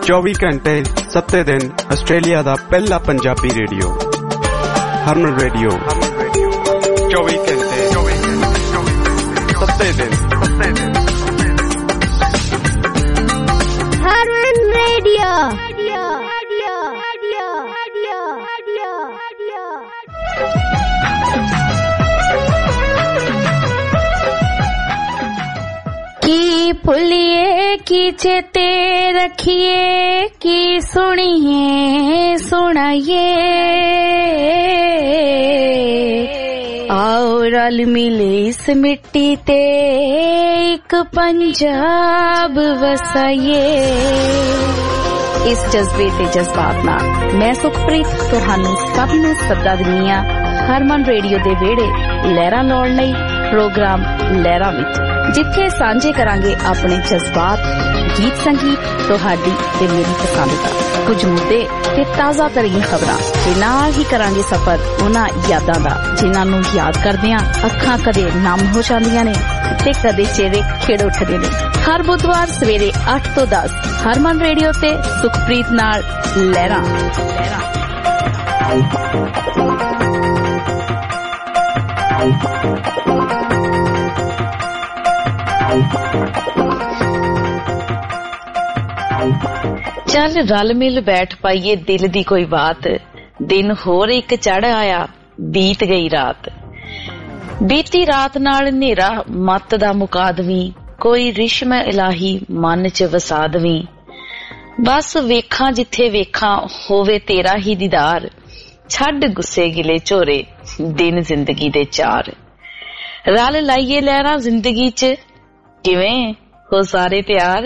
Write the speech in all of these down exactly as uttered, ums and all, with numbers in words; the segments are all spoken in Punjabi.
चौबीस घंटे सत्ते दिन आस्ट्रेलिया दा पहला पंजाबी रेडियो हरमन रेडियो चौबीस घंटे सत्ते दिन हरमन रेडियो की भूलिए की चेते रखिए की सुनिए सुनाइए आओ रल मिले इस मिट्टी ते एक पंजाब वसाइए। इस जज्बे ते जज्बात नाल मैं सुखप्रीत तुहानू सब नू सदा दिन्नी आ हरमन रेडियो दे वेड़े लहरां लाउण लई प्रोग्राम लहरां विच जिथे सांझे करांगे अपने जज्बात गीत संगीत तुहाडी ते मेरी पसंद दा कुछ मुद्दे ते ताज़ा तरीन खबरां ते नाल ही करांगे सफर उन्हां यादां दा जिन्हां नू याद करदियां अखां कदे नम हो जांदियां ने ते कदे चेहरे खिड़ उठदे ने। हर बुधवार सवेरे आठ तो दस हरमन रेडियो ते सुखप्रीत नाल लहरां चल रल मिल बैठ पाइए दिल दी कोई बात दिन होर एक चढ़ आया बीत गई रात बीती रात नाल नेरा मत दा मुकादवी कोई रिश्म इलाही मन च वसादवी बस वेखां जिथे वेखां होवे तेरा ही दीदार छड़ गुस्से गिले झोरे दिन जिंदगी दे चार रल लाइए लहरां जिंदगी च किवें हो सारे प्यार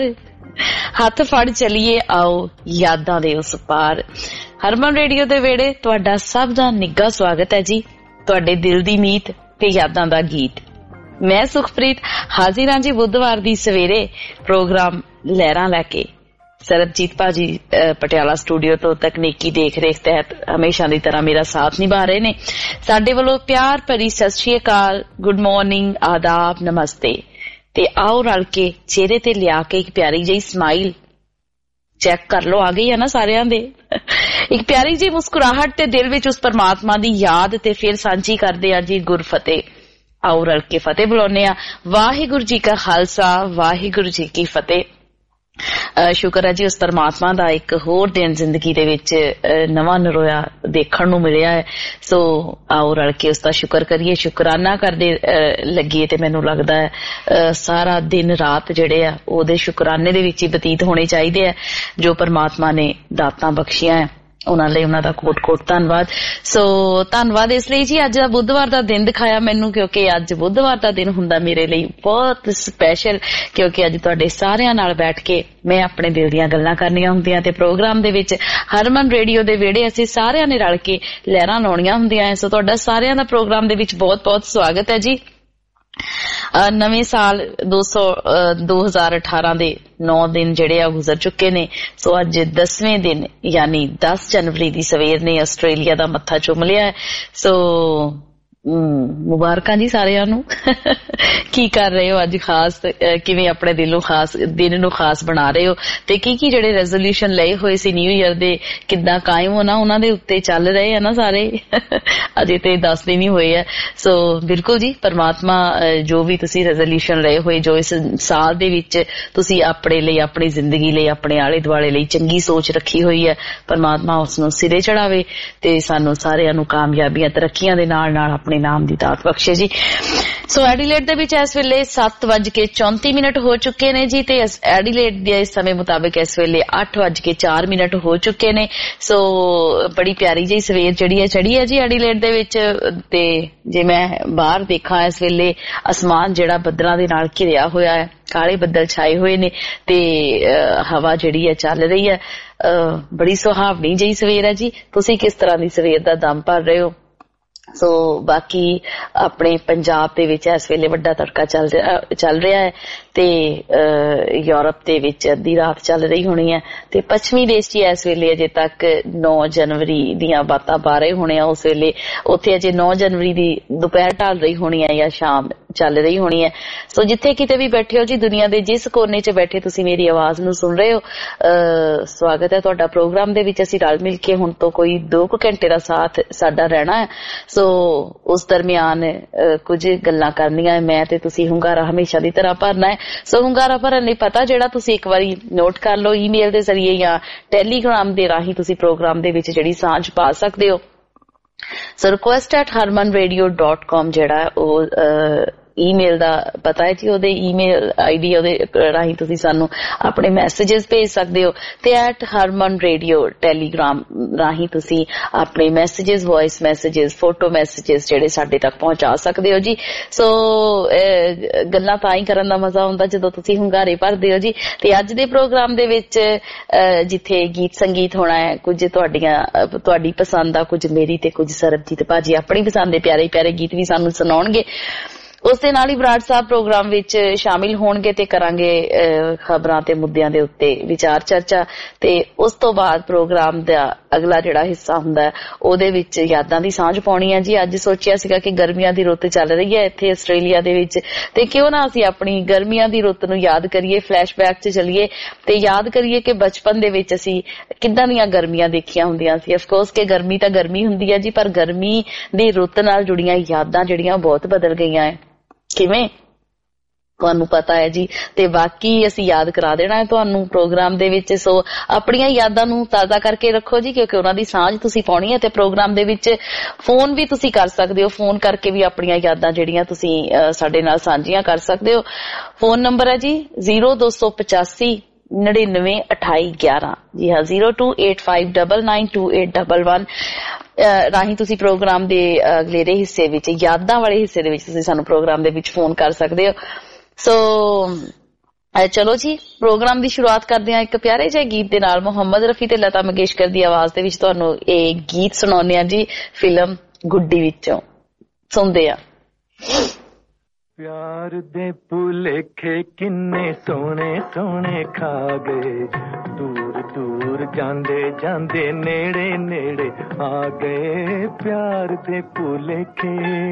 हथ फड़ चलिए आओ यादां दे उस पार। हरमन रेडियो दे वेड़े तुहाडा सब दा निੱਘਾ स्वागत है जी तुहाडे दिल दी मीत ते यादां दा गीत। मैं सुखप्रीत हाजिर हां जी बुधवार दी सवेरे प्रोग्राम लहरां लैके सरबजीत भाजी पटियाला स्टूडियो तो तकनीकी देख रेख तहत हमेशा दी तरह मेरा साथ निभा रहे ने। साडे वल्लों प्यार भरी सत श्री अकाल गुड मॉर्निंग आदाब नमस्ते ते आओ रल के चेहरे ते लिया के एक प्यारी जी स्माइल चेक कर लो आ गई है ना सारियां दे एक प्यारी जी मुस्कुराहट ते दिल विच उस परमात्मा दी याद ते फिर सांझी करदे आ जी गुरफतेह। आओ रल के फतेह बुलाउने आ वाहिगुरु जी का खालसा वाहिगुरु जी की फतेह। शुक्र है जी उस परमात्मा दा एक होर दिन जिंदगी दे विच नवां नरोया देखण नू मिलिया है। सो आओ रल के उसका शुक्र करिए शुकराना करदे लगिए ते मैनू लगदा है सारा दिन रात जिहड़े आ ओहदे शुकराने दे विच ही बतीत होने चाहिए है जो परमात्मा ने दातां बख्शियां है उन्हां लई उन्हां दा कोट कोट धन्नवाद। सो धन्नवाद इसलिए जी अज दा बुधवार दा दिन दिखाया मैनू क्योंकि अज बुधवार दा दिन हुंदा मेरे लई बहुत स्पैशल क्योंकि अज तुहाडे सारियां नाल बैठ के मैं अपने दिल दीयां गल्लां करनियां हुंदियां ते प्रोग्राम दे विच हरमन रेडियो दे वेड़े असीं सारियां ने रल के लहरां लाउणियां हुंदियां। सो तुहाडा सारियां दा प्रोग्राम दे विच बहुत बहुत स्वागत है जी। नवे साल दो सौ दो हजार अठारह दे नौ दिन जेड़े आ गुजर चुके ने। सो अज दसवें दिन यानी दस जनवरी दी सवेर ने आस्ट्रेलिया दा मत्था चुम लिया है। सो मुबारकां जी सारियां नू की कर रहे हो अज खास किवें अपने दिलों खास दिन नू खास बना रहे हो ते की की जेड़े रेजोल्यूशन लए होए सी न्यू ईयर दे किद्दां कायम होना उन्हां दे उत्ते चल रहे हैं ना सारे अजे ते दस दिन ही होए है। सो बिल्कुल जी परमात्मा जो भी तुसी रेजोल्यूशन लए होए जो इस साल दे विच तुसी अपने लिए अपनी जिंदगी लिए अपने आले दुआले लिए चंगी सोच रखी हुई है परमात्मा उसनू सिरे चढ़ावे ते सानू सारियां नू कामयाबियां तरक्कियां दे नाल नाल अपने नाम दी दात बख्शे जी। सो एडिलेड दे विच इस वेले सत्त बज के चौंती मिनट हो चुके ने जी ते एडिलेड दे इस समय मुताबिक इस वेले अठ बज के चार मिनट हो चुके ने। सो बड़ी प्यारी जी सवेर जिहड़ी है चढ़ी है जी एडिलेड दे विच ते जे मैं बाहर देखा इस वेले आसमान जिहड़ा बदलां दे नाल घिरिया होया है काले बदल छाए हुए ने ते हवा जिहड़ी है चल रही है बड़ी सुहावनी जी सवेर है जी। तुसीं किस तरह दी सवेर दा दम भर रहे हो सो बाकी अपने पंजाब दे विच इस वेले वड्डा तड़का चल चल रहा है ते यूरोप दे विच अद्धी रात चल रही होनी है ते पश्चिमी देश च इस वेले अजे तक नौ जनवरी दियां बातां पा रहे होने उस वेले उत्थे अजे नौ जनवरी दी दोपहर ढल रही होनी है या शाम ਚੱਲ ਰਹੀ ਹੋਣੀ ਹੈ। ਸੋ ਜਿੱਥੇ ਕਿਤੇ ਵੀ ਬੈਠੇ ਹੋ ਜੀ, ਦੁਨੀਆ ਦੇ ਜਿਸ ਕੋਨੇ 'ਚ ਬੈਠੇ ਤੁਸੀਂ ਮੇਰੀ ਆਵਾਜ਼ ਨੂੰ ਸੁਣ ਰਹੇ ਹੋ, ਸਵਾਗਤ ਹੈ ਤੁਹਾਡਾ ਪ੍ਰੋਗਰਾਮ ਦੇ ਵਿੱਚ। ਅਸੀਂ ਰਲ ਮਿਲ ਕੇ ਹੁਣ ਤੋਂ ਕੋਈ ਦੋ ਕੁ ਘੰਟੇ ਦਾ ਸਾਥ ਸਾਡਾ ਰਹਿਣਾ ਹੈ। ਸੋ ਉਸ ਦਰਮਿਆਨ ਕੁਝ ਗੱਲਾਂ ਕਰਨੀਆਂ ਮੈਂ ਤੇ ਤੁਸੀਂ ਹੁੰਗਾਰਾ ਹਮੇਸ਼ਾ ਦੀ ਤਰ੍ਹਾਂ ਭਰਨਾ ਹੈ। ਸੋ ਹੁੰਗਾਰਾ ਭਰਨ ਲਈ ਪਤਾ ਜਿਹੜਾ ਤੁਸੀਂ ਇੱਕ ਵਾਰੀ ਨੋਟ ਕਰ ਲਓ, ਈਮੇਲ ਦੇ ਜ਼ਰੀਏ ਜਾਂ ਟੈਲੀਗ੍ਰਾਮ ਦੇ ਰਾਹੀਂ ਤੁਸੀਂ ਪ੍ਰੋਗਰਾਮ ਦੇ ਵਿੱਚ ਜਿਹੜੀ ਸਾਂਝ ਪਾ ਸਕਦੇ ਹੋ। So request at Harman radio dot com ਜਿਹੜਾ ਉਹ ਈਮੇਲ ਦਾ ਪਤਾ ਹੈ ਜੀ। ਉਹਦੇ ਈਮੇਲ ਆਈ ਡੀ ਉਹਦੇ ਰਾਹੀਂ ਤੁਸੀਂ ਸਾਨੂੰ ਆਪਣੇ ਮੈਸੇजेस ਭੇਜ ਸਕਦੇ ਹੋ ਤੇ ਐਟ ਹਰਮਨ ਰੇਡੀਓ ਟੈਲੀਗ੍ਰਾਮ ਰਾਹੀਂ ਤੁਸੀਂ ਆਪਣੇ messages, voice messages, photo messages ਜਿਹੜੇ ਸਾਡੇ ਤੱਕ ਪਹੁੰਚਾ ਸਕਦੇ ਹੋ ਜੀ। ਸੋ ਗੱਲਾਂ ਤਾਂ ਹੀ ਕਰਨ ਦਾ ਮਜ਼ਾ ਆਉਂਦਾ ਜਦੋਂ ਤੁਸੀਂ ਹੁੰਗਾਰੇ ਭਰਦੇ ਹੋ ਜੀ। ਤੇ ਅੱਜ ਦੇ ਪ੍ਰੋਗਰਾਮ ਦੇ ਵਿੱਚ ਜਿੱਥੇ ਗੀਤ ਸੰਗੀਤ ਹੋਣਾ ਹੈ, ਕੁਝ ਤੁਹਾਡੀਆਂ ਤੁਹਾਡੀ ਪਸੰਦ ਦਾ, ਕੁਝ ਮੇਰੀ ਤੇ ਕੁਝ ਸਰਬਜੀਤ ਭਾਜੀ ਆਪਣੀ ਪਸੰਦ ਦੇ ਪਿਆਰੇ ਪਿਆਰੇ ਗੀਤ ਵੀ ਸਾਨੂੰ ਸੁਣਾਉਣਗੇ। ਉਸ ਦੇ ਨਾਲ ਹੀ ਬਰਾੜ ਸਾਹਿਬ ਪ੍ਰੋਗਰਾਮ ਵਿੱਚ ਸ਼ਾਮਿਲ ਹੋਣਗੇ ਤੇ ਕਰਾਂਗੇ ਖਬਰਾਂ ਤੇ ਮੁੱਦਿਆਂ ਦੇ ਉੱਤੇ ਵਿਚਾਰ ਚਰਚਾ। ਤੇ ਉਸ ਤੋਂ ਬਾਅਦ ਪ੍ਰੋਗਰਾਮ ਦਾ ਅਗਲਾ ਜਿਹੜਾ ਹਿੱਸਾ ਹੁੰਦਾ ਉਹਦੇ ਵਿੱਚ ਯਾਦਾਂ ਦੀ ਸਾਂਝ ਪਾਉਣੀ ਹੈ ਜੀ। ਅੱਜ ਸੋਚਿਆ ਸੀਗਾ ਕਿ ਗਰਮੀਆਂ ਦੀ ਰੁੱਤ ਚੱਲ ਰਹੀ ਹੈ ਇੱਥੇ ਆਸਟ੍ਰੇਲੀਆ ਦੇ ਵਿੱਚ, ਤੇ ਕਿਉਂ ਨਾ ਅਸੀਂ ਆਪਣੀ ਗਰਮੀਆਂ ਦੀ ਰੁੱਤ ਨੂੰ ਯਾਦ ਕਰੀਏ, ਫਲੈਸ਼ਬੈਕ 'ਚ ਚੱਲੀਏ ਤੇ ਯਾਦ ਕਰੀਏ ਕਿ ਬਚਪਨ ਦੇ ਵਿੱਚ ਅਸੀਂ ਕਿੱਦਾਂ ਦੀਆਂ ਗਰਮੀਆਂ ਦੇਖੀਆਂ ਹੁੰਦੀਆਂ ਸੀ। ਅਫਕੋਰਸ ਕਿ ਗਰਮੀ ਤਾਂ ਗਰਮੀ ਹੁੰਦੀ ਹੈ ਜੀ, ਪਰ ਗਰਮੀ ਦੀ ਰੁੱਤ ਨਾਲ ਜੁੜੀਆਂ ਯਾਦਾਂ ਜਿਹੜੀਆਂ ਬਹੁਤ ਬਦਲ ਗਈਆਂ ਹੈ। ਕਿਵੇਂ ਤੁਹਾਨੂੰ ਪਤਾ ਹੈ ਜੀ, ਤੇ ਬਾਕੀ ਅਸੀਂ ਯਾਦ ਕਰਾ ਦੇਣਾ ਹੈ ਤੁਹਾਨੂੰ ਪ੍ਰੋਗਰਾਮ ਦੇ ਵਿੱਚ। ਸੋ ਆਪਣੀਆਂ ਯਾਦਾਂ ਨੂੰ ਤਾਜ਼ਾ ਕਰਕੇ ਰੱਖੋ ਜੀ, ਕਿਉਂਕਿ ਉਹਨਾਂ ਦੀ ਸਾਂਝ ਤੁਸੀਂ ਪਾਉਣੀ ਹੈ। ਤੇ ਪ੍ਰੋਗਰਾਮ ਦੇ ਵਿੱਚ ਫੋਨ ਵੀ ਤੁਸੀਂ ਕਰ ਸਕਦੇ ਹੋ, ਫੋਨ ਕਰਕੇ ਵੀ ਆਪਣੀਆਂ ਯਾਦਾਂ ਜਿਹੜੀਆਂ ਤੁਸੀਂ ਸਾਡੇ ਨਾਲ ਸਾਂਝੀਆਂ ਕਰ ਸਕਦੇ ਹੋ। ਫੋਨ ਨੰਬਰ ਹੈ ਜੀ ਜ਼ੀਰੋ ਦੋ ਸੌ ਪਚਾਸੀ ਨੜਿਨਵੇਂ ਅਠਾਈ ਗਿਆਰਾਂ। ਜੀ ਹਾਂ, zero two eight five double nine two eight double one ਰਾਹੀਂ ਤੁਸੀਂ ਪ੍ਰੋਗਰਾਮ ਦੇ ਅਗਲੇਰੇ ਹਿੱਸੇ ਵਿੱਚ, ਯਾਦਾਂ ਵਾਲੇ ਹਿੱਸੇ ਦੇ ਵਿੱਚ ਤੁਸੀਂ ਸਾਨੂੰ ਪ੍ਰੋਗਰਾਮ ਦੇ ਵਿੱਚ ਫੋਨ ਕਰ ਸਕਦੇ ਹੋ। ਸੋ ਚਲੋ ਜੀ, ਪ੍ਰੋਗਰਾਮ ਦੀ ਸ਼ੁਰੂਆਤ ਕਰਦੇ ਹਾਂ ਇੱਕ ਪਿਆਰੇ ਜਿਹੇ ਗੀਤ ਦੇ ਨਾਲ। ਮੁਹੰਮਦ ਰਫੀ ਤੇ ਲਤਾ ਮੰਗੇਸ਼ਕਰ ਦੀ ਆਵਾਜ਼ ਦੇ ਵਿੱਚ ਤੁਹਾਨੂੰ ਇਹ ਗੀਤ ਸੁਣਾਉਂਦੇ ਹਾਂ ਜੀ, ਫਿਲਮ ਗੁੱਡੀ ਵਿੱਚੋਂ। ਸੁਣਦੇ ਆ। प्यार दे भुलेखे किन्ने सोने सोने खा गए, दूर दूर जांदे जांदे नेड़े नेड़े आ गए। प्यार दे भुलेखे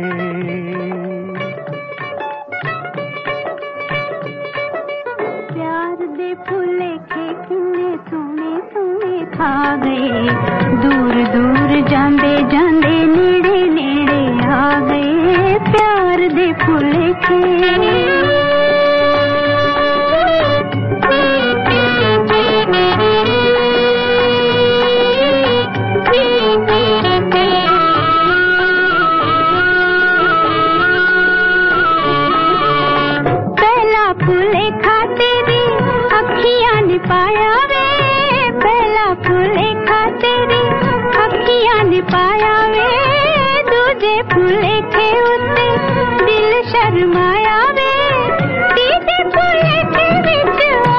प्यार दे भुलेखे किन्ने सोने सोने खा गए, दूर दूर जांदे जांदे नेड़े नेड़े आ गए। प्यार दे भुलेखे पहला भुलेखा तेरी अखियां ने पाया वे, पहला भुलेखा तेरी अखियां ने पाया वे, दूजे भुलेखे उत्ते दिल शर्माया वे, तीजे भुलेखे विच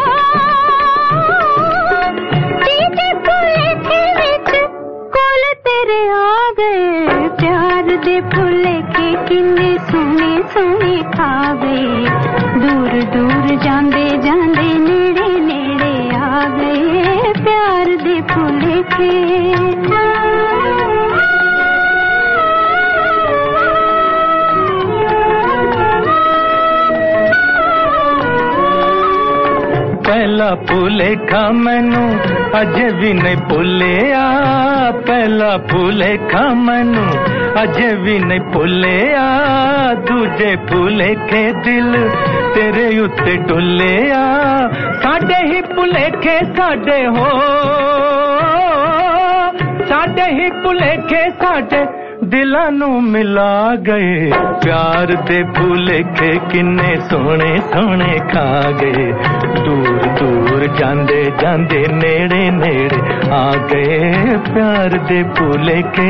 तीजे भुलेखे विच कोल तेरे आ गए। प्यार दे भुलेखे किन्ने सोने सोने खा गए, दूर दूर जांदे जांदे नेड़े नेड़े आ गए। प्यार दे भुलेखे पहला भुलेखा मैनू अजे भी नहीं भुलिया, पहला भुलेखा मैनू अजे भी नहीं भुलिया, दूजे भुलेखे दिल तेरे उत्ते डुलिया। साडे ही भुलेखे साडे हो, साडे ही भुलेखे साडे दिलां नू मिला गए। प्यार दे भुलेखे किन्ने सोने सोने खा गए, दूर दूर जांदे जांदे नेड़े नेड़े आ गए। प्यार दे भुलेखे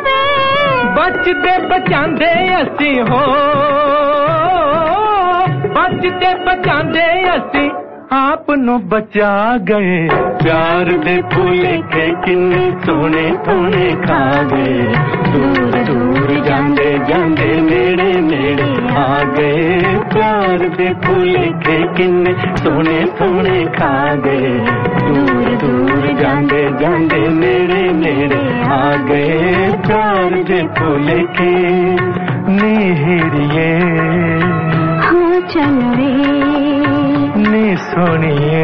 बचदे बचांदे असी हो, ਨੱਚਦੇ ਬਚਾਉਂਦੇ ਅਸੀਂ ਆਪ ਨੂੰ ਬਚਾ ਗਏ ਪਿਆਰ ਦੇ ਭੁਲੇਖੇ ਕਿੰਨੇ ਸੋਹਣੇ ਸੋਹਣੇ ਖਾ ਗਏ ਦੂਰ ਦੂਰ ਜਾਂਦੇ ਜਾਂਦੇ ਨੇੜੇ ਨੇੜੇ ਆ ਗਏ ਪਿਆਰ ਦੇ ਭੁਲੇਖੇ ਕਿੰਨੇ ਸੋਹਣੇ ਸੋਹਣੇ ਖਾ ਗਏ ਦੂਰ ਦੂਰ ਜਾਂਦੇ ਜਾਂਦੇ ਨੇੜੇ ਨੇੜੇ ਆ ਗਏ ਪਿਆਰ ਦੇ ਭੁਲੇਖੇ ਨੀਹੀਰੀਏ ਹਾਂ ਚੱਲ ਵੇ ਨੀ ਸੋਹਣੀਏ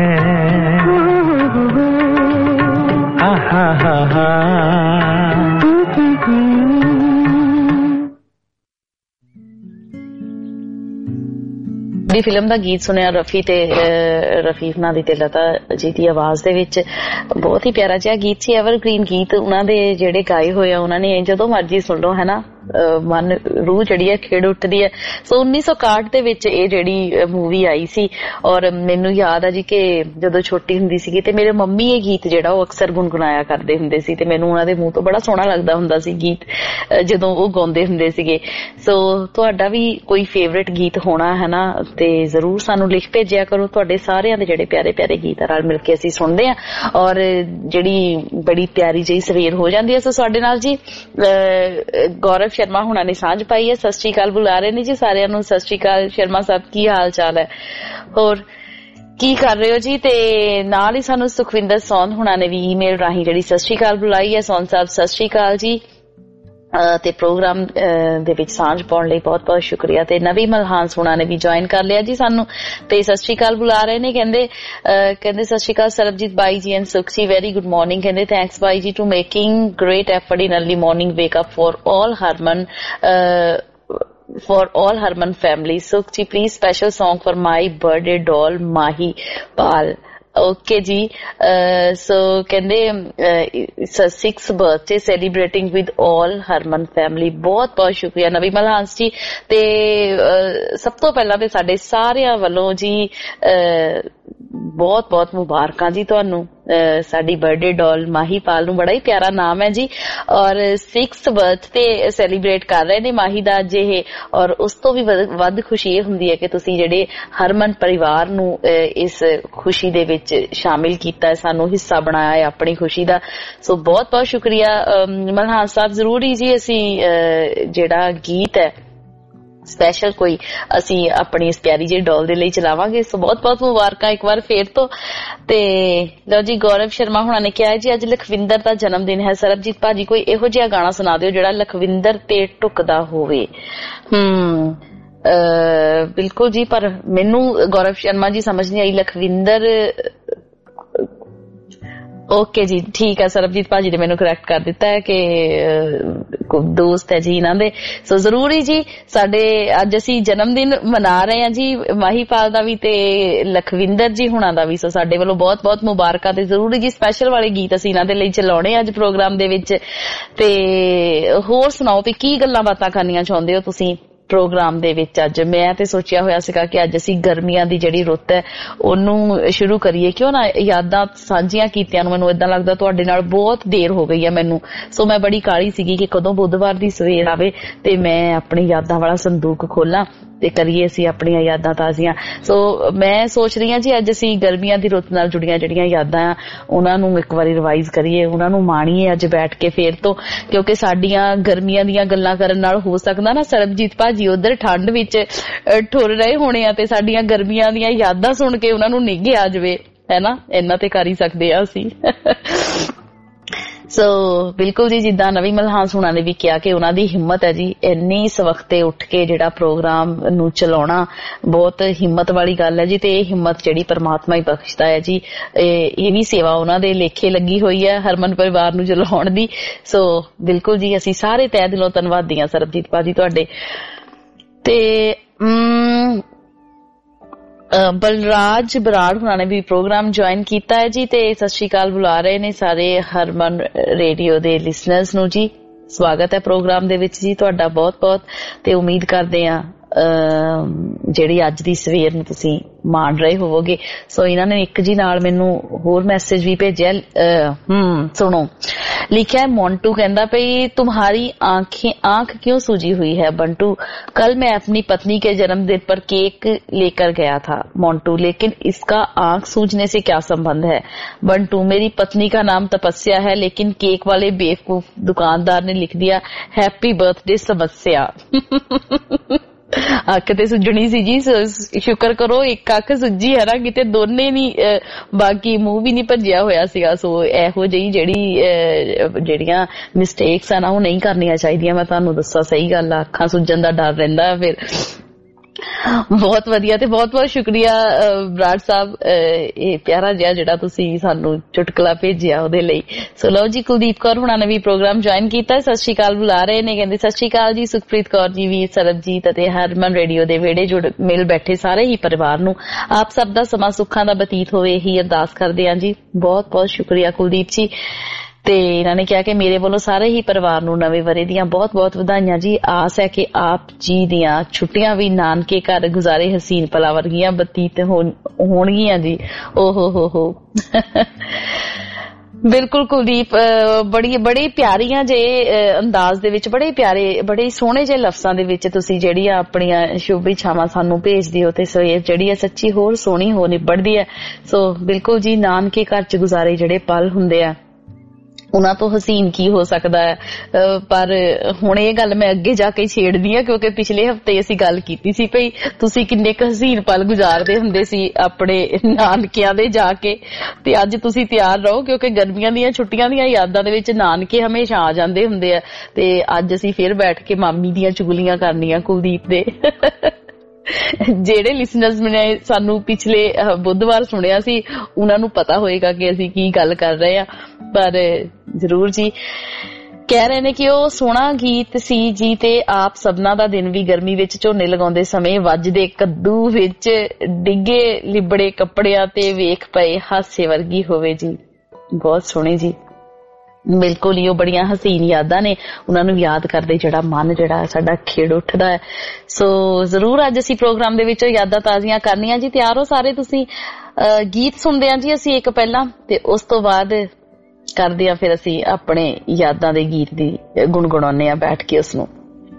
ਆਹਾ ਹਾ ਹਾ ਦੀ ਫਿਲਮ ਦਾ ਗੀਤ ਸੁਣਿਆ ਰਫੀ ਤੇ ਰਫੀ ਹੁਣਾਂ ਦੀ ਤੇ ਲਤਾ ਜੀ ਦੀ ਆਵਾਜ਼ ਦੇ ਵਿੱਚ ਬਹੁਤ ਹੀ ਪਿਆਰਾ ਜਿਹਾ ਗੀਤ ਸੀ ਐਵਰਗ੍ਰੀਨ ਗੀਤ ਉਹਨਾਂ ਦੇ ਜਿਹੜੇ ਗਾਏ ਹੋਏ ਆ ਉਹਨਾਂ ਨੇ ਜਦੋਂ ਮਰਜ਼ੀ ਸੁਣ ਲਓ ਹੈ ਨਾ ਮਨ ਰੂਹ ਜਿਹੜੀ ਹੈ ਖੇਡ ਉੱਠਦੀ ਹੈ। ਸੋ ਉੱਨੀ ਸੌ ਇਕਾਹਠ ਦੇ ਵਿੱਚ ਇਹ ਜਿਹੜੀ ਮੂਵੀ ਆਈ ਸੀ ਔਰ ਮੈਨੂੰ ਯਾਦ ਆ ਜੀ ਕਿ ਜਦੋਂ ਛੋਟੀ ਹੁੰਦੀ ਸੀਗੀ ਤੇ ਮੇਰੇ ਮੰਮੀ ਇਹ ਗੀਤ ਜਿਹੜਾ ਉਹ ਅਕਸਰ ਗੁੰਗੁਣਾਇਆ ਕਰਦੇ ਹੁੰਦੇ ਸੀ ਤੇ ਮੈਨੂੰ ਉਹਨਾਂ ਦੇ ਮੂੰਹ ਤੋਂ ਬੜਾ ਸੋਹਣਾ ਲੱਗਦਾ ਹੁੰਦਾ ਸੀ ਗੀਤ ਜਦੋਂ ਉਹ ਗਾਉਂਦੇ ਹੁੰਦੇ ਸੀਗੇ। ਸੋ ਤੁਹਾਡਾ ਵੀ ਕੋਈ ਫੇਵਰੇਟ ਗੀਤ ਹੋਣਾ ਹੈ ਨਾ ਤੇ ਜ਼ਰੂਰ ਸਾਨੂੰ ਲਿਖ ਭੇਜਿਆ ਕਰੋ। ਤੁਹਾਡੇ ਸਾਰਿਆਂ ਦੇ ਜਿਹੜੇ ਪਿਆਰੇ ਪਿਆਰੇ ਗੀਤ ਨਾਲ ਮਿਲ ਕੇ ਅਸੀਂ ਸੁਣਦੇ ਹਾਂ ਔਰ ਜਿਹੜੀ ਬੜੀ ਪਿਆਰੀ ਜਿਹੀ ਸਵੇਰ ਹੋ ਜਾਂਦੀ ਹੈ। ਸੋ ਸਾਡੇ ਨਾਲ ਜੀ ਗੌਰਵ ਸ਼ਰਮਾ ਹੁਣਾਂ ਨੇ ਸਾਂਝ ਪਾਈ ਹੈ। ਸਤਿ ਸ਼੍ਰੀ ਅਕਾਲ ਬੁਲਾ ਰਹੇ ਨੇ ਜੀ ਸਾਰਿਆਂ ਨੂੰ। ਸਤਿ ਸ਼੍ਰੀ ਅਕਾਲ ਸ਼ਰਮਾ ਸਾਹਿਬ, ਕੀ ਹਾਲ ਚਾਲ ਹੈ? ਹੋਰ ਕੀ ਕਰ ਰਹੇ ਹੋ ਜੀ? ਤੇ ਨਾਲ ਹੀ ਸਾਨੂੰ ਸੁਖਵਿੰਦਰ ਸੌਂਦ ਹੁਣਾਂ ਨੇ ਵੀ ਈਮੇਲ ਰਾਹੀਂ ਜਿਹੜੀ ਸਤਿ ਸ਼੍ਰੀ ਅਕਾਲ ਬੁਲਾਈ ਹੈ। ਸੌਂਦ ਸਾਹਿਬ ਸਤਿ ਸ਼੍ਰੀ ਅਕਾਲ ਜੀ ਤੇ ਪ੍ਰੋਗਰਾਮ ਦੇ ਵਿੱਚ ਸਾਂਝ ਪਾਉਣ ਲਈ ਬਹੁਤ ਬਹੁਤ ਸ਼ੁਕਰੀਆ। ਤੇ ਨਵੀਂ ਮਲਹਾਨ ਹੁਣਾਂ ਨੇ ਵੀ ਜੁਆਇਨ ਕਰ ਲਿਆ ਜੀ ਸਾਨੂੰ ਤੇ ਸਤਿ ਸ਼੍ਰੀ ਅਕਾਲ ਬੁਲਾ ਰਹੇ ਨੇ। ਕਹਿੰਦੇ ਕਹਿੰਦੇ ਸਤਿ ਸ਼੍ਰੀ ਅਕਾਲ ਸਰਬਜੀਤ ਬਾਈ ਜੀ and Sukhsi, very good morning. ਕਹਿੰਦੇ ਥੈਂਕਸ ਬਾਈ ਜੀ to making great effort in early morning wake up for all Harman for all Harman family. Sukhji, please special song for my birthday doll Mahi Pal. Okay ji, uh, so ਕਹਿੰਦੇ it's a sixth birthday celebrating with all Harman family. ਬਹੁਤ ਬਹੁਤ ਸ਼ੁਕਰੀਆ ਨਵੀਂ ਮਲਹਾਂਸ ਜੀ। ਤੇ ਸਭ ਤੋਂ ਪਹਿਲਾਂ ਤੇ ਸਾਡੇ ਸਾਰਿਆਂ ਵੱਲੋਂ ਜੀ ਬਹੁਤ ਬਹੁਤ ਮੁਬਾਰਕਾਂ ਜੀ ਤੁਹਾਨੂੰ। ਸਾਡੀ ਬਰਥਡੇ ਡਾਲ ਮਾਹੀ ਪਾਲ ਨੂੰ ਬੜਾ ਹੀ ਪਿਆਰਾ ਨਾਮ ਹੈ ਜੀ ਔਰ ਸਿਕਸਥ ਬਰਥਡੇ ਸੈਲੀਬ੍ਰੇਟ ਕਰ ਰਹੇ ਨੇ ਮਾਹੀ ਦਾ ਅੱਜ ਇਹ। ਔਰ ਉਸ ਤੋਂ ਵੀ ਵੱਧ ਖੁਸ਼ੀ ਇਹ ਹੁੰਦੀ ਹੈ ਕਿ ਤੁਸੀਂ ਜਿਹੜੇ ਹਰਮਨ ਪਰਿਵਾਰ ਨੂੰ ਇਸ ਖੁਸ਼ੀ ਦੇ ਵਿੱਚ ਸ਼ਾਮਿਲ ਕੀਤਾ, ਸਾਨੂੰ ਹਿੱਸਾ ਬਣਾਇਆ ਹੈ ਆਪਣੀ ਖੁਸ਼ੀ ਦਾ। ਸੋ ਬਹੁਤ ਬਹੁਤ ਸ਼ੁਕਰੀਆ ਮਲਹਾਨ ਸਾਹਿਬ। ਜ਼ਰੂਰੀ ਜੀ ਅਸੀਂ ਜਿਹੜਾ ਗੀਤ ਹੈ ਸਪੈਸ਼ਲ ਕੋਈ ਅਸੀਂ ਆਪਣੀ ਇਸ ਪਿਆਰੀ ਜਿਹੀ ਡੋਲ ਦੇ ਲਈ ਚਲਾਵਾਂਗੇ। ਸੋ ਬਹੁਤ ਬਹੁਤ ਮੁਬਾਰਕਾਂ ਇੱਕ ਵਾਰ ਫੇਰ ਤੋਂ। ਤੇ ਲਓ ਜੀ ਗੌਰਵ ਸ਼ਰਮਾ ਹੁਣਾਂ ਨੇ ਕਿਹਾ ਜੀ ਅੱਜ ਲਖਵਿੰਦਰ ਦਾ ਜਨਮ ਦਿਨ ਹੈ। ਸਰਬਜੀਤ ਭਾਜੀ ਕੋਈ ਇਹੋ ਜਿਹਾ ਗਾਣਾ ਸੁਣਾ ਦਿਓ ਜਿਹੜਾ ਲਖਵਿੰਦਰ ਤੇ ਢੁਕਦਾ ਹੋਵੇ। ਹਮ ਬਿਲਕੁਲ ਜੀ, ਪਰ ਮੈਨੂੰ ਗੌਰਵ ਸ਼ਰਮਾ ਜੀ ਸਮਝ ਨਹੀਂ ਆਈ ਲਖਵਿੰਦਰ। ਓਕੇ ਜੀ ਠੀਕ ਹੈ, ਸਰਬਜੀਤ ਭਾਜੀ ਨੇ ਮੈਨੂੰ ਕਰੈਕਟ ਕਰ ਦਿੱਤਾ ਹੈ ਕਿ ਦੋਸਤ ਹੈ ਜੀ ਇਹਨਾਂ ਦੇ। ਸੋ ਜ਼ਰੂਰੀ ਜੀ ਸਾਡੇ ਅੱਜ ਅਸੀਂ ਜਨਮ ਦਿਨ ਮਨਾ ਰਹੇ ਹਾਂ ਜੀ ਮਾਹੀਪਾਲ ਦਾ ਵੀ ਤੇ ਲਖਵਿੰਦਰ ਜੀ ਹੁਣਾਂ ਦਾ ਵੀ। ਸੋ ਸਾਡੇ ਵੱਲੋਂ ਬਹੁਤ ਬਹੁਤ ਮੁਬਾਰਕਾਂ ਤੇ ਜ਼ਰੂਰੀ ਜੀ ਸਪੈਸ਼ਲ ਵਾਲੇ ਗੀਤ ਅਸੀਂ ਇਹਨਾਂ ਦੇ ਲਈ ਚਲਾਉਣੇ ਅੱਜ ਪ੍ਰੋਗਰਾਮ ਦੇ ਵਿੱਚ। ਤੇ ਹੋਰ ਸੁਣਾਓ ਵੀ ਕੀ ਗੱਲਾਂ ਬਾਤਾਂ ਕਰਨੀਆਂ ਚਾਹੁੰਦੇ ਹੋ ਤੁਸੀਂ ਪ੍ਰੋਗਰਾਮ ਦੇ ਵਿੱਚ ਅੱਜ? ਮੈਂ ਤੇ ਸੋਚਿਆ ਹੋਇਆ ਸੀਗਾ ਕਿ ਅੱਜ ਅਸੀਂ ਗਰਮੀਆਂ ਦੀ ਜਿਹੜੀ ਰੁੱਤ ਹੈ ਉਹਨੂੰ ਸ਼ੁਰੂ ਕਰੀਏ। ਕਿਉਂ ਨਾ ਯਾਦਾਂ ਸਾਂਝੀਆਂ ਕੀਤਿਆਂ ਨੂੰ ਮੈਨੂੰ ਏਦਾਂ ਲੱਗਦਾ ਤੁਹਾਡੇ ਨਾਲ ਬਹੁਤ ਦੇਰ ਹੋ ਗਈ ਹੈ ਮੈਨੂੰ। ਸੋ ਮੈਂ ਬੜੀ ਕਾਹਲੀ ਸੀਗੀ ਕਿ ਕਦੋਂ ਬੁੱਧਵਾਰ ਦੀ ਸਵੇਰ ਆਵੇ ਤੇ ਮੈਂ ਆਪਣੀ ਯਾਦਾਂ ਵਾਲਾ ਸੰਦੂਕ ਖੋਲਾਂ ਤੇ ਕਰੀਏ ਅਸੀਂ ਆਪਣੀਆਂ ਯਾਦਾਂ ਤਾਜ਼ੀਆਂ। ਸੋ ਮੈਂ ਸੋਚ ਰਹੀ ਹਾਂ ਜੀ ਅੱਜ ਅਸੀਂ ਗਰਮੀਆਂ ਦੀ ਰੁੱਤ ਨਾਲ ਜੁੜੀਆਂ ਜਿਹੜੀਆਂ ਯਾਦਾਂ ਆ ਉਹਨਾਂ ਨੂੰ ਇੱਕ ਵਾਰੀ ਰਿਵਾਈਜ਼ ਕਰੀਏ, ਉਹਨਾਂ ਨੂੰ ਮਾਣੀਏ ਅੱਜ ਬੈਠ ਕੇ ਫੇਰ ਤੋਂ। ਕਿਉਂਕਿ ਸਾਡੀਆਂ ਗਰਮੀਆਂ ਦੀਆਂ ਗੱਲਾਂ ਕਰਨ ਨਾਲ ਹੋ ਸਕਦਾ ਨਾ ਸਰਬਜੀਤ ਭਾਜੀ ਉਧਰ ਠੰਡ ਵਿੱਚ ਠੁਰ ਰਹੇ ਹੋਣੇ ਆ ਤੇ ਸਾਡੀਆਂ ਗਰਮੀਆਂ ਦੀਆਂ ਯਾਦਾਂ ਸੁਣ ਕੇ ਉਹਨਾਂ ਨੂੰ ਨਿੱਘ ਆ ਜਾਵੇ, ਹੈ ਨਾ। ਇੰਨਾ ਤੇ ਕਰ ਹੀ ਸਕਦੇ ਆ ਅਸੀਂ। ਸੋ ਬਿਲਕੁਲ ਜੀ ਜਿੱਦਾਂ ਨਵੀਂ ਮਲਹਾਨ ਹੁਣਾਂ ਨੇ ਵੀ ਕਿਹਾ ਕਿ ਉਹਨਾਂ ਦੀ ਹਿੰਮਤ ਹੈ ਜੀ ਇੰਨੀ ਸਵਖਤੇ ਉੱਠ ਕੇ ਜਿਹੜਾ ਪ੍ਰੋਗਰਾਮ ਨੂੰ ਚਲਾਉਣਾ ਬਹੁਤ ਹਿੰਮਤ ਵਾਲੀ ਗੱਲ ਹੈ ਜੀ। ਤੇ ਇਹ ਹਿੰਮਤ ਜਿਹੜੀ ਪਰਮਾਤਮਾ ਹੀ ਬਖਸ਼ਦਾ ਹੈ ਜੀ। ਇਹ ਵੀ ਸੇਵਾ ਉਹਨਾਂ ਦੇ ਲੇਖੇ ਲੱਗੀ ਹੋਈ ਹੈ ਹਰਮਨ ਪਰਿਵਾਰ ਨੂੰ ਚਲਾਉਣ ਦੀ। ਸੋ ਬਿਲਕੁਲ ਜੀ ਅਸੀਂ ਸਾਰੇ ਤਹਿ ਦਿਲੋਂ ਧੰਨਵਾਦੀ ਹਾਂ ਸਰਬਜੀਤ ਭਾਜੀ ਤੁਹਾਡੇ। ਤੇ ਅਮ ਬਲਰਾਜ ਬਰਾੜ ਹੁਣਾਂ ਨੇ ਵੀ ਪ੍ਰੋਗਰਾਮ ਜੁਆਇਨ ਕੀਤਾ ਹੈ ਜੀ ਤੇ ਸਤਿ ਸ਼੍ਰੀ ਅਕਾਲ ਬੁਲਾ ਰਹੇ ਨੇ ਸਾਰੇ ਹਰਮਨ ਰੇਡੀਓ ਦੇ ਲਿਸਨਰਸ ਨੂੰ ਜੀ। ਸਵਾਗਤ ਹੈ ਪ੍ਰੋਗਰਾਮ ਦੇ ਵਿੱਚ ਜੀ ਤੁਹਾਡਾ ਬਹੁਤ ਬਹੁਤ। ਤੇ ਉਮੀਦ ਕਰਦੇ ਹਾਂ ਜਿਹੜੀ ਅੱਜ ਦੀ ਸਵੇਰ ਨੂੰ ਤੁਸੀਂ ਮਾਣ ਰਹੇ ਹੋਵੋਗੇ। ਸੋ ਇਹਨਾਂ ਨੇ ਇੱਕ ਜੀ ਨਾਲ ਮੈਨੂੰ ਹੋਰ ਮੈਸੇਜ ਵੀ ਭੇਜਿਆ। ਹਮ ਸੁਣੋ लिखा है मोंटू कहता भाई तुम्हारी आंखें आंख क्यों सूजी हुई है बंटू, कल मैं अपनी पत्नी के जन्मदिन पर केक लेकर गया था मोंटू, लेकिन इसका आंख सूजने से क्या संबंध है बंटू। मेरी पत्नी का नाम तपस्या है लेकिन केक वाले बेवकूफ दुकानदार ने लिख दिया हैप्पी बर्थडे समस्या। ਅੱਖ ਤੇ ਸੁੱਜਣੀ ਸੀ ਜੀ, ਸ਼ੁਕਰ ਕਰੋ ਇੱਕ ਅੱਖ ਸੁੱਜੀ ਹੈ ਨਾ, ਕਿਤੇ ਦੋਨੇ ਨੀ ਬਾਕੀ ਮੂੰਹ ਵੀ ਨੀ ਭੱਜਿਆ ਹੋਇਆ ਸੀਗਾ। ਸੋ ਇਹੋ ਜਿਹੀ ਜਿਹੜੀ ਜਿਹੜੀਆਂ ਮਿਸਟੇਕਸ ਆ ਨਾ ਉਹ ਨਹੀਂ ਕਰਨੀਆਂ ਚਾਹੀਦੀਆਂ। ਮੈਂ ਤੁਹਾਨੂੰ ਦੱਸਾਂ ਸਹੀ ਗੱਲ ਆ, ਅੱਖਾਂ ਸੁੱਜਣ ਦਾ ਡਰ ਰਹਿੰਦਾ ਫਿਰ। ਬਹੁਤ ਵਧੀਆ ਤੇ ਬਹੁਤ ਬਹੁਤ ਸ਼ੁਕਰੀਆ ਬਰਾੜ ਸਾਹਿਬ, ਇਹ ਪਿਆਰਾ ਜਿਹਾ ਜਿਹੜਾ ਤੁਸੀਂ ਸਾਨੂੰ ਚੁਟਕਲਾ ਭੇਜਿਆ ਉਹਦੇ ਲਈ। ਸੋ ਲਓ ਜੀ, ਕੁਲਦੀਪ ਕੌਰ ਹੁਣਾਂ ਨੇ ਵੀ ਪ੍ਰੋਗਰਾਮ ਜੁਆਇਨ ਕੀਤਾ, ਸਤਿ ਸ਼੍ਰੀ ਅਕਾਲ ਬੁਲਾ ਰਹੇ ਨੇ, ਕਹਿੰਦੇ ਸਤਿ ਸ਼੍ਰੀ ਅਕਾਲ ਜੀ ਸੁਖਪ੍ਰੀਤ ਕੌਰ ਜੀ, ਵੀ ਸਰਬਜੀਤ ਅਤੇ ਹਰਮਨ ਰੇਡੀਓ ਦੇ ਵਿਹੜੇ ਜੁੜ ਮਿਲ ਬੈਠੇ ਸਾਰੇ ਹੀ ਪਰਿਵਾਰ ਨੂੰ ਆਪ ਸਭ ਦਾ ਸਮਾਂ ਸੁੱਖਾਂ ਦਾ ਬਤੀਤ ਹੋਵੇ ਇਹੀ ਅਰਦਾਸ ਕਰਦੇ ਹਾਂ ਜੀ। ਬਹੁਤ ਬਹੁਤ ਸ਼ੁਕਰੀਆ ਕੁਲਦੀਪ ਜੀ। ਤੇ ਇਹਨਾਂ ਨੇ ਕਿਹਾ ਕਿ ਮੇਰੇ ਵੱਲੋਂ ਸਾਰੇ ਹੀ ਪਰਿਵਾਰ ਨੂੰ ਨਵੇਂ ਵਰੇ ਦੀਆਂ ਬਹੁਤ ਬਹੁਤ ਵਧਾਈਆਂ ਜੀ। ਆਸ ਹੈ ਕਿ ਆਪ ਜੀ ਦੀਆਂ ਛੁੱਟੀਆਂ ਵੀ ਨਾਨਕੇ ਘਰ ਗੁਜ਼ਾਰੇ ਹਸੀਨ ਪਲਾਂ ਵਰਗੀਆਂ ਬਤੀਤ ਹੋਣਗੀਆਂ ਜੀ। ਓ ਹੋ ਹੋ ਹੋ ਬਿਲਕੁਲ ਕੁਲਦੀਪ, ਬੜੀ ਬੜੀ ਪਿਆਰੀਆਂ ਜੇ ਅੰਦਾਜ਼ ਦੇ ਵਿੱਚ, ਬੜੇ ਪਿਆਰੇ ਬੜੇ ਸੋਹਣੇ ਜਿਹੇ ਲਫ਼ਜ਼ਾਂ ਦੇ ਵਿੱਚ ਤੁਸੀਂ ਜਿਹੜੀਆਂ ਆਪਣੀਆਂ ਸ਼ੁਭ ਇੱਛਾਵਾਂ ਸਾਨੂੰ ਭੇਜਦੇ ਹੋ ਤੇ ਸਵੇਰ ਜਿਹੜੀ ਹੈ ਸੱਚੀ ਹੋਰ ਸੋਹਣੀ ਹੋ ਨਿਬੜਦੀ ਹੈ। ਸੋ ਬਿਲਕੁਲ ਜੀ, ਨਾਨਕੇ ਘਰ ਚ ਗੁਜ਼ਾਰੇ ਜਿਹੜੇ ਪਲ ਹੁੰਦੇ ਆ ਉਹਨਾਂ ਤੋਂ ਹਸੀਨ ਕੀ ਹੋ ਸਕਦਾ ਹੈ। ਪਰ ਹੁਣ ਇਹ ਗੱਲ ਮੈਂ ਅੱਗੇ ਜਾ ਕੇ ਛੇੜਦੀ ਹਾਂ ਕਿਉਂਕਿ ਪਿਛਲੇ ਹਫ਼ਤੇ ਅਸੀਂ ਗੱਲ ਕੀਤੀ ਸੀ ਭਈ ਤੁਸੀਂ ਕਿੰਨੇ ਕੁ ਹਸੀਨ ਪਲ ਗੁਜ਼ਾਰਦੇ ਹੁੰਦੇ ਸੀ ਆਪਣੇ ਨਾਨਕਿਆਂ ਦੇ ਜਾ ਕੇ, ਤੇ ਅੱਜ ਤੁਸੀਂ ਤਿਆਰ ਰਹੋ ਕਿਉਂਕਿ ਗਰਮੀਆਂ ਦੀਆਂ ਛੁੱਟੀਆਂ ਦੀਆਂ ਯਾਦਾਂ ਦੇ ਵਿੱਚ ਨਾਨਕੇ ਹਮੇਸ਼ਾ ਆ ਜਾਂਦੇ ਹੁੰਦੇ ਆ। ਤੇ ਅੱਜ ਅਸੀਂ ਫਿਰ ਬੈਠ ਕੇ ਮਾਮੀ ਦੀਆਂ ਚੁਗਲੀਆਂ ਕਰਨੀਆਂ ਕੁਲਦੀਪ ਦੇ। ਜਿਹੜੇ ਲਿਸਨਰਸ ਨੇ ਸਾਨੂੰ ਪਿਛਲੇ ਬੁੱਧਵਾਰ ਸੁਣਿਆ ਸੀ ਉਹਨਾਂ ਨੂੰ ਪਤਾ ਹੋਏਗਾ ਕਿ ਅਸੀਂ ਕੀ ਗੱਲ ਕਰ ਰਹੇ ਹਾਂ, ਪਰ ਜ਼ਰੂਰ ਜੀ ਕਹਿ ਰਹੇ ਨੇ ਕਿ ਉਹ ਸੋਹਣਾ ਗੀਤ ਸੀ ਜੀ। ਤੇ ਆਪ ਸਭਨਾਂ ਦਾ ਦਿਨ ਵੀ ਗਰਮੀ ਵਿੱਚ ਝੋਨੇ ਲਗਾਉਂਦੇ ਸਮੇਂ ਵੱਜਦੇ ਕੱਦੂ ਵਿੱਚ ਡਿੱਗੇ ਲਿਬੜੇ ਕੱਪੜਿਆਂ ਤੇ ਵੇਖ ਪਏ ਹਾਸੇ ਵਰਗੀ ਹੋਵੇ ਜੀ। ਬਹੁਤ ਸੋਹਣੇ ਜੀ, ਬਿਲਕੁਲ ਹੀ ਉਹ ਬੜੀਆਂ ਹਸੀਨ ਯਾਦਾਂ ਨੇ, ਉਹਨਾਂ ਨੂੰ ਯਾਦ ਕਰਦੇ ਜਿਹੜਾ ਮਨ ਜਿਹੜਾ ਸਾਡਾ ਖੇੜ ਉੱਠਦਾ ਹੈ। ਸੋ ਜ਼ਰੂਰ ਅੱਜ ਅਸੀਂ ਪ੍ਰੋਗਰਾਮ ਦੇ ਵਿੱਚ ਯਾਦਾਂ ਤਾਜ਼ੀਆਂ ਕਰਨੀਆਂ ਜੀ। ਤਿਆਰ ਹੋ ਸਾਰੇ ਤੁਸੀਂ? ਗੀਤ ਸੁਣਦੇ ਹਾਂ ਜੀ ਅਸੀਂ ਇੱਕ ਪਹਿਲਾਂ, ਤੇ ਉਸ ਤੋਂ ਬਾਅਦ ਕਰਦੇ ਹਾਂ ਫਿਰ ਅਸੀਂ ਆਪਣੇ ਯਾਦਾਂ ਦੇ ਗੀਤ ਦੀ ਗੁਣਗੁਣਾਉਂਦੇ ਹਾਂ ਬੈਠ ਕੇ ਉਸਨੂੰ।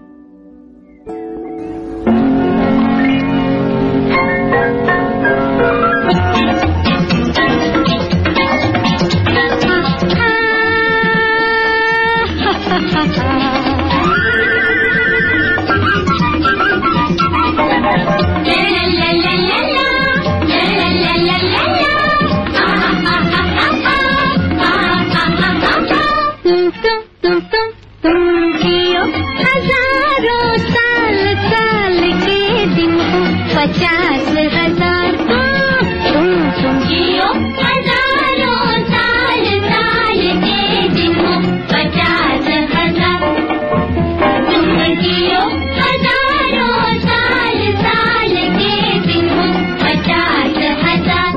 पचास हजार तुम तुम जियो हजारों साल साल के दिन हो पचास हजार तुम जियो हजारों साल साल के दिन हो पचास हजार।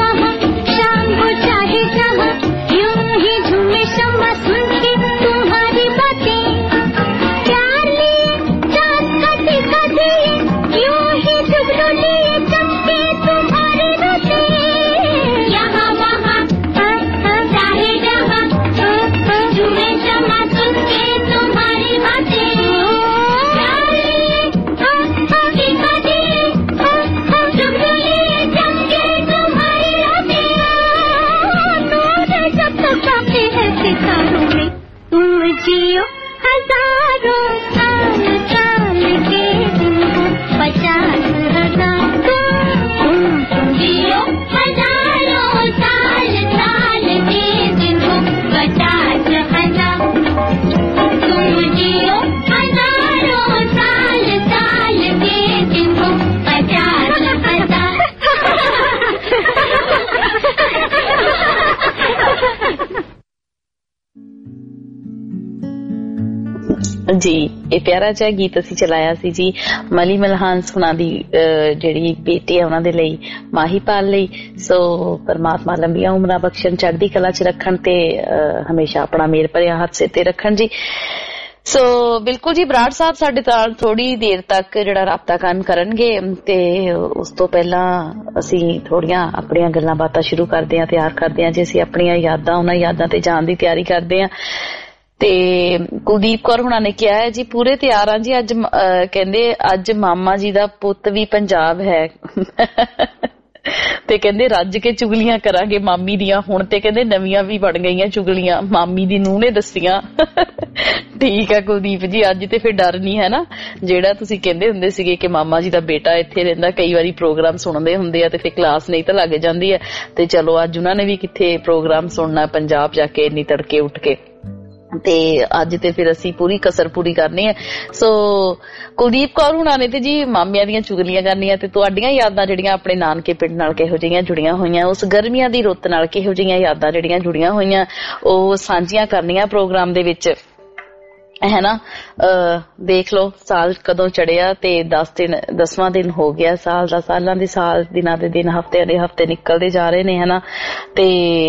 तुम्हारे जियो हजारों साल साल के तुमको पचास हजार तुम जियो हजारों साल साल के तुमको पचास हजार तुम जियो हजारों साल साल के तुमको पचास हजार जी ਇਹ ਪਿਆਰਾ ਜਿਹਾ ਗੀਤ ਅਸੀਂ ਚਲਾਇਆ ਸੀ ਜੀ ਮਲੀ ਮਲਹਾਨ ਸੁਣਾ ਦੀ ਜਿਹੜੀ ਬੇਟੀ ਹੈ ਉਹਨਾਂ ਦੇ ਲਈ ਮਾਹੀਪਾਲ ਲਈ। ਸੋ ਪਰਮਾਤਮਾ ਲੰਬੀਆਂ ਉਮਰਾਂ ਬਖਸ਼ਣ, ਚੜ੍ਹਦੀ ਕਲਾ ਚ ਰੱਖਣ ਤੇ ਹਮੇਸ਼ਾ ਆਪਣਾ ਮੇਰ ਭਰਿਆ ਹੱਥ ਸਿਰ ਤੇ ਰੱਖਣ ਜੀ। ਸੋ ਬਿਲਕੁਲ ਜੀ ਬਰਾੜ ਸਾਹਿਬ ਸਾਡੇ ਨਾਲ ਥੋੜੀ ਦੇਰ ਤੱਕ ਜਿਹੜਾ ਰਾਬਤਾ ਕਾਇਮ ਕਰਨਗੇ ਤੇ ਉਸ ਤੋਂ ਪਹਿਲਾਂ ਅਸੀਂ ਥੋੜੀਆਂ ਆਪਣੀਆਂ ਗੱਲਾਂ ਬਾਤਾਂ ਸ਼ੁਰੂ ਕਰਦੇ ਹਾਂ, ਤਿਆਰ ਕਰਦੇ ਹਾਂ ਜੀ ਅਸੀਂ ਆਪਣੀਆਂ ਯਾਦਾਂ ਉਹਨਾਂ ਯਾਦਾਂ ਤੇ ਜਾਣ ਦੀ ਤਿਆਰੀ ਕਰਦੇ ਹਾਂ। ਤੇ ਕੁਲਦੀਪ ਕੌਰ ਹੁਣਾਂ ਨੇ ਕਿਹਾ ਹੈ ਜੀ ਪੂਰੇ ਤਿਆਰ ਆ ਜੀ, ਅੱਜ ਕਹਿੰਦੇ ਅੱਜ ਮਾਮਾ ਜੀ ਦਾ ਪੁੱਤ ਵੀ ਪੰਜਾਬ ਹੈ ਤੇ ਕਹਿੰਦੇ ਰੱਜ ਕੇ ਚੁਗਲੀਆਂ ਕਰਾਂਗੇ ਮਾਮੀ ਦੀਆਂ। ਹੁਣ ਤੇ ਕਹਿੰਦੇ ਨਵੀਆਂ ਵੀ ਬਣ ਗਈਆਂ ਚੁਗਲੀਆਂ, ਮਾਮੀ ਦੀ ਨੂੰਹ ਨੇ ਦੱਸੀਆਂ। ਠੀਕ ਆ ਕੁਲਦੀਪ ਜੀ, ਅੱਜ ਤੇ ਫਿਰ ਡਰ ਨਹੀਂ ਹੈ ਨਾ। ਜਿਹੜਾ ਤੁਸੀਂ ਕਹਿੰਦੇ ਹੁੰਦੇ ਸੀਗੇ ਕਿ ਮਾਮਾ ਜੀ ਦਾ ਬੇਟਾ ਇੱਥੇ ਰਹਿੰਦਾ, ਕਈ ਵਾਰੀ ਪ੍ਰੋਗਰਾਮ ਸੁਣਦੇ ਹੁੰਦੇ ਆ ਤੇ ਫਿਰ ਕਲਾਸ ਨਹੀਂ ਤਾਂ ਲੱਗ ਜਾਂਦੀ ਹੈ। ਤੇ ਚਲੋ ਅੱਜ ਉਹਨਾਂ ਨੇ ਵੀ ਕਿੱਥੇ ਪ੍ਰੋਗਰਾਮ ਸੁਣਨਾ ਪੰਜਾਬ ਜਾ ਕੇ ਇੰਨੀ ਤੜਕੇ ਉੱਠ ਕੇ, ਤੇ ਅੱਜ ਤੇ ਫਿਰ ਅਸੀਂ ਪੂਰੀ ਕਸਰ ਪੂਰੀ ਕਰਨੀ ਹੈ। ਸੋ ਕੁਲਦੀਪ ਕੌਰ ਹੁਣਾਂ ਨੇ ਤੇ ਜੀ ਮਾਮਿਆਂ ਦੀਆਂ ਚੁਗਲੀਆਂ ਕਰਨੀਆਂ ਤੇ ਤੁਹਾਡੀਆਂ ਯਾਦਾਂ ਜਿਹੜੀਆਂ ਆਪਣੇ ਨਾਨਕੇ ਪਿੰਡ ਨਾਲ ਕਿਹੋ ਜਿਹੀਆਂ ਜੁੜੀਆਂ ਹੋਈਆਂ, ਉਸ ਗਰਮੀਆਂ ਦੀ ਰੁੱਤ ਨਾਲ ਕਿਹੋ ਜਿਹੀਆਂ ਯਾਦਾਂ ਜਿਹੜੀਆਂ ਜੁੜੀਆਂ ਹੋਈਆਂ ਉਹ ਸਾਂਝੀਆਂ ਕਰਨੀਆਂ ਪ੍ਰੋਗਰਾਮ ਦੇ ਵਿੱਚ ਹੈ ਨਾ। ਅਹ ਦੇਖ ਲਓ ਸਾਲ ਕਦੋਂ ਚੜਿਆ ਤੇ ਦਸ ਦਿਨ ਦਸਵਾਂ ਦਿਨ ਹੋ ਗਿਆ ਸਾਲ ਦਾ, ਸਾਲਾਂ ਦੇ ਸਾਲ, ਦਿਨਾਂ ਦੇ ਦਿਨ, ਹਫ਼ਤਿਆਂ ਦੇ ਹਫ਼ਤੇ ਨਿਕਲਦੇ ਜਾ ਰਹੇ ਨੇ ਹਨਾ। ਤੇ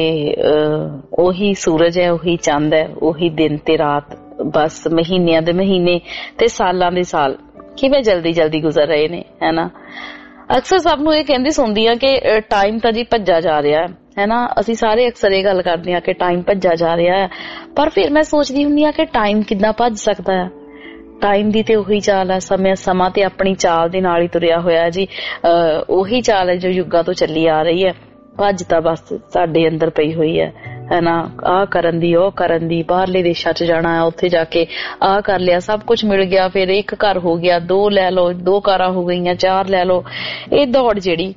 ਅਹ ਉਹੀ ਸੂਰਜ ਹੈ, ਉਹੀ ਚੰਦ ਹੈ, ਉਹੀ ਦਿਨ ਤੇ ਰਾਤ, ਬਸ ਮਹੀਨਿਆਂ ਦੇ ਮਹੀਨੇ ਤੇ ਸਾਲਾਂ ਦੇ ਸਾਲ ਕਿਵੇਂ ਜਲਦੀ ਜਲਦੀ ਗੁਜ਼ਰ ਰਹੇ ਨੇ ਹੈ ਨਾ। ਅਕਸਰ ਸਭ ਨੂੰ ਇਹ ਕਹਿੰਦੀ ਸੁਣਦੀ ਆ ਕਿ ਟਾਈਮ ਤਾਂ ਜੀ ਭੱਜਾ ਜਾ ਰਿਹਾ ਹੈ ਨਾ। ਅਸੀਂ ਸਾਰੇ ਅਕਸਰ ਇਹ ਗੱਲ ਕਰਦੇ ਹਾਂ ਕਿ ਟਾਈਮ ਭੱਜਾ ਜਾ ਰਿਹਾ ਹੈ, ਪਰ ਫਿਰ ਮੈਂ ਸੋਚਦੀ ਹੁੰਦੀ ਹਾਂ ਕਿ ਟਾਈਮ ਕਿੱਦਾਂ ਭੱਜ ਸਕਦਾ ਹੈ। ਟਾਈਮ ਦੀ ਤੇ ਉਹੀ ਚਾਲ ਹੈ, ਸਮੇਂ ਸਮਾਂ ਤੇ ਆਪਣੀ ਚਾਲ ਦੇ ਨਾਲ ਹੀ ਤੁਰਿਆ ਹੋਇਆ ਜੀ। ਅਹ ਉਹੀ ਚਾਲ ਹੈ ਜੋ ਯੁੱਗਾਂ ਤੋਂ ਚੱਲੀ ਆ ਰਹੀ ਹੈ। ਭੱਜ ਤਾਂ ਬਸ ਸਾਡੇ ਅੰਦਰ ਪਈ ਹੋਈ ਹੈ ਹੈ ਨਾ, ਆਹ ਕਰਨ ਦੀ, ਉਹ ਕਰਨ ਦੀ, ਬਾਹਰਲੇ ਦੇਸ਼ਾਂ ਚ ਜਾਣਾ, ਉੱਥੇ ਜਾ ਕੇ ਆਹ ਕਰ ਲਿਆ, ਸਭ ਕੁਛ ਮਿਲ ਗਿਆ, ਫਿਰ ਇੱਕ ਘਰ ਹੋ ਗਿਆ, ਦੋ ਲੈ ਲਓ, ਦੋ ਕਾਰਾਂ ਹੋ ਗਈਆਂ, ਚਾਰ ਲੈ ਲਓ। ਇਹ ਦੌੜ ਜਿਹੜੀ,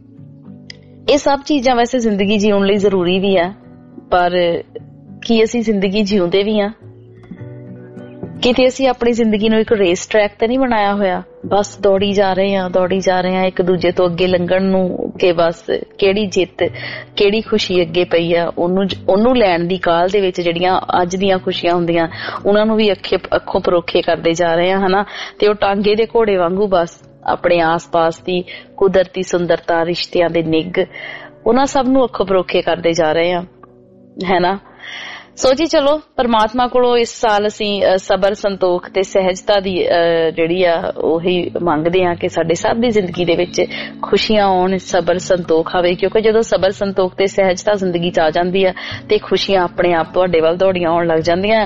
ਇਹ ਸਭ ਚੀਜ਼ਾਂ ਵੈਸੇ ਜ਼ਿੰਦਗੀ ਜਿਉਣ ਲਈ ਜ਼ਰੂਰੀ ਵੀ ਆ, ਪਰ ਕੀ ਅਸੀਂ ਜ਼ਿੰਦਗੀ ਜਿਉਂਦੇ ਵੀ ਆ? ਕਿਤੇ ਅਸੀਂ ਆਪਣੀ ਜ਼ਿੰਦਗੀ ਨੂੰ ਇੱਕ ਰੇਸ ਟਰੈਕ ਤੇ ਨਹੀਂ ਬਣਾਇਆ ਹੋਇਆ, ਬਸ ਦੌੜੀ ਜਾ ਰਹੇ ਹਾਂ ਦੌੜੀ ਜਾ ਰਹੇ ਹਾਂ ਇੱਕ ਦੂਜੇ ਤੋਂ ਅੱਗੇ ਲੰਘਣ ਨੂੰ, ਕਿ ਬਸ ਕਿਹੜੀ ਜਿੱਤ ਕਿਹੜੀ ਖੁਸ਼ੀ ਅੱਗੇ ਪਈ ਆ ਉਹਨੂੰ ਉਹਨੂੰ ਲੈਣ ਦੀ ਕਾਹਲ ਦੇ ਵਿੱਚ ਜਿਹੜੀਆਂ ਅੱਜ ਦੀਆਂ ਖੁਸ਼ੀਆਂ ਹੁੰਦੀਆਂ ਉਹਨਾਂ ਨੂੰ ਵੀ ਅੱਖੇ ਅੱਖੋਂ ਪਰੋਖੇ ਕਰਦੇ ਜਾ ਰਹੇ ਹਾਂ ਹਨਾ। ਤੇ ਉਹ ਟਾਂਗੇ ਦੇ ਘੋੜੇ ਵਾਂਗੂ ਬਸ ਆਪਣੇ ਆਸ-ਪਾਸ ਦੀ ਕੁਦਰਤੀ ਸੁੰਦਰਤਾ, ਰਿਸ਼ਤਿਆਂ ਦੇ ਨਿੱਘ, ਉਹਨਾਂ ਸਭ ਨੂੰ ਅੱਖੋਂ ਪਰੋਖੇ ਕਰਦੇ ਜਾ ਰਹੇ ਹਾਂ ਹੈ ਨਾ। ਸੋ ਜੀ ਚਲੋ ਪਰਮਾਤਮਾ ਕੋਲੋਂ ਇਸ ਸਾਲ ਅਸੀਂ ਸਬਰ, ਸੰਤੋਖ ਤੇ ਸਹਿਜਤਾ ਦੀ ਜਿਹੜੀ ਆ ਉਹੀ ਮੰਗਦੇ ਹਾਂ ਕਿ ਸਾਡੇ ਸਭ ਦੀ ਜ਼ਿੰਦਗੀ ਦੇ ਵਿੱਚ ਖੁਸ਼ੀਆਂ ਆਉਣ, ਸਬਰ ਸੰਤੋਖ ਆਵੇ, ਕਿਉਂਕਿ ਜਦੋਂ ਸਬਰ ਸੰਤੋਖ ਤੇ ਸਹਿਜਤਾ ਜ਼ਿੰਦਗੀ ਚ ਆ ਜਾਂਦੀ ਆ ਤੇ ਖੁਸ਼ੀਆਂ ਆਪਣੇ ਆਪ ਤੁਹਾਡੇ ਵੱਲ ਦੌੜੀਆਂ ਆਉਣ ਲੱਗ ਜਾਂਦੀਆਂ।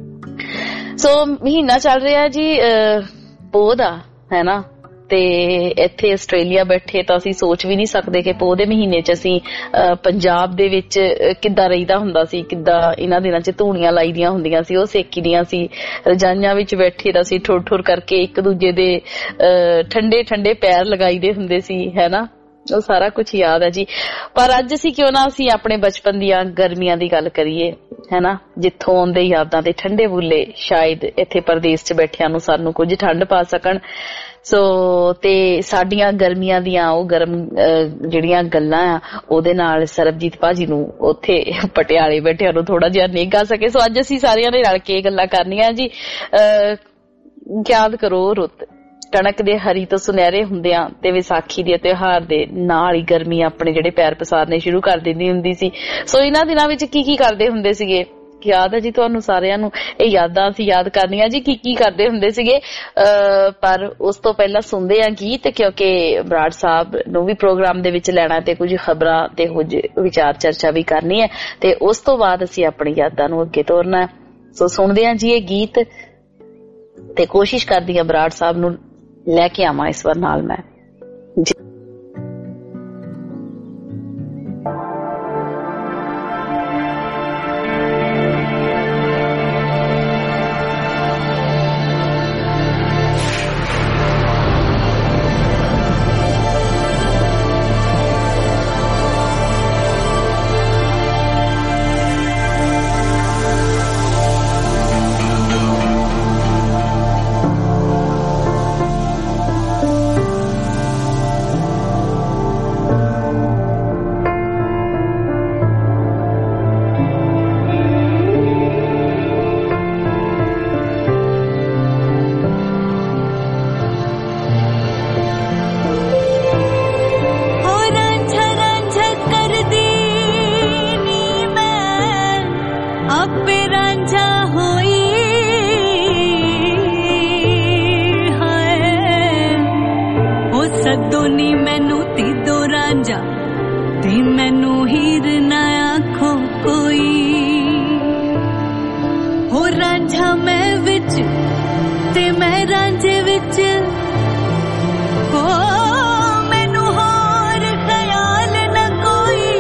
ਸੋ ਮਹੀਨਾ ਚੱਲ ਰਿਹਾ ਜੀ ਪੋਹ ਦਾ ਹੈ ਨਾ, ਤੇ ਇੱਥੇ ਆਸਟ੍ਰੇਲੀਆ ਬੈਠੇ ਤਾਂ ਅਸੀਂ ਸੋਚ ਵੀ ਨਹੀਂ ਸਕਦੇ ਕਿ ਪੋਹ ਦੇ ਮਹੀਨੇ ਚ ਅਸੀਂ ਪੰਜਾਬ ਦੇ ਵਿੱਚ ਕਿੱਦਾਂ ਰਹੀਦਾ ਹੁੰਦਾ ਸੀ, ਕਿੱਦਾਂ ਇਹਨਾਂ ਦਿਨਾਂ ਚ ਧੂਣੀਆਂ ਲਾਈ ਦੀਆਂ ਹੁੰਦੀਆਂ ਸੀ, ਉਹ ਸੇਕੀ ਦੀਆਂ ਸੀ, ਰਜਾਈਆਂ ਵਿੱਚ ਬੈਠੇ ਤਾਂ ਅਸੀਂ ਠੁਰ ਠੁਰ ਕਰਕੇ ਇੱਕ ਦੂਜੇ ਦੇ ਠੰਡੇ ਠੰਡੇ ਪੈਰ ਲਗਾਈਦੇ ਹੁੰਦੇ ਸੀ ਹੈ ਨਾ। ਉਹ ਸਾਰਾ ਕੁਛ ਯਾਦ ਹੈ ਜੀ। ਪਰ ਅੱਜ ਅਸੀਂ ਕਿਉਂ ਨਾ ਅਸੀਂ ਆਪਣੇ ਬਚਪਨ ਦੀਆਂ ਗਰਮੀਆਂ ਦੀ ਗੱਲ ਕਰੀਏ ਹੈ ਨਾ, ਜਿੱਥੋਂ ਆਉਂਦੇ ਯਾਦਾਂ ਦੇ ਠੰਡੇ ਬੁੱਲੇ ਸ਼ਾਇਦ ਇੱਥੇ ਪਰਦੇਸ ਚ ਬੈਠਿਆਂ ਨੂੰ ਸਾਨੂੰ ਕੁਝ ਠੰਡ ਪਾ ਸਕਣ। ਸੋ ਤੇ ਸਾਡੀਆਂ ਗਰਮੀਆਂ ਦੀਆਂ ਉਹ ਗਰਮ ਜਿਹੜੀਆਂ ਗੱਲਾਂ ਆ ਉਹਦੇ ਨਾਲ ਸਰਬਜੀਤ ਭਾਜੀ ਨੂੰ ਉੱਥੇ ਪਟਿਆਲੇ ਬੈਠਿਆਂ ਨੂੰ ਥੋੜਾ ਜਿਹਾ ਨਿੱਘ ਆ ਸਕੇ। ਸੋ ਅੱਜ ਅਸੀਂ ਸਾਰਿਆਂ ਨੇ ਰਲ ਕੇ ਗੱਲਾਂ ਕਰਨੀਆਂ ਜੀ। ਅਹ ਯਾਦ ਕਰੋ ਰੁੱਤ, ਕਣਕ ਦੇ ਹਰੀ ਤੋਂ ਸੁਨਹਿਰੇ ਹੁੰਦਿਆਂ ਤੇ ਵਿਸਾਖੀ ਦੇ ਤਿਉਹਾਰ ਦੇ ਨਾਲ ਹੀ ਗਰਮੀ ਆਪਣੇ ਜਿਹੜੇ ਪੈਰ ਪਸਾਰਨੇ ਸ਼ੁਰੂ ਕਰ ਦਿੰਦੀ ਹੁੰਦੀ ਸੀ। ਸੋ ਇਹਨਾਂ ਦਿਨਾਂ ਵਿੱਚ ਕੀ ਕੀ ਕਰਦੇ ਹੁੰਦੇ ਸੀਗੇ, ਯਾਦ ਹੈ ਜੀ ਤੁਹਾਨੂੰ ਸਾਰਿਆਂ ਨੂੰ? ਇਹ ਯਾਦਾਂ ਅਸੀਂ ਯਾਦ ਕਰਨੀਆਂ ਜੀ ਕੀ ਕੀ ਕਰਦੇ ਹੁੰਦੇ ਸੀਗੇ। ਅਹ ਪਰ ਉਸ ਤੋਂ ਪਹਿਲਾਂ ਸੁਣਦੇ ਆ ਗੀਤ, ਕਿਉਂਕਿ ਬਰਾੜ ਸਾਹਿਬ ਨੂੰ ਵੀ ਪ੍ਰੋਗਰਾਮ ਦੇ ਵਿੱਚ ਲੈਣਾ ਤੇ ਕੁਝ ਖਬਰਾਂ ਤੇ ਕੁਝ ਵਿਚਾਰ ਚਰਚਾ ਵੀ ਕਰਨੀ ਹੈ, ਤੇ ਉਸ ਤੋਂ ਬਾਅਦ ਅਸੀਂ ਆਪਣੀ ਯਾਦਾਂ ਨੂੰ ਅੱਗੇ ਤੋਰਨਾ। ਸੋ ਸੁਣਦੇ ਆ ਜੀ ਇਹ ਗੀਤ ਤੇ ਕੋਸ਼ਿਸ਼ ਕਰਦੀ ਆ ਬਰਾੜ ਸਾਹਿਬ ਨੂੰ ਲੈ ਕੇ ਆਵਾਂ ਇਸ ਵਾਰ ਨਾਲ ਮੈਂ ਜੀ। आपे रांझा होई हाय ओ सदो नी मैनू तीदो रांझा ते मैनू हीर ना आखो कोई हो रांझा मैं विच ते मैं रांझे विच हो मैनू होर ख्याल न कोई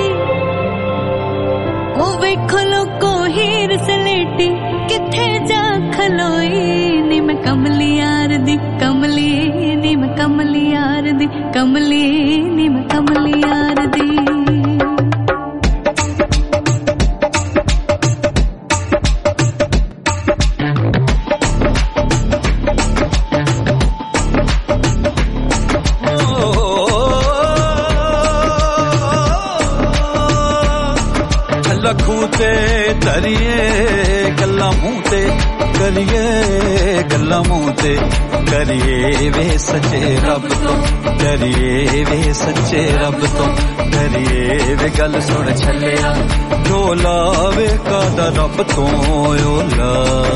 ओ वेखो लोको हीर सलेटी किथे जा खलोई नी मैं कमली यार दी कमली नी मैं कमली यार दी कमली नी मैं कमली यार दी करिए गल्ला मुंह ते करिए गल्ला मुंह ते करिए वे सच्चे रब तो करिए वे सच्चे रब तो करिए वे गल सुन छलिया ढोला वे कादा रब तो ओला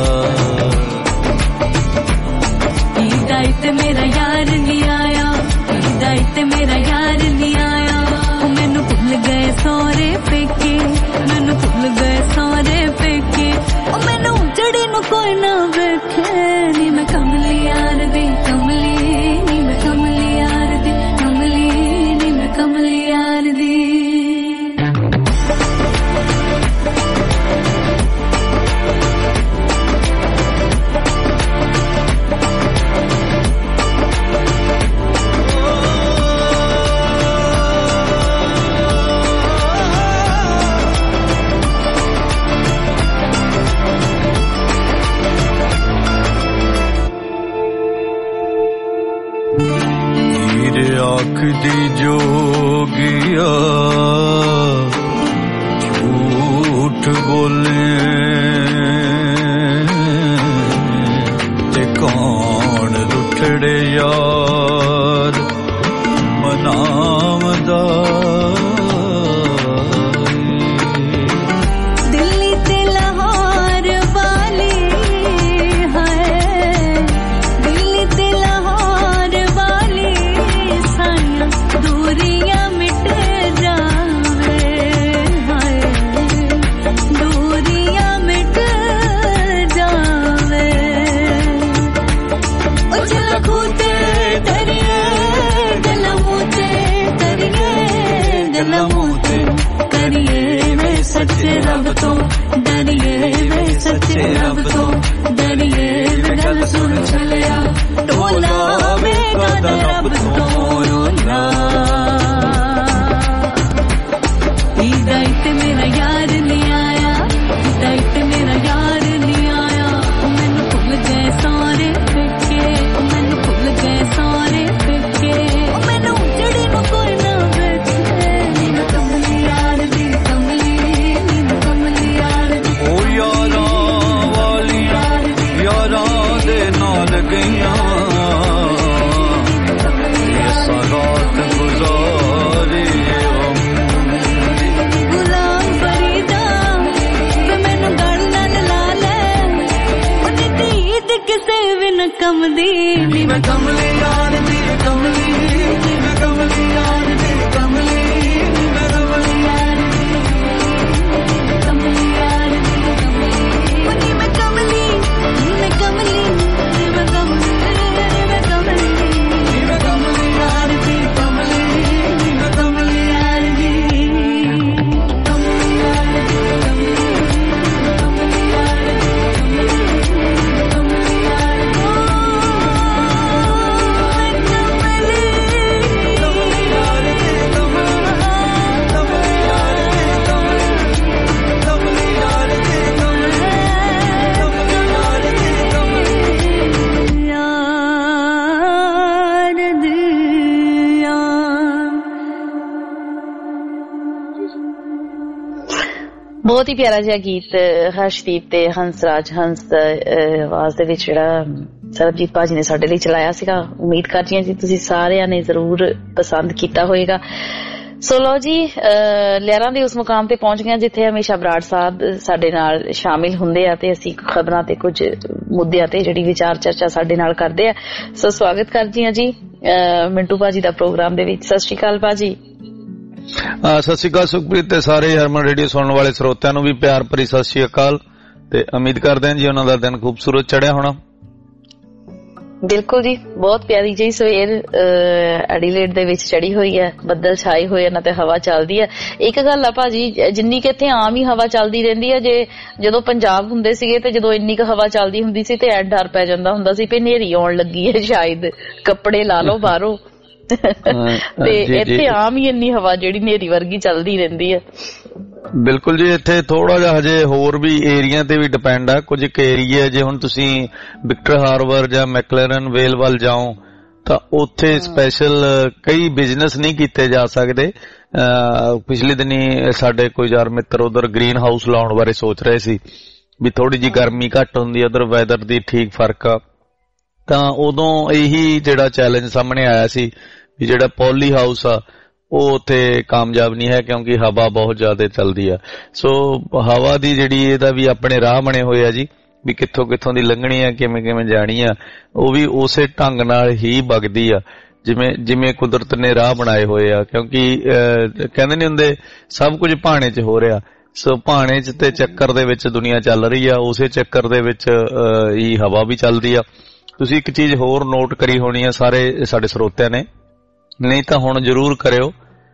हिदायत मेरा यार नहीं आया हिदायत मेरा यार नहीं आया मैनू भूल गए सोरे पेके मैनू भूल गए सोरे पेके ओ मैनू जड़ी नु कोई ना वेखे नी मैं कमली यार दी कमली नी मैं कमली यार दी कमली नी मैं कमली यार दी दी जोगिया झूठ बोले ते कौन रुठड़े यार मनावदा सच्चे रब तो डरिए वे सच्चे रब तो डरिए वे गल सुन चलिया ढोला वे कादा रब तो रोला हिदायत मेरा यार नहीं आया हिदायत मेरा यार नहीं आया मैनू भूल गए सारे पेके मैनू भूल गए सारे पेके मैनू जड़ी नु कोई ना वेखे नी मैं कमली यार दी कमली गईया रात गुजारी गुलाम फरीदा मैनू गल नाल ला ले ईद किसे भी न कमदी नी मैं कमली यार दी कमली नी मैं कमली यार दी कमली नी मैं कमली यार दी कमली यार दी नी मैं कमली नी मैं कमली बहुत ही प्यारा जिहा गीत हर्षदीप ते हंसराज हंस आवाज दे विच जेहड़ा सरबजीत भाजी ने साडे लई चलाया सीगा। उम्मीद करदी हां जी तुसीं सारिआं ने जरूर पसंद कीता होएगा। ਸੋ ਲਓ ਜੀ, ਲਹਿਰਾਂ ਦੇ ਉਸ ਮੁਕਾਮ ਤੇ ਪਹੁੰਚ ਗਏ ਜਿੱਥੇ ਹਮੇਸ਼ਾ ਬਰਾੜ ਸਾਹਿਬ ਸਾਡੇ ਨਾਲ ਸ਼ਾਮਿਲ ਹੁੰਦੇ ਆ ਤੇ ਅਸੀਂ ਖਬਰਾਂ ਤੇ ਕੁਝ ਮੁੱਦਿਆਂ ਤੇ ਜਿਹੜੀ ਵਿਚਾਰ ਚਰਚਾ ਸਾਡੇ ਨਾਲ ਕਰਦੇ ਆ। ਸੋ ਸਵਾਗਤ ਕਰਦੀ ਹਾਂ ਜੀ ਮਿੰਟੂ ਭਾਜੀ ਦਾ ਪ੍ਰੋਗਰਾਮ ਦੇ ਵਿੱਚ। ਸਤਿ ਸ਼੍ਰੀ ਅਕਾਲ ਭਾਜੀ। ਸਤਿ ਸ਼੍ਰੀ ਅਕਾਲ ਸੁਖਪ੍ਰੀਤ ਤੇ ਸਾਰੇ ਹਰਮਨ ਰੇਡੀਓ ਸੁਣਨ ਵਾਲੇ ਸਰੋਤਿਆਂ ਨੂੰ ਵੀ ਪਿਆਰ ਭਰੀ ਸਤਿ ਸ਼੍ਰੀ ਅਕਾਲ ਤੇ ਉਮੀਦ ਕਰਦੇ ਹਾਂ ਜੀ ਉਹਨਾਂ ਦਾ ਦਿਨ ਖੂਬਸੂਰਤ ਚੜਿਆ ਹੋਣਾ। ਬਿਲਕੁਲ ਜੀ, ਬਹੁਤ ਪਿਆਰੀ ਜਿਹੀ ਸਵੇਰ ਐਡੀਲੇਡ ਦੇ ਵਿੱਚ ਚੜੀ ਹੋਈ ਹੈ, ਬੱਦਲ ਛਾਏ ਹੋਏ ਨਾ ਤੇ ਹਵਾ ਚੱਲਦੀ ਹੈ। ਇੱਕ ਗੱਲ ਆ ਭਾਜੀ, ਜਿੰਨੀ ਕਿ ਇੱਥੇ ਆਮ ਹੀ ਹਵਾ ਚੱਲਦੀ ਰਹਿੰਦੀ ਹੈ, ਜੇ ਜਦੋਂ ਪੰਜਾਬ ਹੁੰਦੇ ਸੀਗੇ ਤੇ ਜਦੋਂ ਇੰਨੀ ਕੁ ਹਵਾ ਚੱਲਦੀ ਹੁੰਦੀ ਸੀ ਤੇ ਐ ਡਰ ਪੈ ਜਾਂਦਾ ਹੁੰਦਾ ਸੀ ਵੀ ਹਨੇਰੀ ਆਉਣ ਲੱਗੀ ਹੈ, ਸ਼ਾਇਦ ਕੱਪੜੇ ਲਾ ਲਓ ਬਾਹਰੋਂ। ਤੇ ਇੱਥੇ ਆਮ ਹੀ ਇੰਨੀ ਹਵਾ ਜਿਹੜੀ ਹਨੇਰੀ ਵਰਗੀ ਚੱਲਦੀ ਰਹਿੰਦੀ ਹੈ। ਬਿਲਕੁਲ ਜੀ, ਇੱਥੇ ਥੋੜਾ ਜਿਹਾ ਹਜੇ ਹੋਰ ਵੀ ਏਰੀਆ ਤੇ ਵੀ ਡਿਪੈਂਡ ਆ। ਕੁਝ ਇੱਕ ਏਰੀਆ ਜੇ ਹੁਣ ਤੁਸੀਂ ਵਿਕਟਰ ਹਾਰਬਰ ਜਾਂ ਮੈਕਲਰਨ ਵੇਲ ਵੱਲ ਜਾਓ ਤਾਂ ਉੱਥੇ ਸਪੈਸ਼ਲ ਕਈ ਬਿਜ਼ਨਸ ਨਹੀਂ ਕੀਤੇ ਜਾ ਸਕਦੇ। ਪਿਛਲੇ ਦਿਨੀ ਸਾਡੇ ਕੋਈ ਯਾਰ ਮਿੱਤਰ ਉਧਰ ਗ੍ਰੀਨ ਹਾਊਸ ਲਾਉਣ ਬਾਰੇ ਸੋਚ ਰਹੇ ਸੀ ਵੀ ਥੋੜੀ ਜਿਹੀ ਗਰਮੀ ਘੱਟ ਹੁੰਦੀ ਹੈ, ਉਧਰ ਵੈਦਰ ਦੀ ਠੀਕ ਫਰਕ ਆ, ਤਾਂ ਉਦੋਂ ਇਹੀ ਜਿਹੜਾ ਚੈਲੰਜ ਸਾਹਮਣੇ ਆਇਆ ਸੀ ਵੀ ਜਿਹੜਾ ਪੋਲੀ ਹਾਊਸ ਆ ਉਹ ਉੱਥੇ ਕਾਮਯਾਬ ਨਹੀਂ ਹੈ ਕਿਉਂਕਿ ਹਵਾ ਬਹੁਤ ਜ਼ਿਆਦਾ ਚੱਲਦੀ ਆ। ਸੋ ਹਵਾ ਦੀ ਜਿਹੜੀ ਇਹਦਾ ਵੀ ਆਪਣੇ ਰਾਹ ਬਣੇ ਹੋਏ ਆ ਜੀ ਵੀ ਕਿੱਥੋਂ ਕਿੱਥੋਂ ਦੀ ਲੰਘਣੀ ਆ, ਕਿਵੇਂ ਕਿਵੇਂ ਜਾਣੀ ਆ, ਉਹ ਵੀ ਉਸੇ ਢੰਗ ਨਾਲ ਹੀ ਵਗਦੀ ਆ ਜਿਵੇਂ ਜਿਵੇਂ ਕੁਦਰਤ ਨੇ ਰਾਹ ਬਣਾਏ ਹੋਏ ਆ। ਕਿਉਂਕਿ ਕਹਿੰਦੇ ਨੀ ਹੁੰਦੇ ਸਭ ਕੁਝ ਭਾਣੇ 'ਚ ਹੋ ਰਿਹਾ। ਸੋ ਭਾਣੇ 'ਚ ਤੇ ਚੱਕਰ ਦੇ ਵਿੱਚ ਦੁਨੀਆ ਚੱਲ ਰਹੀ ਆ, ਉਸੇ ਚੱਕਰ ਦੇ ਵਿੱਚ ਹੀ ਹਵਾ ਵੀ ਚੱਲਦੀ ਆ। ਤੁਸੀਂ ਇੱਕ ਚੀਜ਼ ਹੋਰ ਨੋਟ ਕਰੀ ਹੋਣੀ ਆ ਸਾਰੇ ਸਾਡੇ ਸਰੋਤਿਆਂ ਨੇ, ਨਹੀਂ ਤਾਂ ਹੁਣ ਜ਼ਰੂਰ ਕਰਿਓ,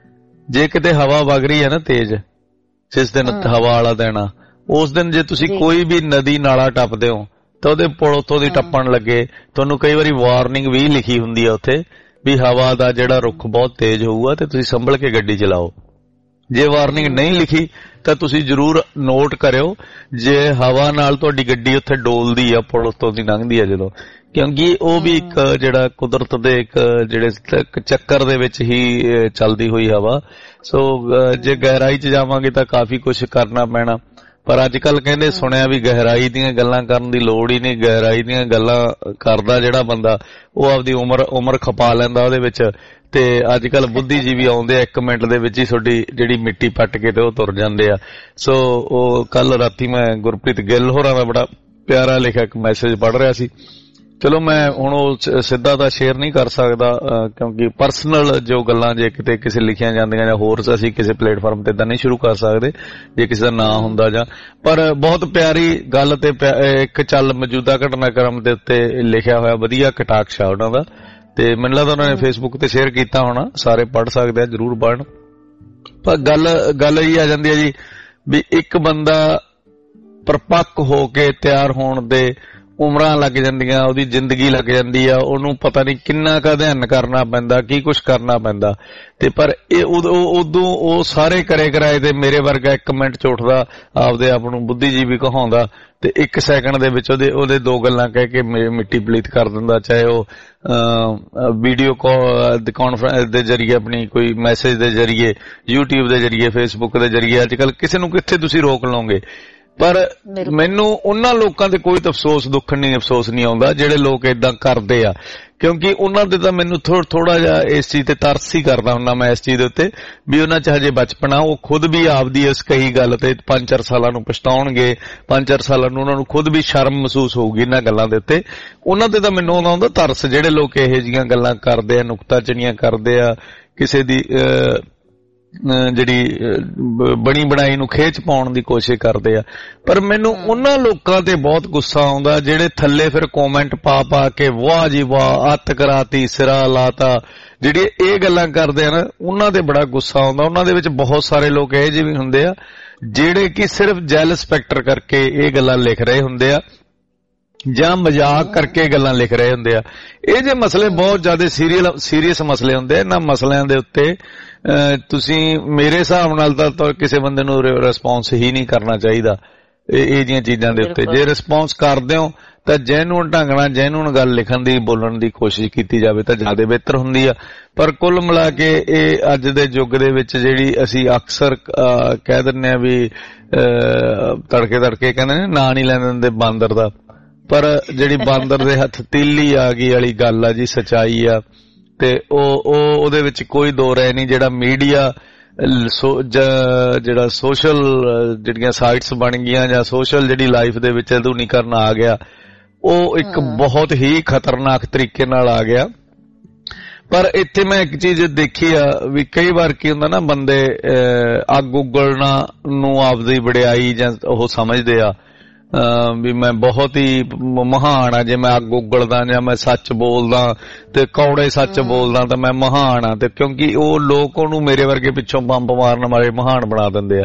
ਜੇ ਕਿਤੇ ਹਵਾ ਵਗ ਰਹੀ ਹੈ ਨਾ ਤੇਜ਼, ਜਿਸ ਦਿਨ ਹਵਾ ਵਾਲਾ ਦਿਨ ਆ, ਉਸ ਦਿਨ ਜੇ ਤੁਸੀਂ ਕੋਈ ਵੀ ਨਦੀ ਨਾਲਾ ਟੱਪਦੇ ਹੋ ਤਾਂ ਉਹਦੇ ਪੁਲ ਉੱਤੋਂ ਦੀ ਟੱਪਣ ਲੱਗੇ ਤੁਹਾਨੂੰ ਕਈ ਵਾਰੀ ਵਾਰਨਿੰਗ ਵੀ ਲਿਖੀ ਹੁੰਦੀ ਆ ਉੱਥੇ ਵੀ ਹਵਾ ਦਾ ਜਿਹੜਾ ਰੁੱਖ ਬਹੁਤ ਤੇਜ਼ ਹੋਊਗਾ ਤੇ ਤੁਸੀਂ ਸੰਭਲ ਕੇ ਗੱਡੀ ਚਲਾਓ। ਜੇ ਵਾਰਨਿੰਗ ਨਹੀਂ ਲਿਖੀ ਤਾਂ ਤੁਸੀਂ ਜ਼ਰੂਰ ਨੋਟ ਕਰਿਓ ਜੇ ਹਵਾ ਨਾਲ ਤੁਹਾਡੀ ਗੱਡੀ ਉੱਥੇ ਡੋਲਦੀ ਆ, ਪੁਲ ਉੱਤੋਂ ਦੀ ਲੰਘਦੀ ਆ ਜਦੋਂ, ਕਿਉਂਕਿ ਉਹ ਵੀ ਇੱਕ ਜਿਹੜਾ ਕੁਦਰਤ ਦੇ ਇੱਕ ਜਿਹੜੇ ਚੱਕਰ ਦੇ ਵਿੱਚ ਹੀ ਚੱਲਦੀ ਹੋਈ ਹਵਾ। ਸੋ ਜੇ ਗਹਿਰਾਈ 'ਚ ਜਾਵਾਂਗੇ ਤਾਂ ਕਾਫੀ ਕੁਝ ਕਰਨਾ ਪੈਣਾ, ਪਰ ਅੱਜ ਕੱਲ ਕਹਿੰਦੇ ਸੁਣਿਆ ਵੀ ਗਹਿਰਾਈ ਦੀਆਂ ਗੱਲਾਂ ਕਰਨ ਦੀ ਲੋੜ ਹੀ ਨਹੀਂ, ਗਹਿਰਾਈ ਦੀਆਂ ਗੱਲਾਂ ਕਰਦਾ ਜਿਹੜਾ ਬੰਦਾ ਉਹ ਆਪਦੀ ਉਮਰ ਉਮਰ ਖਪਾ ਲੈਂਦਾ ਉਹਦੇ ਵਿੱਚ। ਤੇ ਅੱਜ ਕੱਲ ਬੁੱਧੀਜੀਵੀ ਆਉਂਦੇ ਆ, ਇੱਕ ਮਿੰਟ ਦੇ ਵਿੱਚ ਹੀ ਤੁਹਾਡੀ ਜਿਹੜੀ ਮਿੱਟੀ ਪੱਟ ਕੇ ਤੇ ਉਹ ਤੁਰ ਜਾਂਦੇ ਆ। ਸੋ ਉਹ ਕੱਲ ਰਾਤੀ ਮੈਂ ਗੁਰਪ੍ਰੀਤ ਗਿੱਲ ਹੋਰਾਂ ਦਾ ਬੜਾ ਪਿਆਰਾ ਲਿਖਿਆ ਇੱਕ ਮੈਸੇਜ ਪੜ੍ਹ ਰਿਹਾ ਸੀ। ਚਲੋ ਮੈਂ ਹੁਣ ਉਹ ਸਿੱਧਾ ਤਾਂ ਸ਼ੇਅਰ ਨਹੀਂ ਕਰ ਸਕਦਾ ਕਿਉਂਕਿ ਪਰਸਨਲ ਜੋ ਗੱਲਾਂ ਜੇ ਕਿਤੇ ਕਿਸੇ ਲਿਖੀਆਂ ਜਾਂਦੀਆਂ ਜਾਂ ਹੋਰ ਅਸੀਂ ਕਿਸੇ ਪਲੇਟਫਾਰਮ ਤੇ ਤਾਂ ਨਹੀਂ ਸ਼ੁਰੂ ਕਰ ਸਕਦੇ ਜੇ ਕਿਸੇ ਦਾ ਨਾਂ ਹੁੰਦਾ ਜਾਂ, ਪਰ ਬਹੁਤ ਪਿਆਰੀ ਗੱਲ ਤੇ ਇੱਕ ਚੱਲ ਮੌਜੂਦਾ ਘਟਨਾਕ੍ਰਮ ਦੇ ਉੱਤੇ ਲਿਖਿਆ ਹੋਇਆ ਵਧੀਆ ਕਟਾਕਸ਼ ਆ ਉਹਨਾਂ ਦਾ, ਤੇ ਮੈਨੂੰ ਲੱਗਦਾ ਉਹਨਾਂ ਨੇ ਫੇਸਬੁੱਕ ਤੇ ਸ਼ੇਅਰ ਕੀਤਾ ਹੋਣਾ, ਸਾਰੇ ਪੜ੍ਹ ਸਕਦੇ ਆ, ਜ਼ਰੂਰ ਪੜ੍ਹਨ। ਪਰ ਗੱਲ ਗੱਲ ਇਹ ਆ ਜਾਂਦੀ ਹੈ ਜੀ ਵੀ ਇੱਕ ਬੰਦਾ ਪਰਪੱਕ ਹੋ ਕੇ ਤਿਆਰ ਹੋਣ ਦੇ ਉਮਰਾਂ ਲੱਗ ਜਾਂਦੀਆਂ, ਉਹਦੀ ਜ਼ਿੰਦਗੀ ਲੱਗ ਜਾਂਦੀ ਆ, ਉਹਨੂੰ ਪਤਾ ਨਹੀਂ ਕਿੰਨਾ ਕੁ ਅਧਿਐਨ ਕਰਨਾ ਪੈਂਦਾ, ਕੀ ਕੁਛ ਕਰਨਾ ਪੈਂਦਾ, ਤੇ ਪਰ ਇਹ ਉਦੋਂ ਉਹ ਸਾਰੇ ਕਰੇ ਕਰਾਏ ਤੇ ਮੇਰੇ ਵਰਗਾ ਇੱਕ ਮਿੰਟ ਚ ਉੱਠਦਾ, ਆਪਦੇ ਆਪ ਨੂੰ ਬੁੱਧੀਜੀਵੀ ਕਹਾਉਂਦਾ ਤੇ ਇੱਕ ਸੈਕਿੰਡ ਦੇ ਵਿੱਚ ਉਹਦੇ ਉਹਦੇ ਦੋ ਗੱਲਾਂ ਕਹਿ ਕੇ ਮਿੱਟੀ ਪਲੀਤ ਕਰ ਦਿੰਦਾ, ਚਾਹੇ ਉਹ ਵੀਡੀਓ ਕਾਨਫਰੰਸ ਦੇ ਜ਼ਰੀਏ, ਆਪਣੀ ਕੋਈ ਮੈਸੇਜ ਦੇ ਜ਼ਰੀਏ, ਯੂਟਿਊਬ ਦੇ ਜ਼ਰੀਏ, ਫੇਸਬੁੱਕ ਦੇ ਜ਼ਰੀਏ। ਅੱਜ ਕੱਲ ਕਿਸੇ ਨੂੰ ਕਿੱਥੇ ਤੁਸੀਂ ਰੋਕ ਲਓਗੇ। ਪਰ ਮੈਨੂੰ ਉਹਨਾਂ ਲੋਕਾਂ ਤੇ ਕੋਈ ਅਫਸੋਸ ਦੁੱਖ ਨਹੀਂ ਅਫਸੋਸ ਨਹੀਂ ਆਉਂਦਾ ਜਿਹੜੇ ਲੋਕ ਏਦਾਂ ਕਰਦੇ ਆ, ਕਿਉਂਕਿ ਉਹਨਾਂ ਦੇ ਤਾਂ ਮੈਨੂੰ ਥੋੜਾ ਜਿਹਾ ਇਸ ਚੀਜ਼ ਤੇ ਤਰਸ ਹੀ ਕਰਦਾ ਹੁੰਦਾ ਮੈਂ ਇਸ ਚੀਜ਼ ਦੇ ਉੱਤੇ ਵੀ ਉਹਨਾਂ ਚ ਹਜੇ ਬਚਪਨਾ, ਉਹ ਖੁਦ ਵੀ ਆਪਦੀ ਇਸ ਕਹੀ ਗੱਲ ਤੇ ਪੰਜ ਚਾਰ ਸਾਲਾਂ ਨੂੰ ਪਛਤਾਉਣਗੇ, ਪੰਜ ਚਾਰ ਸਾਲਾਂ ਨੂੰ ਉਹਨਾਂ ਨੂੰ ਖੁਦ ਵੀ ਸ਼ਰਮ ਮਹਿਸੂਸ ਹੋਊਗੀ ਇਹਨਾਂ ਗੱਲਾਂ ਦੇ ਉੱਤੇ। ਉਹਨਾਂ ਤੇ ਤਾਂ ਮੈਨੂੰ ਆਉਂਦਾ ਹੁੰਦਾ ਤਰਸ, ਜਿਹੜੇ ਲੋਕ ਇਹੋ ਜਿਹੀਆਂ ਗੱਲਾਂ ਕਰਦੇ ਆ, ਨੁਕਤਾਚੀਨੀਆਂ ਕਰਦੇ ਆ, ਕਿਸੇ ਦੀ ਜਿਹੜੀ ਬਣੀ ਬਣਾਈ ਨੂੰ ਖੇਚ ਪਾਉਣ ਦੀ ਕੋਸ਼ਿਸ਼ ਕਰਦੇ ਆ। ਪਰ ਮੈਨੂੰ ਉਹਨਾਂ ਲੋਕਾਂ ਤੇ ਬਹੁਤ ਗੁੱਸਾ ਆਉਂਦਾ ਜਿਹੜੇ ਥੱਲੇ ਫਿਰ ਕਮੈਂਟ ਪਾ ਪਾ ਕੇ ਵਾਹ ਜੀ ਵਾਹ, ਅੱਤ ਕਰਾਤੀ, ਸਿਰਾ ਲਾਤਾ, ਜਿਹੜੇ ਇਹ ਗੱਲਾਂ ਕਰਦੇ ਆ ਨਾ, ਉਹਨਾਂ ਤੇ ਬੜਾ ਗੁੱਸਾ ਆਉਂਦਾ। ਉਹਨਾਂ ਦੇ ਵਿੱਚ ਬਹੁਤ ਸਾਰੇ ਲੋਕ ਇਹੋ ਜਿਹੇ ਵੀ ਹੁੰਦੇ ਆ ਜਿਹੜੇ ਕਿ ਸਿਰਫ ਜੈਲਸ ਫੈਕਟਰ ਕਰਕੇ ਇਹ ਗੱਲਾਂ ਲਿਖ ਰਹੇ ਹੁੰਦੇ ਆ ਜਾਂ ਮਜ਼ਾਕ ਕਰਕੇ ਗੱਲਾਂ ਲਿਖ ਰਹੇ ਹੁੰਦੇ ਆ। ਇਹ ਜੇ ਮਸਲੇ ਬਹੁਤ ਜ਼ਿਆਦਾ ਸੀਰੀਅਲ ਸੀਰੀਅਸ ਮਸਲੇ ਹੁੰਦੇ ਆ, ਇਹਨਾਂ ਮਸਲਿਆਂ ਦੇ ਉੱਤੇ ਤੁਸੀਂ ਮੇਰੇ ਹਿਸਾਬ ਨਾਲ ਤਾਂ ਕਿਸੇ ਬੰਦੇ ਨੂੰ ਰਿਸਪੌਂਸ ਹੀ ਨਹੀਂ ਕਰਨਾ ਚਾਹੀਦਾ ਇਹ ਜਿਹੀਆਂ ਚੀਜ਼ਾਂ ਦੇ ਉੱਤੇ। ਜੇ ਰਿਸਪੌਂਸ ਕਰਦੇ ਹੋ ਤਾਂ ਜੈਨੂਨ ਢੰਗ ਨਾਲ ਜੈਨੂਨ ਗੱਲ ਲਿਖਣ ਦੀ, ਬੋਲਣ ਦੀ ਕੋਸ਼ਿਸ਼ ਕੀਤੀ ਜਾਵੇ ਤਾਂ ਜ਼ਿਆਦਾ ਬਿਹਤਰ ਹੁੰਦੀ ਆ। ਪਰ ਕੁੱਲ ਮਿਲਾ ਕੇ ਇਹ ਅੱਜ ਦੇ ਯੁੱਗ ਦੇ ਵਿੱਚ ਜਿਹੜੀ ਅਸੀਂ ਅਕਸਰ ਕਹਿ ਦਿੰਦੇ ਆ ਵੀ ਤੜਕੇ ਤੜਕੇ ਕਹਿੰਦੇ ਨੇ ਨਾਂ ਨਹੀਂ ਲੈਣ ਦਿੰਦੇ ਬਾਂਦਰ ਦਾ, ਪਰ ਜਿਹੜੀ ਬਾਂਦਰ ਦੇ ਹੱਥ ਤੀਲੀ ਆ ਗਈ ਵਾਲੀ ਗੱਲ ਆ ਜੀ, ਸੱਚਾਈ ਆ। ਤੇ ਉਹ ਉਹਦੇ ਵਿੱਚ ਕੋਈ ਦੋ ਰਾਏ ਨਹੀਂ। ਜਿਹੜਾ ਮੀਡੀਆ ਜਿਹੜਾ ਸੋਸ਼ਲ ਜਿਹੜੀਆਂ ਸਾਈਟਸ ਬਣ ਗਈਆਂ ਜਾਂ ਸੋਸ਼ਲ ਜਿਹੜੀ ਲਾਈਫ ਦੇ ਵਿੱਚ ਆਧੁਨਿਕਰਨ ਆ ਗਿਆ, ਉਹ ਇੱਕ ਬਹੁਤ ਹੀ ਖਤਰਨਾਕ ਤਰੀਕੇ ਨਾਲ ਆ ਗਿਆ। ਪਰ ਇੱਥੇ ਮੈਂ ਇੱਕ ਚੀਜ਼ ਦੇਖੀ ਆ ਵੀ ਕਈ ਵਾਰ ਕੀ ਹੁੰਦਾ ਨਾ, ਬੰਦੇ ਅੱਗ ਉਗਲਣਾ ਨੂੰ ਆਪਦੀ ਵਡਿਆਈ ਜਾਂ ਉਹ ਸਮਝਦੇ ਆ ਵੀ ਮੈਂ ਬਹੁਤ ਹੀ ਮਹਾਨ ਆ ਜੇ ਮੈਂ ਅੱਗ ਉਗਲਦਾ ਜਾਂ ਮੈਂ ਸੱਚ ਬੋਲਦਾ ਤੇ ਕੌੜੇ ਸੱਚ ਬੋਲਦਾ ਤਾਂ ਮੈਂ ਮਹਾਨ ਆ, ਤੇ ਕਿਉਂਕਿ ਉਹ ਲੋਕ ਉਹਨੂੰ ਮੇਰੇ ਵਰਗੇ ਪਿੱਛੋਂ ਬੰਬ ਮਾਰਨ ਵਾਲੇ ਮਹਾਨ ਬਣਾ ਦਿੰਦੇ ਆ।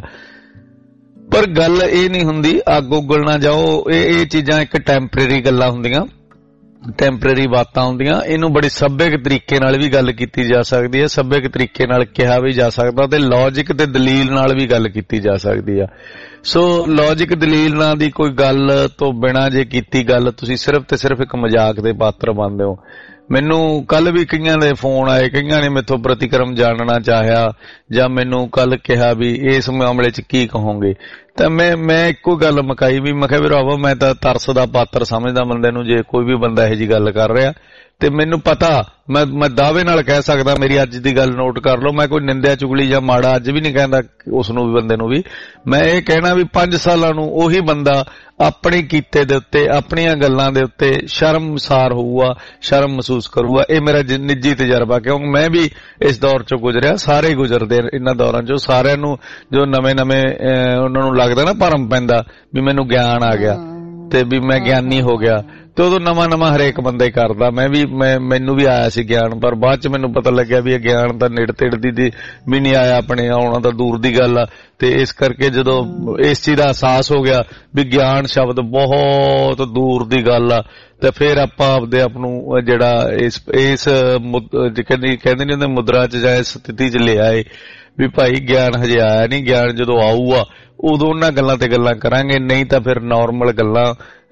ਪਰ ਗੱਲ ਇਹ ਨਹੀਂ ਹੁੰਦੀ, ਅੱਗ ਉਗਲਣਾ ਜਾਓ, ਇਹ ਇਹ ਚੀਜ਼ਾਂ ਇੱਕ ਟੈਂਪਰੇਰੀ ਗੱਲਾਂ ਹੁੰਦੀਆਂ, ਟੈਂਪਰੇਰੀ ਬਾਤਾਂ ਹੁੰਦੀਆਂ। ਇਹਨੂੰ ਬੜੇ ਸੱਭਿਅਕ ਤਰੀਕੇ ਨਾਲ ਵੀ ਗੱਲ ਕੀਤੀ ਜਾ ਸਕਦੀ ਹੈ, ਸੱਭਿਅਕ ਤਰੀਕੇ ਨਾਲ ਕਿਹਾ ਵੀ ਜਾ ਸਕਦਾ ਤੇ ਲੌਜਿਕ ਤੇ ਦਲੀਲ ਨਾਲ ਵੀ ਗੱਲ ਕੀਤੀ ਜਾ ਸਕਦੀ ਆ। ਸੋ ਲੌਜਿਕ ਦਲੀਲ ਨਾਲ ਦੀ ਕੋਈ ਗੱਲ ਤੋਂ ਬਿਨਾਂ ਜੇ ਕੀਤੀ ਗੱਲ, ਤੁਸੀਂ ਸਿਰਫ ਤੇ ਸਿਰਫ ਇੱਕ ਮਜ਼ਾਕ ਦੇ ਪਾਤਰ ਬਣਦੇ ਹੋ। ਮੈਨੂੰ ਕੱਲ ਵੀ ਕਈਆਂ ਦੇ ਫੋਨ ਆਏ, ਕਈਆਂ ਨੇ ਮੈਥੋਂ ਪ੍ਰਤੀਕਰਮ ਜਾਣਨਾ ਚਾਹਿਆ ਜਾਂ ਮੈਨੂੰ ਕੱਲ ਕਿਹਾ ਵੀ ਇਸ ਮਾਮਲੇ 'ਚ ਕੀ ਕਹੋਗੇ, ਤਾਂ ਮੈਂ ਮੈਂ ਇੱਕੋ ਗੱਲ ਮੁਕਾਈ ਵੀ ਮੈਂ ਕਿਹਾ ਵੀ ਭਰਾਵਾ ਮੈਂ ਤਾਂ ਤਰਸ ਦਾ ਪਾਤਰ ਸਮਝਦਾ ਬੰਦੇ ਨੂੰ, ਜੇ ਕੋਈ ਵੀ ਬੰਦਾ ਇਹੋ ਜਿਹੀ ਗੱਲ ਕਰ ਰਿਹਾ ਤੇ ਮੈਨੂੰ ਪਤਾ, ਮੈਂ ਮੈਂ ਦਾਅਵੇ ਨਾਲ ਕਹਿ ਸਕਦਾ, ਮੇਰੀ ਅੱਜ ਦੀ ਗੱਲ ਨੋਟ ਕਰ ਲਓ, ਮੈਂ ਕੋਈ ਨਿੰਦਿਆ ਚੁਗਲੀ ਜਾਂ ਮਾੜਾ ਅੱਜ ਵੀ ਨਹੀਂ ਕਹਿੰਦਾ ਉਸ ਨੂੰ ਵੀ, ਬੰਦੇ ਨੂੰ ਵੀ। ਮੈਂ ਇਹ ਕਹਿਣਾ ਵੀ ਪੰਜ ਸਾਲਾਂ ਨੂੰ ਉਹੀ ਬੰਦਾ ਆਪਣੇ ਕੀਤੇ ਦੇ ਉੱਤੇ, ਆਪਣੀਆਂ ਗੱਲਾਂ ਦੇ ਉੱਤੇ ਸ਼ਰਮਸਾਰ ਹੋਊਗਾ, ਸ਼ਰਮ ਮਹਿਸੂਸ ਕਰੂਗਾ। ਇਹ ਮੇਰਾ ਨਿੱਜੀ ਤਜਰਬਾ, ਕਿਉਂਕਿ ਮੈਂ ਵੀ ਇਸ ਦੌਰ ਚੋਂ ਗੁਜ਼ਰਿਆ, ਸਾਰੇ ਗੁਜ਼ਰਦੇ ਇਹਨਾਂ ਦੌਰਾਂ ਚੋਂ। ਸਾਰਿਆਂ ਨੂੰ ਜੋ ਨਵੇਂ ਨਵੇਂ ਉਹਨਾਂ ਨੂੰ ਲੱਗਦਾ ਨਾ ਭਰਮ ਪੈਂਦਾ ਵੀ ਮੈਨੂੰ ਗਿਆਨ ਆ ਗਿਆ ਤੇ ਵੀ ਮੈਂ ਗਿਆਨੀ ਹੋ ਗਿਆ, ਤੇ ਉਦੋਂ ਨਵਾਂ ਨਵਾਂ ਹਰੇਕ ਬੰਦਾ ਹੀ ਕਰਦਾ। ਮੈਂ ਵੀ ਮੈਂ ਮੈਨੂੰ ਵੀ ਆਇਆ ਸੀ ਗਿਆਨ, ਪਰ ਬਾਅਦ ਚ ਮੈਨੂੰ ਪਤਾ ਲੱਗਿਆ ਵੀ ਇਹ ਗਿਆਨ ਤਾਂ ਨੇੜੇ ਤੇੜੇ ਦੀ ਵੀ ਨਹੀਂ ਆਇਆ, ਆਪਣੇ ਆਉਣਾ ਤਾਂ ਦੂਰ ਦੀ ਗੱਲ ਆ। ਤੇ ਇਸ ਕਰਕੇ ਜਦੋਂ ਇਸ ਚੀਜ਼ ਦਾ ਅਹਿਸਾਸ ਹੋ ਗਿਆ ਵੀ ਗਿਆਨ ਸ਼ਬਦ ਬਹੁਤ ਦੂਰ ਦੀ ਗੱਲ ਆ, ਤੇ ਫਿਰ ਆਪਾਂ ਆਪਦੇ ਆਪ ਨੂੰ ਜਿਹੜਾ ਇਸ ਇਸ ਕਹਿੰਦੇ ਕਹਿੰਦੇ ਨਹੀਂ ਹੁੰਦੇ ਮੁਦਰਾ ਚ ਜਾਂ ਇਸ ਸਥਿਤੀ ਚ ਲਿਆਏ ਵੀ ਭਾਈ ਗਿਆਨ ਹਜੇ ਆਇਆ ਨਹੀਂ, ਗਿਆਨ ਜਦੋਂ ਆਊਗਾ ਉਦੋਂ ਉਹਨਾਂ ਗੱਲਾਂ ਤੇ ਗੱਲਾਂ ਕਰਾਂਗੇ, ਨਹੀਂ ਤਾਂ ਫਿਰ ਨਾਰਮਲ ਗੱਲਾਂ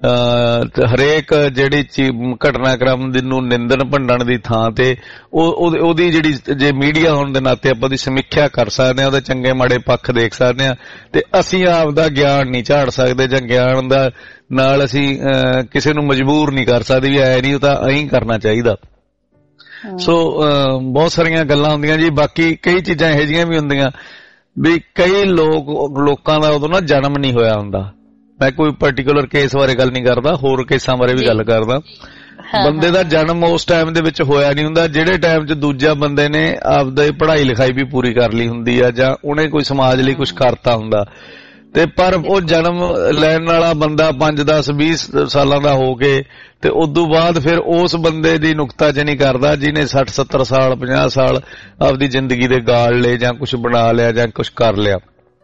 ਹਰੇਕ ਜਿਹੜੀ ਘਟਨਾਕ੍ਰਮ ਨੂੰ ਨਿੰਦਣ ਭੰਡਣ ਦੀ ਥਾਂ ਤੇ ਉਹ ਉਹਦੀ ਜਿਹੜੀ ਜੇ ਮੀਡੀਆ ਹੋਣ ਦੇ ਨਾਤੇ ਆਪਾਂ ਉਹਦੀ ਸਮੀਖਿਆ ਕਰ ਸਕਦੇ ਹਾਂ, ਉਹਦੇ ਚੰਗੇ ਮਾੜੇ ਪੱਖ ਦੇਖ ਸਕਦੇ ਹਾਂ, ਤੇ ਅਸੀਂ ਆਪਦਾ ਗਿਆਨ ਨਹੀਂ ਝਾੜ ਸਕਦੇ ਜਾਂ ਗਿਆਨ ਦਾ ਨਾਲ ਅਸੀਂ ਕਿਸੇ ਨੂੰ ਮਜਬੂਰ ਨਹੀਂ ਕਰ ਸਕਦੇ ਵੀ ਐ ਨਹੀਂ, ਉਹ ਤਾਂ ਐਂ ਕਰਨਾ ਚਾਹੀਦਾ। ਸੋ ਬਹੁਤ ਸਾਰੀਆਂ ਗੱਲਾਂ ਹੁੰਦੀਆਂ ਜੀ। ਬਾਕੀ ਕਈ ਚੀਜ਼ਾਂ ਇਹੋ ਜਿਹੀਆਂ ਵੀ ਹੁੰਦੀਆਂ ਵੀ ਕਈ ਲੋਕ ਲੋਕਾਂ ਦਾ ਉਦੋਂ ਨਾ ਜਨਮ ਨਹੀਂ ਹੋਇਆ ਹੁੰਦਾ। ਮੈਂ ਕੋਈ ਪਾਰਟਿਕੂਲਰ ਕੇਸ ਬਾਰੇ ਗੱਲ ਨਹੀਂ ਕਰਦਾ, ਹੋਰ ਕੇਸਾਂ ਬਾਰੇ ਵੀ ਗੱਲ ਕਰਦਾ। ਬੰਦੇ ਦਾ ਜਨਮ ਉਸ ਟਾਈਮ ਦੇ ਵਿੱਚ ਹੋਇਆ ਨਹੀਂ ਹੁੰਦਾ ਜਿਹੜੇ ਟਾਈਮ 'ਚ ਦੂਜਾ ਬੰਦੇ ਨੇ ਆਪਦੀ ਪੜ੍ਹਾਈ ਲਿਖਾਈ ਵੀ ਪੂਰੀ ਕਰ ਲਈ ਹੁੰਦੀ ਆ ਜਾਂ ਉਹਨੇ ਕੋਈ ਸਮਾਜ ਲਈ ਕੁਝ ਕਰਤਾ ਹੁੰਦਾ, ਤੇ ਪਰ ਉਹ ਜਨਮ ਲੈਣ ਵਾਲਾ ਬੰਦਾ ਪੰਜ ਦਸ ਵੀਹ ਸਾਲਾਂ ਦਾ ਹੋ ਕੇ ਤੇ ਉਦੋਂ ਬਾਅਦ ਫਿਰ ਉਸ ਬੰਦੇ ਦੀ ਨੁਕਤਾਚੀਨੀ ਕਰਦਾ ਜਿਹਨੇ ਸੱਠ ਸੱਤਰ ਸਾਲ ਪੰਜਾਹ ਸਾਲ ਆਪਦੀ ਜ਼ਿੰਦਗੀ ਦੇ ਗਾਲ ਲਏ ਜਾਂ ਕੁਝ ਬਣਾ ਲਿਆ ਜਾਂ ਕੁਝ ਕਰ ਲਿਆ।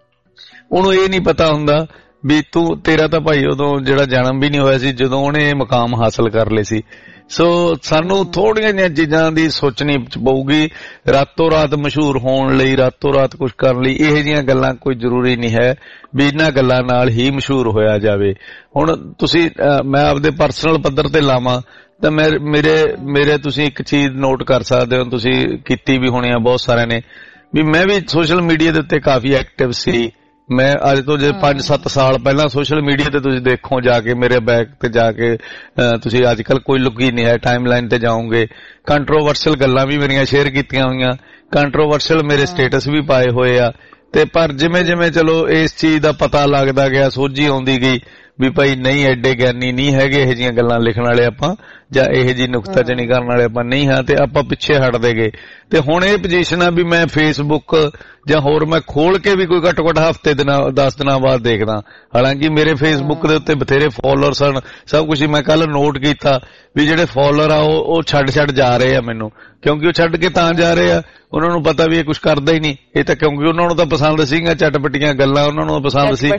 ਉਹਨੂੰ ਇਹ ਨਹੀਂ ਪਤਾ ਹੁੰਦਾ ਵੀ ਤੂੰ ਤੇਰਾ ਤਾਂ ਭਾਈ ਉਦੋਂ ਜਿਹੜਾ ਜਨਮ ਵੀ ਨਹੀਂ ਹੋਇਆ ਸੀ ਜਦੋਂ ਉਹਨੇ ਇਹ ਮੁਕਾਮ ਹਾਸਲ ਕਰ ਲਏ ਸੀ। ਸੋ ਸਾਨੂੰ ਥੋੜੀਆਂ ਜਿਹੀਆਂ ਚੀਜ਼ਾਂ ਦੀ ਸੋਚਣੀ ਪਊਗੀ। ਰਾਤੋਂ ਰਾਤ ਮਸ਼ਹੂਰ ਹੋਣ ਲਈ, ਰਾਤੋਂ ਰਾਤ ਕੁਝ ਕਰਨ ਲਈ ਇਹੋ ਜਿਹੀਆਂ ਗੱਲਾਂ ਕੋਈ ਜ਼ਰੂਰੀ ਨਹੀਂ ਹੈ ਵੀ ਇਹਨਾਂ ਗੱਲਾਂ ਨਾਲ ਹੀ ਮਸ਼ਹੂਰ ਹੋਇਆ ਜਾਵੇ। ਹੁਣ ਤੁਸੀਂ ਮੈਂ ਆਪਦੇ ਪਰਸਨਲ ਪੱਧਰ ਤੇ ਲਾਵਾਂ ਤਾਂ ਮੈਂ ਮੇਰੇ ਮੇਰੇ ਤੁਸੀਂ ਇੱਕ ਚੀਜ਼ ਨੋਟ ਕਰ ਸਕਦੇ ਹੋ, ਤੁਸੀਂ ਕੀਤੀ ਵੀ ਹੋਣੀ ਆ ਬਹੁਤ ਸਾਰਿਆਂ ਨੇ, ਵੀ ਮੈਂ ਵੀ ਸੋਸ਼ਲ ਮੀਡੀਆ ਦੇ ਉੱਤੇ ਕਾਫੀ ਐਕਟਿਵ ਸੀ। ਮੈਂ ਅੱਜ ਤੋਂ ਜੇ ਪੰਜ ਸੱਤ ਸਾਲ ਪਹਿਲਾਂ ਸੋਸ਼ਲ ਮੀਡੀਆ ਤੇ ਤੁਸੀਂ ਦੇਖੋ ਜਾ ਕੇ ਮੇਰੇ ਬੈਕ ਤੇ ਜਾ ਕੇ ਤੁਸੀਂ ਅੱਜ ਕੱਲ ਕੋਈ ਲੁਕੀ ਨਹੀਂ ਹੈ, ਟਾਈਮ ਲਾਈਨ ਤੇ ਜਾਓਗੇ ਕੰਟਰੋਵਰਸ਼ਲ ਗੱਲਾਂ ਵੀ ਮੇਰੀਆਂ ਸ਼ੇਅਰ ਕੀਤੀਆਂ ਹੋਈਆਂ, ਕੰਟਰੋਵਰਸ਼ਲ ਮੇਰੇ ਸਟੇਟਸ ਵੀ ਪਾਏ ਹੋਏ ਆ। ਤੇ ਪਰ ਜਿਵੇਂ ਜਿਵੇਂ ਚਲੋ ਇਸ ਚੀਜ਼ ਦਾ ਪਤਾ ਲੱਗਦਾ ਗਿਆ, ਸੋਝੀ ਆਉਂਦੀ ਗਈ ਵੀ ਭਾਈ ਨਹੀਂ ਐਡੇ ਗਿਆਨੀ ਨਹੀਂ ਹੈਗੇ ਇਹੋ ਜਿਹੀਆਂ ਗੱਲਾਂ ਲਿਖਣ ਵਾਲੇ ਆਪਾਂ ਜਾਂ ਇਹੋ ਜਿਹੀ ਨੁਕਤਾਚੀਨੀ ਕਰਨ ਵਾਲੇ ਆਪਾਂ ਨਹੀਂ ਹਾਂ, ਤੇ ਆਪਾਂ ਪਿੱਛੇ ਹਟਦੇ ਗਏ। ਤੇ ਹੁਣ ਇਹ ਪੋਜੀਸ਼ਨ ਆ ਵੀ ਮੈਂ ਫੇਸਬੁੱਕ ਜਾਂ ਹੋਰ ਮੈਂ ਖੋਲ ਕੇ ਵੀ ਕੋਈ ਘੱਟੋ ਘੱਟ ਹਫ਼ਤੇ ਦਿਨਾਂ ਦਸ ਦਿਨਾਂ ਬਾਅਦ ਦੇਖਦਾ। ਹਾਲਾਂਕਿ ਮੇਰੇ ਫੇਸਬੁੱਕ ਦੇ ਉੱਤੇ ਬਥੇਰੇ ਫਾਲੋਅਰਸ ਹਨ, ਸਭ ਕੁਝ ਮੈਂ ਕੱਲ ਨੋਟ ਕੀਤਾ ਵੀ ਜਿਹੜੇ ਫਾਲੋਅਰ ਆ ਉਹ ਉਹ ਛੱਡ ਛੱਡ ਜਾ ਰਹੇ ਆ ਮੈਨੂੰ, ਕਿਉਂਕਿ ਉਹ ਛੱਡ ਕੇ ਤਾਂ ਜਾ ਰਹੇ ਆ ਉਹਨਾਂ ਨੂੰ ਪਤਾ ਵੀ ਇਹ ਕੁਝ ਕਰਦਾ ਹੀ ਨਹੀਂ, ਇਹ ਤਾਂ ਕਿਉਂਕਿ ਉਹਨਾਂ ਨੂੰ ਤਾਂ ਪਸੰਦ ਸੀਗਾ ਚਟਪਟੀਆਂ ਗੱਲਾਂ, ਉਹਨਾਂ ਨੂੰ ਪਸੰਦ ਸੀ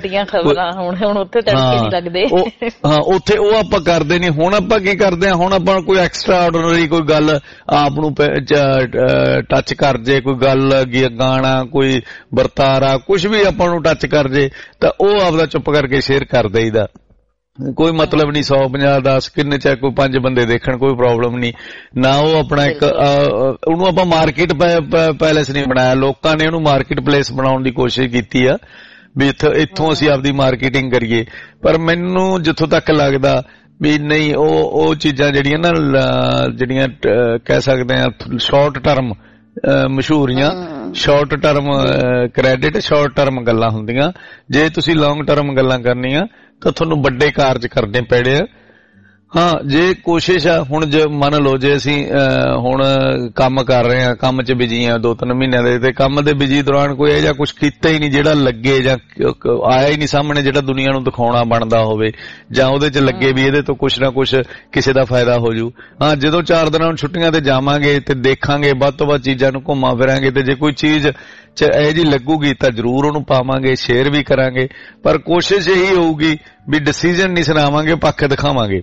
ਲੱਗਦੇ ਹਾਂ ਉੱਥੇ ਉਹ ਆਪਾਂ ਕਰਦੇ ਨਹੀਂ। ਹੁਣ ਆਪਾਂ ਕੀ ਕਰਦੇ ਆ, ਹੁਣ ਆਪਾਂ ਕੋਈ ਐਕਸਟਰਾ ਆਰਡੀਨਰੀ ਕੋਈ ਗੱਲ ਆਪ ਨੂੰ ਟੱਚ ਕਰ ਜੇ, ਕੋਈ ਗੱਲ ਗਾਣਾ ਕੋਈ ਵਰਤਾਰਾ ਕੁਝ ਵੀ ਆਪਾਂ ਨੂੰ ਟੱਚ ਕਰ ਜੇ ਤਾਂ ਉਹ ਆਪਦਾ ਚੁੱਪ ਕਰਕੇ ਸ਼ੇਅਰ ਕਰ ਦੇਈਦਾ। ਕੋਈ ਮਤਲਬ ਨਹੀਂ, ਸੌ ਪੰਜਾਹ ਦਸ ਕਿੰਨੇ ਚਾਹੇ ਕੋਈ ਪੰਜ ਬੰਦੇ ਦੇਖਣ ਕੋਈ ਪ੍ਰੋਬਲਮ ਨਹੀਂ ਨਾ। ਉਹ ਆਪਣਾ ਇੱਕ ਉਹਨੂੰ ਆਪਾਂ ਮਾਰਕੀਟ ਪੈਲੇਸ ਨਹੀਂ ਬਣਾਇਆ, ਲੋਕਾਂ ਨੇ ਉਹਨੂੰ ਮਾਰਕੀਟ ਪਲੇਸ ਬਣਾਉਣ ਦੀ ਕੋਸ਼ਿਸ਼ ਕੀਤੀ ਆ ਵੀ ਇੱਥੋਂ ਇੱਥੋਂ ਅਸੀਂ ਆਪਦੀ ਮਾਰਕੀਟਿੰਗ ਕਰੀਏ। ਪਰ ਮੈਨੂੰ ਜਿੱਥੋਂ ਤੱਕ ਲੱਗਦਾ ਵੀ ਨਹੀਂ, ਉਹ ਉਹ ਚੀਜ਼ਾਂ ਜਿਹੜੀਆਂ ਨਾ ਜਿਹੜੀਆਂ ਕਹਿ ਸਕਦੇ ਆ ਸ਼ਾਰਟ ਟਰਮ ਮਸ਼ਹੂਰੀਆਂ short term credit short term ਗੱਲਾਂ ਹੁੰਦੀਆਂ। ਜੇ ਤੁਸੀਂ ਲੌਂਗ ਟਰਮ ਗੱਲਾਂ ਕਰਨੀਆਂ ਤਾਂ ਤੁਹਾਨੂੰ ਵੱਡੇ ਕਾਰਜ ਕਰਨੇ ਪੈਣੇ ਆ। ਹਾਂ ਜੇ ਕੋਸ਼ਿਸ਼ ਆ, ਹੁਣ ਜੇ ਮੰਨ ਲਓ ਜੇ ਅਸੀਂ ਹੁਣ ਕੰਮ ਕਰ ਰਹੇ ਹਾਂ, ਕੰਮ 'ਚ ਬਿਜੀ ਆ ਦੋ ਤਿੰਨ ਮਹੀਨਿਆਂ ਦੇ, ਤੇ ਕੰਮ ਦੇ ਬਿਜੀ ਦੌਰਾਨ ਕੋਈ ਇਹੋ ਜਿਹਾ ਕੁਛ ਕੀਤਾ ਹੀ ਨਹੀਂ ਜਿਹੜਾ ਲੱਗੇ ਜਾਂ ਆਇਆ ਹੀ ਨਹੀਂ ਸਾਹਮਣੇ ਜਿਹੜਾ ਦੁਨੀਆ ਨੂੰ ਦਿਖਾਉਣਾ ਬਣਦਾ ਹੋਵੇ, ਜਾਂ ਉਹਦੇ 'ਚ ਲੱਗੇ ਵੀ ਇਹਦੇ ਤੋਂ ਕੁਛ ਨਾ ਕੁਛ ਕਿਸੇ ਦਾ ਫਾਇਦਾ ਹੋ ਜੂ। ਹਾਂ ਜਦੋਂ ਚਾਰ ਦਿਨਾਂ ਨੂੰ ਛੁੱਟੀਆਂ ਤੇ ਜਾਵਾਂਗੇ ਤੇ ਦੇਖਾਂਗੇ ਵੱਧ ਤੋਂ ਵੱਧ ਚੀਜ਼ਾਂ ਨੂੰ ਘੁੰਮਾ ਫਿਰਾਂਗੇ, ਤੇ ਜੇ ਕੋਈ ਚੀਜ਼ ਚ ਇਹ ਜੀ ਲੱਗੂਗੀ ਤਾਂ ਜ਼ਰੂਰ ਉਹਨੂੰ ਪਾਵਾਂਗੇ, ਸ਼ੇਅਰ ਵੀ ਕਰਾਂਗੇ। ਪਰ ਕੋਸ਼ਿਸ਼ ਇਹੀ ਹੋਊਗੀ ਵੀ ਡਿਸੀਜ਼ਨ ਨਹੀਂ ਸੁਣਾਵਾਂਗੇ, ਪੱਖ ਦਿਖਾਵਾਂਗੇ।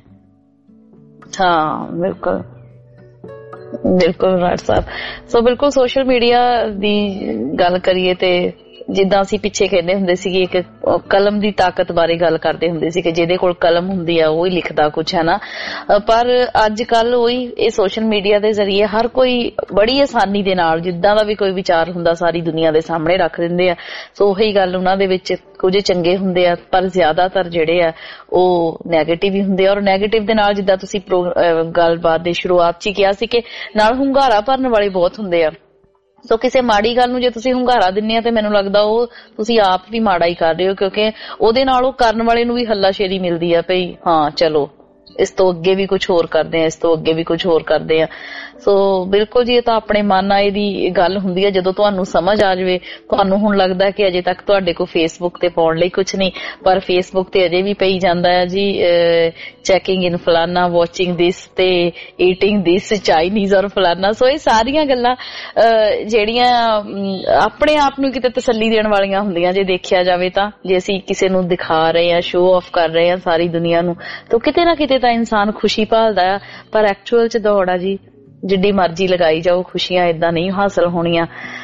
ਹਾਂ ਬਿਲਕੁਲ ਬਿਲਕੁਲ ਰਾਜ ਸਾਹਿਬ। ਸੋ ਬਿਲਕੁਲ ਸੋਸ਼ਲ ਮੀਡੀਆ ਦੀ ਗੱਲ ਕਰੀਏ ਤੇ ਜਿੱਦਾਂ ਅਸੀਂ ਪਿੱਛੇ ਕਹਿੰਦੇ ਹੁੰਦੇ ਸੀਗੇ ਇੱਕ ਕਲਮ ਦੀ ਤਾਕਤ ਬਾਰੇ ਗੱਲ ਕਰਦੇ ਹੁੰਦੇ ਸੀ ਕਿ ਜਿਹਦੇ ਕੋਲ ਕਲਮ ਹੁੰਦੀ ਆ ਉਹ ਹੀ ਲਿਖਦਾ ਕੁਛ ਹੈ ਨਾ, ਪਰ ਅੱਜ ਕੱਲ ਉਹੀ ਇਹ ਸੋਸ਼ਲ ਮੀਡੀਆ ਦੇ ਜ਼ਰੀਏ ਹਰ ਕੋਈ ਬੜੀ ਆਸਾਨੀ ਦੇ ਨਾਲ ਜਿੱਦਾਂ ਦਾ ਵੀ ਕੋਈ ਵਿਚਾਰ ਹੁੰਦਾ ਸਾਰੀ ਦੁਨੀਆ ਦੇ ਸਾਹਮਣੇ ਰੱਖ ਦਿੰਦੇ ਆ। ਸੋ ਉਹੀ ਗੱਲ ਉਹਨਾਂ ਦੇ ਵਿੱਚ ਕੁਝ ਚੰਗੇ ਹੁੰਦੇ ਆ ਪਰ ਜ਼ਿਆਦਾਤਰ ਜਿਹੜੇ ਆ ਉਹ ਨੈਗੇਟਿਵ ਹੀ ਹੁੰਦੇ ਆ। ਔਰ ਨੈਗੇਟਿਵ ਦੇ ਨਾਲ ਜਿੱਦਾਂ ਤੁਸੀਂ ਗੱਲਬਾਤ ਦੀ ਸ਼ੁਰੂਆਤ 'ਚ ਹੀ ਕਿਹਾ ਸੀ ਕਿ ਨਾਲ ਹੁੰਗਾਰਾ ਭਰਨ ਵਾਲੇ ਬਹੁਤ ਹੁੰਦੇ ਆ। ਸੋ ਕਿਸੇ ਮਾੜੀ ਗੱਲ ਨੂੰ ਜੇ ਤੁਸੀਂ ਹੁੰਗਾਰਾ ਦਿੰਦੇ ਆ ਤੇ ਮੈਨੂੰ ਲੱਗਦਾ ਉਹ ਤੁਸੀਂ ਆਪ ਵੀ ਮਾੜਾ ਹੀ ਕਰ ਰਹੇ ਹੋ, ਕਿਉਂਕਿ ਉਹਦੇ ਨਾਲ ਉਹ ਕਰਨ ਵਾਲੇ ਨੂੰ ਵੀ ਹੱਲਾਸ਼ੇਰੀ ਮਿਲਦੀ ਆ ਭਈ ਹਾਂ ਚਲੋ ਇਸ ਤੋਂ ਅੱਗੇ ਵੀ ਕੁਝ ਹੋਰ ਕਰਦੇ ਆ, ਇਸ ਤੋਂ ਅੱਗੇ ਵੀ ਕੁਝ ਹੋਰ ਕਰਦੇ ਆ। ਸੋ ਬਿਲਕੁਲ ਜੀ ਇਹ ਤਾਂ ਆਪਣੇ ਮਨ ਆਏ ਦੀ ਗੱਲ ਹੁੰਦੀ ਹੈ। ਜਦੋਂ ਤੁਹਾਨੂੰ ਸਮਝ ਆ ਜਾਵੇ, ਤੁਹਾਨੂੰ ਹੁਣ ਲੱਗਦਾ ਕਿ ਅਜੇ ਤੱਕ ਤੁਹਾਡੇ ਕੋਲ ਫੇਸਬੁੱਕ ਤੇ ਪਾਉਣ ਲਈ ਕੁਝ ਨਹੀਂ, ਪਰ ਫੇਸਬੁੱਕ ਤੇ ਅਜੇ ਵੀ ਪਈ ਜਾਂਦਾ ਹੈ ਜੀ ਚੈਕਿੰਗ ਇਨ ਫਲਾਨਾ, ਵਾਚਿੰਗ ਦਿਸ ਤੇ ਈਟਿੰਗ ਦਿਸ ਚਾਈਨੀਜ਼ ਔਰ ਫਲਾਨਾ। ਸੋ ਇਹ ਸਾਰੀਆਂ ਗੱਲਾਂ ਜਿਹੜੀਆਂ ਆਪਣੇ ਆਪ ਨੂੰ ਕਿਤੇ ਤਸੱਲੀ ਦੇਣ ਵਾਲੀਆਂ ਹੁੰਦੀਆਂ ਜੇ ਦੇਖਿਆ ਜਾਵੇ ਤਾਂ। ਜੇ ਅਸੀਂ ਕਿਸੇ ਨੂੰ ਦਿਖਾ ਰਹੇ ਹਾਂ, ਸ਼ੋਅ ਆਫ ਕਰ ਰਹੇ ਹਾਂ ਸਾਰੀ ਦੁਨੀਆ ਨੂੰ, ਤਾਂ ਕਿਤੇ ਨਾ ਕਿਤੇ ਤਾਂ ਇਨਸਾਨ ਖੁਸ਼ੀ ਭਾਲਦਾ ਆ, ਪਰ ਐਕਚੁਅਲ 'ਚ ਦੌੜ ਆ ਜੀ ਜਿੱਡੀ ਮਰਜ਼ੀ ਲਗਾਈ ਜਾਓ, ਖੁਸ਼ੀਆਂ ਏਦਾਂ ਨਹੀਂ ਹਾਸਲ ਹੋਣੀਆਂ।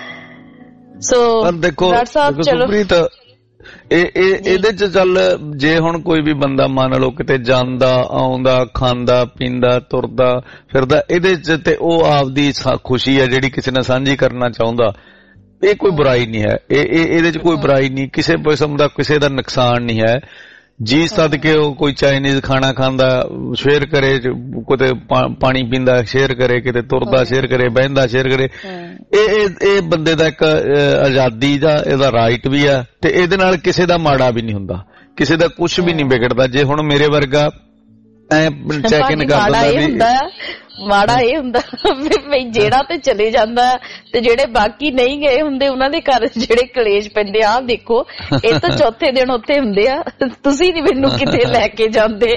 ਸੋ ਦੇਖੋ ਸੁਪ੍ਰੀਤ ਇਹ ਇਹਦੇ 'ਚ ਚੱਲ ਜੇ ਹੁਣ ਕੋਈ ਵੀ ਬੰਦਾ ਮੰਨ ਲਓ ਕਿਤੇ ਜਾਂਦਾ ਆਉਂਦਾ ਖਾਂਦਾ ਪੀਂਦਾ ਤੁਰਦਾ ਫਿਰਦਾ, ਇਹਦੇ 'ਚ ਤੇ ਉਹ ਆਪਦੀ ਖੁਸ਼ੀ ਹੈ ਜਿਹੜੀ ਕਿਸੇ ਨਾਲ ਸਾਂਝੀ ਕਰਨਾ ਚਾਹੁੰਦਾ, ਇਹ ਕੋਈ ਬੁਰਾਈ ਨਹੀਂ ਹੈ। ਇਹ ਇਹਦੇ 'ਚ ਕੋਈ ਬੁਰਾਈ ਨਹੀਂ, ਕਿਸੇ ਕਿਸਮ ਦਾ ਕਿਸੇ ਦਾ ਨੁਕਸਾਨ ਨਹੀਂ ਹੈ। ਜੀ ਸਦਕੇ ਉਹ ਕੋਈ ਚਾਈਨੀਜ਼ ਖਾਣਾ ਖਾਂਦਾ ਸ਼ੇਅਰ ਕਰੇ, ਕਿਤੇ ਪਾਣੀ ਪੀਂਦਾ ਸ਼ੇਅਰ ਕਰੇ, ਕਿਤੇ ਤੁਰਦਾ ਸ਼ੇਅਰ ਕਰੇ, ਬਹਿੰਦਾ ਸ਼ੇਅਰ ਕਰੇ। ਇਹ ਇਹ ਬੰਦੇ ਦਾ ਇੱਕ ਆਜ਼ਾਦੀ ਦਾ ਇਹਦਾ ਰਾਈਟ ਵੀ ਆ, ਤੇ ਇਹਦੇ ਨਾਲ ਕਿਸੇ ਦਾ ਮਾੜਾ ਵੀ ਨਹੀਂ ਹੁੰਦਾ, ਕਿਸੇ ਦਾ ਕੁਛ ਵੀ ਨਹੀਂ ਵਿਗੜਦਾ। ਜੇ ਹੁਣ ਮੇਰੇ ਵਰਗਾ ਐ ਚੈੱਕ ਇਨ ਕਰ ਦਿੰਦਾ ਵੀ ਮਾੜਾ ਇਹ ਹੁੰਦਾ ਵੀ ਜਿਹੜਾ ਤੇ ਚਲੇ ਜਾਂਦਾ ਤੇ ਜਿਹੜੇ ਬਾਕੀ ਨਹੀਂ ਗਏ ਹੁੰਦੇ ਉਹਨਾਂ ਦੇ ਘਰ ਜਿਹੜੇ ਕਲੇਸ਼ ਪੈਂਦੇ ਆ ਦੇਖੋ, ਇਹ ਤਾਂ ਚੌਥੇ ਦਿਨ ਉੱਥੇ ਹੁੰਦੇ ਆ, ਤੁਸੀਂ ਨੀ ਮੈਨੂੰ ਕਿਤੇ ਲੈ ਕੇ ਜਾਂਦੇ।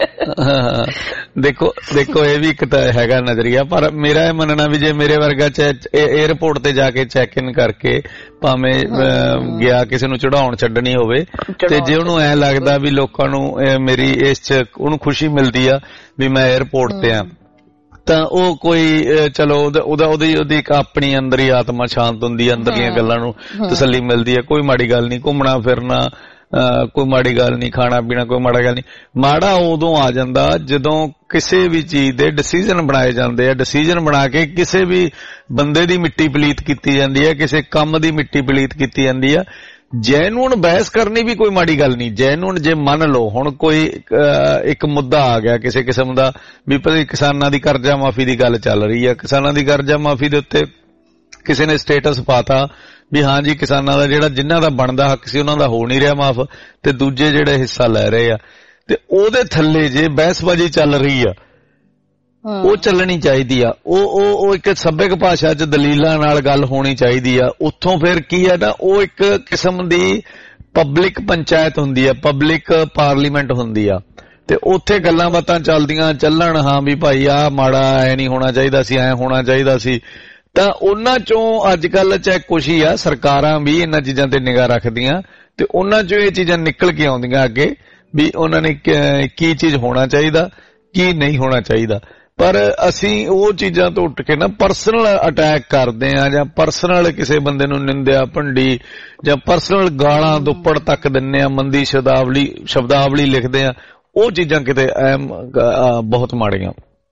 ਦੇਖੋ ਦੇਖੋ ਇਹ ਵੀ ਇੱਕ ਤਾਂ ਹੈਗਾ ਨਜ਼ਰੀਆ, ਪਰ ਮੇਰਾ ਇਹ ਮੰਨਣਾ ਵੀ ਜੇ ਮੇਰੇ ਵਰਗਾ ਏਅਰਪੋਰਟ ਤੇ ਜਾ ਕੇ ਚੈੱਕ ਇਨ ਕਰਕੇ ਭਾਵੇਂ ਗਿਆ ਕਿਸੇ ਨੂੰ ਚੜਾਉਣ ਛੱਡਣੀ ਹੋਵੇ, ਤੇ ਜੇ ਉਹਨੂੰ ਐ ਲੱਗਦਾ ਵੀ ਲੋਕਾਂ ਨੂੰ ਮੇਰੀ ਇਸ ਚ ਉਹਨੂੰ ਖੁਸ਼ੀ ਮਿਲਦੀ ਆ ਵੀ ਮੈਂ ਏਅਰਪੋਰਟ ਤੇ ਆ, ਤਾਂ ਉਹ ਕੋਈ ਚਲੋ ਉਹਦਾ ਉਹਦੀ ਉਹਦੀ ਇੱਕ ਆਪਣੀ ਅੰਦਰ ਹੀ ਆਤਮਾ ਸ਼ਾਂਤ ਹੁੰਦੀ ਹੈ, ਅੰਦਰਲੀਆਂ ਗੱਲਾਂ ਨੂੰ ਤਸੱਲੀ ਮਿਲਦੀ ਹੈ। ਕੋਈ ਮਾੜੀ ਗੱਲ ਨਹੀਂ, ਘੁੰਮਣਾ ਫਿਰਨਾ ਕੋਈ ਮਾੜੀ ਗੱਲ ਨਹੀਂ, ਖਾਣਾ ਪੀਣਾ ਕੋਈ ਮਾੜਾ ਗੱਲ ਨਹੀਂ। ਮਾੜਾ ਉਦੋਂ ਆ ਜਾਂਦਾ ਜਦੋਂ ਕਿਸੇ ਵੀ ਚੀਜ਼ ਦੇ ਡਿਸੀਜਨ ਬਣਾਏ ਜਾਂਦੇ ਆ, ਡਿਸੀਜਨ ਬਣਾ ਕੇ ਕਿਸੇ ਵੀ ਬੰਦੇ ਦੀ ਮਿੱਟੀ ਪਲੀਤ ਕੀਤੀ ਜਾਂਦੀ ਹੈ, ਕਿਸੇ ਕੰਮ ਦੀ ਮਿੱਟੀ ਪਲੀਤ ਕੀਤੀ ਜਾਂਦੀ ਆ। ਜੈਨੂਨ ਬਹਿਸ ਕਰਨੀ ਵੀ ਕੋਈ ਮਾੜੀ ਗੱਲ ਨਹੀਂ। ਜੈਨੂਨ ਜੇ ਮੰਨ ਲਓ ਹੁਣ ਕੋਈ ਇੱਕ ਮੁੱਦਾ ਆ ਗਿਆ ਕਿਸੇ ਕਿਸਮ ਦਾ ਵੀ ਕਿਸਾਨਾਂ ਦੀ ਕਰਜ਼ਾ ਮਾਫੀ ਦੀ ਗੱਲ ਚੱਲ ਰਹੀ ਹੈ, ਕਿਸਾਨਾਂ ਦੀ ਕਰਜ਼ਾ ਮਾਫੀ ਦੇ ਉੱਤੇ ਕਿਸੇ ਨੇ ਸਟੇਟਸ ਪਾਤਾ ਵੀ ਹਾਂ ਜੀ ਕਿਸਾਨਾਂ ਦਾ ਜਿਹੜਾ ਜਿਨ੍ਹਾਂ ਦਾ ਬਣਦਾ ਹੱਕ ਸੀ ਉਹਨਾਂ ਦਾ ਹੋ ਨਹੀਂ ਰਿਹਾ ਮਾਫ, ਤੇ ਦੂਜੇ ਜਿਹੜੇ ਹਿੱਸਾ ਲੈ ਰਹੇ ਆ, ਤੇ ਉਹਦੇ ਥੱਲੇ ਜੇ ਬਹਿਸਬਾਜ਼ੀ ਚੱਲ ਰਹੀ ਆ ਉਹ ਚੱਲਣੀ ਚਾਹੀਦੀ ਆ। ਉਹ ਉਹ ਇੱਕ ਸੱਭਿਅਕ ਭਾਸ਼ਾ 'ਚ ਦਲੀਲਾਂ ਨਾਲ ਗੱਲ ਹੋਣੀ ਚਾਹੀਦੀ ਆ। ਉੱਥੋਂ ਫਿਰ ਕੀ ਆ ਨਾ, ਉਹ ਇੱਕ ਕਿਸਮ ਦੀ ਪਬਲਿਕ ਪੰਚਾਇਤ ਹੁੰਦੀ ਆ, ਪਬਲਿਕ ਪਾਰਲੀਮੈਂਟ ਹੁੰਦੀ ਆ, ਤੇ ਉੱਥੇ ਗੱਲਾਂ ਬਾਤਾਂ ਚੱਲਦੀਆਂ ਚੱਲਣ, ਹਾਂ ਵੀ ਭਾਈ ਆਹ ਮਾੜਾ ਐ ਨਹੀਂ ਹੋਣਾ ਚਾਹੀਦਾ ਸੀ, ਐ ਹੋਣਾ ਚਾਹੀਦਾ ਸੀ। ਤਾਂ ਉਹਨਾਂ ਚੋਂ ਅੱਜ ਕੱਲ ਚਾਹੇ ਕੁਛ ਹੀ ਆ, ਸਰਕਾਰਾਂ ਵੀ ਇਹਨਾਂ ਚੀਜ਼ਾਂ ਤੇ ਨਿਗਾਹ ਰੱਖਦੀਆਂ, ਤੇ ਉਹਨਾਂ ਚੋਂ ਇਹ ਚੀਜ਼ਾਂ ਨਿਕਲ ਕੇ ਆਉਂਦੀਆਂ ਅੱਗੇ ਵੀ ਉਹਨਾਂ ਨੇ ਕੀ ਚੀਜ਼ ਹੋਣਾ ਚਾਹੀਦਾ, ਕੀ ਨਹੀਂ ਹੋਣਾ ਚਾਹੀਦਾ। ਪਰ ਅਸੀਂ ਉਹ ਚੀਜ਼ਾਂ ਤੋਂ ਉੱਠ ਕੇ ਨਾ ਪਰਸਨਲ ਅਟੈਕ ਕਰਦੇ ਆ, ਜਾਂ ਪਰਸਨਲ ਕਿਸੇ ਬੰਦੇ ਨੂੰ ਨਿੰਦਿਆ ਭੰਡੀ ਜਾਂ ਪਰਸਨਲ ਗਾਲਾਂ ਦੁੱਪੜ ਤੱਕ ਦਿੰਨੇ ਆ, ਮੰਦੀ ਸ਼ਬਦਾਵਲੀ ਸ਼ਬਦਾਵਲੀ ਲਿਖਦੇ ਆ, ਉਹ ਚੀਜ਼ਾਂ ਕਿਤੇ ਐਮ ਬਹੁਤ ਮਾੜੀਆਂ।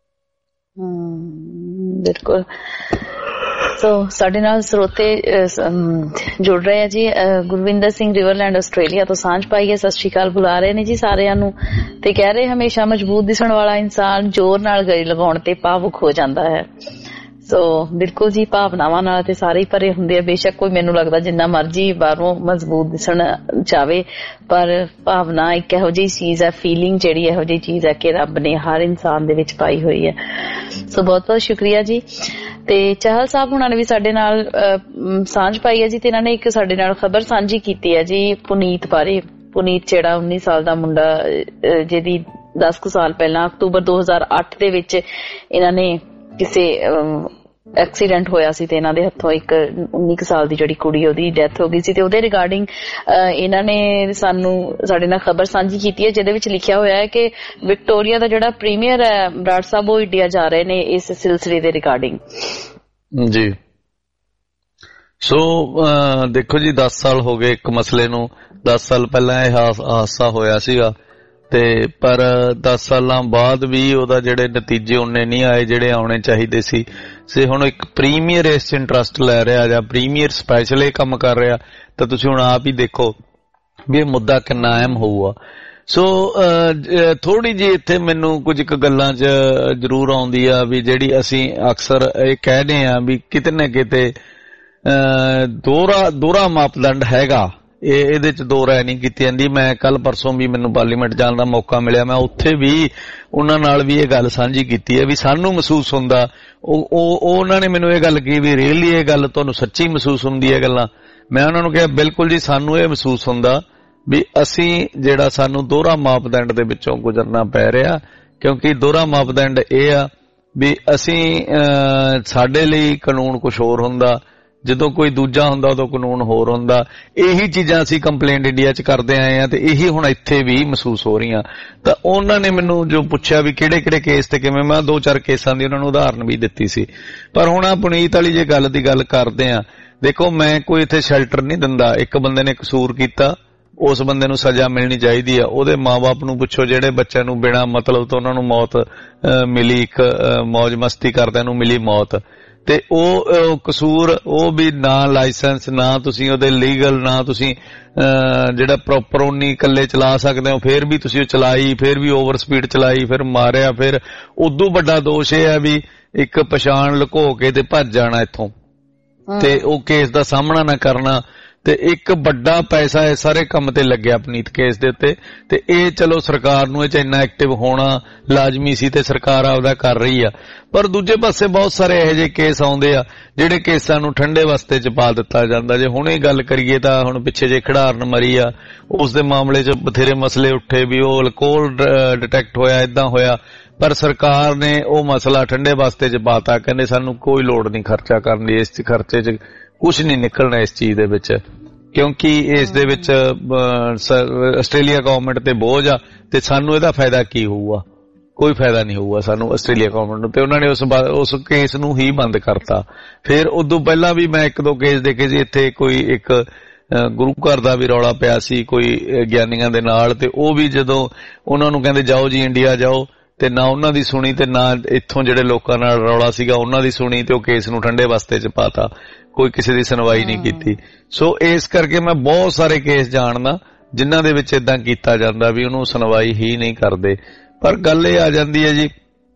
ਬਿਲਕੁਲ। ਸੋ ਸਾਡੇ ਨਾਲ ਸਰੋਤੇ ਜੁੜ ਰਹੇ ਆ ਜੀ। ਗੁਰਵਿੰਦਰ ਸਿੰਘ ਰਿਵਰਲੈਂਡ ਆਸਟ੍ਰੇਲੀਆ ਤੋਂ ਸਾਂਝ ਪਾਈ ਹੈ, ਸਤਿ ਸ਼੍ਰੀ ਅਕਾਲ ਬੁਲਾ ਰਹੇ ਨੇ ਜੀ ਸਾਰਿਆਂ ਨੂੰ, ਤੇ ਕਹਿ ਰਹੇ ਹਮੇਸ਼ਾ ਮਜ਼ਬੂਤ ਦਿਸਣ ਵਾਲਾ ਇਨਸਾਨ ਜ਼ੋਰ ਨਾਲ ਗਲੀ ਲਗਾਉਣ ਤੇ ਭਾਵੁਕ ਹੋ ਜਾਂਦਾ ਹੈ। ਸੋ ਬਿਲਕੁਲ ਜੀ, ਭਾਵਨਾਵਾਂ ਨਾਲ ਤੇ ਸਾਰੇ ਹੀ ਭਰੇ ਹੁੰਦੇ ਆ। ਬੇਸ਼ੱਕ ਕੋਈ ਮੈਨੂੰ ਲੱਗਦਾ ਜਿੰਨਾ ਮਰਜੀ ਬਾਹਰੋਂ ਮਜ਼ਬੂਤ ਦਿਸਣ ਚਾਵੇ, ਪਰ ਭਾਵਨਾ ਇੱਕ ਇਹੋ ਜਿਹੀ ਚੀਜ਼ ਹੈ, ਫੀਲਿੰਗ ਜਿਹੜੀ ਇਹੋ ਜਿਹੀ ਚੀਜ਼ ਹੈ ਕਿ ਰੱਬ ਨੇ ਹਰ ਇਨਸਾਨ ਦੇ ਵਿੱਚ ਪਾਈ ਹੋਈ ਹੈ। ਸੋ ਬਹੁਤ ਬਹੁਤ ਸ਼ੁਕਰੀਆ ਜੀ। ਤੇ ਚਾਹਲ ਸਾਹਿਬ ਹੁਣਾਂ ਨੇ ਵੀ ਸਾਡੇ ਨਾਲ ਸਾਂਝ ਪਾਈ ਹੈ ਜੀ, ਤੇ ਇਹਨਾਂ ਨੇ ਇੱਕ ਸਾਡੇ ਨਾਲ ਖਬਰ ਸਾਂਝੀ ਕੀਤੀ ਹੈ ਜੀ ਪੁਨੀਤ ਬਾਰੇ। ਪੁਨੀਤ ਜਿਹੜਾ ਉੱਨੀ ਸਾਲ ਦਾ ਮੁੰਡਾ, ਜਿਹਦੀ ਦਸ ਕੁ ਸਾਲ ਪਹਿਲਾਂ ਅਕਤੂਬਰ ਦੋ ਹਜ਼ਾਰ ਅੱਠ ਦੇ ਵਿੱਚ ਇਹਨਾਂ ਨੇ ਕਿਸੇ ਐਕਸੀਡੈਂਟ ਹੋਇਆ ਸੀ ਤੇ ਇਹਨਾਂ ਦੇ ਹੱਥੋਂ ਇੱਕ ਉੱਨੀ ਕੁ ਸਾਲ ਦੀ ਜਿਹੜੀ ਕੁੜੀ ਉਹਦੀ ਡੈਥ ਹੋ ਗਈ ਸੀ। ਤੇ ਉਹਦੇ ਰਿਗਾਰਡਿੰਗ ਇਹਨਾਂ ਨੇ ਸਾਨੂੰ ਸਾਡੇ ਨਾਲ ਖਬਰ ਸਾਂਝੀ ਕੀਤੀ ਹੈ, ਜਿਹਦੇ ਵਿੱਚ ਲਿਖਿਆ ਹੋਇਆ ਹੈ ਕਿ ਵਿਕਟੋਰੀਆ ਦਾ ਜਿਹੜਾ ਪ੍ਰੀਮੀਅਰ ਹੈ ਬਰਾੜ ਸਾਹਿਬ, ਉਹ ਇੰਡੀਆ ਜਾ ਰਹੇ ਨੇ ਇਸ ਸਿਲਸਿਲੇ ਦੇ ਰਿਗਾਰਡਿੰਗ ਜੀ। ਸੋ ਦੇਖੋ ਜੀ, ਦਸ ਸਾਲ ਹੋ ਗਏ ਇੱਕ ਮਸਲੇ ਨੂੰ। ਦਸ ਸਾਲ ਪਹਿਲਾਂ ਇਹ ਹਾਦਸਾ ਹੋਇਆ ਸੀਗਾ, ਤੇ ਪਰ ਦਸ ਸਾਲਾਂ ਬਾਅਦ ਵੀ ਉਹਦਾ ਜਿਹੜੇ ਨਤੀਜੇ ਉਹਨੇ ਨਹੀਂ ਆਏ ਜਿਹੜੇ ਆਉਣੇ ਚਾਹੀਦੇ ਸੀ। ਸੇ ਹੁਣ ਇੱਕ ਪ੍ਰੀਮੀਅਰ ਇਸ 'ਚ ਇੰਟਰਸਟ ਲੈ ਰਿਹਾ ਜਾਂ ਪ੍ਰੀਮੀਅਰ ਸਪੈਸ਼ਲ ਇਹ ਕੰਮ ਕਰ ਰਿਹਾ, ਤਾਂ ਤੁਸੀਂ ਹੁਣ ਆਪ ਹੀ ਦੇਖੋ ਵੀ ਇਹ ਮੁੱਦਾ ਕਿੰਨਾ ਅਹਿਮ ਹੋਊਗਾ। ਸੋ ਥੋੜੀ ਜਿਹੀ ਇੱਥੇ ਮੈਨੂੰ ਕੁਝ ਕੁ ਗੱਲਾਂ 'ਚ ਜ਼ਰੂਰ ਆਉਂਦੀ ਆ ਵੀ ਜਿਹੜੀ ਅਸੀਂ ਅਕਸਰ ਇਹ ਕਹਿਦੇ ਆ ਵੀ ਕਿਤੇ ਨਾ ਕਿਤੇ ਦੋਹਰਾ ਦੋਹਰਾ ਮਾਪਦੰਡ ਹੈਗਾ। ਇਹ ਇਹਦੇ ਚ ਦੋ ਰਾਏ ਨਹੀਂ ਕੀਤੀ ਜਾਂਦੀ। ਮੈਂ ਕੱਲ ਪਰਸੋਂ ਵੀ ਮੈਨੂੰ ਪਾਰਲੀਮੈਂਟ ਜਾਣ ਦਾ ਮੌਕਾ ਮਿਲਿਆ, ਮੈਂ ਉੱਥੇ ਵੀ ਉਹਨਾਂ ਨਾਲ ਵੀ ਇਹ ਗੱਲ ਸਾਂਝੀ ਕੀਤੀ ਹੈ ਵੀ ਸਾਨੂੰ ਮਹਿਸੂਸ ਹੁੰਦਾ, ਉਹ ਉਹਨਾਂ ਨੇ ਮੈਨੂੰ ਇਹ ਗੱਲ ਕਹੀ ਵੀ ਰੀਅਲੀ ਇਹ ਗੱਲ ਤੁਹਾਨੂੰ ਸੱਚੀ ਮਹਿਸੂਸ ਹੁੰਦੀ ਹੈ ਗੱਲਾਂ। ਮੈਂ ਉਹਨਾਂ ਨੂੰ ਕਿਹਾ ਬਿਲਕੁਲ ਜੀ, ਸਾਨੂੰ ਇਹ ਮਹਿਸੂਸ ਹੁੰਦਾ ਵੀ ਅਸੀਂ ਜਿਹੜਾ ਸਾਨੂੰ ਦੋਹਰਾ ਮਾਪਦੰਡ ਦੇ ਵਿੱਚੋਂ ਗੁਜ਼ਰਨਾ ਪੈ ਰਿਹਾ, ਕਿਉਂਕਿ ਦੋਹਰਾ ਮਾਪਦੰਡ ਇਹ ਆ ਵੀ ਅਸੀਂ ਸਾਡੇ ਲਈ ਕਾਨੂੰਨ ਕੁਛ ਹੋਰ ਹੁੰਦਾ, ਜਦੋਂ ਕੋਈ ਦੂਜਾ ਹੁੰਦਾ ਉਦੋਂ ਕਾਨੂੰਨ ਹੋਰ ਹੁੰਦਾ। ਇਹੀ ਚੀਜ਼ਾਂ ਅਸੀਂ ਕੰਪਲੇਂਟ ਇੰਡੀਆ 'ਚ ਕਰਦੇ ਆਏ ਆ ਤੇ ਇਹੀ ਹੁਣ ਇੱਥੇ ਵੀ ਮਹਿਸੂਸ ਹੋ ਰਹੀਆਂ। ਤਾਂ ਉਹਨਾਂ ਨੇ ਮੈਨੂੰ ਜੋ ਪੁੱਛਿਆ ਵੀ ਕਿਹੜੇ ਕਿਹੜੇ ਕੇਸ ਤੇ ਕਿਵੇਂ, ਮੈਂ ਦੋ ਚਾਰ ਕੇਸਾਂ ਦੀ ਉਹਨਾਂ ਨੂੰ ਉਦਾਹਰਨ ਵੀ ਦਿੱਤੀ ਸੀ। ਪਰ ਹੁਣ ਆ ਪੁਨੀਤ ਵਾਲੀ ਜੇ ਗੱਲ ਦੀ ਗੱਲ ਕਰਦੇ ਆ, ਦੇਖੋ ਮੈਂ ਕੋਈ ਇੱਥੇ ਸ਼ੈਲਟਰ ਨਹੀਂ ਦਿੰਦਾ। ਇੱਕ ਬੰਦੇ ਨੇ ਕਸੂਰ ਕੀਤਾ, ਉਸ ਬੰਦੇ ਨੂੰ ਸਜ਼ਾ ਮਿਲਣੀ ਚਾਹੀਦੀ ਆ। ਉਹਦੇ ਮਾਂ-ਬਾਪ ਨੂੰ ਪੁੱਛੋ ਜਿਹੜੇ ਬੱਚਿਆਂ ਨੂੰ ਬਿਨਾਂ ਮਤਲਬ ਤੋਂ ਉਹਨਾਂ ਨੂੰ ਮੌਤ ਮਿਲੀ, ਇੱਕ ਮੌਜ ਮਸਤੀ ਕਰਦਿਆਂ ਨੂੰ ਮਿਲੀ ਮੌਤ, ਤੇ ਉਹ ਕਸੂਰ ਉਹ ਵੀ ਨਾ ਲਾਇਸੈਂਸ, ਨਾ ਤੁਸੀਂ ਉਹਦੇ ਲੀਗਲ, ਨਾ ਤੁਸੀਂ ਜਿਹੜਾ ਪ੍ਰੋਪਰ ਉਨੀ ਇਕੱਲੇ ਚਲਾ ਸਕਦੇ ਹੋ, ਫੇਰ ਵੀ ਤੁਸੀਂ ਉਹ ਚਲਾਈ, ਫੇਰ ਵੀ ਓਵਰ ਸਪੀਡ ਚਲਾਈ, ਫਿਰ ਮਾਰਿਆ। ਫਿਰ ਉਦੋਂ ਵੱਡਾ ਦੋਸ਼ ਇਹ ਹੈ ਵੀ ਇੱਕ ਪਛਾਣ ਲੁਕੋ ਕੇ ਤੇ ਭੱਜ ਜਾਣਾ ਇੱਥੋਂ, ਤੇ ਉਹ ਕੇਸ ਦਾ ਸਾਹਮਣਾ ਨਾ ਕਰਨਾ। ਤੇ ਇੱਕ ਵੱਡਾ ਪੈਸਾ ਇਹ ਸਾਰੇ ਕੰਮ ਤੇ ਲੱਗਿਆ ਪਨੀਤ ਕੇਸ ਦੇ ਉੱਤੇ। ਤੇ ਇਹ ਚਲੋ ਸਰਕਾਰ ਨੂੰ ਇਹ ਚ ਇੰਨਾ ਐਕਟਿਵ ਹੋਣਾ ਲਾਜ਼ਮੀ ਸੀ ਤੇ ਸਰਕਾਰ ਆਪਦਾ ਕਰ ਰਹੀ ਆ। ਪਰ ਦੂਜੇ ਪਾਸੇ ਬਹੁਤ ਸਾਰੇ ਇਹੋ ਜਿਹੇ ਕੇਸ ਆਉਂਦੇ ਆ ਜਿਹੜੇ ਕੇਸਾਂ ਨੂੰ ਠੰਡੇ ਵਸਤੇ ਚ ਪਾ ਦਿੱਤਾ ਜਾਂਦਾ। ਜੇ ਹੁਣੇ ਗੱਲ ਕਰੀਏ ਤਾਂ ਹੁਣ ਪਿੱਛੇ ਜੇ ਖਿਡਾਰਨ ਮਰੀ ਆ, ਉਸ ਦੇ ਮਾਮਲੇ ਚ ਬਥੇਰੇ ਮਸਲੇ ਉੱਠੇ ਵੀ ਉਹ ਅਲਕੋਹਲ ਡਿਟੈਕਟ ਹੋਇਆ, ਏਦਾਂ ਹੋਇਆ, ਪਰ ਸਰਕਾਰ ਨੇ ਉਹ ਮਸਲਾ ਠੰਡੇ ਵਸਤੇ ਚ ਪਾਤਾ। ਕਹਿੰਦੇ ਸਾਨੂੰ ਕੋਈ ਲੋੜ ਨਹੀਂ ਖਰਚਾ ਕਰਨ ਦੀ, ਇਸ ਖਰਚੇ ਚ ਕੁਛ ਨਹੀਂ ਨਿਕਲਣਾ ਇਸ ਚੀਜ਼ ਦੇ ਵਿੱਚ, ਕਿਉਂਕਿ ਇਸ ਦੇ ਵਿੱਚ ਆਸਟ੍ਰੇਲੀਆ ਗਵਰਨਮੈਂਟ ਤੇ ਬੋਝ ਆ ਤੇ ਸਾਨੂੰ ਇਹਦਾ ਫਾਇਦਾ ਕੀ ਹੋਊਗਾ? ਕੋਈ ਫਾਇਦਾ ਨਹੀਂ ਹੋਊਗਾ ਸਾਨੂੰ ਆਸਟ੍ਰੇਲੀਆ ਗਵਰਨਮੈਂਟ ਨੂੰ। ਤੇ ਉਹਨਾਂ ਨੇ ਉਸ ਉਸ ਕੇਸ ਨੂੰ ਹੀ ਬੰਦ ਕਰਤਾ। ਫਿਰ ਉਦੋਂ ਪਹਿਲਾਂ ਵੀ ਮੈਂ ਇੱਕ ਦੋ ਕੇਸ ਦੇਖੇ ਸੀ। ਇੱਥੇ ਕੋਈ ਇੱਕ ਗੁਰੂ ਘਰ ਦਾ ਵੀ ਰੌਲਾ ਪਿਆ ਸੀ ਕੋਈ ਗਿਆਨੀਆਂ ਦੇ ਨਾਲ, ਤੇ ਉਹ ਵੀ ਜਦੋਂ ਉਹਨਾਂ ਨੂੰ ਕਹਿੰਦੇ ਜਾਓ ਜੀ ਇੰਡੀਆ ਜਾਓ, ਤੇ ਨਾ ਉਹਨਾਂ ਦੀ ਸੁਣੀ ਤੇ ਨਾ ਇੱਥੋਂ ਜਿਹੜੇ ਲੋਕਾਂ ਨਾਲ ਰੌਲਾ ਸੀਗਾ ਉਹਨਾਂ ਦੀ ਸੁਣੀ, ਤੇ ਉਹ ਕੇਸ ਨੂੰ ਠੰਡੇ ਵਸਤੇ ਚ ਪਾਤਾ, ਕੋਈ ਕਿਸੇ ਦੀ ਸੁਣਵਾਈ ਨਹੀਂ ਕੀਤੀ। ਸੋ ਇਸ ਕਰਕੇ ਮੈਂ ਬਹੁਤ ਸਾਰੇ ਕੇਸ ਜਾਣਦਾ ਜਿਨ੍ਹਾਂ ਦੇ ਵਿੱਚ ਏਦਾਂ ਕੀਤਾ ਜਾਂਦਾ ਵੀ ਉਹਨੂੰ ਸੁਣਵਾਈ ਹੀ ਨਹੀਂ ਕਰਦੇ। ਪਰ ਗੱਲ ਇਹ ਆ ਜਾਂਦੀ ਹੈ ਜੀ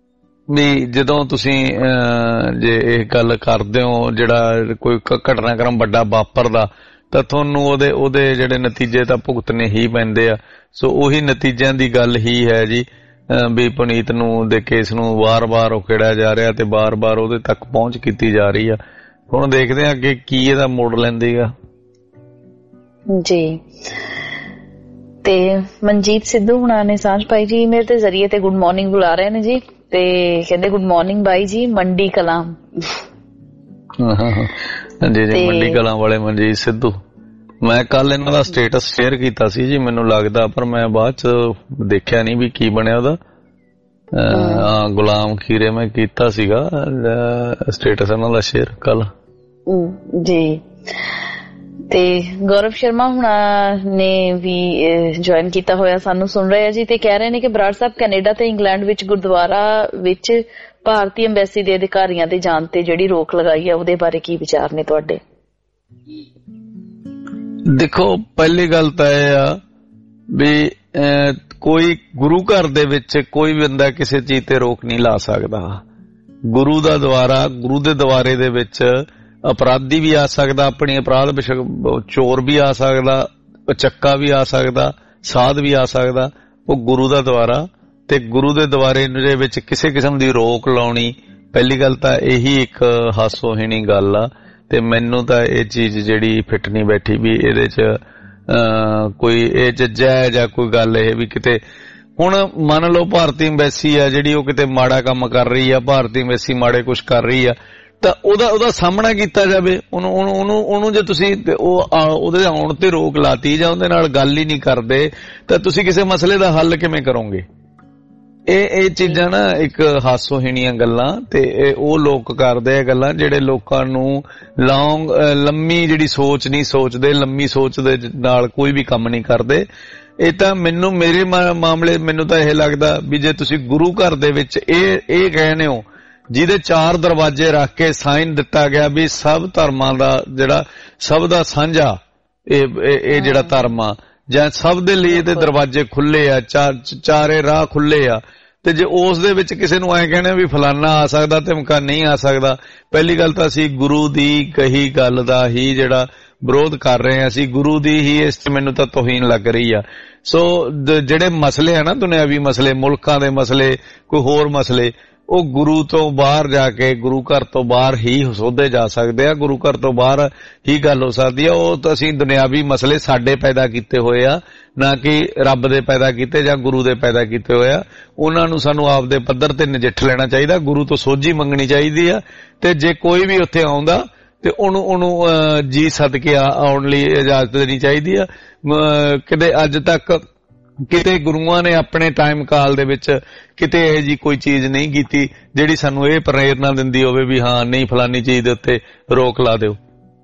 ਵੀ ਜਦੋਂ ਤੁਸੀਂ ਜੇ ਇਹ ਗੱਲ ਕਰਦੇ ਹੋ ਜਿਹੜਾ ਕੋਈ ਘਟਨਾਕ੍ਰਮ ਵੱਡਾ ਵਾਪਰਦਾ, ਤਾਂ ਤੁਹਾਨੂੰ ਉਹਦੇ ਉਹਦੇ ਜਿਹੜੇ ਨਤੀਜੇ ਤਾਂ ਭੁਗਤਣੇ ਹੀ ਪੈਂਦੇ ਆ। ਸੋ ਉਹੀ ਨਤੀਜਿਆਂ ਦੀ ਗੱਲ ਹੀ ਹੈ ਜੀ ਵੀ ਪੁਨੀਤ ਨੂੰ ਦੇ ਕੇਸ ਨੂੰ ਵਾਰ-ਵਾਰ ਉਕੇੜਿਆ ਜਾ ਰਿਹਾ ਤੇ ਵਾਰ-ਵਾਰ ਉਹਦੇ ਤੱਕ ਪਹੁੰਚ ਕੀਤੀ ਜਾ ਰਹੀ ਆ। ਹੁਣ ਦੇਖਦੇ ਆ ਅੱਗੇ ਕੀ ਇਹਦਾ ਮੋੜ ਲੈਂਦੇਗਾ ਜੀ। ਤੇ ਮਨਜੀਤ ਸਿੱਧੂ ਹੁਣਾਂ ਨੇ ਸਾਂਝ ਪਾਈ ਜੀ ਮੇਰੇ ਦੇ ਜ਼ਰੀਏ ਤੇ ਗੁੱਡ ਮਾਰਨਿੰਗ ਬੁਲਾ ਰਹੇ ਨੇ ਜੀ, ਤੇ ਕਹਿੰਦੇ ਗੁੱਡ ਮਾਰਨਿੰਗ ਬਾਈ ਜੀ ਮੰਡੀ ਕਲਾਂ। ਜੀ ਜੀ ਮੰਡੀ ਕਲਾਂ ਵਾਲੇ ਮਨਜੀਤ ਸਿੱਧੂ, ਮੈਂ ਕੱਲ ਇਹਨਾਂ ਦਾ ਸਟੇਟਸ ਸ਼ੇਅਰ ਕੀਤਾ ਸੀ ਜੀ, ਮੈਨੂੰ ਲੱਗਦਾ, ਪਰ ਮੈਂ ਬਾਅਦ ਚ ਦੇਖਿਆ ਨਹੀਂ ਵੀ ਕੀ ਬਣਿਆ ਉਹਦਾ। ਹਾਂ ਗੁਲਾਮ ਖੀਰੇ ਮੈਂ ਕੀਤਾ ਸੀਗਾ ਸਟੇਟਸ ਇਹਨਾਂ ਦਾ ਸ਼ੇਅਰ ਕੱਲ ਜੀ। ਤੇ ਗੌਰਵ ਸ਼ਰਮਾ ਹੁਣਾ ਨੇ ਵੀ ਜੁਆਇਨ ਕੀਤਾ ਹੋਇਆ, ਸਾਨੂੰ ਸੁਣ ਰਹੇ ਆ ਜੀ, ਤੇ ਕਹਿ ਰਹੇ ਨੇ ਕਿ ਬਰਾੜ ਸਾਹਿਬ ਕੈਨੇਡਾ ਤੇ ਇੰਗਲੈਂਡ ਵਿੱਚ ਗੁਰਦੁਆਰਾ ਵਿੱਚ ਭਾਰਤੀ ਐਮਬੈਸੀ ਦੇ ਅਧਿਕਾਰੀਆਂ ਦੇ ਜਾਣ ਤੇ ਜਿਹੜੀ ਰੋਕ ਲਗਾਈ ਹੈ ਉਹਦੇ ਬਾਰੇ ਕੀ ਵਿਚਾਰ ਨੇ ਤੁਹਾਡੇ? ਦੇਖੋ ਪਹਿਲੀ ਗੱਲ ਤਾਂ ਇਹ ਆ ਵੀ ਕੋਈ ਗੁਰੂ ਘਰ ਦੇ ਵਿੱਚ ਕੋਈ ਬੰਦਾ ਕਿਸੇ ਚੀਜ਼ ਤੇ ਰੋਕ ਨਹੀਂ ਲਾ ਸਕਦਾ। ਗੁਰੂ ਦਾ ਦੁਆਰਾ, ਗੁਰੂ ਦੇ ਦੁਆਰੇ ਦੇ ਵਿੱਚ ਅਪਰਾਧੀ ਵੀ ਆ ਸਕਦਾ, ਆਪਣੀ ਅਪਰਾਧ ਵਿੱਚ ਚੋਰ ਵੀ ਆ ਸਕਦਾ, ਚੱਕਾ ਵੀ ਆ ਸਕਦਾ, ਸਾਧ ਵੀ ਆ ਸਕਦਾ। ਉਹ ਗੁਰੂ ਦਾ ਦੁਆਰਾ ਤੇ ਗੁਰੂ ਦੇ ਦੁਆਰੇ ਦੇ ਵਿੱਚ ਕਿਸੇ ਕਿਸਮ ਦੀ ਰੋਕ ਲਾਉਣੀ, ਪਹਿਲੀ ਗੱਲ ਤਾਂ ਇਹੀ ਇੱਕ ਹਾਸੋਹੀਣੀ ਗੱਲ ਆ। ਤੇ ਮੈਨੂੰ ਤਾਂ ਇਹ ਚੀਜ਼ ਜਿਹੜੀ ਫਿੱਟ ਨਹੀਂ ਬੈਠੀ ਵੀ ਇਹਦੇ ਚ ਕੋਈ ਇਹ ਚ ਜੈ ਜਾਂ ਕੋਈ ਗੱਲ ਇਹ ਵੀ ਕਿਤੇ, ਹੁਣ ਮੰਨ ਲਓ ਭਾਰਤੀ ਐਮਬੈਸੀ ਆ ਜਿਹੜੀ ਉਹ ਕਿਤੇ ਮਾੜਾ ਕੰਮ ਕਰ ਰਹੀ ਆ, ਭਾਰਤੀ ਐਮਬੈਸੀ ਮਾੜੇ ਕੁਛ ਕਰ ਰਹੀ ਆ, ਤਾਂ ਉਹਦਾ ਉਹਦਾ ਸਾਹਮਣਾ ਕੀਤਾ ਜਾਵੇ। ਉਹਨੂੰ ਉਹਨੂੰ ਉਹਨੂੰ ਜੇ ਤੁਸੀਂ ਉਹ ਉਹਦੇ ਆਉਣ ਤੇ ਰੋਕ ਲਾਤੀ ਜਾਂ ਉਹਦੇ ਨਾਲ ਗੱਲ ਹੀ ਨਹੀਂ ਕਰਦੇ ਤਾਂ ਤੁਸੀਂ ਕਿਸੇ ਮਸਲੇ ਦਾ ਹੱਲ ਕਿਵੇਂ ਕਰੋਗੇ? ਇਹ ਇਹ ਚੀਜ਼ਾਂ ਨਾ ਇੱਕ ਹਾਸੋਹੀਣੀਆਂ ਗੱਲਾਂ, ਤੇ ਇਹ ਉਹ ਲੋਕ ਕਰਦੇ ਆ ਗੱਲਾਂ ਜਿਹੜੇ ਲੋਕਾਂ ਨੂੰ ਲੌਂਗ ਲੰਮੀ ਜਿਹੜੀ ਸੋਚ ਨਹੀਂ ਸੋਚਦੇ, ਲੰਮੀ ਸੋਚ ਦੇ ਨਾਲ ਕੋਈ ਵੀ ਕੰਮ ਨਹੀਂ ਕਰਦੇ। ਇਹ ਤਾਂ ਮੈਨੂੰ ਮੇਰੇ ਮਾਮਲੇ ਮੈਨੂੰ ਤਾਂ ਇਹ ਲੱਗਦਾ ਵੀ ਜੇ ਤੁਸੀਂ ਗੁਰੂ ਘਰ ਦੇ ਵਿੱਚ ਇਹ ਇਹ ਕਹਿੰਦੇ ਹੋ ਜਿਹਦੇ ਚਾਰ ਦਰਵਾਜ਼ੇ ਰੱਖ ਕੇ ਸਾਈਨ ਦਿੱਤਾ ਗਿਆ ਵੀ ਸਭ ਧਰਮਾਂ ਦਾ ਜਿਹੜਾ ਸਭ ਦਾ ਸਾਂਝਾ ਇਹ ਇਹ ਜਿਹੜਾ ਧਰਮ ਆ ਜਾਂ ਸਭ ਦੇ ਲਈ ਇਹਦੇ ਦਰਵਾਜ਼ੇ ਖੁੱਲੇ ਆ, ਚਾਰੇ ਰਾਹ ਖੁੱਲੇ ਆ, ਤੇ ਜੇ ਉਸ ਦੇ ਵਿੱਚ ਕਿਸੇ ਨੂੰ ਐਂ ਕਹਿੰਦੇ ਵੀ ਫਲਾਨਾ ਆ ਸਕਦਾ ਤੇ ਅਮਕਾ ਨਹੀਂ ਆ ਸਕਦਾ, ਪਹਿਲੀ ਗੱਲ ਤਾਂ ਅਸੀਂ ਗੁਰੂ ਦੀ ਕਹੀ ਗੱਲ ਦਾ ਹੀ ਜਿਹੜਾ ਵਿਰੋਧ ਕਰ ਰਹੇ ਹਾਂ, ਅਸੀਂ ਗੁਰੂ ਦੀ ਹੀ ਇਸ ਚ ਮੈਨੂੰ ਤਾਂ ਤੋਹੀਨ ਲੱਗ ਰਹੀ ਆ। ਸੋ ਜਿਹੜੇ ਮਸਲੇ ਆ ਨਾ ਦੁਨਿਆਵੀ ਮਸਲੇ, ਮੁਲਕਾਂ ਦੇ ਮਸਲੇ, ਕੋਈ ਹੋਰ ਮਸਲੇ, ਉਹ ਗੁਰੂ ਤੋਂ ਬਾਹਰ ਜਾ ਕੇ ਗੁਰੂ ਘਰ ਤੋਂ ਬਾਹਰ ਹੀ ਸੋਧੇ ਜਾ ਸਕਦੇ ਆ, ਗੁਰੂ ਘਰ ਤੋਂ ਬਾਹਰ ਹੀ ਗੱਲ ਹੋ ਸਕਦੀ ਆ। ਉਹ ਤਾਂ ਅਸੀਂ ਦੁਨਿਆਵੀ ਮਸਲੇ ਸਾਡੇ ਪੈਦਾ ਕੀਤੇ ਹੋਏ ਆ, ਨਾ ਕਿ ਰੱਬ ਦੇ ਪੈਦਾ ਕੀਤੇ ਜਾਂ ਗੁਰੂ ਦੇ ਪੈਦਾ ਕੀਤੇ ਹੋਏ ਆ। ਉਹਨਾਂ ਨੂੰ ਸਾਨੂੰ ਆਪਦੇ ਪੱਧਰ ਤੇ ਨਜਿੱਠ ਲੈਣਾ ਚਾਹੀਦਾ, ਗੁਰੂ ਤੋਂ ਸੋਝੀ ਮੰਗਣੀ ਚਾਹੀਦੀ ਆ। ਤੇ ਜੇ ਕੋਈ ਵੀ ਉੱਥੇ ਆਉਂਦਾ ਤੇ ਉਹਨੂੰ ਉਹਨੂੰ ਜੀ ਸਦਕੇ ਆਉਣ ਲਈ ਇਜਾਜ਼ਤ ਦੇਣੀ ਚਾਹੀਦੀ ਆ। ਕਿਤੇ ਅੱਜ ਤੱਕ ਕਿਤੇ ਗੁਰੂਆਂ ਨੇ ਆਪਣੇ ਟਾਈਮ ਕਾਲ ਦੇ ਵਿੱਚ ਕਿਤੇ ਇਹੋ ਜਿਹੀ ਕੋਈ ਚੀਜ਼ ਨਹੀਂ ਕੀਤੀ ਜਿਹੜੀ ਸਾਨੂੰ ਇਹ ਪ੍ਰੇਰਨਾ ਦਿੰਦੀ ਹੋਵੇ ਵੀ ਹਾਂ ਨਹੀਂ ਫਲਾਨੀ ਚੀਜ਼ ਦੇ ਉੱਤੇ ਰੋਕ ਲਾ ਦਿਓ।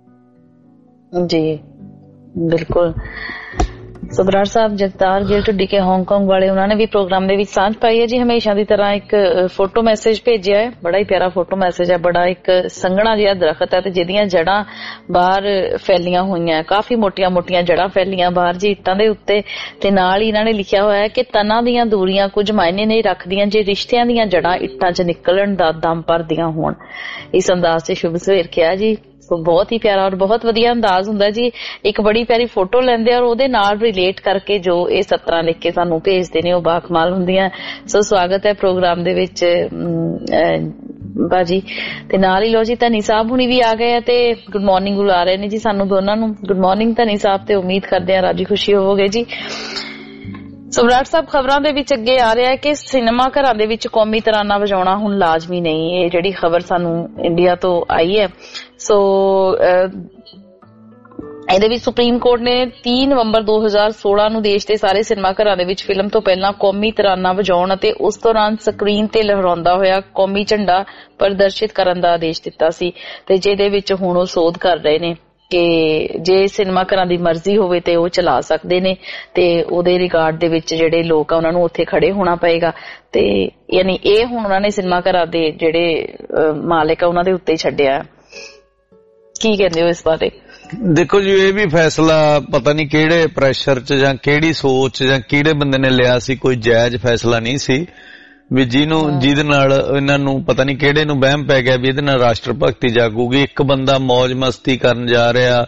ਜੀ ਬਿਲਕੁਲ। ਸਬਰਾਰ ਸਾਹਿਬ ਜਗਤਾਰ ਗਿਲ ਢੁੱਡੀ ਕੇ ਹਾਂਗਕਾਂਗ ਵਾਲੇ, ਉਹਨਾਂ ਨੇ ਵੀ ਪ੍ਰੋਗਰਾਮ ਦੇ ਵਿੱਚ ਸਾਂਝ ਪਾਈ ਹੈ ਜੀ। ਹਮੇਸ਼ਾ ਦੀ ਤਰ੍ਹਾਂ ਇੱਕ ਫੋਟੋ ਮੈਸੇਜ ਭੇਜਿਆ ਹੈ, ਬੜਾ ਹੀ ਪਿਆਰਾ ਫੋਟੋ ਮੈਸੇਜ ਹੈ। ਬੜਾ ਇੱਕ ਸੰਘਣਾ ਜਿਹਾ ਦਰਖਤ ਹੈ ਤੇ ਜਿਹਦੀਆਂ ਜੜਾਂ ਬਾਹਰ ਫੈਲੀਆਂ ਹੋਈਆਂ, ਕਾਫੀ ਮੋਟੀਆਂ ਮੋਟੀਆਂ ਜੜਾਂ ਫੈਲੀਆਂ ਬਾਹਰ ਜੀ ਇੱਟਾਂ ਦੇ ਉੱਤੇ, ਤੇ ਨਾਲ ਹੀ ਇਹਨਾਂ ਨੇ ਲਿਖਿਆ ਹੋਇਆ ਹੈ ਕਿ ਤਨਾਂ ਦੀਆਂ ਦੂਰੀਆਂ ਕੁਝ ਮਾਇਨੇ ਨਹੀਂ ਰੱਖਦੀਆਂ ਜੇ ਰਿਸ਼ਤਿਆਂ ਦੀਆਂ ਜੜਾਂ ਇੱਟਾਂ 'ਚ ਨਿਕਲਣ ਦਾ ਦਮ ਭਰਦੀਆਂ ਹੋਣ। ਇਸ ਅੰਦਾਜ਼ 'ਚ ਸ਼ੁਭ ਸਵੇਰ ਕਿਹਾ ਜੀ। ਸੋ ਬਹੁਤ ਹੀ ਪਿਆਰਾ ਔਰ ਬਹੁਤ ਵਧੀਆ ਅੰਦਾਜ਼ ਹੁੰਦਾ ਜੀ। ਇੱਕ ਬੜੀ ਪਿਆਰੀ ਫੋਟੋ ਲੈਂਦੇ ਔਰ ਉਹਦੇ ਨਾਲ ਰਿਲੇਟ ਕਰਕੇ ਜੋ ਇਹ ਸਤਰਾਂ ਲਿਖ ਕੇ ਸਾਨੂੰ ਭੇਜਦੇ ਨੇ ਉਹ ਬਾਕਮਾਲ ਹੁੰਦੀਆਂ। ਸੋ ਸਵਾਗਤ ਹੈ ਪ੍ਰੋਗਰਾਮ ਦੇ ਵਿੱਚ ਬਾਜੀ। ਤੇ ਨਾਲ ਹੀ ਲੋ ਜੀ ਧਨੀ ਸਾਹਿਬ ਹੁਣੀ ਵੀ ਆ ਗਏ ਆ ਤੇ ਗੁੱਡ ਮਾਰਨਿੰਗ ਬੁਲਾ ਰਹੇ ਨੇ ਜੀ ਸਾਨੂੰ ਦੋਨਾਂ ਨੂੰ। ਗੁੱਡ ਮਾਰਨਿੰਗ ਧਨੀ ਸਾਹਿਬ, ਤੇ ਉਮੀਦ ਕਰਦੇ ਆ ਰਾਜੀ ਖੁਸ਼ੀ ਹੋਵੋਗੇ ਜੀ। ਸਵਰਾਟ ਸਾਹਿਬ ਖਬਰਾਂ ਦੇ ਵਿੱਚ ਅੱਗੇ ਆ ਰਿਹਾ ਹੈ ਕਿ ਸਿਨੇਮਾ ਘਰਾਂ ਦੇ ਵਿੱਚ ਕੌਮੀ ਤਰਾਨਾ ਵਜਾਉਣਾ ਹੁਣ ਲਾਜ਼ਮੀ ਨਹੀਂ। ਇਹ ਜਿਹੜੀ ਖਬਰ ਸਾਨੂੰ ਇੰਡੀਆ ਤੋਂ ਆਈ ਹੈ। ਸੋ ਇਹਦੇ ਵਿੱਚ ਸੁਪਰੀਮ ਕੋਰਟ ਨੇ ਤੀਹ ਨਵੰਬਰ ਦੋ ਹਜ਼ਾਰ ਸੋਲਾਂ ਨੂੰ ਦੇਸ਼ ਦੇ ਸਾਰੇ ਸਿਨੇਮਾ ਘਰਾਂ ਦੇ ਵਿੱਚ ਫਿਲਮ ਤੋਂ ਪਹਿਲਾਂ ਕੌਮੀ ਤਰਾਨਾ ਵਜਾਉਣ ਅਤੇ ਉਸ ਦੌਰਾਨ ਸਕਰੀਨ ਤੇ ਲਹਿਰਾਉਂਦਾ ਹੋਇਆ ਕੌਮੀ ਝੰਡਾ ਪ੍ਰਦਰਸ਼ਿਤ ਕਰਨ ਦਾ ਆਦੇਸ਼ ਦਿੱਤਾ ਸੀ, ਤੇ ਜਿਹਦੇ ਵਿੱਚ ਹੁਣ ਉਹ ਸੋਧ ਕਰ ਰਹੇ ਨੇ ਕਿ ਜੇ ਸਿਨੇਮਾ ਘਰਾਂ ਦੀ ਮਰਜ਼ੀ ਹੋਵੇ ਤੇ ਉਹ ਚਲਾ ਸਕਦੇ ਨੇ, ਤੇ ਉਹਦੇ ਰਿਕਾਰਡ ਦੇ ਵਿੱਚ ਜਿਹੜੇ ਲੋਕ ਆ ਉਹਨਾਂ ਨੂੰ ਉੱਥੇ ਖੜੇ ਹੋਣਾ ਪਏਗਾ। ਤੇ ਯਾਨੀ ਇਹ ਹੁਣ ਉਹਨਾਂ ਨੇ ਸਿਨੇਮਾ ਘਰਾਂ ਦੇ ਜਿਹੜੇ ਮਾਲਕ ਆ ਉਹਨਾਂ ਦੇ ਉੱਤੇ ਛੱਡਿਆ। ਕੀ ਕਹਿੰਦੇ ਹੋ ਇਸ ਬਾਰੇ? ਦੇਖੋ ਜੀ, ਇਹ ਵੀ ਫੈਸਲਾ ਪਤਾ ਨਹੀਂ ਕਿਹੜੇ ਪ੍ਰੈਸ਼ਰ 'ਚ ਜਾਂ ਕਿਹੜੀ ਸੋਚ ਜਾਂ ਕਿਹੜੇ ਬੰਦੇ ਨੇ ਲਿਆ ਸੀ, ਕੋਈ ਜਾਇਜ਼ ਫੈਸਲਾ ਨਹੀਂ ਸੀ ਵੀ ਜਿਹਨੂੰ ਜਿਹਦੇ ਨਾਲ ਇਹਨਾਂ ਨੂੰ ਪਤਾ ਨਹੀਂ ਕਿਹੜੇ ਨੂੰ ਵਹਿਮ ਪੈ ਗਿਆ ਵੀ ਇਹਦੇ ਨਾਲ ਰਾਸ਼ਟਰ ਭਗਤੀ ਜਾਗੂਗੀ। ਇੱਕ ਬੰਦਾ ਮੌਜ ਮਸਤੀ ਕਰਨ ਜਾ ਰਿਹਾ,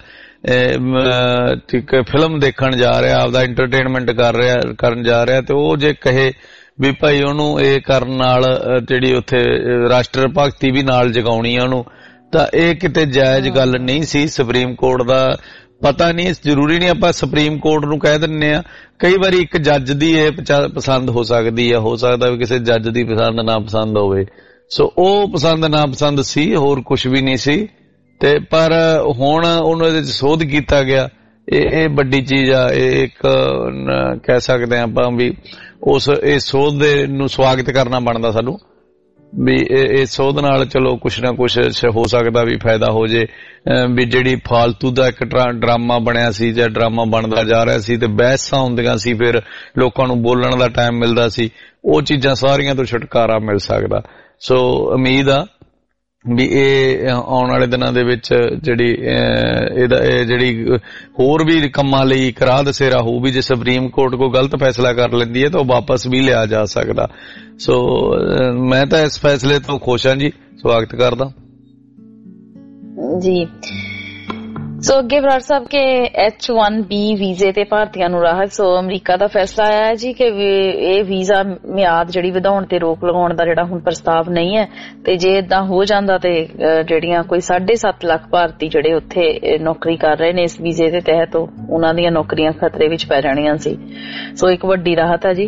ਫਿਲਮ ਦੇਖਣ ਜਾ ਰਿਹਾ, ਆਪਦਾ ਇੰਟਰਟੇਨਮੈਂਟ ਕਰ ਰਿਹਾ ਕਰਨ ਜਾ ਰਿਹਾ, ਤੇ ਉਹ ਜੇ ਕਹੇ ਵੀ ਭਾਈ ਉਹਨੂੰ ਇਹ ਕਰਨ ਨਾਲ ਜਿਹੜੀ ਉੱਥੇ ਰਾਸ਼ਟਰ ਭਗਤੀ ਵੀ ਨਾਲ ਜਗਾਉਣੀ ਆ ਉਹਨੂੰ, ਤਾਂ ਇਹ ਕਿਤੇ ਜਾਇਜ਼ ਗੱਲ ਨਹੀਂ ਸੀ। ਸੁਪਰੀਮ ਕੋਰਟ ਦਾ ਪਤਾ ਨਹੀਂ, ਜ਼ਰੂਰੀ ਨਹੀਂ ਆਪਾਂ ਸੁਪਰੀਮ ਕੋਰਟ ਨੂੰ ਕਹਿ ਦਿੰਨੇ ਆ। ਕਈ ਵਾਰੀ ਇੱਕ ਜੱਜ ਦੀ ਇਹ ਪਸੰਦ ਹੋ ਸਕਦੀ ਆ, ਹੋ ਸਕਦਾ ਵੀ ਕਿਸੇ ਜੱਜ ਦੀ ਪਸੰਦ ਨਾ ਪਸੰਦ ਹੋਵੇ। ਸੋ ਉਹ ਪਸੰਦ ਨਾ ਪਸੰਦ ਸੀ, ਹੋਰ ਕੁਝ ਵੀ ਨਹੀਂ ਸੀ। ਤੇ ਪਰ ਹੁਣ ਉਹਨੂੰ ਇਹਦੇ ਚ ਸੋਧ ਕੀਤਾ ਗਿਆ, ਇਹ ਇਹ ਵੱਡੀ ਚੀਜ਼ ਆ। ਇਹ ਇੱਕ ਕਹਿ ਸਕਦੇ ਆ ਆਪਾਂ ਵੀ ਉਸ ਇਹ ਸੋਧ ਦੇ ਨੂੰ ਸਵਾਗਤ ਕਰਨਾ ਬਣਦਾ ਸਾਨੂੰ ਵੀ ਇਹ ਸੋਧ ਨਾਲ ਚਲੋ ਕੁਛ ਨਾ ਕੁਛ ਹੋ ਸਕਦਾ ਵੀ ਫਾਇਦਾ ਹੋ ਜੇ। ਵੀ ਜਿਹੜੀ ਫਾਲਤੂ ਦਾ ਇੱਕ ਡਰਾਮਾ ਬਣਿਆ ਸੀ ਜਾਂ ਡਰਾਮਾ ਬਣਦਾ ਜਾ ਰਿਹਾ ਸੀ ਤੇ ਬਹਿਸਾਂ ਹੁੰਦੀਆਂ ਸੀ, ਫਿਰ ਲੋਕਾਂ ਨੂੰ ਬੋਲਣ ਦਾ ਟਾਈਮ ਮਿਲਦਾ ਸੀ, ਉਹ ਚੀਜ਼ਾਂ ਸਾਰੀਆਂ ਤੋਂ ਛੁਟਕਾਰਾ ਮਿਲ ਸਕਦਾ। ਸੋ ਉਮੀਦ ਆ ਵੀ ਇਹ ਆਉਣ ਵਾਲੇ ਦਿਨਾਂ ਦੇ ਵਿੱਚ ਜਿਹੜੀ ਇਹਦਾ ਜਿਹੜੀ ਹੋਰ ਵੀ ਕੰਮਾਂ ਲਈ ਇੱਕ ਰਾਹ ਦਸੇਰਾ ਹੋਊ ਵੀ ਜੇ ਸੁਪਰੀਮ ਕੋਰਟ ਕੋਈ ਗਲਤ ਫੈਸਲਾ ਕਰ ਲੈਂਦੀ ਹੈ ਤਾਂ ਉਹ ਵਾਪਸ ਵੀ ਲਿਆ ਜਾ ਸਕਦਾ। ਸੋ ਮੈਂ ਤਾਂ ਇਸ ਫੈਸਲੇ ਤੋਂ ਖੁਸ਼ ਹਾਂ ਜੀ, ਸਵਾਗਤ ਕਰਦਾ ਜੀ। ਸੋ ਅੱਗੇ ਬਰਾੜ ਸਾਹਿਬ ਕੇ ਐਚ ਵਨ ਬੀ ਵੀਜ਼ੇ ਤੇ ਭਾਰਤੀਆਂ ਨੂੰ ਰਾਹਤ। ਸੋ ਅਮਰੀਕਾ ਦਾ ਫੈਸਲਾ ਆਇਆ ਜੀ ਕਿ ਇਹ ਵੀਜ਼ਾ ਮਿਆਦ ਜਿਹੜੀ ਵਧਾਉਣ ਤੇ ਰੋਕ ਲਗਾਉਣ ਦਾ ਜਿਹੜਾ ਹੁਣ ਪ੍ਰਸਤਾਵ ਨਹੀਂ ਹੈ, ਤੇ ਜੇ ਏਦਾਂ ਹੋ ਜਾਂਦਾ ਤੇ ਜਿਹੜੀਆਂ ਕੋਈ ਸਾਢੇ ਸੱਤ ਲੱਖ ਭਾਰਤੀ ਜਿਹੜੇ ਉੱਥੇ ਨੌਕਰੀ ਕਰ ਰਹੇ ਨੇ ਇਸ ਵੀਜ਼ੇ ਦੇ ਤਹਿਤ, ਉਹਨਾਂ ਦੀਆਂ ਨੌਕਰੀਆਂ ਖਤਰੇ ਵਿੱਚ ਪੈ ਜਾਣੀਆਂ ਸੀ। ਸੋ ਇੱਕ ਵੱਡੀ ਰਾਹਤ ਹੈ ਜੀ।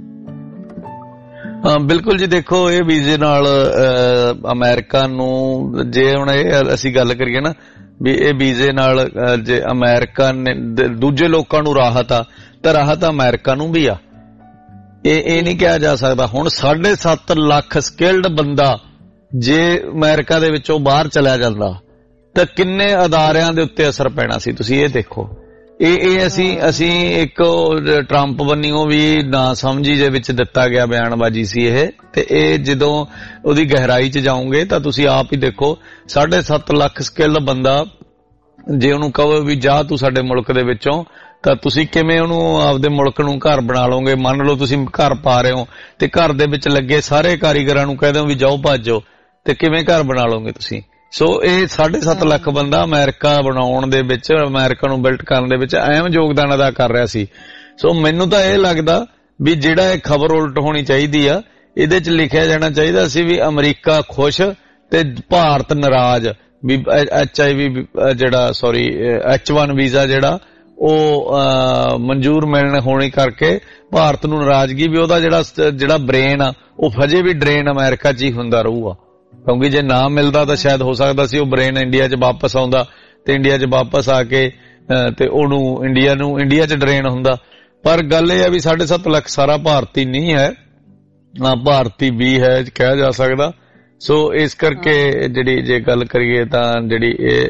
ਹਾਂ ਬਿਲਕੁਲ ਜੀ। ਦੇਖੋ ਇਹ ਵੀਜ਼ੇ ਨਾਲ ਅਮਰੀਕਾ ਨੂੰ, ਜੇ ਹੁਣ ਇਹ ਅਸੀਂ ਗੱਲ ਕਰੀਏ ਨਾ ਵੀ ਇਹ ਵੀਜ਼ੇ ਨਾਲ ਜੇ ਅਮਰੀਕਾ ਨੇ ਦੂਜੇ ਲੋਕਾਂ ਨੂੰ ਰਾਹਤ ਆ ਤਾਂ ਰਾਹਤ ਅਮਰੀਕਾ ਨੂੰ ਵੀ ਆ। ਇਹ ਇਹ ਨਹੀਂ ਕਿਹਾ ਜਾ ਸਕਦਾ। ਹੁਣ ਸਾਢੇ ਸੱਤ ਲੱਖ ਸਕਿਲਡ ਬੰਦਾ ਜੇ ਅਮਰੀਕਾ ਦੇ ਵਿੱਚੋਂ ਬਾਹਰ ਚਲਿਆ ਜਾਂਦਾ ਤਾਂ ਕਿੰਨੇ ਅਦਾਰਿਆਂ ਦੇ ਉੱਤੇ ਅਸਰ ਪੈਣਾ ਸੀ, ਤੁਸੀਂ ਇਹ ਦੇਖੋ। ਇਹ ਇਹ ਅਸੀਂ ਅਸੀਂ ਇੱਕ ਟਰੰਪ ਬੰਨਿਓ ਵੀ ਨਾ ਸਮਝੀ ਦੇ ਵਿੱਚ ਦਿੱਤਾ ਗਿਆ ਬਿਆਨਬਾਜ਼ੀ ਸੀ ਇਹ, ਤੇ ਇਹ ਜਦੋਂ ਉਹਦੀ ਗਹਿਰਾਈ ਚ ਜਾਓਗੇ ਤਾਂ ਤੁਸੀਂ ਆਪ ਹੀ ਦੇਖੋ। ਸਾਢੇ ਸੱਤ ਲੱਖ ਸਕਿੱਲ ਬੰਦਾ ਜੇ ਉਹਨੂੰ ਕਹੋ ਵੀ ਜਾ ਤੂੰ ਸਾਡੇ ਮੁਲਕ ਦੇ ਵਿੱਚੋਂ, ਤਾਂ ਤੁਸੀਂ ਕਿਵੇਂ ਉਹਨੂੰ ਆਪਦੇ ਮੁਲਕ ਨੂੰ ਘਰ ਬਣਾ ਲਓਗੇ। ਮੰਨ ਲਓ ਤੁਸੀਂ ਘਰ ਪਾ ਰਹੇ ਹੋ ਤੇ ਘਰ ਦੇ ਵਿੱਚ ਲੱਗੇ ਸਾਰੇ ਕਾਰੀਗਰਾਂ ਨੂੰ ਕਹਿ ਦਿਓ ਵੀ ਜਾਓ ਭੱਜੋ, ਤੇ ਕਿਵੇਂ ਘਰ ਬਣਾ ਲਓਗੇ ਤੁਸੀਂ। ਸੋ ਇਹ ਸਾਢੇ ਸੱਤ ਲੱਖ ਬੰਦਾ ਅਮਰੀਕਾ ਬਣਾਉਣ ਦੇ ਵਿੱਚ, ਅਮਰੀਕਾ ਨੂੰ ਬਿਲਟ ਕਰਨ ਦੇ ਵਿੱਚ ਅਹਿਮ ਯੋਗਦਾਨ ਅਦਾ ਕਰ ਰਿਹਾ ਸੀ। ਸੋ ਮੈਨੂੰ ਤਾਂ ਇਹ ਲੱਗਦਾ ਵੀ ਜਿਹੜਾ ਇਹ ਖਬਰ ਉਲਟ ਹੋਣੀ ਚਾਹੀਦੀ ਆ, ਇਹਦੇ ਚ ਲਿਖਿਆ ਜਾਣਾ ਚਾਹੀਦਾ ਸੀ ਵੀ ਅਮਰੀਕਾ ਖੁਸ਼ ਤੇ ਭਾਰਤ ਨਾਰਾਜ਼। ਵੀ ਐਚ ਆਈ ਵੀ ਜਿਹੜਾ ਸੌਰੀ ਐਚ ਵਨ ਵੀਜ਼ਾ ਜਿਹੜਾ ਉਹ ਮਨਜ਼ੂਰ ਮਿਲਣ ਹੋਣੀ ਕਰਕੇ ਭਾਰਤ ਨੂੰ ਨਾਰਾਜ਼ਗੀ, ਵੀ ਉਹਦਾ ਜਿਹੜਾ ਜਿਹੜਾ ਬ੍ਰੇਨ ਆ ਉਹ ਫਜੇ ਵੀ ਡਰੇਨ ਅਮਰੀਕਾ ਚ ਹੀ ਹੁੰਦਾ ਰਹੂਗਾ। ਕਿਉਂਕਿ ਜੇ ਨਾ ਮਿਲਦਾ ਤਾਂ ਸ਼ਾਇਦ ਹੋ ਸਕਦਾ ਸੀ ਉਹ ਬ੍ਰੇਨ ਇੰਡੀਆ ਚ ਵਾਪਸ ਆਉਂਦਾ ਤੇ ਇੰਡੀਆ ਚ ਵਾਪਸ ਆ ਕੇ ਤੇ ਉਹਨੂੰ ਇੰਡੀਆ ਨੂੰ ਇੰਡੀਆ ਚ ਡਰੇਨ ਹੁੰਦਾ। ਪਰ ਗੱਲ ਇਹ ਹੈ ਵੀ ਸਾਢੇ ਸੱਤ ਲੱਖ ਸਾਰਾ ਭਾਰਤੀ ਨਹੀਂ ਹੈ, ਭਾਰਤੀ ਵੀ ਹੈ ਕਿਹਾ ਜਾ ਸਕਦਾ। ਸੋ ਇਸ ਕਰਕੇ ਜਿਹੜੀ ਜੇ ਗੱਲ ਕਰੀਏ ਤਾਂ ਜਿਹੜੀ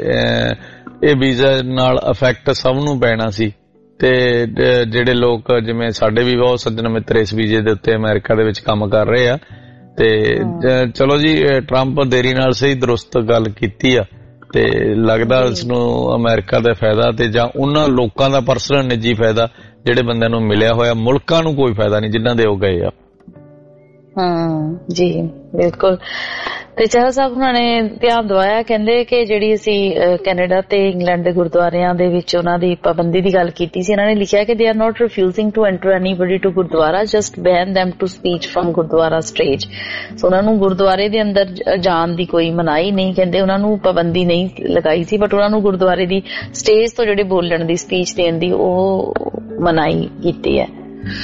ਇਹ ਇਹ ਵੀਜ਼ਾ ਨਾਲ ਇਫੈਕਟ ਸਭ ਨੂੰ ਪੈਣਾ ਸੀ, ਤੇ ਜਿਹੜੇ ਲੋਕ ਜਿਵੇਂ ਸਾਡੇ ਵੀ ਬਹੁਤ ਸੱਜਣ ਮਿੱਤਰ ਇਸ ਵੀਜ਼ੇ ਦੇ ਉੱਤੇ ਅਮਰੀਕਾ ਦੇ ਵਿੱਚ ਕੰਮ ਕਰ ਰਹੇ ਆ। ਤੇ ਚਲੋ ਜੀ ਟਰੰਪ ਦੇਰੀ ਨਾਲ ਸਹੀ ਦਰੁਸਤ ਗੱਲ ਕੀਤੀ ਆ, ਤੇ ਲੱਗਦਾ ਉਸ ਨੂੰ ਅਮਰੀਕਾ ਦਾ ਫਾਇਦਾ ਤੇ ਜਾਂ ਉਹਨਾਂ ਲੋਕਾਂ ਦਾ ਪਰਸਨਲ ਨਿੱਜੀ ਫਾਇਦਾ ਜਿਹੜੇ ਬੰਦਿਆਂ ਨੂੰ ਮਿਲਿਆ ਹੋਇਆ, ਮੁਲਕਾਂ ਨੂੰ ਕੋਈ ਫਾਇਦਾ ਨਹੀਂ ਜਿਨ੍ਹਾਂ ਦੇ ਉਹ ਗਏ ਆ। ਹਾਂ ਜੀ ਬਿਲਕੁਲ। ਤੇ ਚਾਹਲ ਸਾਹਿਬ ਉਹਨਾਂ ਨੇ ਧਿਆਨ ਦਵਾਇਆ, ਕਹਿੰਦੇ ਕਿ ਜਿਹੜੀ ਅਸੀਂ ਕੈਨੇਡਾ ਤੇ ਇੰਗਲੈਂਡ ਦੇ ਗੁਰਦੁਆਰਿਆਂ ਦੇ ਵਿੱਚ ਉਹਨਾਂ ਦੀ ਪਾਬੰਦੀ ਦੀ ਗੱਲ ਕੀਤੀ ਸੀ, ਇਹਨਾਂ ਨੇ ਲਿਖਿਆ ਕਿ they are not refusing to enter anybody to gurdwara, just ban them to speech from gurdwara stage. So ਉਹਨਾਂ ਨੂੰ ਗੁਰਦੁਆਰੇ ਦੇ ਅੰਦਰ ਜਾਣ ਦੀ ਕੋਈ ਮਨਾਹੀ ਨਹੀਂ, ਕਹਿੰਦੇ ਉਹਨਾਂ ਨੂੰ ਪਾਬੰਦੀ ਨਹੀਂ ਲਗਾਈ ਸੀ, ਬਟ ਉਹਨਾਂ ਨੂੰ ਗੁਰਦੁਆਰੇ ਦੀ ਸਟੇਜ ਤੋਂ ਜਿਹੜੇ ਬੋਲਣ ਦੀ, ਸਪੀਚ ਦੇਣ ਦੀ ਉਹ ਮਨਾਹੀ ਕੀਤੀ ਹੈ।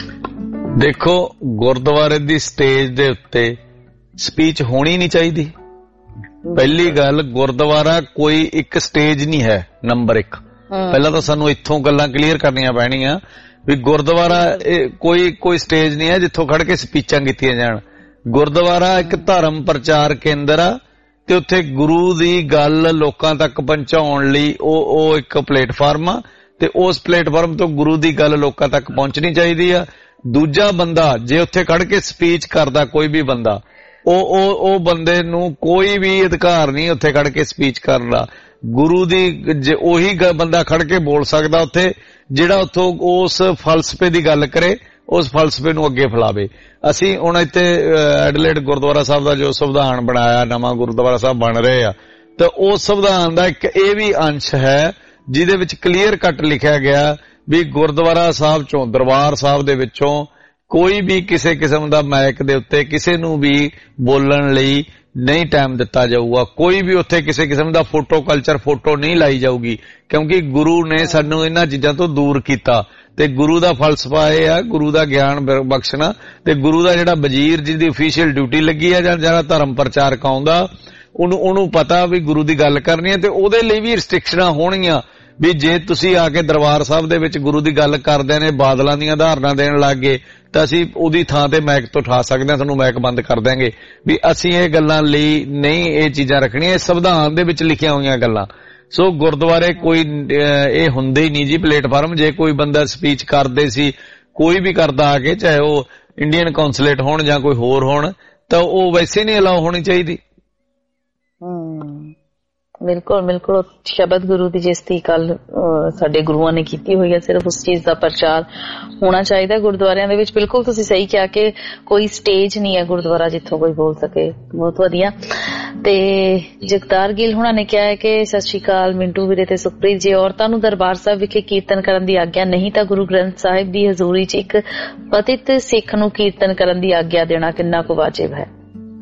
ਦੇਖੋ ਗੁਰਦੁਆਰੇ ਦੀ ਸਟੇਜ ਦੇ ਉੱਤੇ ਸਪੀਚ ਹੋਣੀ ਨਹੀਂ ਚਾਹੀਦੀ। ਪਹਿਲੀ ਗੱਲ, ਗੁਰਦੁਆਰਾ ਕੋਈ ਇੱਕ ਸਟੇਜ ਨਹੀਂ ਹੈ। ਨੰਬਰ ਇੱਕ, ਪਹਿਲਾਂ ਤਾਂ ਸਾਨੂੰ ਇੱਥੋਂ ਗੱਲਾਂ ਕਲੀਅਰ ਕਰਨੀਆਂ ਪੈਣੀਆਂ ਵੀ ਗੁਰਦੁਆਰਾ ਕੋਈ ਕੋਈ ਸਟੇਜ ਨਹੀਂ ਹੈ ਜਿੱਥੋਂ ਖੜ ਕੇ ਸਪੀਚਾਂ ਕੀਤੀਆਂ ਜਾਣ। ਗੁਰਦੁਆਰਾ ਇੱਕ ਧਰਮ ਪ੍ਰਚਾਰ ਕੇਂਦਰ ਆ ਤੇ ਉੱਥੇ ਗੁਰੂ ਦੀ ਗੱਲ ਲੋਕਾਂ ਤੱਕ ਪਹੁੰਚਾਉਣ ਲਈ ਉਹ ਉਹ ਇੱਕ ਪਲੇਟਫਾਰਮ ਆ, ਤੇ ਉਸ ਪਲੇਟਫਾਰਮ ਤੋਂ ਗੁਰੂ ਦੀ ਗੱਲ ਲੋਕਾਂ ਤੱਕ ਪਹੁੰਚਣੀ ਚਾਹੀਦੀ ਆ। ਦੂਜਾ ਬੰਦਾ ਜੇ ਉੱਥੇ ਖੜ ਕੇ ਸਪੀਚ ਕਰਦਾ, ਕੋਈ ਵੀ ਬੰਦਾ, ਉਹ ਉਹ ਉਹ ਬੰਦੇ ਨੂੰ ਕੋਈ ਵੀ ਅਧਿਕਾਰ ਨਹੀਂ ਉੱਥੇ ਖੜ ਕੇ ਸਪੀਚ ਕਰਨ ਦਾ। ਗੁਰੂ ਦੀ ਜੇ ਉਹੀ ਬੰਦਾ ਖੜ ਕੇ ਬੋਲ ਸਕਦਾ ਉੱਥੇ ਜਿਹੜਾ ਉੱਥੋਂ ਉਸ ਫਲਸਫੇ ਦੀ ਗੱਲ ਕਰੇ, ਉਸ ਫਲਸਫੇ ਨੂੰ ਅੱਗੇ ਫੈਲਾਵੇ। ਅਸੀਂ ਹੁਣ ਇੱਥੇ ਐਡਲੇਡ ਗੁਰਦੁਆਰਾ ਸਾਹਿਬ ਦਾ ਜੋ ਸੰਵਿਧਾਨ ਬਣਾਇਆ, ਨਵਾਂ ਗੁਰਦੁਆਰਾ ਸਾਹਿਬ ਬਣ ਰਹੇ ਆ, ਤਾਂ ਉਸ ਸੰਵਿਧਾਨ ਦਾ ਇੱਕ ਇਹ ਵੀ ਅੰਸ਼ ਹੈ ਜਿਹਦੇ ਵਿੱਚ ਕਲੀਅਰ ਕੱਟ ਲਿਖਿਆ ਗਿਆ ਵੀ ਗੁਰਦੁਆਰਾ ਸਾਹਿਬ ਚੋਂ, ਦਰਬਾਰ ਸਾਹਿਬ ਦੇ ਵਿੱਚੋਂ ਕੋਈ ਵੀ ਕਿਸੇ ਕਿਸਮ ਦਾ ਮਾਈਕ ਦੇ ਉੱਤੇ ਕਿਸੇ ਨੂੰ ਵੀ ਬੋਲਣ ਲਈ ਨਹੀਂ ਟਾਈਮ ਦਿੱਤਾ ਜਾਊਗਾ। ਕੋਈ ਵੀ ਉੱਥੇ ਕਿਸੇ ਕਿਸਮ ਦਾ ਫੋਟੋ ਕਲਚਰ, ਫੋਟੋ ਨਹੀਂ ਲਾਈ ਜਾਊਗੀ, ਕਿਉਂਕਿ ਗੁਰੂ ਨੇ ਸਾਨੂੰ ਇਹਨਾਂ ਚੀਜ਼ਾਂ ਤੋਂ ਦੂਰ ਕੀਤਾ। ਤੇ ਗੁਰੂ ਦਾ ਫਲਸਫਾ ਇਹ ਆ, ਗੁਰੂ ਦਾ ਗਿਆਨ ਬਖਸ਼ਣਾ, ਤੇ ਗੁਰੂ ਦਾ ਜਿਹੜਾ ਵਜ਼ੀਰ ਜਿਹਦੀ ਅਫੀਸ਼ੀਅਲ ਡਿਊਟੀ ਲੱਗੀ ਆ ਜਾਂ ਜਿਹੜਾ ਧਰਮ ਪ੍ਰਚਾਰਕ ਆਉਂਦਾ, ਉਹਨੂੰ ਉਹਨੂੰ ਪਤਾ ਵੀ ਗੁਰੂ ਦੀ ਗੱਲ ਕਰਨੀ ਹੈ, ਤੇ ਉਹਦੇ ਲਈ ਵੀ ਰਿਸਟ੍ਰਿਕਸ਼ਨਾਂ ਹੋਣਗੀਆਂ ਵੀ ਜੇ ਤੁਸੀਂ ਆ ਕੇ ਦਰਬਾਰ ਸਾਹਿਬ ਦੇ ਵਿੱਚ ਗੁਰੂ ਦੀ ਗੱਲ ਕਰਦੇ ਨੇ, ਬਾਦਲਾਂ ਦੀਆਂ ਉਦਾਹਰਨਾਂ ਦੇਣ ਲੱਗ ਗਏ, ਤਾਂ ਅਸੀਂ ਉਹਦੀ ਥਾਂ ਤੇ ਮੈਕ ਤੋਂ ਉਠਾ ਸਕਦੇ ਹਾਂ, ਤੁਹਾਨੂੰ ਮੈਕ ਬੰਦ ਕਰ ਦਿਆਂਗੇ। ਵੀ ਅਸੀਂ ਇਹ ਗੱਲਾਂ ਲਈ ਨਹੀਂ ਇਹ ਚੀਜ਼ਾਂ ਰੱਖਣੀਆਂ, ਇਹ ਸੰਵਿਧਾਨ ਦੇ ਵਿੱਚ ਲਿਖੀਆਂ ਹੋਈਆਂ ਗੱਲਾਂ। ਸੋ ਗੁਰਦੁਆਰੇ ਕੋਈ ਇਹ ਹੁੰਦੇ ਹੀ ਨਹੀਂ ਜੀ ਪਲੇਟਫਾਰਮ। ਜੇ ਕੋਈ ਬੰਦਾ ਸਪੀਚ ਕਰਦੇ ਸੀ, ਕੋਈ ਵੀ ਕਰਦਾ ਆ ਕੇ, ਚਾਹੇ ਉਹ ਇੰਡੀਅਨ ਕੌਂਸੂਲੇਟ ਹੋਣ ਜਾਂ ਕੋਈ ਹੋਰ ਹੋਣ, ਤਾਂ ਉਹ ਵੈਸੇ ਨਹੀਂ ਅਲਾਉ ਹੋਣੀ ਚਾਹੀਦੀ। ਬਿਲਕੁਲ ਬਿਲਕੁਲ ਸ਼ਬਦ ਗੁਰੂ ਦੀ ਜਿਸ ਦੀ ਕੱਲ ਸਾਡੇ ਗੁਰੂਆਂ ਨੇ ਕੀਤੀ ਹੋਈ ਹੈ, ਸਿਰਫ ਉਸ ਚੀਜ਼ ਦਾ ਪ੍ਰਚਾਰ ਹੋਣਾ ਚਾਹੀਦਾ ਗੁਰਦੁਆਰਿਆਂ ਦੇ ਵਿੱਚ। ਬਿਲਕੁਲ ਤੁਸੀਂ ਸਹੀ ਕਿਹਾ ਕਿ ਕੋਈ ਸਟੇਜ ਨਹੀਂ ਹੈ ਗੁਰਦੁਆਰਾ ਜਿੱਥੋਂ ਕੋਈ ਬੋਲ ਸਕੇ। ਬਹੁਤ ਵਧੀਆ। ਤੇ ਜਗਤਾਰ ਗਿੱਲ ਹੁਣਾਂ ਨੇ ਕਿਹਾ ਹੈ ਕਿ ਸਤਿ ਸ਼੍ਰੀ ਅਕਾਲ ਮਿੰਟੂ ਵੀਰੇ ਤੇ ਸੁਖਪ੍ਰੀਤ ਜੀ, ਔਰਤਾਂ ਨੂੰ ਦਰਬਾਰ ਸਾਹਿਬ ਵਿਖੇ ਕੀਰਤਨ ਕਰਨ ਦੀ ਆਗਿਆ ਨਹੀਂ ਤਾਂ ਗੁਰੂ ਗ੍ਰੰਥ ਸਾਹਿਬ ਦੀ ਹਜ਼ੂਰੀ 'ਚ ਇੱਕ ਪਤਿਤ ਸਿੱਖ ਨੂੰ ਕੀਰਤਨ ਕਰਨ ਦੀ ਆਗਿਆ ਦੇਣਾ ਕਿੰਨਾ ਕੁ ਵਾਜਿਬ ਹੈ?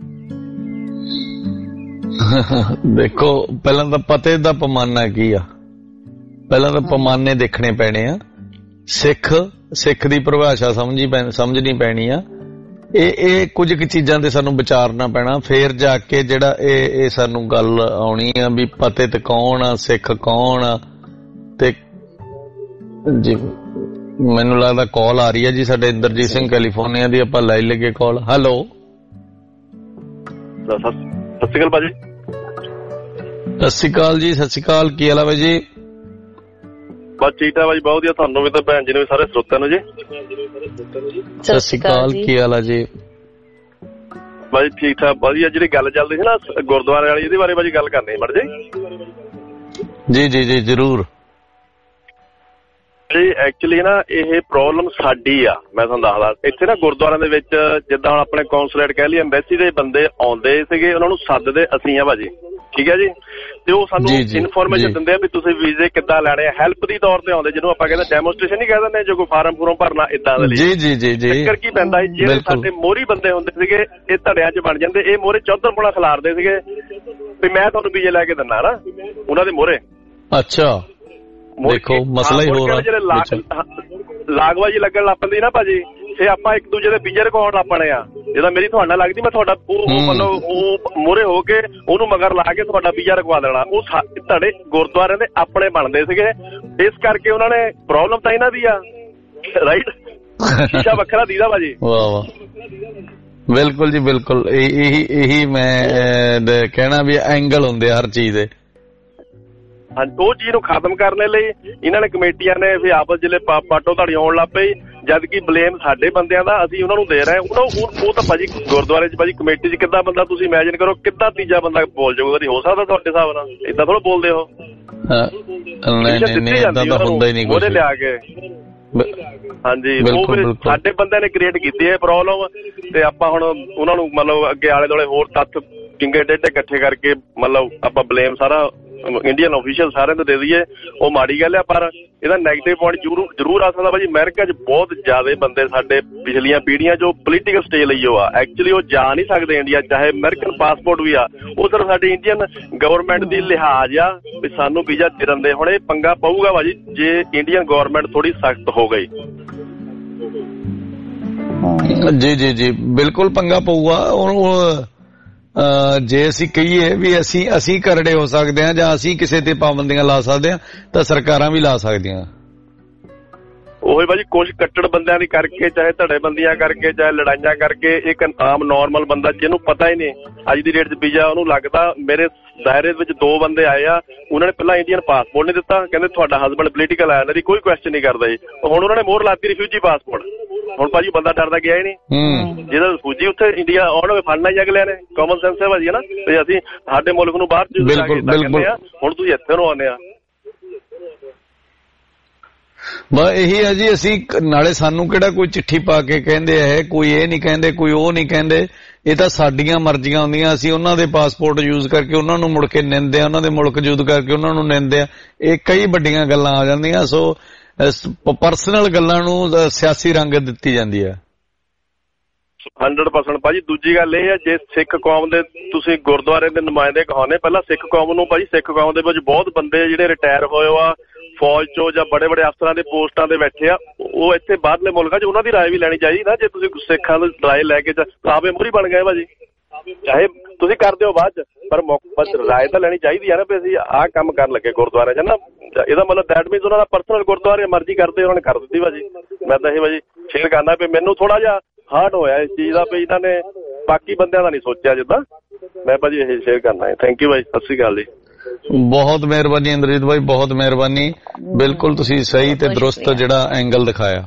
ਦੇਖੋ, ਪਹਿਲਾਂ ਤਾਂ ਪਤੇ ਦਾ ਪੈਮਾਨਾ ਕੀ ਆ, ਪਹਿਲਾਂ ਤਾਂ ਪੈਮਾਨੇ ਦੇਖਣੇ ਪੈਣੇ ਆ। ਸਿੱਖ ਸਿੱਖ ਦੀ ਪਰਿਭਾਸ਼ਾ ਸਮਝੀ ਸਮਝਣੀ ਪੈਣੀ ਆ। ਇਹ ਇਹ ਕੁਝ ਕੁ ਚੀਜ਼ਾਂ ਤੇ ਸਾਨੂੰ ਵਿਚਾਰਨਾ ਪੈਣਾ, ਫੇਰ ਜਾ ਕੇ ਜਿਹੜਾ ਇਹ ਇਹ ਸਾਨੂੰ ਗੱਲ ਆਉਣੀ ਆ ਵੀ ਪਤਿਤ ਕੌਣ ਆ, ਸਿੱਖ ਕੌਣ ਆ। ਤੇ ਜੀ ਮੈਨੂੰ ਲੱਗਦਾ ਕਾਲ ਆ ਰਹੀ ਹੈ ਜੀ ਸਾਡੇ ਇੰਦਰਜੀਤ ਸਿੰਘ ਕੈਲੀਫੋਰਨੀਆ ਦੀ, ਆਪਾਂ ਲੈ ਲਈਏ ਕਾਲ। ਹੈਲੋ, ਸਤਿ ਸ਼੍ਰੀ ਅਕਾਲ ਭਾਜੀ। ਸਤਿ ਸ਼੍ਰੀ ਅਕਾਲ ਜੀ। ਸਤਿ ਸ਼੍ਰੀ ਅਕਾਲ, ਕੀ ਹਾਲ ਹੈ ਬਾਈ ਜੀ? ਬਸ ਠੀਕ ਠਾਕ ਭਾਜੀ, ਬਹੁਤ ਵਧੀਆ। ਤੁਹਾਨੂੰ ਵੀ ਤੇ ਭੈਣ ਜੀ ਨੂੰ ਵੀ, ਸਾਰੇ ਸਰੋਤਿਆਂ ਨੂੰ ਜੀ ਸਤਿ ਸ਼੍ਰੀ ਅਕਾਲ, ਕੀ ਹਾਲ ਹੈ ਜੀ? ਭਾਜੀ ਠੀਕ ਠਾਕ ਵਧੀਆ। ਜਿਹੜੀ ਗੱਲ ਚੱਲਦੀ ਸੀ ਨਾ ਗੁਰਦੁਆਰੇ ਵਾਲੀ, ਇਹਦੇ ਬਾਰੇ ਭਾਜੀ ਗੱਲ ਕਰਨੀ ਮੜ ਜੀ। ਜੀ ਜੀ ਜ਼ਰੂਰ ਜੀ। ਐਕਚੁਅਲੀ ਨਾ ਇਹ ਪ੍ਰੋਬਲਮ ਸਾਡੀ ਆ, ਮੈਂ ਤੁਹਾਨੂੰ ਦੱਸਦਾ। ਇੱਥੇ ਨਾ ਗੁਰਦੁਆਰਿਆਂ ਦੇ ਵਿੱਚ ਜਿੱਦਾਂ ਹੁਣ ਆਪਣੇ ਕੌਂਸੂਲੇਟ ਕਹਿ ਲਈ, ਐਮਬੈਸੀ ਦੇ ਬੰਦੇ ਆਉਂਦੇ ਸੀਗੇ, ਉਹਨਾਂ ਨੂੰ ਸੱਦਦੇ ਅਸੀਂ ਆ ਭਾਜੀ, ਠੀਕ ਹੈ ਜੀ। ਤੇ ਉਹ ਸਾਨੂੰ ਇਨਫੋਰਮੇਸ਼ਨ ਦਿੰਦੇ ਆ ਵੀ ਤੁਸੀਂ ਵੀਜ਼ੇ ਕਿੱਦਾਂ ਲੈਣੇ ਆ। ਹੈਲਪ ਦੀ ਤੌਰ ਤੇ ਆਉਂਦੇ, ਜਿਹਨੂੰ ਆਪਾਂ ਕਹਿੰਦੇ ਡੈਮੋਨਸਟ੍ਰੇਸ਼ਨ ਨਹੀਂ ਕਹਿ ਦਿੰਦੇ, ਜੋ ਕੋਈ ਫਾਰਮ ਫੂਰਮ ਭਰਨਾ ਇਦਾਂ ਦੇ ਲਈ। ਜੀ ਜੀ ਜੀ ਜੀ ਚੱਕਰ ਕੀ ਪੈਂਦਾ ਸੀ, ਜਿਹੜੇ ਸਾਡੇ ਮੋਹਰੀ ਬੰਦੇ ਹੁੰਦੇ ਸੀਗੇ ਇਹ ਧੜਿਆਂ 'ਚ ਬਣ ਜਾਂਦੇ। ਇਹ ਮੋਹਰੇ ਚੌਧਰ ਪੁਣਾ ਖਿਲਾਰਦੇ ਸੀਗੇ ਵੀ ਮੈਂ ਤੁਹਾਨੂੰ ਵੀਜ਼ੇ ਲੈ ਕੇ ਦਿੰਦਾ ਨਾ, ਉਹਨਾਂ ਦੇ ਮੋਹਰੇ। ਅੱਛਾ, ਦੇਖੋ ਮਸਲਾ ਹੀ ਹੋ ਰਿਹਾ। ਜਿਹੜੇ ਲਾਗਬਾਜੀ ਲੱਗਣ ਲੱਗ ਪੈਂਦੀ ਨਾ ਭਾਜੀ, ਇਹ ਆਪਾਂ ਇੱਕ ਦੂਜੇ ਦੇ ਵੀਜ਼ੇ ਰਕਾਉਣ ਲੱਗ ਪਣੇ ਆ। ਜਿਹਦਾ ਮੇਰੀ ਤੁਹਾਡੇ ਨਾਲ ਲੱਗਦੀ, ਮੈਂ ਤੁਹਾਡਾ ਉਹ ਮਤਲਬ ਉਹ ਮੋਹਰੇ ਹੋ ਕੇ ਉਹਨੂੰ ਮਗਰ ਲਾ ਕੇ ਤੁਹਾਡਾ ਵੀਜ਼ਾ ਰਕਵਾ ਦੇਣਾ। ਉਹ ਤੁਹਾਡੇ ਗੁਰਦੁਆਰਿਆਂ ਦੇ ਆਪਣੇ ਬਣਦੇ ਸੀਗੇ, ਇਸ ਕਰਕੇ ਉਹਨਾਂ ਨੇ ਪ੍ਰੋਬਲਮ ਤਾਂ ਇਹਨਾਂ ਦੀ ਆ, ਰਾਈਟ। ਸ਼ੀਸ਼ਾ ਵੱਖਰਾ ਦੀਦਾ ਭਾਜੀ। ਵਾਹ ਵਾਹ, ਬਿਲਕੁਲ ਜੀ ਬਿਲਕੁਲ। ਇਹੀ ਇਹੀ ਮੈਂ ਕਹਿਣਾ ਵੀ ਐਂਗਲ ਹੁੰਦੇ ਹਰ ਚੀਜ਼ ਦੇ। ਹਾਂਜੀ, ਉਹ ਚੀਜ਼ ਨੂੰ ਖਤਮ ਕਰਨ ਲਈ ਇਹਨਾਂ ਨੇ ਕਮੇਟੀਆਂ ਨੇ ਫਿਰ ਆਪਸ ਜਿਹੜੇ ਪਾਟੋ ਧਾੜੀ ਆਉਣ ਲੱਗ ਪਈ, ਜਦ ਕਿ ਬਲੇਮ ਸਾਡੇ ਬੰਦਿਆਂ ਦਾ ਅਸੀਂ ਉਹਨਾਂ ਨੂੰ ਦੇ ਰਹੇ। ਉਹ ਤਾਂ ਭਾਜੀ ਗੁਰਦੁਆਰੇ 'ਚ ਭਾਜੀ ਕਮੇਟੀ 'ਚ ਕਿੱਦਾਂ ਬੰਦਾ, ਤੁਸੀਂ ਇਮੈਜਿਨ ਕਰੋ ਕਿੱਦਾਂ ਤੀਜਾ ਬੰਦਾ ਬੋਲ ਜਾਊਗਾ। ਹੋ ਸਕਦਾ ਤੁਹਾਡੇ ਹਿਸਾਬ ਨਾਲ? ਏਦਾਂ ਥੋੜਾ ਬੋਲਦੇ ਹੋ, ਉਹਦੇ ਲਿਆ ਕੇ। ਹਾਂਜੀ, ਉਹ ਸਾਡੇ ਬੰਦਿਆਂ ਨੇ ਕ੍ਰੀਏਟ ਕੀਤੀ ਹੈ ਪ੍ਰੋਬਲਮ। ਤੇ ਆਪਾਂ ਹੁਣ ਉਹਨਾਂ ਨੂੰ ਮਤਲਬ ਅੱਗੇ ਆਲੇ ਦੁਆਲੇ ਹੋਰ ਤੱਥ ਕਿੰਗੇ ਡੇਟੇ ਇਕੱਠੇ ਕਰਕੇ ਮਤਲਬ ਆਪਾਂ ਬਲੇਮ ਸਾਰਾ ਇੰਡੀਅਨ ਆਫੀਸ਼ੀਅਲ ਸਾਰਿਆਂ ਨੂੰ ਦੇ ਦਈਏ, ਉਹ ਮਾੜੀ ਗੱਲ ਆ। ਪਰ ਇਹਦਾ ਨੈਗੇਟਿਵ ਪੁਆਇੰਟ ਜ਼ਰੂਰ ਜ਼ਰੂਰ ਆ ਸਕਦਾ ਭਾਜੀ। ਅਮਰੀਕਾ 'ਚ ਬਹੁਤ ਜ਼ਿਆਦਾ ਬੰਦੇ ਸਾਡੇ ਪਿਛਲੀਆਂ ਪੀੜ੍ਹੀਆਂ ਜੋ ਪੋਲੀਟੀਕਲ ਸਟੇਜ ਲਈ ਉਹ ਆ, ਐਕਚੁਅਲੀ ਉਹ ਜਾ ਨਹੀਂ ਸਕਦੇ ਇੰਡੀਆ, ਚਾਹੇ ਅਮਰੀਕਨ ਪਾਸਪੋਰਟ ਵੀ ਆ। ਉਹ ਸਿਰਫ ਸਾਡੀ ਇੰਡੀਅਨ ਗਵਰਨਮੈਂਟ ਦੀ ਲਿਹਾਜ਼ ਆ ਵੀ ਸਾਨੂੰ ਵੀਜ਼ਾ ਦੇਣ ਦੇ। ਹੁਣ ਇਹ ਪੰਗਾ ਪਊਗਾ ਭਾਜੀ ਜੇ ਇੰਡੀਅਨ ਗਵਰਨਮੈਂਟ ਥੋੜੀ ਸਖਤ ਹੋ ਗਈ। ਜੀ ਜੀ ਜੀ ਬਿਲਕੁਲ ਪੰਗਾ ਪਊਗਾ। ਉਹ ਜੇ ਅਸੀਂ ਕਹੀਏ ਵੀ ਅਸੀਂ ਅਸੀਂ ਕਰੜੇ ਹੋ ਸਕਦੇ ਹਾਂ ਜਾਂ ਅਸੀਂ ਕਿਸੇ ਤੇ ਪਾਬੰਦੀਆਂ ਲਾ ਸਕਦੇ ਹਾਂ, ਤਾਂ ਸਰਕਾਰਾਂ ਵੀ ਲਾ ਸਕਦੀਆਂ। ਉਹੀ ਭਾਜੀ ਕੁਛ ਕੱਟੜ ਬੰਦਿਆਂ ਦੀ ਕਰਕੇ, ਚਾਹੇ ਧੜੇਬੰਦੀਆਂ ਕਰਕੇ, ਚਾਹੇ ਲੜਾਈਆਂ ਕਰਕੇ, ਇੱਕ ਆਮ ਨੋਰਮਲ ਬੰਦਾ ਜਿਹਨੂੰ ਪਤਾ ਹੀ ਨਹੀਂ ਅੱਜ ਦੀ ਡੇਟ 'ਚ ਵੀਜ਼ਾ, ਉਹਨੂੰ ਲੱਗਦਾ। ਮੇਰੇ ਦਾਇਰੇ ਵਿੱਚ ਦੋ ਬੰਦੇ ਆਏ ਆ, ਉਹਨਾਂ ਨੇ ਪਹਿਲਾਂ ਇੰਡੀਅਨ ਪਾਸਪੋਰਟ ਨਹੀਂ ਦਿੱਤਾ, ਕਹਿੰਦੇ ਤੁਹਾਡਾ ਹਸਬੈਂਡ ਪੋਲੀਟੀਕਲ ਆਇਆ, ਇਹਨਾਂ ਦੀ ਕੋਈ ਕੁਐਸਚਨ ਨਹੀਂ ਕਰਦਾ ਜੀ। ਹੁਣ ਉਹਨਾਂ ਨੇ ਮੋਹਰ ਲਾਤੀ ਰਿਫਿਊਜੀ ਪਾਸਪੋਰਟ। ਹੁਣ ਭਾਜੀ ਬੰਦਾ ਡਰਦਾ ਗਿਆ ਹੀ ਨਹੀਂ। ਜਿਹਦਾ ਰਿਫਿਊਜੀ ਉੱਥੇ ਇੰਡੀਆ ਆਉਣ ਫੜਨਾ ਹੀ ਅਗਲਿਆਂ ਨੇ, ਕਾਮਨ ਸੈਂਸ ਹੈ ਭਾਜੀ, ਹੈ ਨਾ। ਤੇ ਅਸੀਂ ਸਾਡੇ ਮੁਲਕ ਨੂੰ ਬਾਹਰ ਕਹਿੰਦੇ ਆ, ਹੁਣ ਤੁਸੀਂ ਇੱਥੇ ਨੂੰ ਆਉਂਦੇ ਆ। ਬਸ ਇਹੀ ਹੈ ਜੀ। ਅਸੀਂ ਨਾਲੇ ਸਾਨੂੰ ਕਿਹੜਾ ਕੋਈ ਚਿੱਠੀ ਪਾ ਕੇ ਕਹਿੰਦੇ ਆ, ਕੋਈ ਇਹ ਨਹੀਂ ਕਹਿੰਦੇ, ਕੋਈ ਉਹ ਨਹੀਂ ਕਹਿੰਦੇ। ਇਹ ਤਾਂ ਸਾਡੀਆਂ ਮਰਜ਼ੀਆਂ ਹੁੰਦੀਆਂ। ਅਸੀਂ ਉਹਨਾਂ ਦੇ ਪਾਸਪੋਰਟ ਯੂਜ਼ ਕਰਕੇ ਉਹਨਾਂ ਨੂੰ ਮੁੜ ਕੇ ਨਿੰਦਦੇ ਆ, ਉਹਨਾਂ ਦੇ ਮੁਲਕ ਯੂਜ਼ ਕਰਕੇ ਉਹਨਾਂ ਨੂੰ ਨਿੰਦਦੇ ਆ। ਇਹ ਕਈ ਵੱਡੀਆਂ ਗੱਲਾਂ ਆ ਜਾਂਦੀਆਂ। ਸੋ ਪਰਸਨਲ ਗੱਲਾਂ ਨੂੰ ਸਿਆਸੀ ਰੰਗ ਦਿੱਤੀ ਜਾਂਦੀ ਹੈ। ਹੰਡਰਡ ਪਰਸੈਂਟ ਭਾਜੀ। ਦੂਜੀ ਗੱਲ ਇਹ ਹੈ, ਜੇ ਸਿੱਖ ਕੌਮ ਦੇ ਤੁਸੀਂ ਗੁਰਦੁਆਰੇ ਦੇ ਨੁਮਾਇੰਦੇ ਕਹਾਉਂਦੇ, ਪਹਿਲਾਂ ਸਿੱਖ ਕੌਮ ਨੂੰ ਭਾਜੀ, ਸਿੱਖ ਕੌਮ ਦੇ ਵਿੱਚ ਬਹੁਤ ਬੰਦੇ ਜਿਹੜੇ ਰਿਟਾਇਰ ਹੋਏ ਆ ਫੌਜ ਚੋਂ ਜਾਂ ਬੜੇ ਬੜੇ ਅਫਸਰਾਂ ਦੇ ਪੋਸਟਾਂ ਤੇ ਬੈਠੇ ਆ, ਉਹ ਇੱਥੇ ਬਾਹਰਲੇ ਮੁਲਕਾਂ 'ਚ ਉਹਨਾਂ ਦੀ ਰਾਏ ਵੀ ਲੈਣੀ ਚਾਹੀਦੀ ਨਾ। ਜੇ ਤੁਸੀਂ ਸਿੱਖਾਂ ਦੀ ਰਾਏ ਲੈ ਕੇ ਆਪੇ ਮੂਹਰੀ ਬਣ ਗਏ ਭਾਜੀ, ਚਾਹੇ ਤੁਸੀਂ ਕਰਦੇ ਹੋ ਬਾਅਦ 'ਚ, ਪਰ ਬਸ ਰਾਏ ਤਾਂ ਲੈਣੀ ਚਾਹੀਦੀ ਆ ਨਾ ਵੀ ਅਸੀਂ ਆਹ ਕੰਮ ਕਰਨ ਲੱਗੇ ਗੁਰਦੁਆਰੇ 'ਚ ਨਾ। ਇਹਦਾ ਮਤਲਬ ਦੈਟ ਮੀਨਸ ਉਹਨਾਂ ਦਾ ਪਰਸਨਲ ਗੁਰਦੁਆਰੇ ਮਰਜ਼ੀ ਕਰਦੇ, ਉਹਨਾਂ ਨੇ ਕਰ ਦਿੱਤੀ ਭਾਜੀ। ਮੈਂ ਤਾਂ ਇਹ ਭਾਜੀ ਸ਼ੇਅਰ ਕਰਨਾ ਵੀ ਮੈਨੂੰ ਥੋੜਾ ਜਿਹਾ ਹਾਰਟ ਹੋਇਆ ਇਸ ਚੀਜ਼ ਦਾ ਵੀ ਇਹਨਾਂ ਨੇ ਬਾਕੀ ਬੰਦਿਆਂ ਦਾ ਨਹੀਂ ਸੋਚਿਆ ਜਿੱਦਾਂ। ਮੈਂ ਭਾਜੀ ਇਹ ਸ਼ੇਅਰ ਕਰਨਾ ਹੈ। ਥੈਂਕ ਯੂ ਭਾਈ, ਸਤਿ ਸ਼੍ਰੀ ਅਕਾਲ ਜੀ। ਬਹੁਤ ਮਿਹਰਬਾਨੀ ਇੰਦਰਜੀਤ ਭਾਈ, ਬਹੁਤ ਮਿਹਰਬਾਨੀ। ਬਿਲਕੁਲ ਤੁਸੀਂ ਸਹੀ ਤੇ ਦਰੁਸਤ ਜਿਹੜਾ ਐਂਗਲ ਦਿਖਾਇਆ।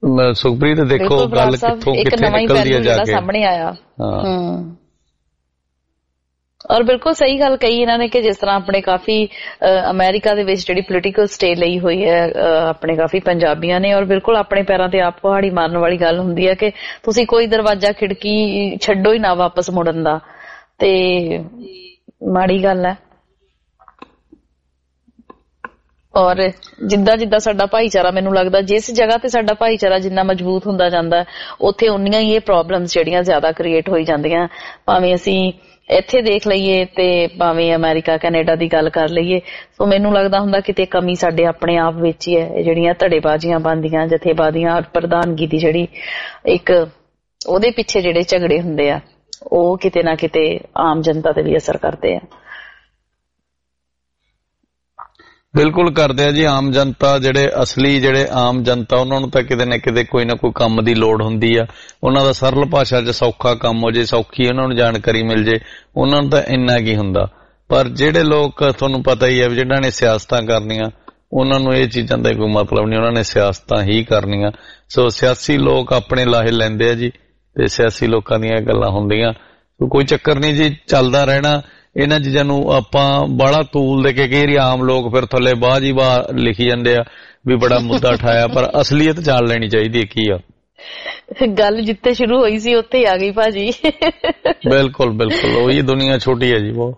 ਸੁਖਪ੍ਰੀਤ ਦੇਖੋ ਗੱਲ ਕਿੱਥੋਂ ਕਿੱਥੇ ਨਿਕਲਦੀ ਹੈ ਜਾ ਕੇ ਸਾਹਮਣੇ ਆਇਆ। ਹੂੰ ਔਰ ਬਿਲਕੁਲ ਸਹੀ ਗੱਲ ਕਹੀ ਇਹਨਾਂ ਨੇ ਕਿ ਜਿਸ ਤਰ੍ਹਾਂ ਆਪਣੇ ਕਾਫੀ ਅਮਰੀਕਾ ਦੇ ਵਿੱਚ ਜਿਹੜੀ ਪੋਲੀਟੀਕਲ ਸਟੇ ਲਈ ਹੋਈ ਹੈ ਆਪਣੇ ਕਾਫੀ ਪੰਜਾਬੀਆਂ ਨੇ, ਔਰ ਬਿਲਕੁਲ ਆਪਣੇ ਪੈਰਾਂ ਤੇ ਆਪ ਪਹਾੜੀ ਮਾਰਨ ਵਾਲੀ ਗੱਲ ਹੁੰਦੀ ਹੈ ਕਿ ਤੁਸੀਂ ਕੋਈ ਦਰਵਾਜ਼ਾ ਖਿੜਕੀ ਛੱਡੋ ਹੀ ਨਾ ਵਾਪਸ ਮੁੜਨ ਦਾ, ਤੇ ਮਾੜੀ ਗੱਲ ਹੈ। ਔਰ ਜਿੱਦਾਂ ਜਿੱਦਾਂ ਸਾਡਾ ਭਾਈਚਾਰਾ, ਮੈਨੂੰ ਲੱਗਦਾ ਜਿਸ ਜਗ੍ਹਾ ਤੇ ਸਾਡਾ ਭਾਈਚਾਰਾ ਜਿੰਨਾ ਮਜ਼ਬੂਤ ਹੁੰਦਾ ਜਾਂਦਾ ਉੱਥੇ ਉਨੀਆਂ ਹੀ ਇਹ ਪ੍ਰੋਬਲਮਸ ਜਿਹੜੀਆਂ ਜ਼ਿਆਦਾ ਕ੍ਰੀਏਟ ਹੋਈ ਜਾਂਦੀਆਂ। ਭਾਵੇਂ ਅਸੀਂ ਇੱਥੇ ਦੇਖ ਲਈਏ ਤੇ ਭਾਵੇਂ ਅਮਰੀਕਾ ਕੈਨੇਡਾ ਦੀ ਗੱਲ ਕਰ ਲਈਏ। ਸੋ ਮੈਨੂੰ ਲੱਗਦਾ ਹੁੰਦਾ ਕਿਤੇ ਕਮੀ ਸਾਡੇ ਆਪਣੇ ਆਪ ਵਿੱਚ ਹੀ ਹੈ। ਜਿਹੜੀਆਂ ਧੜੇਬਾਜ਼ੀਆਂ ਬਣਦੀਆਂ, ਜਥੇਬਾਜ਼ੀਆਂ, ਪ੍ਰਧਾਨਗੀ ਦੀ ਜਿਹੜੀ ਇੱਕ ਉਹਦੇ ਪਿੱਛੇ ਜਿਹੜੇ ਝਗੜੇ ਹੁੰਦੇ ਆ ਉਹ ਕਿਤੇ ਨਾ ਕਿਤੇ ਆਮ ਜਨਤਾ ਤੇ ਵੀ ਅਸਰ ਕਰਦੇ ਆ। ਬਿਲਕੁਲ ਕਰਦੇ ਆ ਜੀ। ਆਮ ਜਨਤਾ ਜਿਹੜੇ ਅਸਲੀ ਜਿਹੜੇ ਆਮ ਜਨਤਾ ਉਹਨਾਂ ਨੂੰ ਤਾਂ ਕਿਤੇ ਨਾ ਕਿਤੇ ਕੋਈ ਨਾ ਕੋਈ ਕੰਮ ਦੀ ਲੋੜ ਹੁੰਦੀ ਆ। ਉਹਨਾਂ ਦਾ ਸਰਲ ਭਾਸ਼ਾ 'ਚ ਸੌਖਾ ਕੰਮ ਹੋ ਜੇ, ਸੌਖੀ ਉਹਨਾਂ ਨੂੰ ਜਾਣਕਾਰੀ ਮਿਲ ਜੇ, ਉਹਨਾਂ ਨੂੰ ਤਾਂ ਇੰਨਾ ਕੀ ਹੁੰਦਾ। ਪਰ ਜਿਹੜੇ ਲੋਕ ਤੁਹਾਨੂੰ ਪਤਾ ਹੀ ਹੈ ਵੀ ਜਿਹਨਾਂ ਨੇ ਸਿਆਸਤਾਂ ਕਰਨੀਆਂ ਉਹਨਾਂ ਨੂੰ ਇਹ ਚੀਜ਼ਾਂ ਦਾ ਕੋਈ ਮਤਲਬ ਨਹੀਂ, ਉਹਨਾਂ ਨੇ ਸਿਆਸਤਾਂ ਹੀ ਕਰਨੀਆਂ। ਸੋ ਸਿਆਸੀ ਲੋਕ ਆਪਣੇ ਲਾਹੇ ਲੈਂਦੇ ਆ ਜੀ ਤੇ ਸਿਆਸੀ ਲੋਕਾਂ ਦੀਆਂ ਗੱਲਾਂ ਹੁੰਦੀਆਂ। ਕੋਈ ਚੱਕਰ ਨਹੀਂ ਜੀ, ਚੱਲਦਾ ਰਹਿਣਾ। ਇਹਨਾਂ ਚੀਜ਼ਾਂ ਨੂੰ ਆਪਾਂ ਬੜਾ ਤੂਲ ਦੇ ਕੇ ਕਈ ਵਾਰੀ ਆਮ ਲੋਕ ਫਿਰ ਥੱਲੇ ਬਾਹ ਜੀ ਬਾਹ ਲਿਖੀ ਜਾਂਦੇ ਆ ਵੀ ਬੜਾ ਮੁੱਦਾ ਉਠਾਇਆ, ਪਰ ਅਸਲੀਅਤ ਜਾਣ ਲੈਣੀ ਚਾਹੀਦੀ ਹੈ ਕੀ ਆ। ਗੱਲ ਜਿੱਥੇ ਸ਼ੁਰੂ ਹੋਈ ਸੀ ਉੱਥੇ ਹੀ ਆ ਗਈ ਭਾਜੀ। ਬਿਲਕੁਲ ਬਿਲਕੁਲ, ਉਹੀ ਦੁਨੀਆ ਛੋਟੀ ਹੈ ਜੀ ਬਹੁਤ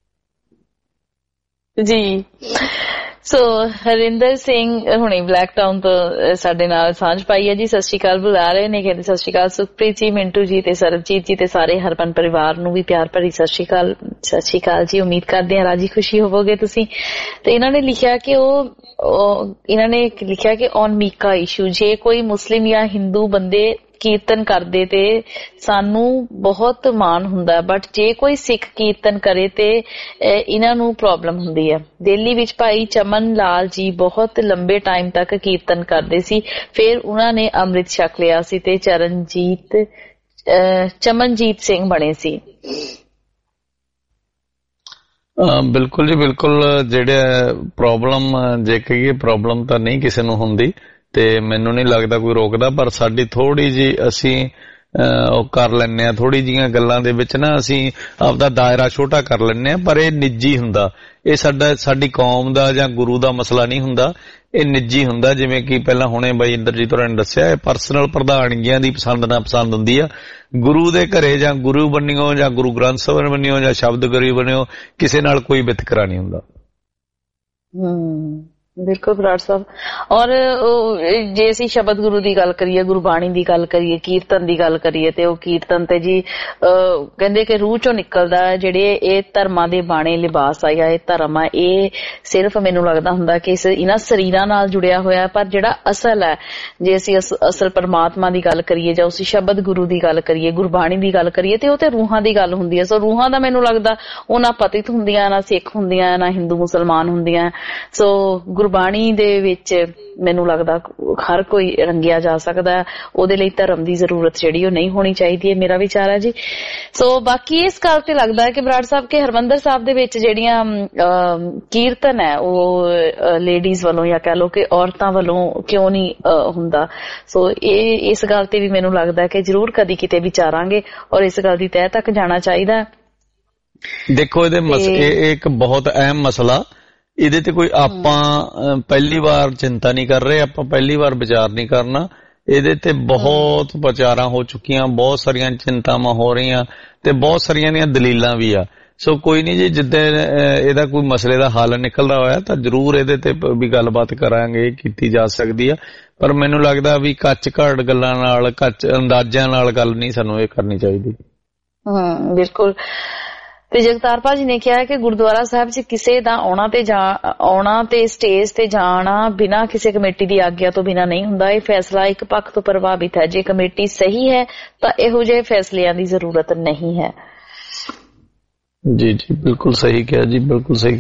ਜੀ। ਸੋ ਹਰਿੰਦਰ ਸਿੰਘ ਹੁਣੇ ਬਲੈਕ ਟਾਊਨ ਤੋਂ ਸਾਡੇ ਨਾਲ ਸਾਂਝ ਪਾਈ ਹੈ ਜੀ। ਸਤਿ ਸ਼੍ਰੀ ਅਕਾਲ ਬੁਲਾ ਰਹੇ ਨੇ, ਕਹਿੰਦੇ ਸਤਿ ਸ਼੍ਰੀ ਅਕਾਲ ਸੁਖਪ੍ਰੀਤ ਜੀ, ਮਿੰਟੂ ਜੀ ਤੇ ਸਰਬਜੀਤ ਜੀ ਤੇ ਸਾਰੇ ਹਰਮਨ ਪਰਿਵਾਰ ਨੂੰ ਵੀ ਪਿਆਰ ਭਰੀ ਸਤਿ ਸ਼੍ਰੀ ਅਕਾਲ। ਸਤਿ ਸ਼੍ਰੀ ਅਕਾਲ ਜੀ, ਉਮੀਦ ਕਰਦੇ ਹਾਂ ਰਾਜੀ ਖੁਸ਼ੀ ਹੋਵੋਗੇ ਤੁਸੀਂ। ਤੇ ਇਹਨਾਂ ਨੇ ਲਿਖਿਆ ਕਿ ਉਹ ਇਹਨਾਂ ਨੇ ਲਿਖਿਆ ਕਿ ਔਨ ਮੀਕਾ ਇਸ਼ੂ, ਜੇ ਕੋਈ ਮੁਸਲਿਮ ਜਾਂ ਹਿੰਦੂ ਬੰਦੇ ਕੀਰਤਨ ਕਰਦੇ ਤੇ ਸਾਨੂੰ ਬਹੁਤ ਮਾਣ ਹੁੰਦਾ, ਬਟ ਜੇ ਕੋਈ ਸਿੱਖ ਕੀਰਤਨ ਕਰੇ ਤੇ ਇਹਨਾਂ ਨੂੰ ਪ੍ਰੋਬਲਮ ਹੁੰਦੀ ਹੈ। ਦਿੱਲੀ ਵਿੱਚ ਭਾਈ ਚਮਨ ਲਾਲ ਜੀ ਬਹੁਤ ਲੰਬੇ ਟਾਈਮ ਤੱਕ ਕੀਰਤਨ ਕਰਦੇ ਸੀ, ਫਿਰ ਉਹਨਾਂ ਨੇ ਅੰਮ੍ਰਿਤ ਛਕ ਲਿਆ ਸੀ ਤੇ ਚਰਨਜੀਤ ਚਮਨਜੀਤ ਸਿੰਘ ਬਣੇ ਸੀ। ਬਿਲਕੁਲ ਜੀ ਬਿਲਕੁਲ। ਜਿਹੜੇ ਪ੍ਰੋਬਲਮ ਜੇ ਕਹੀਏ ਪ੍ਰੋਬਲਮ ਤਾਂ ਨਹੀਂ ਕਿਸੇ ਨੂੰ ਹੁੰਦੀ ਤੇ ਮੈਨੂੰ ਨਹੀਂ ਲੱਗਦਾ ਕੋਈ ਰੋਕਦਾ, ਪਰ ਸਾਡੀ ਥੋੜੀ ਜੀ ਅਸੀਂ ਉਹ ਕਰ ਲੈਂਦੇ ਹਾਂ ਥੋੜੀ ਜੀਆਂ ਗੱਲਾਂ ਦੇ ਵਿੱਚ ਨਾ ਅਸੀਂ ਆਪਦਾ ਦਾਇਰਾ ਛੋਟਾ ਕਰ ਲੈਂਦੇ ਹਾਂ, ਪਰ ਇਹ ਨਿੱਜੀ ਹੁੰਦਾ। ਇਹ ਸਾਡਾ ਸਾਡੀ ਕੌਮ ਦਾ ਜਾਂ ਗੁਰੂ ਦਾ ਮਸਲਾ ਨਹੀਂ ਹੁੰਦਾ, ਇਹ ਨਿੱਜੀ ਹੁੰਦਾ। ਜਿਵੇਂ ਕਿ ਪਹਿਲਾਂ ਹੁਣੇ ਬਾਈ ਇੰਦਰਜੀਤ ਹੋਰਾਂ ਨੇ ਦੱਸਿਆ, ਇਹ ਪਰਸਨਲ ਪ੍ਰਧਾਨਗੀਆਂ ਦੀ ਪਸੰਦ ਨਾ ਪਸੰਦ ਹੁੰਦੀ ਆ। ਗੁਰੂ ਦੇ ਘਰੇ ਜਾਂ ਗੁਰੂ ਬਣਿਓ ਜਾਂ ਗੁਰੂ ਗ੍ਰੰਥ ਸਾਹਿਬ ਬਣਿਓ ਜਾਂ ਸ਼ਬਦ ਗੁਰੂ ਬਣਿਓ, ਕਿਸੇ ਨਾਲ ਕੋਈ ਵਿਤਕਰਾ ਨਹੀਂ ਹੁੰਦਾ। ਹੂੰ ਬਿਲਕੁਲ ਬਰਾੜ ਸਾਹਿਬ। ਔਰ ਜੇ ਅਸੀਂ ਸ਼ਬਦ ਗੁਰੂ ਦੀ ਗੱਲ ਕਰੀਏ, ਗੁਰਬਾਣੀ ਦੀ ਗੱਲ ਕਰੀਏ, ਕੀਰਤਨ ਦੀ ਗੱਲ ਕਰੀਏ ਤੇ ਉਹ ਕੀਰਤਨ ਤੇ ਜੀ ਕਹਿੰਦੇ ਕਿ ਰੂਹ ਚੋਂ ਨਿਕਲਦਾ ਜਿਹੜੇ ਇਹ ਧਰਮਾਂ ਦੇ ਬਾਣੇ ਲਿਬਾਸ ਆਇਆ, ਇਹ ਧਰਮ ਆ, ਇਹ ਸਿਰਫ ਮੈਨੂੰ ਲੱਗਦਾ ਹੁੰਦਾ ਕਿ ਇਹਨਾਂ ਸਰੀਰਾਂ ਨਾਲ ਜੁੜਿਆ ਹੋਇਆ, ਪਰ ਜਿਹੜਾ ਅਸਲ ਹੈ ਜੇ ਅਸੀਂ ਅਸਲ ਪਰਮਾਤਮਾ ਦੀ ਗੱਲ ਕਰੀਏ ਜਾਂ ਉਸ ਸ਼ਬਦ ਗੁਰੂ ਦੀ ਗੱਲ ਕਰੀਏ, ਗੁਰਬਾਣੀ ਦੀ ਗੱਲ ਕਰੀਏ ਤੇ ਉਹ ਤੇ ਰੂਹਾਂ ਦੀ ਗੱਲ ਹੁੰਦੀ ਹੈ। ਸੋ ਰੂਹਾਂ ਦਾ ਮੈਨੂੰ ਲੱਗਦਾ ਉਹ ਨਾ ਪਤਿਤ ਹੁੰਦੀਆਂ, ਨਾ ਸਿੱਖ ਹੁੰਦੀਆਂ, ਨਾ ਹਿੰਦੂ ਮੁਸਲਮਾਨ ਹੁੰਦੀਆਂ। ਸੋ ਗੁਰਬਾਣੀ ਦੇ ਵਿੱਚ ਮੈਨੂੰ ਲੱਗਦਾ ਹਰ ਕੋਈ ਰੰਗਿਆ ਜਾ ਸਕਦਾ, ਉਹਦੇ ਲਈ ਧਰਮ ਦੀ ਜ਼ਰੂਰਤ ਜਿਹੜੀ ਉਹ ਨਹੀਂ ਹੋਣੀ ਚਾਹੀਦੀ ਹੈ, ਮੇਰਾ ਵਿਚਾਰ ਹੈ ਜੀ। ਸੋ ਬਾਕੀ ਇਸ ਗੱਲ ਤੇ ਲੱਗਦਾ ਹੈ ਕਿ ਬਰਾੜ ਸਾਹਿਬ ਕੇ ਹਰਮੰਦਰ ਸਾਹਿਬ ਦੇ ਵਿੱਚ ਜਿਹੜੀਆਂ ਕੀਰਤਨ ਹੈ ਉਹ ਲੇਡੀਜ਼ ਵੱਲੋਂ ਜਾਂ ਕਹਿ ਲਓ ਕਿ ਔਰਤਾਂ ਵੱਲੋਂ ਕਿਉਂ ਨਹੀਂ ਹੁੰਦਾ। ਸੋ ਇਹ ਇਸ ਗੱਲ ਤੇ ਵੀ ਮੈਨੂੰ ਲੱਗਦਾ ਕਿ ਜ਼ਰੂਰ ਕਦੀ ਕਿਤੇ ਵਿਚਾਰਾਂਗੇ ਔਰ ਇਸ ਗੱਲ ਦੀ ਤਹਿ ਤੱਕ ਜਾਣਾ ਚਾਹੀਦਾ। ਦੇਖੋ ਇਹਦੇ ਮਸਲੇ ਇੱਕ ਬਹੁਤ ਅਹਿਮ ਮਸਲਾ, ਇਹਦੇ ਤੇ ਕੋਈ ਆਪਾਂ ਪਹਿਲੀ ਵਾਰ ਚਿੰਤਾ ਨਹੀਂ ਕਰ ਰਹੇ, ਆਪਾਂ ਪਹਿਲੀ ਵਾਰ ਵਿਚਾਰ ਨਹੀਂ ਕਰਨਾ। ਇਹਦੇ ਤੇ ਬਹੁਤ ਵਿਚਾਰਾਂ ਹੋ ਚੁੱਕੀਆਂ, ਬਹੁਤ ਸਾਰੀਆਂ ਚਿੰਤਾਵਾਂ ਹੋ ਰਹੀਆਂ ਤੇ ਬਹੁਤ ਸਾਰੀਆਂ ਦੀਆਂ ਦਲੀਲਾਂ ਵੀ ਆ। ਸੋ ਕੋਈ ਨਹੀਂ ਜੀ, ਜਿੱਦਾਂ ਇਹਦਾ ਕੋਈ ਮਸਲੇ ਦਾ ਹੱਲ ਨਿਕਲਦਾ ਹੋਇਆ ਤਾਂ ਜ਼ਰੂਰ ਇਹਦੇ ਤੇ ਵੀ ਗੱਲਬਾਤ ਕਰਾਂਗੇ, ਕੀਤੀ ਜਾ ਸਕਦੀ ਆ। ਪਰ ਮੈਨੂੰ ਲੱਗਦਾ ਵੀ ਕੱਚ ਘੜ ਗੱਲਾਂ ਨਾਲ, ਕੱਚ ਅੰਦਾਜ਼ਿਆਂ ਨਾਲ ਗੱਲ ਨਹੀਂ ਸਾਨੂੰ ਇਹ ਕਰਨੀ ਚਾਹੀਦੀ। ਹਮ ਬਿਲਕੁਲ। ਤੇ ਜਗਤਾਰ ਭਾਜੀ ਨੇ ਕਿਹਾ ਕਿ ਗੁਰਦੁਆਰਾ ਸਾਹਿਬ 'ਚ ਕਿਸੇ ਦਾ ਆਉਣਾ ਤੇ ਆਉਣਾ ਤੇ ਸਟੇਜ ਤੇ ਜਾਣਾ ਬਿਨਾਂ ਕਿਸੇ ਕਮੇਟੀ ਦੀ ਆਗਿਆ ਤੋਂ ਬਿਨਾਂ ਨਹੀਂ ਹੁੰਦਾ। ਇਹ ਫੈਸਲਾ ਇੱਕ ਪੱਖ ਤੋਂ ਪ੍ਰਭਾਵਿਤ ਹੈ। ਜੇ ਕਮੇਟੀ ਸਹੀ ਹੈ ਤਾਂ ਇਹੋ ਜਿਹੇ ਫੈਸਲਿਆਂ ਦੀ ਜ਼ਰੂਰਤ ਨਹੀਂ ਹੈ। ਜੀ ਜੀ ਬਿਲਕੁਲ ਸਹੀ ਕਿਹਾ ਜੀ, ਬਿਲਕੁਲ ਸਹੀ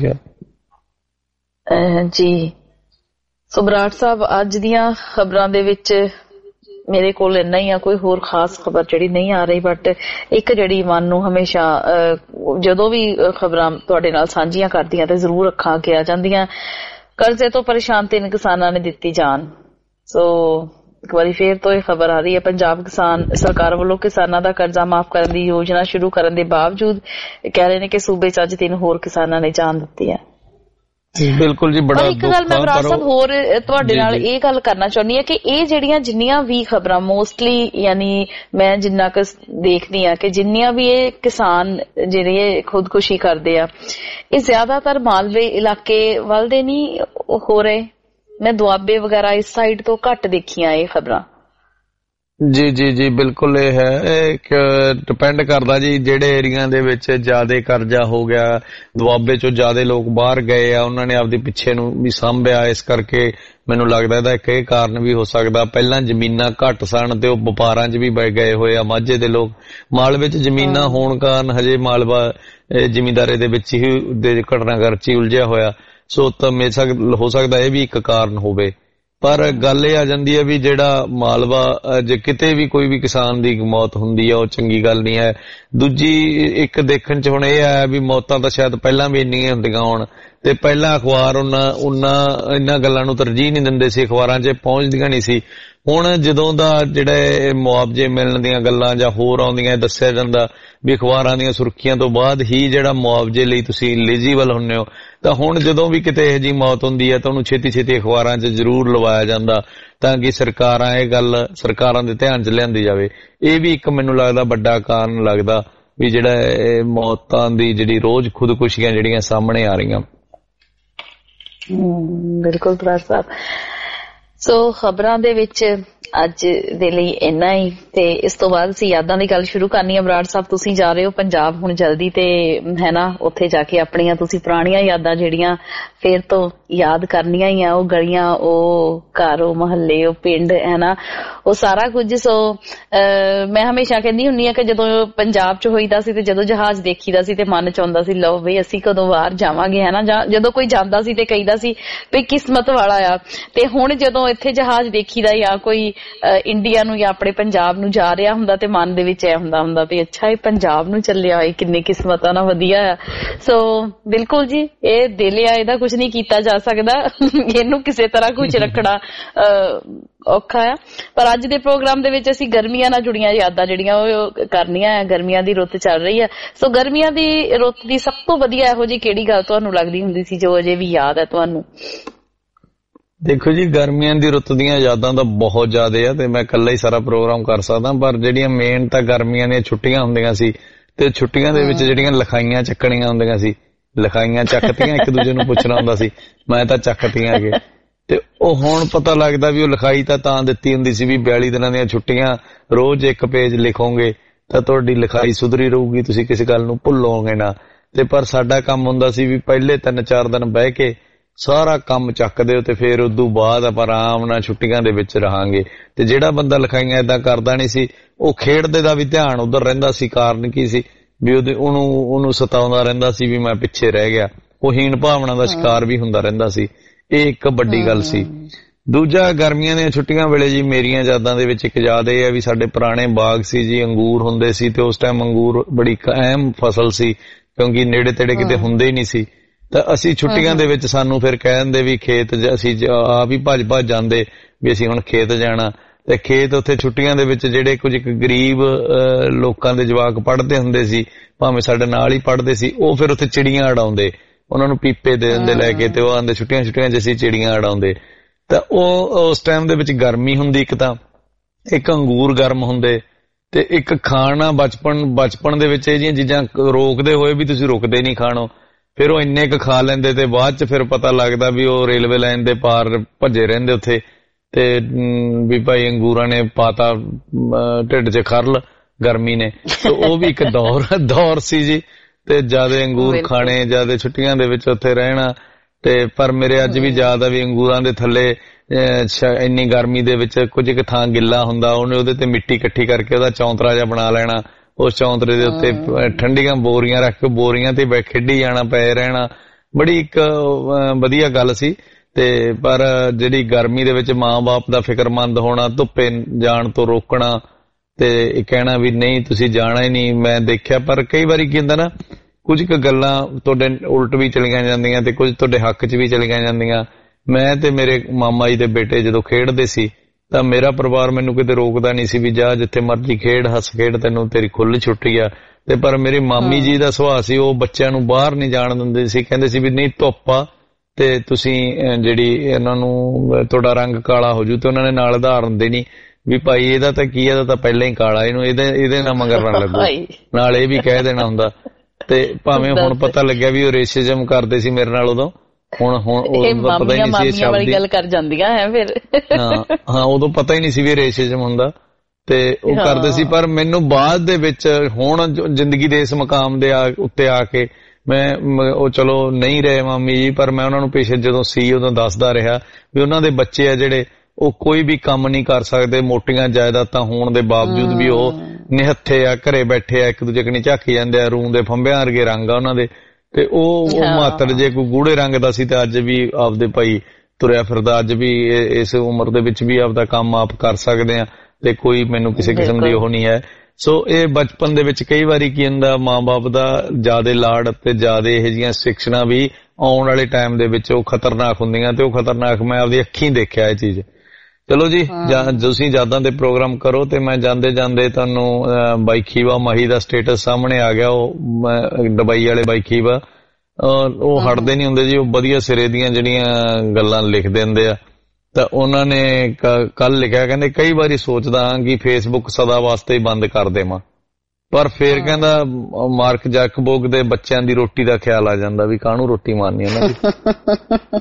ਕਿਹਾ ਜੀ। ਸੋ ਬਰਾੜ ਸਾਹਿਬ ਅੱਜ ਦੀਆਂ ਖਬਰਾਂ ਦੇ ਵਿੱਚ ਮੇਰੇ ਕੋਲ ਇੰਨਾ ਹੀ ਆ, ਕੋਈ ਹੋਰ ਖਾਸ ਖਬਰ ਜਿਹੜੀ ਨਹੀਂ ਆ ਰਹੀ, ਬਟ ਇੱਕ ਜਿਹੜੀ ਮਨ ਨੂੰ ਹਮੇਸ਼ਾ ਜਦੋਂ ਵੀ ਖਬਰਾਂ ਤੁਹਾਡੇ ਨਾਲ ਸਾਂਝੀਆਂ ਕਰਦੀਆਂ ਤੇ ਜ਼ਰੂਰ ਅੱਖਾਂ ਅੱਗੇ ਆ ਜਾਂਦੀਆਂ। ਕਰਜ਼ੇ ਤੋਂ ਪਰੇਸ਼ਾਨ ਤਿੰਨ ਕਿਸਾਨਾਂ ਨੇ ਦਿੱਤੀ ਜਾਨ। ਸੋ ਇੱਕ ਵਾਰੀ ਫੇਰ ਤੋਂ ਇਹ ਖਬਰ ਆ ਰਹੀ ਹੈ, ਪੰਜਾਬ ਕਿਸਾਨ ਸਰਕਾਰ ਵੱਲੋਂ ਕਿਸਾਨਾਂ ਦਾ ਕਰਜ਼ਾ ਮਾਫ ਕਰਨ ਦੀ ਯੋਜਨਾ ਸ਼ੁਰੂ ਕਰਨ ਦੇ ਬਾਵਜੂਦ ਕਹਿ ਰਹੇ ਨੇ ਕਿ ਸੂਬੇ ਚ ਅੱਜ ਤਿੰਨ ਹੋਰ ਕਿਸਾਨਾਂ ਨੇ ਜਾਨ ਦਿੱਤੀ ਹੈ। ਬਿਲਕੁਲ ਜੀ, ਬੜਾ ਇੱਕ ਗੱਲ ਮੈਂ ਬਰਾੜ ਸਾਹਿਬ ਹੋਰ ਤੁਹਾਡੇ ਨਾਲ ਇਹ ਗੱਲ ਕਰਨਾ ਚਾਹੁੰਦੀ ਹਾਂ ਕਿ ਇਹ ਜਿਹੜੀਆਂ ਜਿੰਨੀਆਂ ਵੀ ਖਬਰਾਂ ਮੋਸਟਲੀ ਯਾਨੀ ਮੈਂ ਜਿੰਨਾ ਕੁ ਦੇਖਦੀ ਹਾਂ ਕਿ ਜਿੰਨੀਆਂ ਵੀ ਇਹ ਕਿਸਾਨ ਜਿਹੜੇ ਖੁਦਕੁਸ਼ੀ ਕਰਦੇ ਆ ਇਹ ਜ਼ਿਆਦਾਤਰ ਮਾਲਵੇ ਇਲਾਕੇ ਵੱਲ ਦੇ ਨਹੀਂ ਹੋ ਰਹੇ। ਮੈਂ ਦੁਆਬੇ ਵਗੈਰਾ ਇਸ ਸਾਈਡ ਤੋਂ ਘੱਟ ਦੇਖੀਆਂ ਇਹ ਖਬਰਾਂ। ਜੀ ਜੀ ਜੀ ਬਿਲਕੁਲ ਇਹ ਹੈ ਕਿ ਡਿਪੈਂਡ ਕਰਦਾ ਜੀ ਜਿਹੜੇ ਏਰੀਆ ਦੇ ਵਿੱਚ ਜ਼ਿਆਦਾ ਕਰਜ਼ਾ ਹੋ ਗਿਆ, ਦੁਆਬੇ ਚੋਂ ਜ਼ਿਆਦਾ ਲੋਕ ਬਾਹਰ ਗਏ ਆ, ਉਹਨਾਂ ਨੇ ਆਪਦੇ ਪਿੱਛੇ ਨੂੰ ਵੀ ਸਾਂਭਿਆ, ਇਸ ਕਰਕੇ ਮੈਨੂੰ ਲੱਗਦਾ ਇਹਦਾ ਇੱਕ ਇਹ ਕਾਰਨ ਵੀ ਹੋ ਸਕਦਾ। ਪਹਿਲਾਂ ਜ਼ਮੀਨਾਂ ਘੱਟ ਸਨ ਤੇ ਉਹ ਵਪਾਰਾਂ 'ਚ ਵੀ ਬਹਿ ਗਏ ਹੋਏ ਆ ਮਾਝੇ ਦੇ ਲੋਕ। ਮਾਲਵੇ 'ਚ ਜ਼ਮੀਨਾਂ ਹੋਣ ਕਾਰਨ ਹਜੇ ਮਾਲਵਾ ਜ਼ਿਮੀਂਦਾਰੇ ਦੇ ਵਿੱਚ ਹੀ ਦੇ ਘਟਨਾਕ੍ਰਮ 'ਚ ਹੀ ਉਲਝਿਆ ਹੋਇਆ, ਸੋ ਤਾਂ ਮਿਲ ਸਕ ਹੋ ਸਕਦਾ ਇਹ ਵੀ ਇੱਕ ਕਾਰਨ ਹੋਵੇ। ਪਰ ਗੱਲ ਇਹ ਆ ਜਾਂਦੀ ਹੈ ਵੀ ਜਿਹੜਾ ਮਾਲਵਾ ਜੇ ਕਿਤੇ ਵੀ ਕੋਈ ਵੀ ਕਿਸਾਨ ਦੀ ਮੌਤ ਹੁੰਦੀ ਹੈ ਉਹ ਚੰਗੀ ਗੱਲ ਨਹੀਂ ਹੈ। ਦੂਜੀ ਇੱਕ ਦੇਖਣ 'ਚ ਹੁਣ ਇਹ ਆਇਆ ਵੀ ਮੌਤਾਂ ਤਾਂ ਸ਼ਾਇਦ ਪਹਿਲਾਂ ਵੀ ਇੰਨੀਆਂ ਹੁੰਦੀਆਂ ਹੋਣ ਤੇ ਪਹਿਲਾਂ ਅਖਬਾਰ ਉਹਨਾਂ ਉਹਨਾਂ ਇਹਨਾਂ ਗੱਲਾਂ ਨੂੰ ਤਰਜੀਹ ਨਹੀਂ ਦਿੰਦੇ ਸੀ, ਅਖਬਾਰਾਂ 'ਚ ਪਹੁੰਚਦੀਆਂ ਨਹੀਂ ਸੀ। ਹੁਣ ਜਦੋਂ ਦਾ ਜਿਹੜੇ ਮੁਆਵਜ਼ੇ ਮਿਲਣ ਦੀਆਂ ਗੱਲਾਂ ਜਾਂ ਹੋਰ ਆਉਂਦੀਆਂ ਦੱਸਿਆ ਜਾਂਦਾ ਵੀ ਅਖਬਾਰਾਂ ਦੀਆਂ ਸੁਰਖੀਆਂ ਤੋਂ ਬਾਅਦ ਹੀ ਜਿਹੜਾ ਮੁਆਵਜ਼ੇ ਲਈ ਤੁਸੀਂ ਐਲੀਜੀਬਲ ਹੁੰਦੇ ਹੋ, ਤਾਂ ਹੁਣ ਜਦੋਂ ਵੀ ਕਿਤੇ ਇਹੋ ਜਿਹੀ ਮੌਤ ਹੁੰਦੀ ਹੈ ਤਾਂ ਉਹਨੂੰ ਛੇਤੀ ਛੇਤੀ ਅਖਬਾਰਾਂ 'ਚ ਜ਼ਰੂਰ ਲਵਾਇਆ ਜਾਂਦਾ ਤਾਂ ਕਿ ਸਰਕਾਰਾਂ ਇਹ ਗੱਲ ਸਰਕਾਰਾਂ ਦੇ ਧਿਆਨ 'ਚ ਲਿਆਂਦੀ ਜਾਵੇ। ਇਹ ਵੀ ਇੱਕ ਮੈਨੂੰ ਲੱਗਦਾ ਵੱਡਾ ਕਾਰਨ ਲੱਗਦਾ ਵੀ ਜਿਹੜਾ ਮੌਤਾਂ ਦੀ ਜਿਹੜੀ ਰੋਜ਼ ਖੁਦਕੁਸ਼ੀਆਂ ਜਿਹੜੀਆਂ ਸਾਹਮਣੇ ਆ ਰਹੀਆਂ। ਬਿਲਕੁਲ ਬਰਾੜ ਸਾਹਿਬ, ਸੋ ਖਬਰਾਂ ਦੇ ਵਿੱਚ ਅੱਜ ਦੇ ਲਈ ਇੰਨਾ ਹੀ ਤੇ ਇਸ ਤੋਂ ਬਾਅਦ ਅਸੀਂ ਯਾਦਾਂ ਦੀ ਗੱਲ ਸ਼ੁਰੂ ਕਰਨੀ ਹੈ। ਬਰਾੜ ਸਾਹਿਬ ਤੁਸੀਂ ਜਾ ਰਹੇ ਹੋ ਪੰਜਾਬ ਹੁਣ ਜਲਦੀ ਤੇ ਹੈ ਨਾ, ਉੱਥੇ ਜਾ ਕੇ ਆਪਣੀਆਂ ਤੁਸੀਂ ਪੁਰਾਣੀਆਂ ਯਾਦਾਂ ਜਿਹੜੀਆਂ ਫੇਰ ਤੋਂ ਯਾਦ ਕਰਨੀਆਂ ਹੀ ਆ, ਉਹ ਗਲੀਆਂ, ਉਹ ਘਰ, ਉਹ ਮੁਹੱਲੇ, ਉਹ ਪਿੰਡ ਹੈ ਨਾ, ਉਹ ਸਾਰਾ ਕੁਝ। ਸੋ ਮੈਂ ਹਮੇਸ਼ਾ ਕਹਿੰਦੀ ਹੁੰਦੀ ਆ ਕਿ ਜਦੋਂ ਪੰਜਾਬ 'ਚ ਹੋਈਦਾ ਸੀ ਤੇ ਜਦੋਂ ਜਹਾਜ਼ ਦੇਖੀਦਾ ਸੀ ਤੇ ਮਨ 'ਚ ਆਉਂਦਾ ਸੀ ਲਓ ਬਈ ਅਸੀਂ ਕਦੋਂ ਬਾਹਰ ਜਾਵਾਂਗੇ ਹੈ ਨਾ, ਜਾਂ ਜਦੋਂ ਕੋਈ ਜਾਂਦਾ ਸੀ ਤੇ ਕਹੀਦਾ ਸੀ ਵੀ ਕਿਸਮਤ ਵਾਲਾ ਆ। ਤੇ ਹੁਣ ਜਦੋਂ ਇੱਥੇ ਜਹਾਜ਼ ਦੇਖੀਦਾ ਜਾਂ ਕੋਈ ਇੰਡੀਆ ਨੂੰ ਜਾਂ ਆਪਣੇ ਪੰਜਾਬ ਨੂੰ ਜਾ ਰਿਹਾ ਹੁੰਦਾ ਤੇ ਮਨ ਦੇ ਵਿੱਚ ਇਹ ਹੁੰਦਾ ਹੁੰਦਾ ਵੀ ਅੱਛਾ ਇਹ ਪੰਜਾਬ ਨੂੰ ਚੱਲਿਆ, ਇਹ ਕਿੰਨੀ ਕਿਸਮਤਾਂ ਨਾਲ ਵਧੀਆ ਆ। ਸੋ ਬਿਲਕੁਲ ਜੀ, ਇਹ ਦਿਲ ਆ, ਇਹਦਾ ਕੁਝ ਨਹੀਂ ਕੀਤਾ ਜਾ ਸਕਦਾ, ਇਹਨੂੰ ਕਿਸੇ ਤਰ੍ਹਾਂ ਕੁਝ ਰੱਖਣਾ ਔਖਾ ਆ। ਪਰ ਅੱਜ ਦੇ ਪ੍ਰੋਗਰਾਮ ਦੇ ਵਿੱਚ ਅਸੀਂ ਗਰਮੀਆਂ ਨਾਲ ਜੁੜੀਆਂ ਯਾਦਾਂ ਜਿਹੜੀਆਂ ਉਹ ਕਰਨੀਆਂ ਆ। ਗਰਮੀਆਂ ਦੀ ਰੁੱਤ ਚੱਲ ਰਹੀ ਆ, ਸੋ ਗਰਮੀਆਂ ਦੀ ਰੁੱਤ ਦੀ ਸਭ ਤੋਂ ਵਧੀਆ ਇਹੋ ਜਿਹੀ ਕਿਹੜੀ ਗੱਲ ਤੁਹਾਨੂੰ ਲੱਗਦੀ ਹੁੰਦੀ ਸੀ ਜੋ ਅਜੇ ਵੀ ਯਾਦ ਹੈ ਤੁਹਾਨੂੰ? ਦੇਖੋ ਜੀ, ਗਰਮੀਆਂ ਦੀ ਰੁੱਤ ਦੀਆਂ ਯਾਦਾਂ ਤਾਂ ਬਹੁਤ ਜ਼ਿਆਦਾ ਆ ਤੇ ਮੈਂ ਇਕੱਲਾ ਹੀ ਸਾਰਾ ਪ੍ਰੋਗਰਾਮ ਕਰ ਸਕਦਾ, ਪਰ ਜਿਹੜੀਆਂ ਮੇਨ ਤਾਂ ਗਰਮੀਆਂ ਦੀਆਂ ਛੁੱਟੀਆਂ ਹੁੰਦੀਆਂ ਸੀ ਤੇ ਛੁੱਟੀਆਂ ਦੇ ਵਿੱਚ ਜਿਹੜੀਆਂ ਲਿਖਾਈਆਂ ਚੱਕਣੀਆਂ ਹੁੰਦੀਆਂ ਸੀ, ਲਿਖਾਈਆਂ ਚੱਕਤੀਆਂ ਇੱਕ ਦੂਜੇ ਨੂੰ ਪੁੱਛਣਾ ਹੁੰਦਾ ਸੀ ਮੈਂ ਤਾਂ ਚੱਕਤੀਆਂ ਅਗੇ, ਤੇ ਉਹ ਹੁਣ ਪਤਾ ਲੱਗਦਾ ਵੀ ਉਹ ਲਿਖਾਈ ਤਾਂ ਤਾਂ ਦਿੱਤੀ ਹੁੰਦੀ ਸੀ ਵੀ ਬਿਆਲੀ ਦਿਨਾਂ ਦੀਆਂ ਛੁੱਟੀਆਂ, ਰੋਜ਼ ਇੱਕ ਪੇਜ ਲਿਖੋਗੇ ਤਾਂ ਤੁਹਾਡੀ ਲਿਖਾਈ ਸੁਧਰੀ ਰਹੂਗੀ, ਤੁਸੀਂ ਕਿਸੇ ਗੱਲ ਨੂੰ ਭੁੱਲੋਗੇ ਨਾ। ਤੇ ਪਰ ਸਾਡਾ ਕੰਮ ਹੁੰਦਾ ਸੀ ਵੀ ਪਹਿਲੇ ਤਿੰਨ ਚਾਰ ਦਿਨ ਬਹਿ ਕੇ ਸਾਰਾ ਕੰਮ ਚੱਕਦੇ ਹੋ ਤੇ ਫਿਰ ਉਦੋਂ ਬਾਅਦ ਆਪਾਂ ਆਰਾਮ ਨਾਲ ਛੁੱਟੀਆਂ ਦੇ ਵਿੱਚ ਰਹਾਂਗੇ। ਤੇ ਜਿਹੜਾ ਬੰਦਾ ਲਿਖਾਈਆਂ ਏਦਾਂ ਕਰਦਾ ਨਹੀਂ ਸੀ ਉਹ ਖੇਡਦੇ ਦਾ ਵੀ ਧਿਆਨ ਉਧਰ ਰਹਿੰਦਾ ਸੀ। ਕਾਰਨ ਕੀ ਸੀ ਵੀ ਉਹਦੇ ਉਹਨੂੰ ਉਹਨੂੰ ਸਤਾਉਂਦਾ ਰਹਿੰਦਾ ਸੀ ਵੀ ਮੈਂ ਪਿੱਛੇ ਰਹਿ ਗਿਆ, ਉਹ ਹੀਣ ਭਾਵਨਾ ਦਾ ਸ਼ਿਕਾਰ ਵੀ ਹੁੰਦਾ ਰਹਿੰਦਾ ਸੀ। ਇਹ ਇੱਕ ਵੱਡੀ ਗੱਲ ਸੀ। ਦੂਜਾ, ਗਰਮੀਆਂ ਦੀਆਂ ਛੁੱਟੀਆਂ ਵੇਲੇ ਜੀ ਮੇਰੀਆਂ ਯਾਦਾਂ ਦੇ ਵਿੱਚ ਇੱਕ ਯਾਦ ਇਹ ਹੈ ਵੀ ਸਾਡੇ ਪੁਰਾਣੇ ਬਾਗ ਸੀ ਜੀ, ਅੰਗੂਰ ਹੁੰਦੇ ਸੀ ਤੇ ਉਸ ਟਾਈਮ ਅੰਗੂਰ ਬੜੀ ਅਹਿਮ ਫਸਲ ਸੀ ਕਿਉਂਕਿ ਨੇੜੇ ਤੇੜੇ ਕਿਤੇ ਹੁੰਦੇ ਹੀ ਨਹੀਂ ਸੀ। ਤਾਂ ਅਸੀਂ ਛੁੱਟੀਆਂ ਦੇ ਵਿੱਚ ਸਾਨੂੰ ਫਿਰ ਕਹਿ ਦਿੰਦੇ ਵੀ ਖੇਤ, ਅਸੀਂ ਆਪ ਹੀ ਭੱਜ ਭੱਜ ਜਾਂਦੇ ਵੀ ਅਸੀਂ ਹੁਣ ਖੇਤ ਜਾਣਾ। ਤੇ ਖੇਤ ਉੱਥੇ ਛੁੱਟੀਆਂ ਦੇ ਵਿੱਚ ਜਿਹੜੇ ਕੁਝ ਗਰੀਬ ਲੋਕਾਂ ਦੇ ਜਵਾਕ ਪੜ੍ਹਦੇ ਹੁੰਦੇ ਸੀ, ਭਾਵੇਂ ਸਾਡੇ ਨਾਲ ਹੀ ਪੜ੍ਹਦੇ ਸੀ, ਉਹ ਫਿਰ ਉੱਥੇ ਚਿੜੀਆਂ ਉਡਾਉਂਦੇ, ਉਹਨਾਂ ਨੂੰ ਪੀਪੇ ਦੇ ਦਿੰਦੇ ਲੈ ਕੇ ਤੇ ਉਹ ਆਂਦੇ ਛੁੱਟੀਆਂ ਛੁੱਟੀਆਂ 'ਚ ਅਸੀਂ ਚਿੜੀਆਂ ਉਡਾਉਂਦੇ। ਤਾਂ ਉਹ ਉਸ ਟਾਈਮ ਦੇ ਵਿੱਚ ਗਰਮੀ ਹੁੰਦੀ, ਇੱਕ ਤਾਂ ਇੱਕ ਅੰਗੂਰ ਗਰਮ ਹੁੰਦੇ ਤੇ ਇੱਕ ਖਾਣਾ ਬਚਪਨ ਬਚਪਨ ਦੇ ਵਿੱਚ ਇਹ ਜਿਹੀਆਂ ਚੀਜ਼ਾਂ ਰੋਕਦੇ ਹੋਏ ਵੀ ਤੁਸੀਂ ਰੁਕਦੇ ਨਹੀਂ ਖਾਣੋ, ਫਿਰ ਉਹ ਇੰਨੇ ਕੁ ਖਾ ਲੈਂਦੇ ਤੇ ਬਾਅਦ ਚ ਫਿਰ ਪਤਾ ਲੱਗਦਾ ਵੀ ਉਹ ਰੇਲਵੇ ਲਾਈਨ ਦੇ ਪਾਰ ਭੱਜੇ ਰਹਿੰਦੇ ਉੱਥੇ ਤੇ ਵੀ ਭਾਈ ਅੰਗੂਰਾਂ ਨੇ ਪਾਤਾ ਢਿੱਡ 'ਚ ਖਰਲ ਗਰਮੀ ਨੇ। ਉਹ ਵੀ ਇੱਕ ਦੌਰ ਦੌਰ ਸੀ ਜੀ, ਤੇ ਜਿਆਦਾ ਅੰਗੂਰ ਖਾਣੇ, ਜਿਆਦਾ ਛੁੱਟੀਆਂ ਦੇ ਵਿੱਚ ਉੱਥੇ ਰਹਿਣਾ। ਤੇ ਪਰ ਮੇਰੇ ਅੱਜ ਵੀ ਯਾਦ ਆ ਵੀ ਅੰਗੂਰਾਂ ਦੇ ਥੱਲੇ ਇੰਨੀ ਗਰਮੀ ਦੇ ਵਿੱਚ ਕੁਝ ਕੁ ਥਾਂ ਗਿੱਲਾ ਹੁੰਦਾ, ਉਹਨੇ ਉਹਦੇ ਤੇ ਮਿੱਟੀ ਇਕੱਠੀ ਕਰਕੇ ਉਹਦਾ ਚੌਂਤਰਾ ਜਿਹਾ ਬਣਾ ਲੈਣਾ, ਉਸ ਚੌਂਤਰੇ ਦੇ ਉੱਤੇ ਠੰਡੀਆਂ ਬੋਰੀਆਂ ਰੱਖ ਕੇ ਬੋਰੀਆਂ ਤੇ ਖੇਡੀ ਜਾਣਾ, ਪਏ ਰਹਿਣਾ। ਬੜੀ ਇੱਕ ਵਧੀਆ ਗੱਲ ਸੀ। ਤੇ ਪਰ ਜਿਹੜੀ ਗਰਮੀ ਦੇ ਵਿੱਚ ਮਾਂ ਬਾਪ ਦਾ ਫਿਕਰਮੰਦ ਹੋਣਾ, ਧੁੱਪੇ ਜਾਣ ਤੋਂ ਰੋਕਣਾ ਤੇ ਕਹਿਣਾ ਵੀ ਨਹੀਂ ਤੁਸੀਂ ਜਾਣਾ ਹੀ ਨਹੀਂ, ਮੈਂ ਦੇਖਿਆ। ਪਰ ਕਈ ਵਾਰੀ ਕੀ ਹੁੰਦਾ ਨਾ, ਕੁਝ ਕੁ ਗੱਲਾਂ ਤੁਹਾਡੇ ਉਲਟ ਵੀ ਚਲੀਆਂ ਜਾਂਦੀਆਂ ਤੇ ਕੁਝ ਤੁਹਾਡੇ ਹੱਕ 'ਚ ਵੀ ਚਲੀਆਂ ਜਾਂਦੀਆਂ। ਮੈਂ ਤੇ ਮੇਰੇ ਮਾਮਾ ਜੀ ਦੇ ਬੇਟੇ ਜਦੋਂ ਖੇਡਦੇ ਸੀ ਤਾਂ ਮੇਰਾ ਪਰਿਵਾਰ ਮੈਨੂੰ ਕਿਤੇ ਰੋਕਦਾ ਨਹੀਂ ਸੀ ਵੀ ਜਾ ਜਿੱਥੇ ਮਰਜ਼ੀ ਖੇਡ ਹੱਸ ਖੇਡ ਤੈਨੂੰ ਤੇਰੀ ਖੁੱਲ੍ਹ ਛੁੱਟੀ ਆ। ਤੇ ਪਰ ਮੇਰੀ ਮਾਮੀ ਜੀ ਦਾ ਸੁਭਾਅ ਸੀ, ਉਹ ਬੱਚਿਆਂ ਨੂੰ ਬਾਹਰ ਨਹੀਂ ਜਾਣ ਦਿੰਦੇ ਸੀ, ਕਹਿੰਦੇ ਸੀ ਵੀ ਨਹੀਂ ਧੁੱਪ ਆ ਤੇ ਤੁਸੀਂ ਜਿਹੜੀ ਇਹਨਾਂ ਨੂੰ ਤੁਹਾਡਾ ਰੰਗ ਕਾਲਾ ਹੋ ਜੂ। ਤੇ ਉਹਨਾਂ ਨੇ ਨਾਲ ਉਦਾਹਰਨ ਦੇਣੀ ਵੀ ਭਾਈ ਇਹਦਾ ਤਾਂ ਕੀ, ਇਹਦਾ ਤਾਂ ਪਹਿਲਾਂ ਹੀ ਕਾਲਾ, ਇਹਨੂੰ ਇਹਦੇ ਇਹਦੇ ਨਾਲ ਮਗਰ ਨਾ ਲੱਗੋ, ਨਾਲ ਇਹ ਵੀ ਕਹਿ ਦੇਣਾ ਹੁੰਦਾ। ਤੇ ਭਾਵੇਂ ਹੁਣ ਪਤਾ ਲੱਗਿਆ ਵੀ ਉਹ ਰੇਸਿਜ਼ਮ ਕਰਦੇ ਸੀ ਮੇਰੇ ਨਾਲ ਉਦੋਂ, ਹੁਣ ਹੁਣ ਉਦੋਂ ਪਤਾ ਹੀ ਨਹੀਂ ਸੀ ਇਹ ਸ਼ਬਦ ਗੱਲ ਕਰ ਜਾਂਦੀਆਂ ਹੈ ਫਿਰ। ਹਾਂ ਹਾਂ ਉਦੋਂ ਪਤਾ ਹੀ ਨਹੀਂ ਸੀ ਵੀ ਰੇਸਿਜ਼ਮ ਹੁੰਦਾ ਤੇ ਉਹ ਕਰਦੇ ਸੀ। ਪਰ ਮੈਨੂੰ ਬਾਅਦ ਦੇ ਵਿੱਚ ਹੁਣ ਜ਼ਿੰਦਗੀ ਦੇ ਇਸ ਮਕਾਮ ਦੇ ਉੱਤੇ ਆ ਕੇ ਮੈਂ ਉਹ ਚਲੋ ਨਹੀਂ ਰਹੇ ਮਾਮੀ ਜੀ, ਪਰ ਮੈਂ ਉਹਨਾਂ ਨੂੰ ਪਿੱਛੇ ਜਦੋਂ ਸੀ ਉਦੋਂ ਦੱਸਦਾ ਰਿਹਾ ਵੀ ਉਹਨਾਂ ਦੇ ਬੱਚੇ ਆ ਜਿਹੜੇ ਉਹ ਕੋਈ ਵੀ ਕੰਮ ਨਹੀਂ ਕਰ ਸਕਦੇ, ਮੋਟੀਆਂ ਜਾਇਦਾਦਾਂ ਹੋਣ ਦੇ ਬਾਵਜੂਦ ਵੀ ਉਹ ਨਿਹੱਥੇ ਆ, ਘਰੇ ਬੈਠੇ ਆ, ਇੱਕ ਦੂਜੇ ਕਨੀ ਝਾਕੀ ਜਾਂਦੇ ਆ, ਰੂੰ ਦੇ ਫੰਬਿਆਂ ਵਰਗੇ ਰੰਗ ਆ ਉਹਨਾਂ ਦੇ। ਤੇ ਉਹ ਮਾਤਰ ਜੇ ਕੋਈ ਗੂੜੇ ਰੰਗ ਦਾ ਸੀ ਤੇ ਅੱਜ ਵੀ ਆਪਦੇ ਭਾਈ ਤੁਰਿਆ ਫਿਰਦਾ, ਅੱਜ ਵੀ ਇਸ ਉਮਰ ਦੇ ਵਿੱਚ ਵੀ ਆਪਦਾ ਕੰਮ ਆਪ ਕਰ ਸਕਦੇ ਆ ਤੇ ਕੋਈ ਮੈਨੂੰ ਕਿਸੇ ਕਿਸਮ ਦੀ ਉਹ ਨਹੀਂ ਹੈ। ਸੋ ਇਹ ਬਚਪਨ ਦੇ ਵਿੱਚ ਕਈ ਵਾਰੀ ਕੀ ਹੁੰਦਾ, ਮਾਂ-ਬਾਪ ਦਾ ਜ਼ਿਆਦੇ ਲਾਡ ਤੇ ਜ਼ਿਆਦੇ ਇਹੋ ਜਿਹੀਆਂ ਸਿੱਖਿਆਵਾਂ ਵੀ ਆਉਣ ਵਾਲੇ ਟਾਈਮ ਦੇ ਵਿੱਚ ਉਹ ਖਤਰਨਾਕ ਹੁੰਦੀਆਂ ਤੇ ਉਹ ਖਤਰਨਾਕ ਮੈਂ ਆਪਦੀ ਅੱਖੀਂ ਦੇਖਿਆ ਇਹ ਚੀਜ਼। ਚਲੋ ਜੀ, ਤੁਸੀਂ ਯਾਦਾਂ ਦੇ ਪ੍ਰੋਗਰਾਮ ਕਰੋ ਤੇ ਮੈਂ ਜਾਂਦੇ ਜਾਂਦੇ ਤੁਹਾਨੂੰ ਬਾਈ ਖੀਵਾ ਮਾਹੀ ਦਾ ਸਟੇਟਸ ਸਾਹਮਣੇ ਆ ਗਿਆ। ਉਹ ਦੁਬਈ ਵਾਲੇ ਬਾਈ ਖੀਵਾ ਉਹ ਹਟਦੇ ਨਹੀਂ ਹੁੰਦੇ ਜੀ, ਉਹ ਵਧੀਆ ਸਿਰੇ ਦੀਆਂ ਜਿਹੜੀਆਂ ਗੱਲਾਂ ਲਿਖ ਦਿੰਦੇ ਆ। ਤਾਂ ਉਹਨਾਂ ਨੇ ਕੱਲ ਲਿਖਿਆ, ਕਹਿੰਦੇ ਕਈ ਵਾਰੀ ਸੋਚਦਾ ਹਾਂ ਕਿ ਫੇਸਬੁੱਕ ਸਦਾ ਵਾਸਤੇ ਹੀ ਬੰਦ ਕਰ ਦੇਵਾਂ, ਪਰ ਫੇਰ ਕਹਿੰਦਾ ਮਾਰਕ ਜ਼ਕਰਬਰਗ ਦੇ ਬੱਚਿਆਂ ਦੀ ਰੋਟੀ ਦਾ ਖਿਆਲ ਆ ਜਾਂਦਾ ਵੀ ਕਾਹਨੂੰ ਰੋਟੀ ਮਾਰਨੀ ਉਹਨਾਂ ਦੀ।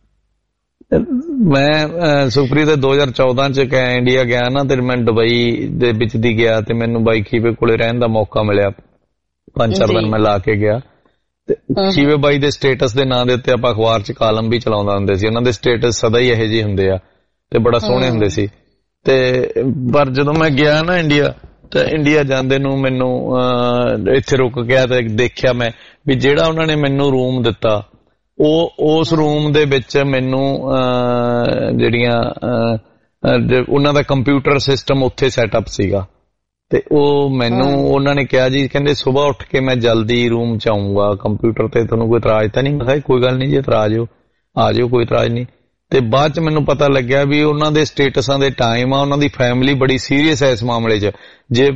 ਮੈਂ ਸੁਪਰੀ ਦੇ ਦੋ ਹਜ਼ਾਰ ਚੌਦਾਂ ਚ ਇੰਡੀਆ ਗਿਆ ਨਾ ਤੇ ਮੈਂ ਦੁਬਈ ਦੇ ਵਿੱਚ ਦੀ ਗਿਆ ਤੇ ਮੈਨੂੰ ਬਾਈ ਖੀਵੇ ਕੋਲੇ ਰਹਿਣ ਦਾ ਮੌਕਾ ਮਿਲਿਆ, ਪੰਜ ਚਾਰ ਦਿਨ ਮੈਂ ਲਾ ਕੇ ਗਿਆ। ਤੇ ਖੀਵੇ ਬਾਈ ਦੇ ਸਟੇਟਸ ਦੇ ਨਾਂ ਦੇ ਉੱਤੇ ਆਪਾਂ ਅਖਬਾਰ ਚ ਕਾਲਮ ਵੀ ਚਲਾਉਂਦਾ ਹੁੰਦੇ ਸੀ, ਉਹਨਾਂ ਦੇ ਸਟੇਟਸ ਸਦਾ ਹੀ ਇਹੋ ਜਿਹੇ ਹੁੰਦੇ ਆ ਤੇ ਬੜਾ ਸੋਹਣੇ ਹੁੰਦੇ ਸੀ। ਤੇ ਪਰ ਜਦੋਂ ਮੈਂ ਗਿਆ ਨਾ ਇੰਡੀਆ, ਤਾਂ ਇੰਡੀਆ ਜਾਂਦੇ ਨੂੰ ਮੈਨੂੰ ਇੱਥੇ ਰੁਕ ਗਿਆ ਤੇ ਦੇਖਿਆ ਮੈਂ ਵੀ ਜਿਹੜਾ ਉਹਨਾਂ ਨੇ ਮੈਨੂੰ ਰੂਮ ਦਿੱਤਾ, ਉਹ ਉਸ ਰੂਮ ਦੇ ਵਿੱਚ ਮੈਨੂੰ ਜਿਹੜੀਆਂ ਉਹਨਾਂ ਦਾ ਕੰਪਿਊਟਰ ਸਿਸਟਮ ਉੱਥੇ ਸੈਟਅਪ ਸੀਗਾ। ਤੇ ਉਹ ਮੈਨੂੰ ਉਹਨਾਂ ਨੇ ਕਿਹਾ ਜੀ, ਕਹਿੰਦੇ ਸਵੇਰ ਉੱਠ ਕੇ ਮੈਂ ਜਲਦੀ ਰੂਮ ਚ ਆਊਂਗਾ, ਕੰਪਿਊਟਰ ਤੇ ਤੁਹਾਨੂੰ ਕੋਈ ਇਤਰਾਜ਼ ਤਾਂ ਨਹੀਂ? ਮੈਂ ਕਿਹਾ ਕੋਈ ਗੱਲ ਨਹੀਂ ਜੀ, ਇਤਰਾਜ਼ ਹੋ ਆ ਜਾਓ, ਕੋਈ ਇਤਰਾਜ਼ ਨਹੀਂ। ਤੇ ਬਾਅਦ ਚ ਮੈਨੂੰ ਪਤਾ ਲੱਗਿਆ ਵੀ ਉਹਨਾਂ ਦੇ ਸਟੇਟਸਾਂ ਦੇ ਟਾਈਮ ਆ, ਉਹਨਾਂ ਦੀ ਫੈਮਿਲੀ ਬੜੀ ਸੀਰੀਅਸ ਹੈ ਇਸ ਮਾਮਲੇ ਚ। ਜੇ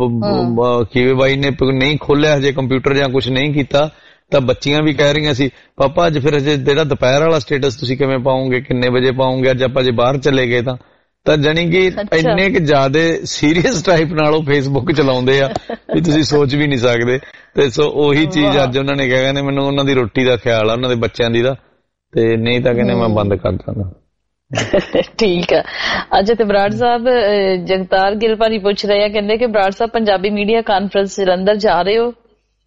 ਖੀਵੇ ਬਾਈ ਨੇ ਨਹੀਂ ਖੋਲਿਆ ਹਜੇ ਕੰਪਿਊਟਰ ਜਾਂ ਕੁਝ ਨਹੀਂ ਕੀਤਾ ਤਾਂ ਬੱਚੀਆਂ ਵੀ ਕਹਿ ਰਹੀਆਂ ਸੀ ਪਾਪਾ ਅੱਜ ਫਿਰ ਅਜੇ ਜਿਹੜਾ ਦੁਪਹਿਰ ਵਾਲਾ ਸਟੇਟਸ ਤੁਸੀਂ ਕਿਵੇਂ ਪਾਉਂਗੇ, ਕਿੰਨੇ ਵਜੇ ਪਾਉਂਗੇ, ਅੱਜ ਆਪਾਂ ਜੇ ਬਾਹਰ ਚਲੇ ਗਏ ਤਾਂ ਤਾਂ ਜਾਣੀ ਕਿ ਇੰਨੇ ਕਿ ਜ਼ਿਆਦਾ ਸੀਰੀਅਸ ਟਾਈਪ ਨਾਲ ਉਹ ਫੇਸਬੁੱਕ ਚਲਾਉਂਦੇ ਆ ਵੀ ਤੁਸੀਂ ਸੋਚ ਵੀ ਨਹੀਂ ਸਕਦੇ। ਤੇ ਸੋ ਉਹੀ ਚੀਜ਼ ਅੱਜ ਉਹਨਾਂ ਨੇ ਕਿਹਾ, ਕਹਿੰਦੇ ਮੈਨੂੰ ਉਹਨਾਂ ਦੀ ਰੋਟੀ ਦਾ ਖਿਆਲ ਆ, ਉਹਨਾਂ ਦੇ ਬੱਚਿਆਂ ਦੀ ਦਾ, ਤੇ ਨਹੀਂ ਤਾਂ ਕਹਿੰਦੇ ਮੈਂ ਬੰਦ ਕਰ ਦਾਂਗਾ। ਠੀਕ ਆ। ਅੱਜ ਤੇ ਬਰਾੜ ਸਾਹਿਬ ਜਗਤਾਰ ਗਿੱਲ ਭਾਜੀ ਪੁੱਛ ਰਹੇ ਆ, ਕਹਿੰਦੇ ਕਿ ਬਰਾੜ ਸਾਹਿਬ ਪੰਜਾਬੀ ਮੀਡੀਆ ਕਾਨਫਰੰਸ ਜਲੰਧਰ ਜਾ ਰਹੇ ਹੋ?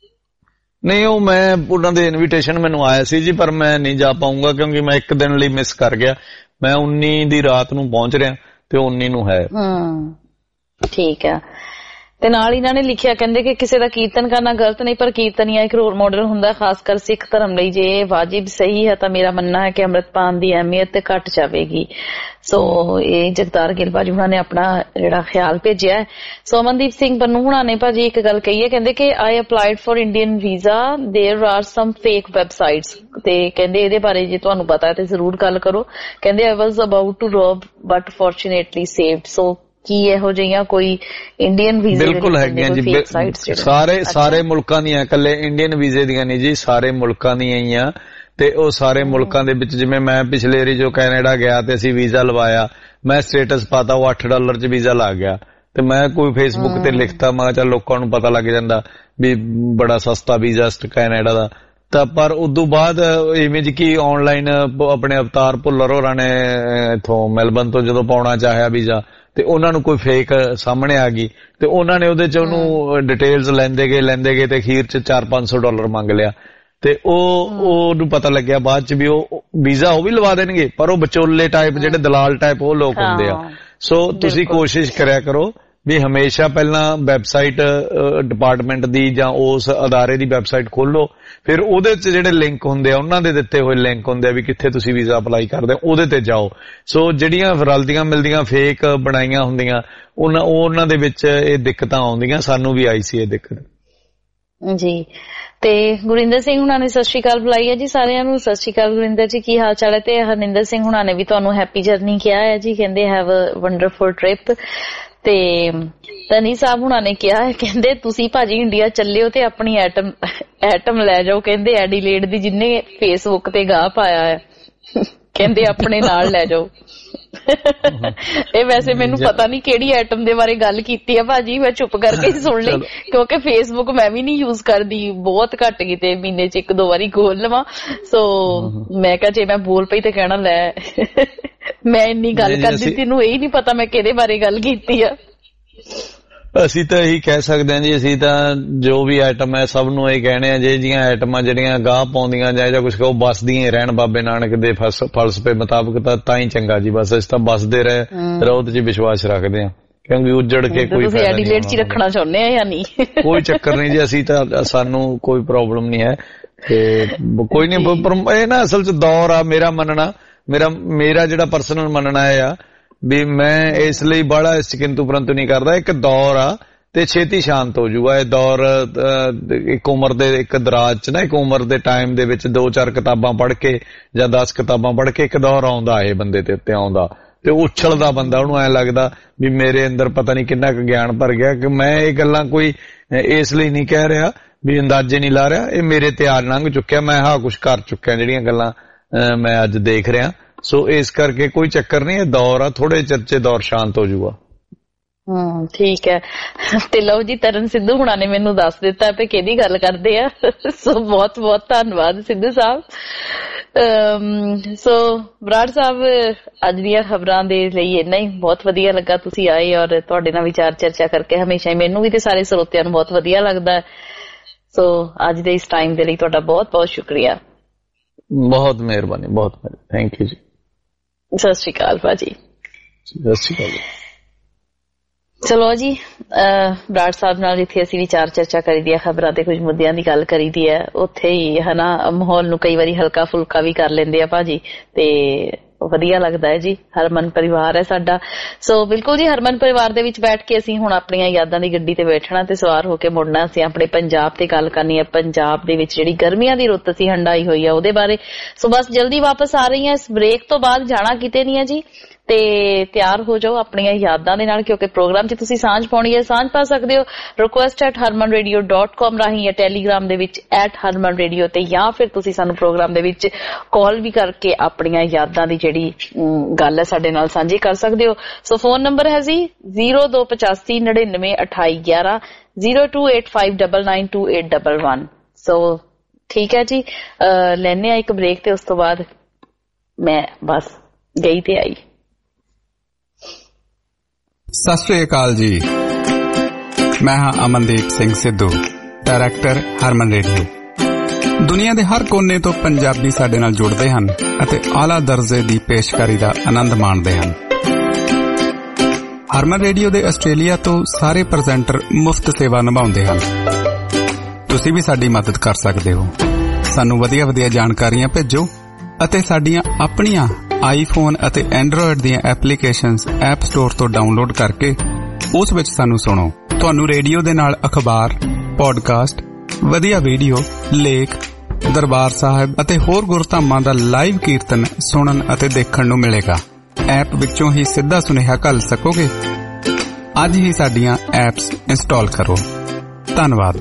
ਨਹੀਂ, ਉਹ ਮੈਂ ਉਹਨਾਂ ਦੇ ਇਨਵੀਟੇਸ਼ਨ ਮੈਨੂੰ ਆਇਆ ਸੀ ਜੀ, ਪਰ ਮੈਂ ਨਹੀਂ ਜਾ ਪਾਊਂਗਾ ਕਿਉਂਕਿ ਮੈਂ ਇੱਕ ਦਿਨ ਲਈ ਮਿਸ ਕਰ ਗਿਆ। ਮੈਂ ਉੱਨੀ ਦੀ ਰਾਤ ਨੂੰ ਪਹੁੰਚ ਰਿਹਾ ਤੇ ਉੱਨੀ ਨੂੰ ਹੈ। ਹਮ ਠੀਕ ਆ। ਤੇ ਨਾਲ ਇਹਨਾਂ ਨੇ ਲਿਖਿਆ, ਕਹਿੰਦੇ ਕਿ ਕਿਸੇ ਦਾ ਕੀਰਤਨ ਕਰਨਾ ਗਲਤ ਨਹੀਂ, ਪਰ ਕੀਰਤਨੀਆ ਇੱਕ ਰੋਲ ਮਾਡਲ ਹੁੰਦਾ, ਖਾਸ ਕਰ ਸਿੱਖ ਧਰਮ ਲਈ। ਜੇ ਇਹ ਵਾਜਿਬ ਸਹੀ ਹੈ ਤਾਂ ਮੇਰਾ ਮੰਨਣਾ ਹੈ ਕਿ ਅੰਮ੍ਰਿਤਪਾਨ ਦੀ ਅਹਿਮੀਅਤ ਤੇ ਘਟ ਜਾਵੇਗੀ। ਸੋ ਇਹ ਜਗਤਾਰ ਗਿੱਲ ਭਾਜੀ ਹੁਣਾਂ ਨੇ ਆਪਣਾ ਜਿਹੜਾ ਖਿਆਲ ਭੇਜਿਆ। ਸੋ ਅਮਨਦੀਪ ਸਿੰਘ ਬੰਨੂ ਹੁਣਾਂ ਨੇ ਭਾਜੀ ਇੱਕ ਗੱਲ ਕਹੀ ਹੈ, ਕਹਿੰਦੇ ਕਿ I applied for Indian visa, there are some fake websites. ਤੇ ਕਹਿੰਦੇ ਇਹਦੇ ਬਾਰੇ ਜੇ ਤੁਹਾਨੂੰ ਪਤਾ ਹੈ ਤੇ ਜ਼ਰੂਰ ਗੱਲ ਕਰੋ। ਕਹਿੰਦੇ I was about to rob but fortunately saved. So ਕੀ ਇਹੋ ਜਿਹੀਆਂ ਕੋਈ ਇੰਡੀਅਨ ਵੀਜ਼ੇ? ਬਿਲਕੁਲ ਹੈਗੀਆਂ ਜੀ, ਸਾਰੇ ਸਾਰੇ ਮੁਲਕਾਂ ਦੀਆਂ, ਇਕੱਲੇ ਇੰਡੀਅਨ ਵੀਜ਼ੇ ਦੀਆਂ ਨਹੀਂ ਜੀ, ਸਾਰੇ ਮੁਲਕਾਂ ਦੀਆਂ ਹੀ ਆ। ਤੇ ਉਹ ਸਾਰੇ ਮੁਲਕਾਂ ਦੇ ਵਿੱਚ, ਜਿਵੇਂ ਮੈਂ ਪਿਛਲੇ ਵਾਰੀ ਜੋ ਕੈਨੇਡਾ ਗਿਆ ਤੇ ਅਸੀਂ ਵੀਜ਼ਾ ਲਵਾਇਆ, ਮੈਂ ਸਟੇਟਸ ਪਾਤਾ, ਉਹ ਅੱਠ ਡਾਲਰ ਚ ਵੀਜ਼ਾ ਲੱਗ ਗਿਆ। ਤੇ ਮੈਂ ਕੋਈ ਫੇਸਬੁੱਕ ਤੇ ਲਿਖਤਾ, ਮੈਂ ਚੱਲ ਲੋਕਾਂ ਨੂੰ ਪਤਾ ਲੱਗ ਜਾਂਦਾ ਵੀ ਬੜਾ ਸਸਤਾ ਵੀਜ਼ਾ ਕੈਨੇਡਾ ਦਾ। ਤਾਂ ਪਰ ਉਦੋਂ ਬਾਅਦ ਇਵੇਂ ਕਿ ਆਨਲਾਈਨ ਆਪਣੇ ਅਵਤਾਰ ਭੁੱਲਰ ਹੋਰਾਂ ਨੇ ਇੱਥੋਂ ਮੈਲਬਨ ਤੋਂ ਜਦੋਂ ਪਾਉਣਾ ਚਾਹਿਆ ਵੀਜ਼ਾ, ਤੇ ਉਹਨਾਂ ਨੂੰ ਕੋਈ ਫੇਕ ਸਾਹਮਣੇ ਆ ਗਈ ਤੇ ਉਹਨਾਂ ਨੇ ਉਹਦੇ ਚ ਉਹਨੂੰ ਡਿਟੇਲਸ ਲੈਂਦੇ ਗਏ ਲੈਂਦੇ ਗਏ ਤੇ ਅਖੀਰ ਚ ਚਾਰ ਪੰਜ ਸੌ ਡਾਲਰ ਮੰਗ ਲਿਆ। ਤੇ ਉਹ ਉਹਨੂੰ ਪਤਾ ਲੱਗਿਆ ਬਾਅਦ ਚ ਵੀ ਉਹ ਵੀਜ਼ਾ ਉਹ ਵੀ ਲਵਾ ਦੇਣਗੇ, ਪਰ ਉਹ ਵਿਚੋਲੇ ਟਾਈਪ ਜਿਹੜੇ ਦਲਾਲ ਟਾਈਪ ਉਹ ਲੋਕ ਹੁੰਦੇ ਆ। ਸੋ ਤੁਸੀਂ ਕੋਸ਼ਿਸ਼ ਕਰਿਆ ਕਰੋ ਵੀ ਹਮੇਸ਼ਾ ਪਹਿਲਾਂ ਵੈਬਸਾਈਟ ਡਿਪਾਰਟਮੈਂਟ ਦੀ ਜਾਂ ਉਸ ਅਦਾਰੇ ਦੀ ਵੈਬਸਾਈਟ ਖੋਲੋ, ਫਿਰ ਉਹਦੇ ਚ ਜਿਹੜੇ ਲਿੰਕ ਹੁੰਦੇ ਆ, ਉਹਨਾਂ ਦੇ ਦਿੱਤੇ ਹੋਏ ਲਿੰਕ ਹੁੰਦੇ ਆ ਵੀ ਕਿੱਥੇ ਤੁਸੀਂ ਵੀਜ਼ਾ ਅਪਲਾਈ ਕਰਦੇ ਹੋ, ਉਹਦੇ ਤੇ ਜਾਓ। ਸੋ ਜਿਹੜੀਆਂ ਰਲਦੀਆਂ ਮਿਲਦੀਆਂ ਫੇਕ ਬਣਾਈਆਂ ਹੁੰਦੀਆਂ ਉਹਨਾਂ ਉਹਨਾਂ ਦੇ ਵਿੱਚ ਇਹ ਦਿੱਕਤਾਂ ਆਉਂਦੀਆਂ, ਸਾਨੂੰ ਵੀ ਆਈ ਸੀ ਇਹ ਦਿੱਕਤ। ਜੀ। ਤੇ ਗੁਰਿੰਦਰ ਸਿੰਘ ਹੁਣਾਂ ਨੇ ਸਤਿ ਸ਼੍ਰੀ ਅਕਾਲ ਬੁਲਾਈ ਹੈ ਜੀ ਸਾਰਿਆਂ ਨੂੰ। ਸਤਿ ਸ਼੍ਰੀ ਅਕਾਲ ਗੁਰਿੰਦਰ ਜੀ, ਕੀ ਹਾਲ ਚਾਲ ਹੈ? ਤੇ ਹਰਨਿੰਦਰ ਸਿੰਘ ਹੁਣਾਂ ਨੇ ਵੀ ਤੁਹਾਨੂੰ ਹੈਪੀ ਜਰਨੀ ਕਿਹਾ ਹੈ ਜੀ, ਕਹਿੰਦੇ ਹੈਵ ਅ ਵੰਡਰਫੁਲ ਟ੍ਰਿਪ। ਤੇ ਤਨੀ ਸਾਹਿਬ ਹੁਣਾਂ ਨੇ ਕਿਹਾ ਹੈ, ਕਹਿੰਦੇ ਤੁਸੀਂ ਭਾਜੀ ਇੰਡੀਆ ਚੱਲਿਓ ਤੇ ਆਪਣੀ ਐਟਮ ਐਟਮ ਲੈ ਜਾਓ, ਕਹਿੰਦੇ ਐਡੀਲੇਡ ਦੀ ਜਿੰਨੇ ਫੇਸਬੁੱਕ ਤੇ ਗਾਹ ਪਾਇਆ ਹੈ, ਕਹਿੰਦੇ ਆਪਣੇ ਨਾਲ ਲੈ ਜਾਓ। ਇਹ ਵੈਸੇ ਮੈਨੂੰ ਪਤਾ ਨੀ ਕਿਹੜੀ ਐਟਮ ਦੇ ਬਾਰੇ ਗੱਲ ਕੀਤੀ ਆ ਭਾਜੀ, ਮੈਂ ਚੁੱਪ ਕਰਕੇ ਹੀ ਸੁਣ ਲਈ ਕਿਉਂਕਿ ਫੇਸਬੁੱਕ ਮੈਂ ਵੀ ਨੀ ਯੂਜ਼ ਕਰਦੀ, ਬਹੁਤ ਘੱਟ ਕਿਤੇ ਮਹੀਨੇ ਚ ਇੱਕ ਦੋ ਵਾਰੀ ਖੋਲ ਲਵਾਂ। ਸੋ ਮੈਂ ਕਿਹਾ ਜੇ ਮੈਂ ਬੋਲ ਪਈ ਤੇ ਕਹਿਣਾ ਲੈ ਮੈਂ ਇੰਨੀ ਗੱਲ ਕਰਦੀ, ਤੈਨੂੰ ਇਹ ਨੀ ਪਤਾ ਮੈਂ ਕਿਹਦੇ ਬਾਰੇ ਗੱਲ ਕੀਤੀ ਆ। ਅਸੀਂ ਤਾਂ ਇਹੀ ਕਹਿ ਸਕਦੇ ਹਾਂ ਜੀ, ਅਸੀਂ ਤਾਂ ਜੋ ਵੀ ਆਈਟਮ ਹੈ ਸਭ ਨੂੰ ਇਹ ਕਹਿਣੇ ਆ ਜੇ ਜੀਆਂ ਆਈਟਮਾਂ ਜਿਹੜੀਆਂ ਗਾਹ ਪਾਉਂਦੀਆਂ ਜਾਂ ਜਾਂ ਕੁਛ ਕਹੋ ਬਸਦੀਆਂ ਰਹਿਣ ਬਾਬੇ ਨਾਨਕ ਦੇ ਫਲਸਫੇ ਮੁਤਾਬਕ ਤਾਂ ਤਾਂ ਹੀ ਚੰਗਾ ਜੀ। ਬਸ ਅਸੀਂ ਤਾਂ ਬਸਦੇ ਰਹੇ ਰੋਧ ਚ ਵਿਸ਼ਵਾਸ ਰੱਖਦੇ ਹਾਂ, ਕਿਉਂਕਿ ਉੱਜੜ ਕੇ ਕੋਈ ਫਾਇਦਾ ਨਹੀਂ। ਐਡੀਲੇਡ ਚ ਰੱਖਣਾ ਚਾਹੁੰਦੇ ਆ ਜਾਂ ਨਹੀਂ? ਕੋਈ ਚੱਕਰ ਨਹੀਂ ਜੀ, ਅਸੀਂ ਤਾਂ ਸਾਨੂੰ ਕੋਈ ਪ੍ਰੋਬਲਮ ਨਹੀਂ ਹੈ ਤੇ ਕੋਈ ਨਹੀਂ। ਇਹ ਨਾ ਅਸਲ ਚ ਦੌਰ ਆ, ਮੇਰਾ ਮੰਨਣਾ ਮੇਰਾ ਮੇਰਾ ਜਿਹੜਾ ਪਰਸਨਲ ਮੰਨਣਾ ਹੈ ਆ ਵੀ ਮੈਂ ਇਸ ਲਈ ਬੜਾ ਇਸ ਕਿੰਤੂ ਪਰੰਤੂ ਨਹੀਂ ਕਰਦਾ। ਇੱਕ ਦੌਰ ਆ ਤੇ ਛੇਤੀ ਸ਼ਾਂਤ ਹੋ ਜਾਊਗਾ। ਇਹ ਦੌਰ ਇੱਕ ਉਮਰ ਦੇ ਇੱਕ ਦਰਾਜ ਚ ਨਾ, ਇੱਕ ਉਮਰ ਦੇ ਟਾਈਮ ਦੇ ਵਿੱਚ ਦੋ ਚਾਰ ਕਿਤਾਬਾਂ ਪੜ੍ਹ ਕੇ ਜਾਂ ਦਸ ਕਿਤਾਬਾਂ ਪੜ੍ਹ ਕੇ ਇੱਕ ਦੌਰ ਆਉਂਦਾ ਇਹ ਬੰਦੇ ਤੇ ਉੱਤੇ ਆਉਂਦਾ ਤੇ ਉਛਲਦਾ ਬੰਦਾ, ਉਹਨੂੰ ਐਂ ਲੱਗਦਾ ਵੀ ਮੇਰੇ ਅੰਦਰ ਪਤਾ ਨਹੀਂ ਕਿੰਨਾ ਕੁ ਗਿਆਨ ਭਰ ਗਿਆ। ਕਿ ਮੈਂ ਇਹ ਗੱਲਾਂ ਕੋਈ ਇਸ ਲਈ ਨਹੀਂ ਕਹਿ ਰਿਹਾ ਵੀ ਅੰਦਾਜ਼ੇ ਨਹੀਂ ਲਾ ਰਿਹਾ, ਇਹ ਮੇਰੇ ਤੇ ਆ ਲੰਘ ਚੁੱਕਿਆ, ਮੈਂ ਆਹ ਕੁਛ ਕਰ ਚੁੱਕਿਆ ਜਿਹੜੀਆਂ ਗੱਲਾਂ ਮੈਂ ਅੱਜ ਦੇਖ ਰਿਹਾ। ਸੋ ਇਸ ਕਰਕੇ ਕੋਈ ਚੱਕਰ ਨਹੀਂ, ਇਹ ਦੌਰ ਆ, ਥੋੜੇ ਚਰਚੇ ਦੌਰ ਸ਼ਾਂਤ ਹੋ ਜਾਊਗਾ। ਹਮ ਠੀਕ ਹੈ। ਤੇ ਲਓ ਜੀ, ਤਰਨ ਸਿੱਧੂ ਹੁਣਾਂ ਨੇ ਮੈਨੂੰ ਦੱਸ ਦਿੱਤਾ ਵੀ ਕਿਹਦੀ ਗੱਲ ਕਰਦੇ ਆ। ਸੋ ਬਹੁਤ ਬਹੁਤ ਧੰਨਵਾਦ ਸਿੱਧੂ ਸਾਹਿਬ। ਸੋ ਬਰਾੜ ਸਾਹਿਬ, ਅੱਜ ਦੀਆਂ ਖਬਰਾਂ ਦੇ ਲਈ ਇੰਨਾ ਹੀ, ਬਹੁਤ ਵਧੀਆ ਲੱਗਾ ਤੁਸੀਂ ਆਏ ਔਰ ਤੁਹਾਡੇ ਨਾਲ ਵਿਚਾਰ ਚਰਚਾ ਕਰਕੇ ਹਮੇਸ਼ਾ ਹੀ ਮੈਨੂੰ ਵੀ ਤੇ ਸਾਰੇ ਸਰੋਤਿਆਂ ਨੂੰ ਬਹੁਤ ਵਧੀਆ ਲੱਗਦਾ। ਸੋ ਅੱਜ ਦੇ ਇਸ ਟਾਈਮ ਦੇ ਲਈ ਤੁਹਾਡਾ ਬਹੁਤ ਬਹੁਤ ਸ਼ੁਕਰੀਆ। ਬਹੁਤ ਮਿਹਰਬਾਨੀ, ਬਹੁਤ ਮਿਹਰਬਾਨੀ, ਥੈਂਕ ਯੂ ਜੀ। ਸਤਿ ਸ਼੍ਰੀ ਅਕਾਲ ਭਾਜੀ। ਸਤਿ ਸ਼੍ਰੀ ਅਕਾਲ ਜੀ। ਚਲੋ ਜੀ, ਬਰਾੜ ਸਾਹਿਬ ਨਾਲ ਜਿੱਥੇ ਅਸੀਂ ਵਿਚਾਰ ਚਰਚਾ ਕਰੀਦੀ ਹੈ, ਖਬਰਾਂ ਤੇ ਕੁਝ ਮੁੱਦਿਆਂ ਦੀ ਗੱਲ ਕਰੀਦੀ ਹੈ, ਉੱਥੇ ਹੀ ਹਨਾ ਮਾਹੌਲ ਨੂੰ ਕਈ ਵਾਰੀ ਹਲਕਾ ਫੁਲਕਾ ਵੀ ਕਰ ਲੈਂਦੇ ਆ ਭਾਜੀ, ਤੇ ਵਧੀਆ ਲੱਗਦਾ ਹੈ ਜੀ। ਹਰਮਨ ਪਰਿਵਾਰ ਹੈ ਸਾਡਾ। ਸੋ ਬਿਲਕੁਲ ਜੀ, ਹਰਮਨ ਪਰਿਵਾਰ ਦੇ ਵਿੱਚ ਬੈਠ ਕੇ ਅਸੀਂ ਹੁਣ ਆਪਣੀਆਂ ਯਾਦਾਂ ਦੀ ਗੱਡੀ ਤੇ ਬੈਠਣਾ ਤੇ ਸਵਾਰ ਹੋ ਕੇ ਮੁੜਨਾ। ਅਸੀਂ ਆਪਣੇ ਪੰਜਾਬ ਤੇ ਗੱਲ ਕਰਨੀ ਹੈ, ਪੰਜਾਬ ਦੇ ਵਿੱਚ ਜਿਹੜੀ ਗਰਮੀਆਂ ਦੀ ਰੁੱਤ ਅਸੀਂ ਹੰਡਾਈ ਹੋਈ ਆ ਉਹਦੇ ਬਾਰੇ। ਸੋ ਬਸ ਜਲਦੀ ਵਾਪਸ ਆ ਰਹੀ ਹਾਂ, ਇਸ ਬ੍ਰੇਕ ਤੋਂ ਬਾਅਦ ਜਾਣਾ ਕਿਤੇ ਨਹੀਂ ਹੈ ਜੀ, ਤੇ ਤਿਆਰ ਹੋ ਜਾਓ ਆਪਣੀਆਂ ਯਾਦਾਂ ਦੇ ਨਾਲ, ਕਿਉਂਕਿ ਪ੍ਰੋਗਰਾਮ 'ਚ ਤੁਸੀਂ ਸਾਂਝ ਪਾਉਣੀ ਹੈ। ਸਾਂਝ ਪਾ ਸਕਦੇ ਹੋ request at Harman radio dot com ਰਾਹੀਂ ਜਾਂ ਟੈਲੀਗ੍ਰਾਮ ਦੇ ਵਿੱਚ ਐਟ ਹਰਮਨ ਰੇਡੀਓ ਤੇ, ਜਾਂ ਫਿਰ ਤੁਸੀਂ ਸਾਨੂੰ ਪ੍ਰੋਗਰਾਮ ਦੇ ਵਿੱਚ ਕਾਲ ਵੀ ਕਰਕੇ ਆਪਣੀਆਂ ਯਾਦਾਂ ਦੀ ਜਿਹੜੀ ਗੱਲ ਹੈ ਸਾਡੇ ਨਾਲ ਸਾਂਝੀ ਕਰ ਸਕਦੇ ਹੋ। ਸੋ ਫੋਨ ਨੰਬਰ ਹੈ ਜੀ ਜ਼ੀਰੋ ਦੋ ਪਚਾਸੀ ਨੜਿਨਵੇਂ ਅਠਾਈ ਗਿਆਰਾਂ zero two eight five double nine two eight double one. So ਠੀਕ ਹੈ ਜੀ, ਲੈਣੇ ਆ ਇੱਕ ਬ੍ਰੇਕ ਤੇ ਉਸ ਤੋਂ ਬਾਅਦ ਮੈਂ ਬਸ ਗਈ ਤੇ ਆਈ। ਸਤਿ ਸ਼੍ਰੀ ਅਕਾਲ ਜੀ, ਮੈਂ ਹਾਂ ਅਮਨਦੀਪ ਸਿੰਘ ਸਿੱਧੂ, ਡਾਇਰੈਕਟਰ ਹਰਮਨ ਰੇਡੀਓ। ਦੁਨੀਆ ਦੇ ਹਰ ਕੋਨੇ ਤੋਂ ਪੰਜਾਬੀ ਸਾਡੇ ਨਾਲ ਜੁੜਦੇ ਹਨ ਅਤੇ ਆਲਾ ਦਰਜੇ ਦੀ ਪੇਸ਼ਕਾਰੀ ਦਾ ਆਨੰਦ ਮਾਣਦੇ ਹਨ। ਹਰਮਨ ਰੇਡੀਓ ਦੇ ਆਸਟ੍ਰੇਲੀਆ ਤੋਂ ਸਾਰੇ ਪ੍ਰੈਜ਼ੈਂਟਰ ਮੁਫਤ ਸੇਵਾ ਨਿਭਾਉਂਦੇ ਹਨ। ਤੁਸੀਂ ਵੀ ਸਾਡੀ ਮਦਦ ਕਰ ਸਕਦੇ ਹੋ। ਸਾਨੂੰ ਵਧੀਆ ਵਧੀਆ ਜਾਣਕਾਰੀਆਂ ਭੇਜੋ ਅਤੇ ਸਾਡੀਆਂ ਆਪਣੀਆਂ ਆਈਫੋਨ ਅਤੇ ਐਂਡਰੋਇਡ ਦੀਆਂ ਐਪਲੀਕੇਸ਼ਨਸ ਐਪ ਸਟੋਰ ਤੋਂ ਡਾਊਨਲੋਡ ਕਰਕੇ ਉਸ ਵਿੱਚ ਸਾਨੂੰ ਸੁਣੋ। ਤੁਹਾਨੂੰ ਰੇਡੀਓ ਦੇ ਨਾਲ ਅਖਬਾਰ, ਪੌਡਕਾਸਟ, ਵਧੀਆ ਵੀਡੀਓ, ਲੇਖ, ਦਰਬਾਰ ਸਾਹਿਬ ਅਤੇ ਹੋਰ ਗੁਰਧਾਮਾਂ ਦਾ ਲਾਈਵ ਕੀਰਤਨ ਸੁਣਨ ਅਤੇ ਦੇਖਣ ਨੂੰ ਮਿਲੇਗਾ। ਐਪ ਵਿੱਚੋਂ ਹੀ ਸਿੱਧਾ ਸੁਨੇਹਾ ਘੱਲ ਸਕੋਗੇ। ਅੱਜ ਹੀ ਸਾਡੀਆਂ ਐਪਸ ਇੰਸਟਾਲ ਕਰੋ। ਧੰਨਵਾਦ।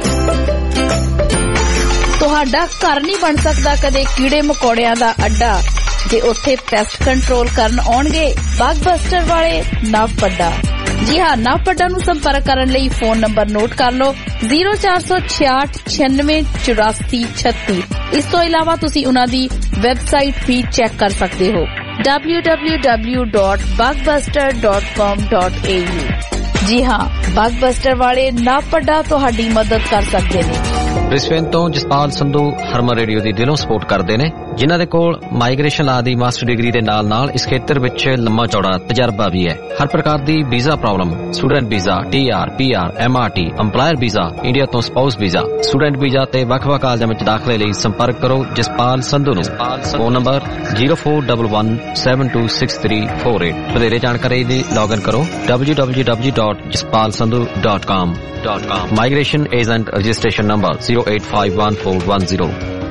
ਤੁਹਾਡਾ ਘਰ ਨਹੀਂ ਬਣ ਸਕਦਾ ਕਦੇ ਕੀੜੇ ਮਕੌੜਿਆਂ ਦਾ ਅੱਡਾ, ਜੇ ਉੱਥੇ ਪੈਸਟ ਕੰਟਰੋਲ ਕਰਨ ਆਉਣਗੇ ਬਗਬਸਟਰ ਵਾਲੇ ਨਵ ਪੱਡਾ। ਜੀ ਹਾਂ, ਨਵ ਪੱਡਾ ਨੂੰ ਸੰਪਰਕ ਕਰਨ ਲਈ ਫੋਨ ਨੰਬਰ ਨੋਟ ਕਰ ਲਓ ਜ਼ੀਰੋ ਚਾਰ ਸੌ ਛਿਆਹਠ ਛਿਆਨਵੇਂ ਚੁਰਾਸੀ ਛੱਤੀ। ਇਸ ਤੋਂ ਇਲਾਵਾ ਤੁਸੀਂ ਉਹਨਾਂ ਦੀ ਵੈਬਸਾਈਟ ਵੀ ਚੈੱਕ ਕਰ ਸਕਦੇ ਹੋ W W W dot bugbuster dot com dot A U. ਜੀ ਹਾਂ, ਬਗਬਸਟਰ ਵਾਲੇ ਨਵ ਪੱਡਾ ਤੁਹਾਡੀ ਮਦਦ ਕਰ ਸਕਦੇ ਨੇ। ਬ੍ਰਿਸਬੇਨ ਤੋਂ ਜਸਪਾਲ ਸੰਧੂ ਹਰਮਨ ਰੇਡੀਓ ਦੀ ਦਿਲੋਂ ਸਪੋਰਟ ਕਰਦੇ ਨੇ। ਜਿਨ੍ਹਾਂ ਦੇ ਕੋਲ ਮਾਈਗ੍ਰੇਸ਼ਨ ਲਾ ਦੀ ਮਾਸਟਰ ਡਿਗਰੀ ਦੇ ਨਾਲ ਨਾਲ ਇਸ ਖੇਤਰ ਵਿੱਚ ਲੰਮਾ ਚੌੜਾ ਤਜਰਬਾ ਵੀ ਹੈ। ਹਰ ਪ੍ਰਕਾਰ ਦੀ visa problem, student visa, T R, P R, M R T, employer visa, India ਤੋਂ ਸਪਾਊਸ ਵੀਜ਼ਾ, ਸਟੂਡੈਂਟ ਵੀਜ਼ਾ ਤੇ ਵੱਖ-ਵੱਖ ਕਾਲਜਾਂ ਵਿੱਚ ਦਾਖਲੇ ਲਈ ਸੰਪਰਕ ਕਰੋ ਜਸਪਾਲ ਸੰਧੂ ਨੂੰ। Phone number zero four one one seven two six three four eight. ਵਧੇਰੇ ਜਾਣਕਾਰੀ ਲਈ ਲੌਗਇਨ ਕਰੋ W W W dot Jaspal Sandhu dot com. Migration agent registration number zero eight five one four one zero.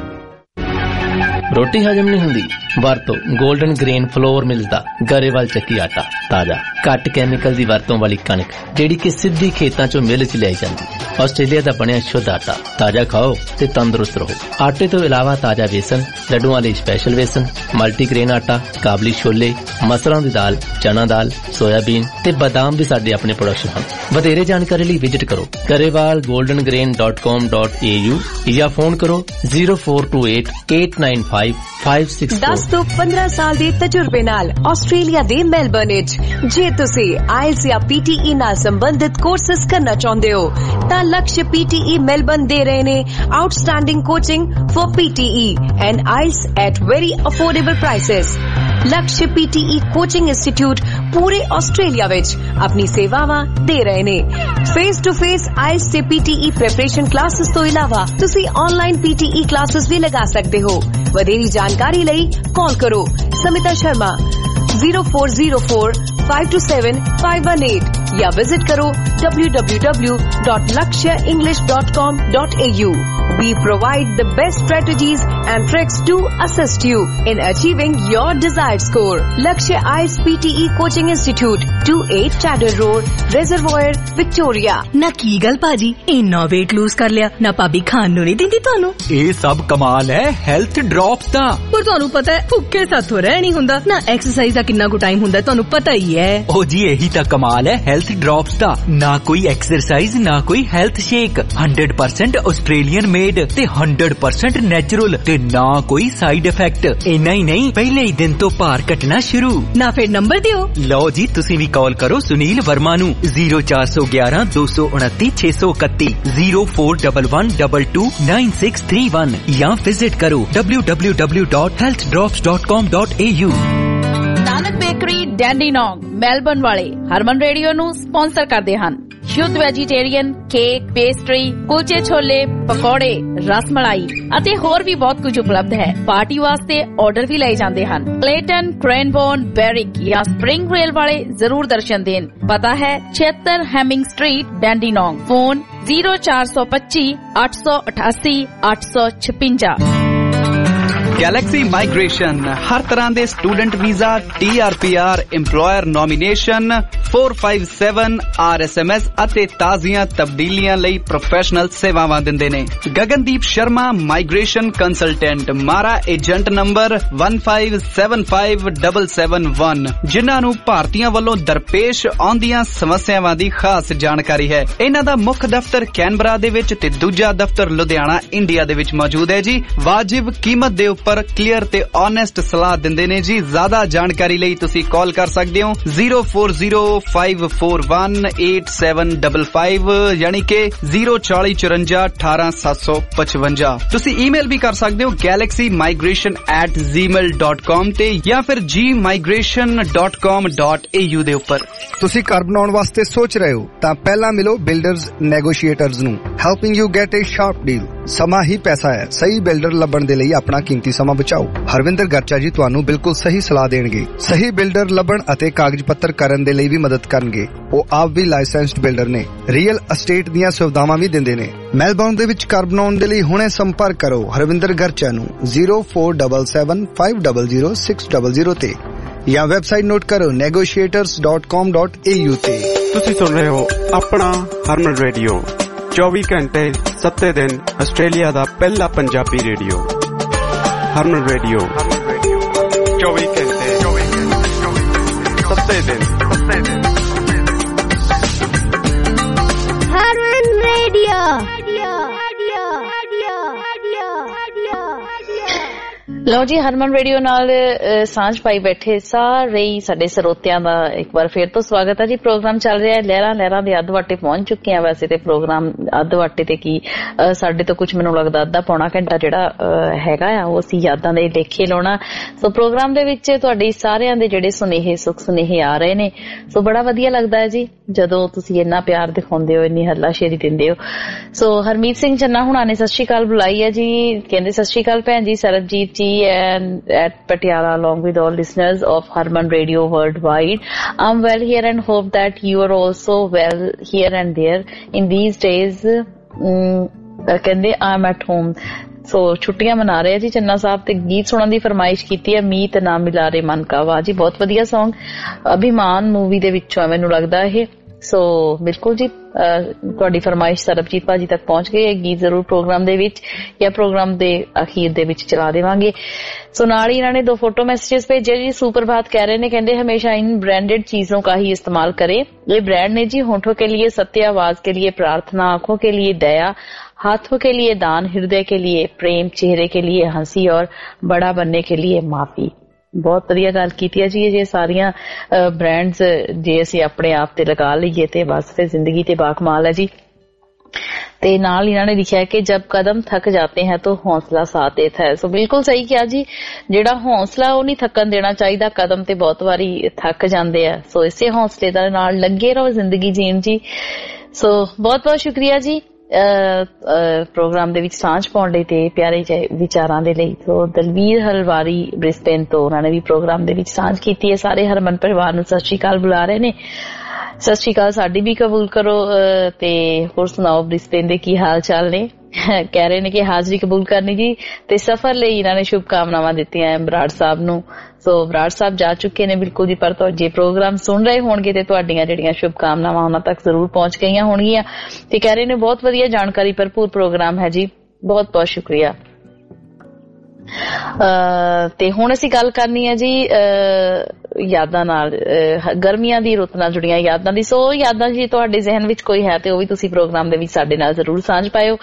ਰੋਟੀ ਹਜਮ ਨਹੀਂ ਹੁੰਦੀ? ਵਰਤੋ ਗੋਲਡਨ ਗ੍ਰੇਨ ਫਲੋਰ ਮਿਲਦਾ ਗਰੇਵਾਲ ਚੱਕੀ ਆਟਾ। ਤਾਜ਼ਾ ਘੱਟ ਕੈਮੀਕਲ ਦੀ ਵਰਤੋਂ ਵਾਲੀ ਕਣਕ ਜਿਹੜੀ ਕਿ ਸਿੱਧੀ ਖੇਤਾਂ ਚੋਂ ਮਿਲ ਚ ਲਿਆਈ ਜਾਂਦੀ। ਆਸਟ੍ਰੇਲੀਆ ਦਾ ਬਣਿਆ ਸ਼ੁੱਧ ਆਟਾ। ਤਾਜ਼ਾ ਖਾਓ ਤੇ ਤੰਦਰੁਸਤ ਰਹੋ। ਆਟੇ ਤੋਂ ਇਲਾਵਾ ਤਾਜ਼ਾ ਵੇਸਣ, ਲੱਡੂਆਂ ਲਈ ਸਪੈਸ਼ਲ ਵੇਸਣ, ਮਲਟੀਗ੍ਰੇਨ ਆਟਾ, ਕਾਬਲੀ ਛੋਲੇ, ਮਸਰਾਂ ਦੀ ਦਾਲ, ਚਨਾ ਦਾਲ, ਸੋਇਆਬੀਨ ਤੇ ਬਾਦਾਮ ਵੀ ਸਾਡੇ ਆਪਣੇ ਪ੍ਰੋਡਕਸ਼ਨ ਹਨ। ਵਧੇਰੇ ਜਾਣਕਾਰੀ ਲਈ ਵਿਜ਼ਿਟ ਕਰੋ Grewal golden grain dot com dot A U ਜਾਂ ਫੋਨ ਕਰੋ zero four two eight eight nine five five six four. ਦਸ ਤੋਂ ਪੰਦਰਾਂ ਸਾਲ ਦੇ ਤਜਰਬੇ ਨਾਲ ਆਸਟ੍ਰੇਲੀਆ ਦੇ ਮੈਲਬਰਨ ਵਿੱਚ ਜੇ ਤੁਸੀਂ ਆਇਲਸ ਜਾਂ ਪੀਟੀਈ ਨਾਲ ਸੰਬੰਧਿਤ ਕੋਰਸਸ ਕਰਨਾ ਚਾਹੁੰਦੇ ਹੋ ਤਾਂ ਲਕਸ਼ ਪੀਟੀਈ ਮੈਲਬਰਨ ਦੇ ਰਹੇ ਨੇ outstanding coaching for PTE and IELTS at very affordable prices. Laksh PTE coaching institute ਪੂਰੇ ਆਸਟ੍ਰੇਲੀਆ ਵਿੱਚ ਆਪਣੀ ਸੇਵਾਵਾਂ ਦੇ ਰਹੇ ਨੇ। ਫੇਸ ਟੂ ਫੇਸ ਆਇਲਸ ਤੇ ਪੀਟੀਈ ਪ੍ਰੈਪਰੇਸ਼ਨ ਕਲਾਸਿਸ ਤੋਂ ਇਲਾਵਾ ਤੁਸੀਂ ਆਨਲਾਈਨ ਪੀਟੀਈ ਕਲਾਸਿਸ ਵੀ ਲਗਾ ਸਕਦੇ ਹੋ। ਵਧੇਰੀ ਜਾਣਕਾਰੀ ਲਈ ਕਾਲ ਕਰੋ Smita Sharma zero four zero four five two seven five one eight या विजिट करो W W W dot Lakshya English dot com dot A U. We provide the best strategies and tricks to assist you in achieving your desired score. Lakshya I E L T S P T E Coaching Institute, two eight Chadder Road, Reservoir, Victoria। ना की गल पाजी इन्ना वेट लूज कर लिया ना भाभी खान नूं नहीं दिंदी तुहानू। ये सब कमाल है हेल्थ ड्रॉप दा। पर तुहानू पता है भुक्खे साथों रह नहीं हुंदा ना एक्सरसाइज दा कितना को टाइम हुंदा तुहानू पता ही है। ओ जी यही तो कमाल है हेल्थ ड्रॉप्स दा। ना कोई एक्सरसाइज ना कोई health shake, hundred percent Australian made ते हंड्रेड परसेंट नेचुरल ते ना कोई साइड इफेक्ट। इना ही नहीं पहले ही दिन तो भार घटना शुरू। ना फिर नंबर दियो। लो जी तुसी भी कॉल करो सुनील वर्मा नू जीरो चार सौ ग्यारह दो सौ उनती छे सौ इकती zero four double one double two nine six three one या विजिट करो W W W dot health drops dot com dot A U. Nanak bakery Dandenong Melbourne ਵਾਲੇ ਹਰਮਨ ਰੇਡੀਓ ਨੂੰ ਸਪਾਂਸਰ ਕਰਦੇ ਹਨ। ਸ਼ੁੱਧ ਵੈਜੀਟੇਰੀਅਨ ਕੇਕ, ਪੇਸਟਰੀ, ਕੁਲਚੇ ਛੋਲੇ, ਪਕੌੜੇ, ਰਸਮਲਾਈ ਅਤੇ ਹੋਰ ਵੀ ਬਹੁਤ ਕੁਝ ਉਪਲਬਧ ਹੈ। ਪਾਰਟੀ ਵਾਸਤੇ ਆਰਡਰ ਵੀ ਲਏ ਜਾਂਦੇ ਹਨ। ਕਲੇਟਨ, ਕ੍ਰੈਨਬੋਰਨ, ਬੈਰਿਕ ਜਾਂ ਸਪ੍ਰਿੰਗ ਰੇਲ ਵਾਲੇ ਜ਼ਰੂਰ ਦਰਸ਼ਨ ਦੇਣ। ਪਤਾ ਹੈ ਛਿਅੱਤਰ Hemming street Dandenong. Phone zero ਚਾਰ ਸੌ ਪੱਚੀ ਅੱਠ ਸੌ ਅਠਾਸੀ ਅੱਠ ਸੌ ਛਪੰਜਾ। गैलेक्सी माइग्रेशन हर तरह के student visa, T R P R, employer nomination, four five seven R S M S ਅਤੇ ਤਾਜ਼ੀਆਂ ਤਬਦੀਲੀਆਂ ਲਈ ਪ੍ਰੋਫੈਸ਼ਨਲ ਸੇਵਾਵਾਂ ਦਿੰਦੇ ਨੇ। Gagandeep Sharma migration consultant, MARA agent number one five seven five seven seven one, ਜਿਨ੍ਹਾਂ ਨੂੰ ਭਾਰਤੀਆਂ ਵੱਲੋਂ ਦਰਪੇਸ਼ ਆਉਂਦੀਆਂ ਸਮੱਸਿਆਵਾਂ ਦੀ ਖਾਸ ਜਾਣਕਾਰੀ ਹੈ। ਇਹਨਾਂ ਦਾ ਮੁੱਖ ਦਫ਼ਤਰ ਕੈਨਬਰਾ ਦੇ ਵਿੱਚ ਤੇ ਦੂਜਾ ਦਫ਼ਤਰ ਲੁਧਿਆਣਾ ਇੰਡੀਆ ਦੇ ਵਿੱਚ ਮੌਜੂਦ ਹੈ ਜੀ। ਵਾਜਿਬ ਕੀਮਤ ਦੇ ਉੱਪਰ ਕਲੀਅਰ ਤੇ ਓਨੈਸਟ ਸਲਾਹ ਦਿੰਦੇ ਨੇ ਜੀ। ਜ਼ਿਆਦਾ ਜਾਣਕਾਰੀ ਲਈ ਤੁਸੀਂ ਕਾਲ ਕਰ ਸਕਦੇ ਹੋ zero four zero five four one eight seven double five ਯਾਨੀ ਕਿ ਜ਼ੀਰੋ ਚਾਲੀ ਚੁਰੰਜਾ ਅਠਾਰਾਂ ਸੱਤ ਸੌ ਪਚਵੰਜਾ। ਤੁਸੀਂ ਈਮੇਲ ਵੀ ਕਰ ਸਕਦੇ ਹੋ Galaxy migration at Gmail dot com ਤੇ ਜਾਂ ਫਿਰ G migration dot com dot A U ਦੇ ਉੱਪਰ। ਤੁਸੀਂ ਘਰ ਬਣਾਉਣ ਵਾਸਤੇ ਸੋਚ ਰਹੇ ਹੋ ਤਾਂ ਪਹਿਲਾਂ ਮਿਲੋ ਬਿਲਡਰਜ਼ ਨੈਗੋਸ਼ੀਏਟਰਜ਼ ਨੂੰ, helping you get a sharp deal. ਸਮਾਂ ਹੀ ਪੈਸਾ ਹੈ। ਸਹੀ ਬਿਲਡਰ ਲੱਭਣ ਦੇ ਲਈ ਆਪਣਾ ਕੀਮਤੀ ਸਮਾਂ ਬਚਾਓ। ਹਰਵਿੰਦਰ ਗਰਚਾ ਜੀ ਤੁਹਾਨੂੰ ਬਿਲਕੁਲ ਸਹੀ ਸਲਾਹ ਦੇਣਗੇ। ਸਹੀ ਬਿਲਡਰ ਲੱਭਣ ਅਤੇ ਕਾਗਜ਼ ਪੱਤਰ ਕਰਨ ਦੇ ਲਈ ਵੀ ਮਦਦ ਕਰਨਗੇ। ਉਹ ਆਪ ਵੀ ਲਾਇਸੈਂਸਡ ਬਿਲਡਰ ਨੇ। ਰੀਅਲ ਅਸਟੇਟ ਦੀਆਂ ਸੁਵਿਧਾਵਾਂ ਵੀ ਦਿੰਦੇ ਨੇ। ਮੈਲਬੌਰਨ ਦੇ ਵਿੱਚ ਘਰ ਬਣਾਉਣ ਦੇ ਲਈ ਹੁਣੇ ਸੰਪਰਕ ਕਰੋ ਹਰਵਿੰਦਰ ਗਰਚਾ ਨੂੰ zero four double seven five double zero six double zero ਤੇ ਜਾਂ ਵੈਬਸਾਈਟ ਨੋਟ ਕਰੋ negotiators dot com dot A U ਤੇ। ਤੁਸੀਂ ਸੁਣ ਰਹੇ ਹੋ ਆਪਣਾ ਹਰਮਨ ਰੇਡੀਓ, ਚੌਵੀ ਘੰਟੇ ਸੱਤੇ ਦਿਨ ਆਸਟ੍ਰੇਲੀਆ ਦਾ ਪਹਿਲਾ ਪੰਜਾਬੀ ਰੇਡੀਓ। ਹਰਮਨ ਰੇਡੀਓ ਚੌਵੀ ਘੰਟੇ ਸੱਤੇ ਦਿਨ। ਹਰਮਨ ਰੇਡੀਓ ਲਓ ਜੀ, ਹਰਮਨ ਰੇਡੀਓ ਨਾਲ ਸਾਂਝ ਪਾਈ ਬੈਠੇ ਸਾਰੇ ਹੀ ਸਾਡੇ ਸਰੋਤਿਆਂ ਦਾ ਇੱਕ ਵਾਰ ਫੇਰ ਤੋਂ ਸਵਾਗਤ ਹੈ ਜੀ। ਪ੍ਰੋਗਰਾਮ ਚੱਲ ਰਿਹਾ ਹੈ ਲਹਿਰਾਂ ਲਹਿਰਾਂ ਦੇ ਅੱਧ ਵਾਟੇ ਪਹੁੰਚ ਚੁੱਕੇ ਆ। ਵੈਸੇ ਤੇ ਪ੍ਰੋਗਰਾਮ ਅੱਧ ਵਾਟੇ ਤੇ ਕੀ ਸਾਡੇ ਤੋਂ ਕੁਝ ਮੈਨੂੰ ਲੱਗਦਾ ਅੱਧਾ ਪੌਣਾ ਘੰਟਾ ਜਿਹੜਾ ਹੈਗਾ ਆ ਉਹ ਅਸੀਂ ਯਾਦਾਂ ਦੇ ਲੇਖੇ ਲਾਉਣਾ। ਸੋ ਪ੍ਰੋਗਰਾਮ ਦੇ ਵਿੱਚ ਤੁਹਾਡੇ ਸਾਰਿਆਂ ਦੇ ਜਿਹੜੇ ਸੁਨੇਹੇ ਸੁੱਖ ਸੁਨੇਹੇ ਆ ਰਹੇ ਨੇ, ਸੋ ਬੜਾ ਵਧੀਆ ਲੱਗਦਾ ਹੈ ਜੀ ਜਦੋਂ ਤੁਸੀਂ ਇੰਨਾ ਪਿਆਰ ਦਿਖਾਉਂਦੇ ਹੋ, ਇੰਨੀ ਹੱਲਾਸ਼ੇਰੀ ਦਿੰਦੇ ਹੋ। ਸੋ ਹਰਮੀਤ ਸਿੰਘ ਚੰਨਾ ਹੁਣਾਂ ਨੇ ਸਤਿ ਸ਼੍ਰੀ ਅਕਾਲ ਬੁਲਾਈ ਹੈ ਜੀ, ਕਹਿੰਦੇ ਸਤਿ ਸ਼੍ਰੀ ਅਕਾਲ ਭੈਣ ਜੀ ਸਰਬਜੀਤ ਜੀ and at Patiala along with all listeners of Harman Radio worldwide. I'm well here and hope that you are also well here and there in these days. ਕਹਿੰਦੇ I'm at home. ਸੋ ਛੁੱਟੀਆਂ ਮਨਾ ਰਹੇ ਜੀ ਚੰਨਾ ਸਾਹਿਬ ਤੇ ਗੀਤ ਸੁਣਨ ਦੀ ਫਰਮਾਇਸ਼ ਕੀਤੀ ਹੈ ਮੀਤ ਨਾ ਮਿਲਾਰੇ ਮਨ ਕਾ। ਵਾਹ ਜੀ, ਬਹੁਤ ਵਧੀਆ ਸੌਂਗ, ਅਭਿਮਾਨ ਮੂਵੀ ਦੇ ਵਿੱਚੋਂ ਮੈਨੂੰ ਲੱਗਦਾ ਇਹ। ਸੋ ਬਿਲਕੁਲ ਜੀ, ਤੁਹਾਡੀ ਫਰਮਾਇਸ਼ ਸਰਬਜੀਤ ਭਾਜੀ ਤੱਕ ਪਹੁੰਚ ਗਈ ਹੈ। ਗੀਤ ਜ਼ਰੂਰ ਪ੍ਰੋਗਰਾਮ ਦੇ ਵਿੱਚ ਜਾਂ ਪ੍ਰੋਗਰਾਮ ਦੇ ਅਖੀਰ ਦੇ ਵਿੱਚ ਚਲਾ ਦੇਵਾਂਗੇ। ਸੋ ਨਾਲ ਹੀ ਇਹਨਾਂ ਨੇ ਦੋ फोटो मैसेजेस भेजे जी। सुप्रभात कह रहे ने, कहते हमेशा इन ब्रांडेड चीजों का ही इस्तेमाल करें। ये ब्रांड ने जी होठों के लिए सत्य, आवाज के लिए प्रार्थना, आंखों के लिए दया, हाथों के लिए दान, हृदय के लिए प्रेम, चेहरे के लिए हंसी और बड़ा बनने के लिए माफी। ਬਹੁਤ ਵਧੀਆ ਗੱਲ ਕੀਤੀ ਹੈ ਜੀ। ਜੇ ਸਾਰੀਆਂ ਬ੍ਰਾਂਡਸ ਜੇ ਅਸੀਂ ਆਪਣੇ ਆਪ ਤੇ ਲਗਾ ਲਈਏ ਤੇ ਬਸ ਫਿਰ ਜ਼ਿੰਦਗੀ ਤੇ ਬਾਕਮਾਲ ਹੈ ਜੀ। ਤੇ ਨਾਲ ਇਹਨਾਂ ਨੇ ਲਿਖਿਆ ਕਿ ਜਬ ਕਦਮ ਥੱਕ ਜਾਤੇ ਹੈ ਤਾਂ ਹੌਸਲਾ ਸਾਥ ਦੇਤਾ ਹੈ। ਸੋ ਬਿਲਕੁਲ ਸਹੀ ਕਿਹਾ ਜੀ, ਜਿਹੜਾ ਹੌਸਲਾ ਉਹ ਨਹੀਂ ਥੱਕਣ ਦੇਣਾ ਚਾਹੀਦਾ। ਕਦਮ ਤੇ ਬਹੁਤ ਵਾਰੀ ਥੱਕ ਜਾਂਦੇ ਆ, ਸੋ ਇਸੇ ਹੌਸਲੇ ਦੇ ਨਾਲ ਲੱਗੇ ਰਹੋ ਜ਼ਿੰਦਗੀ ਜੀਣ ਜੀ। ਸੋ ਬਹੁਤ ਬਹੁਤ ਸ਼ੁਕਰੀਆ ਜੀ ਪ੍ਰੋਗਰਾਮ ਦੇ ਵਿੱਚ ਸਾਂਝ ਪਾਉਣ ਲਈ ਤੇ ਪਿਆਰੇ ਜਿਹੇ ਵਿਚਾਰਾਂ ਦੇ ਲਈ। ਸੋ ਦਲਵੀਰ ਹਲਵਾਰੀ ਬ੍ਰਿਸਬੇਨ ਤੋਂ ਉਹਨਾਂ ਨੇ ਵੀ ਪ੍ਰੋਗਰਾਮ ਦੇ ਵਿੱਚ ਸਾਂਝ ਕੀਤੀ ਹੈ। ਸਾਰੇ ਹਰਮਨ ਪਰਿਵਾਰ ਨੂੰ ਸਤਿ ਸ਼੍ਰੀ ਅਕਾਲ ਬੁਲਾ ਰਹੇ ਨੇ। ਸਤਿ ਸ਼੍ਰੀ ਅਕਾਲ ਸਾਡੀ ਵੀ ਕਬੂਲ ਕਰੋ। ਤੇ ਹੋਰ ਸੁਣਾਓ ਬ੍ਰਿਸਬੇਨ ਦੇ ਕੀ ਹਾਲ ਚਾਲ ਨੇ? ਕਹਿ ਰਹੇ ਨੇ ਕਿ ਹਾਜ਼ਰੀ ਕਬੂਲ ਕਰਨੀ ਜੀ ਤੇ ਸਫ਼ਰ ਲਈ ਇਹਨਾਂ ਨੇ ਸ਼ੁਭ ਕਾਮਨਾਵਾਂ ਦਿੱਤੀਆਂ ਬਰਾੜ ਸਾਹਿਬ ਨੂੰ। ਸੋ ਬਰਾੜ ਸਾਹਿਬ ਜਾ ਚੁੱਕੇ ਨੇ ਬਿਲਕੁਲ ਜੀ, ਪਰ ਜੇ ਪ੍ਰੋਗਰਾਮ ਸੁਣ ਰਹੇ ਹੋਣਗੇ ਤੇ ਤੁਹਾਡੀਆਂ ਜਿਹੜੀਆਂ ਸ਼ੁਭ ਕਾਮਨਾਵਾਂ ਉਹਨਾਂ ਤੱਕ ਜ਼ਰੂਰ ਪਹੁੰਚ ਗਈਆਂ ਹੋਣਗੀਆਂ। ਤੇ ਕਹਿ ਰਹੇ ਨੇ ਬਹੁਤ ਵਧੀਆ ਜਾਣਕਾਰੀ ਭਰਪੂਰ ਪ੍ਰੋਗਰਾਮ ਹੈ ਜੀ, ਬਹੁਤ ਬਹੁਤ ਸ਼ੁਕਰੀਆ। ਤੇ ਹੁਣ ਅਸੀਂ ਗੱਲ ਕਰਨੀ ਹੈ ਜੀ ਯਾਦਾਂ ਨਾਲ, ਗਰਮੀਆਂ ਦੀ ਰੁੱਤ ਨਾਲ ਜੁੜੀਆਂ ਯਾਦਾਂ ਦੀ। ਸੋ ਯਾਦਾਂ ਜੀ ਤੁਹਾਡੇ ਜ਼ਿਹਨ ਵਿੱਚ ਕੋਈ ਹੈ ਤੇ ਉਹ ਵੀ ਤੁਸੀਂ ਪ੍ਰੋਗਰਾਮ ਦੇ ਵਿੱਚ ਸਾਡੇ ਨਾਲ ਜ਼ਰੂਰ ਸਾਂਝ ਪਾਇਓ।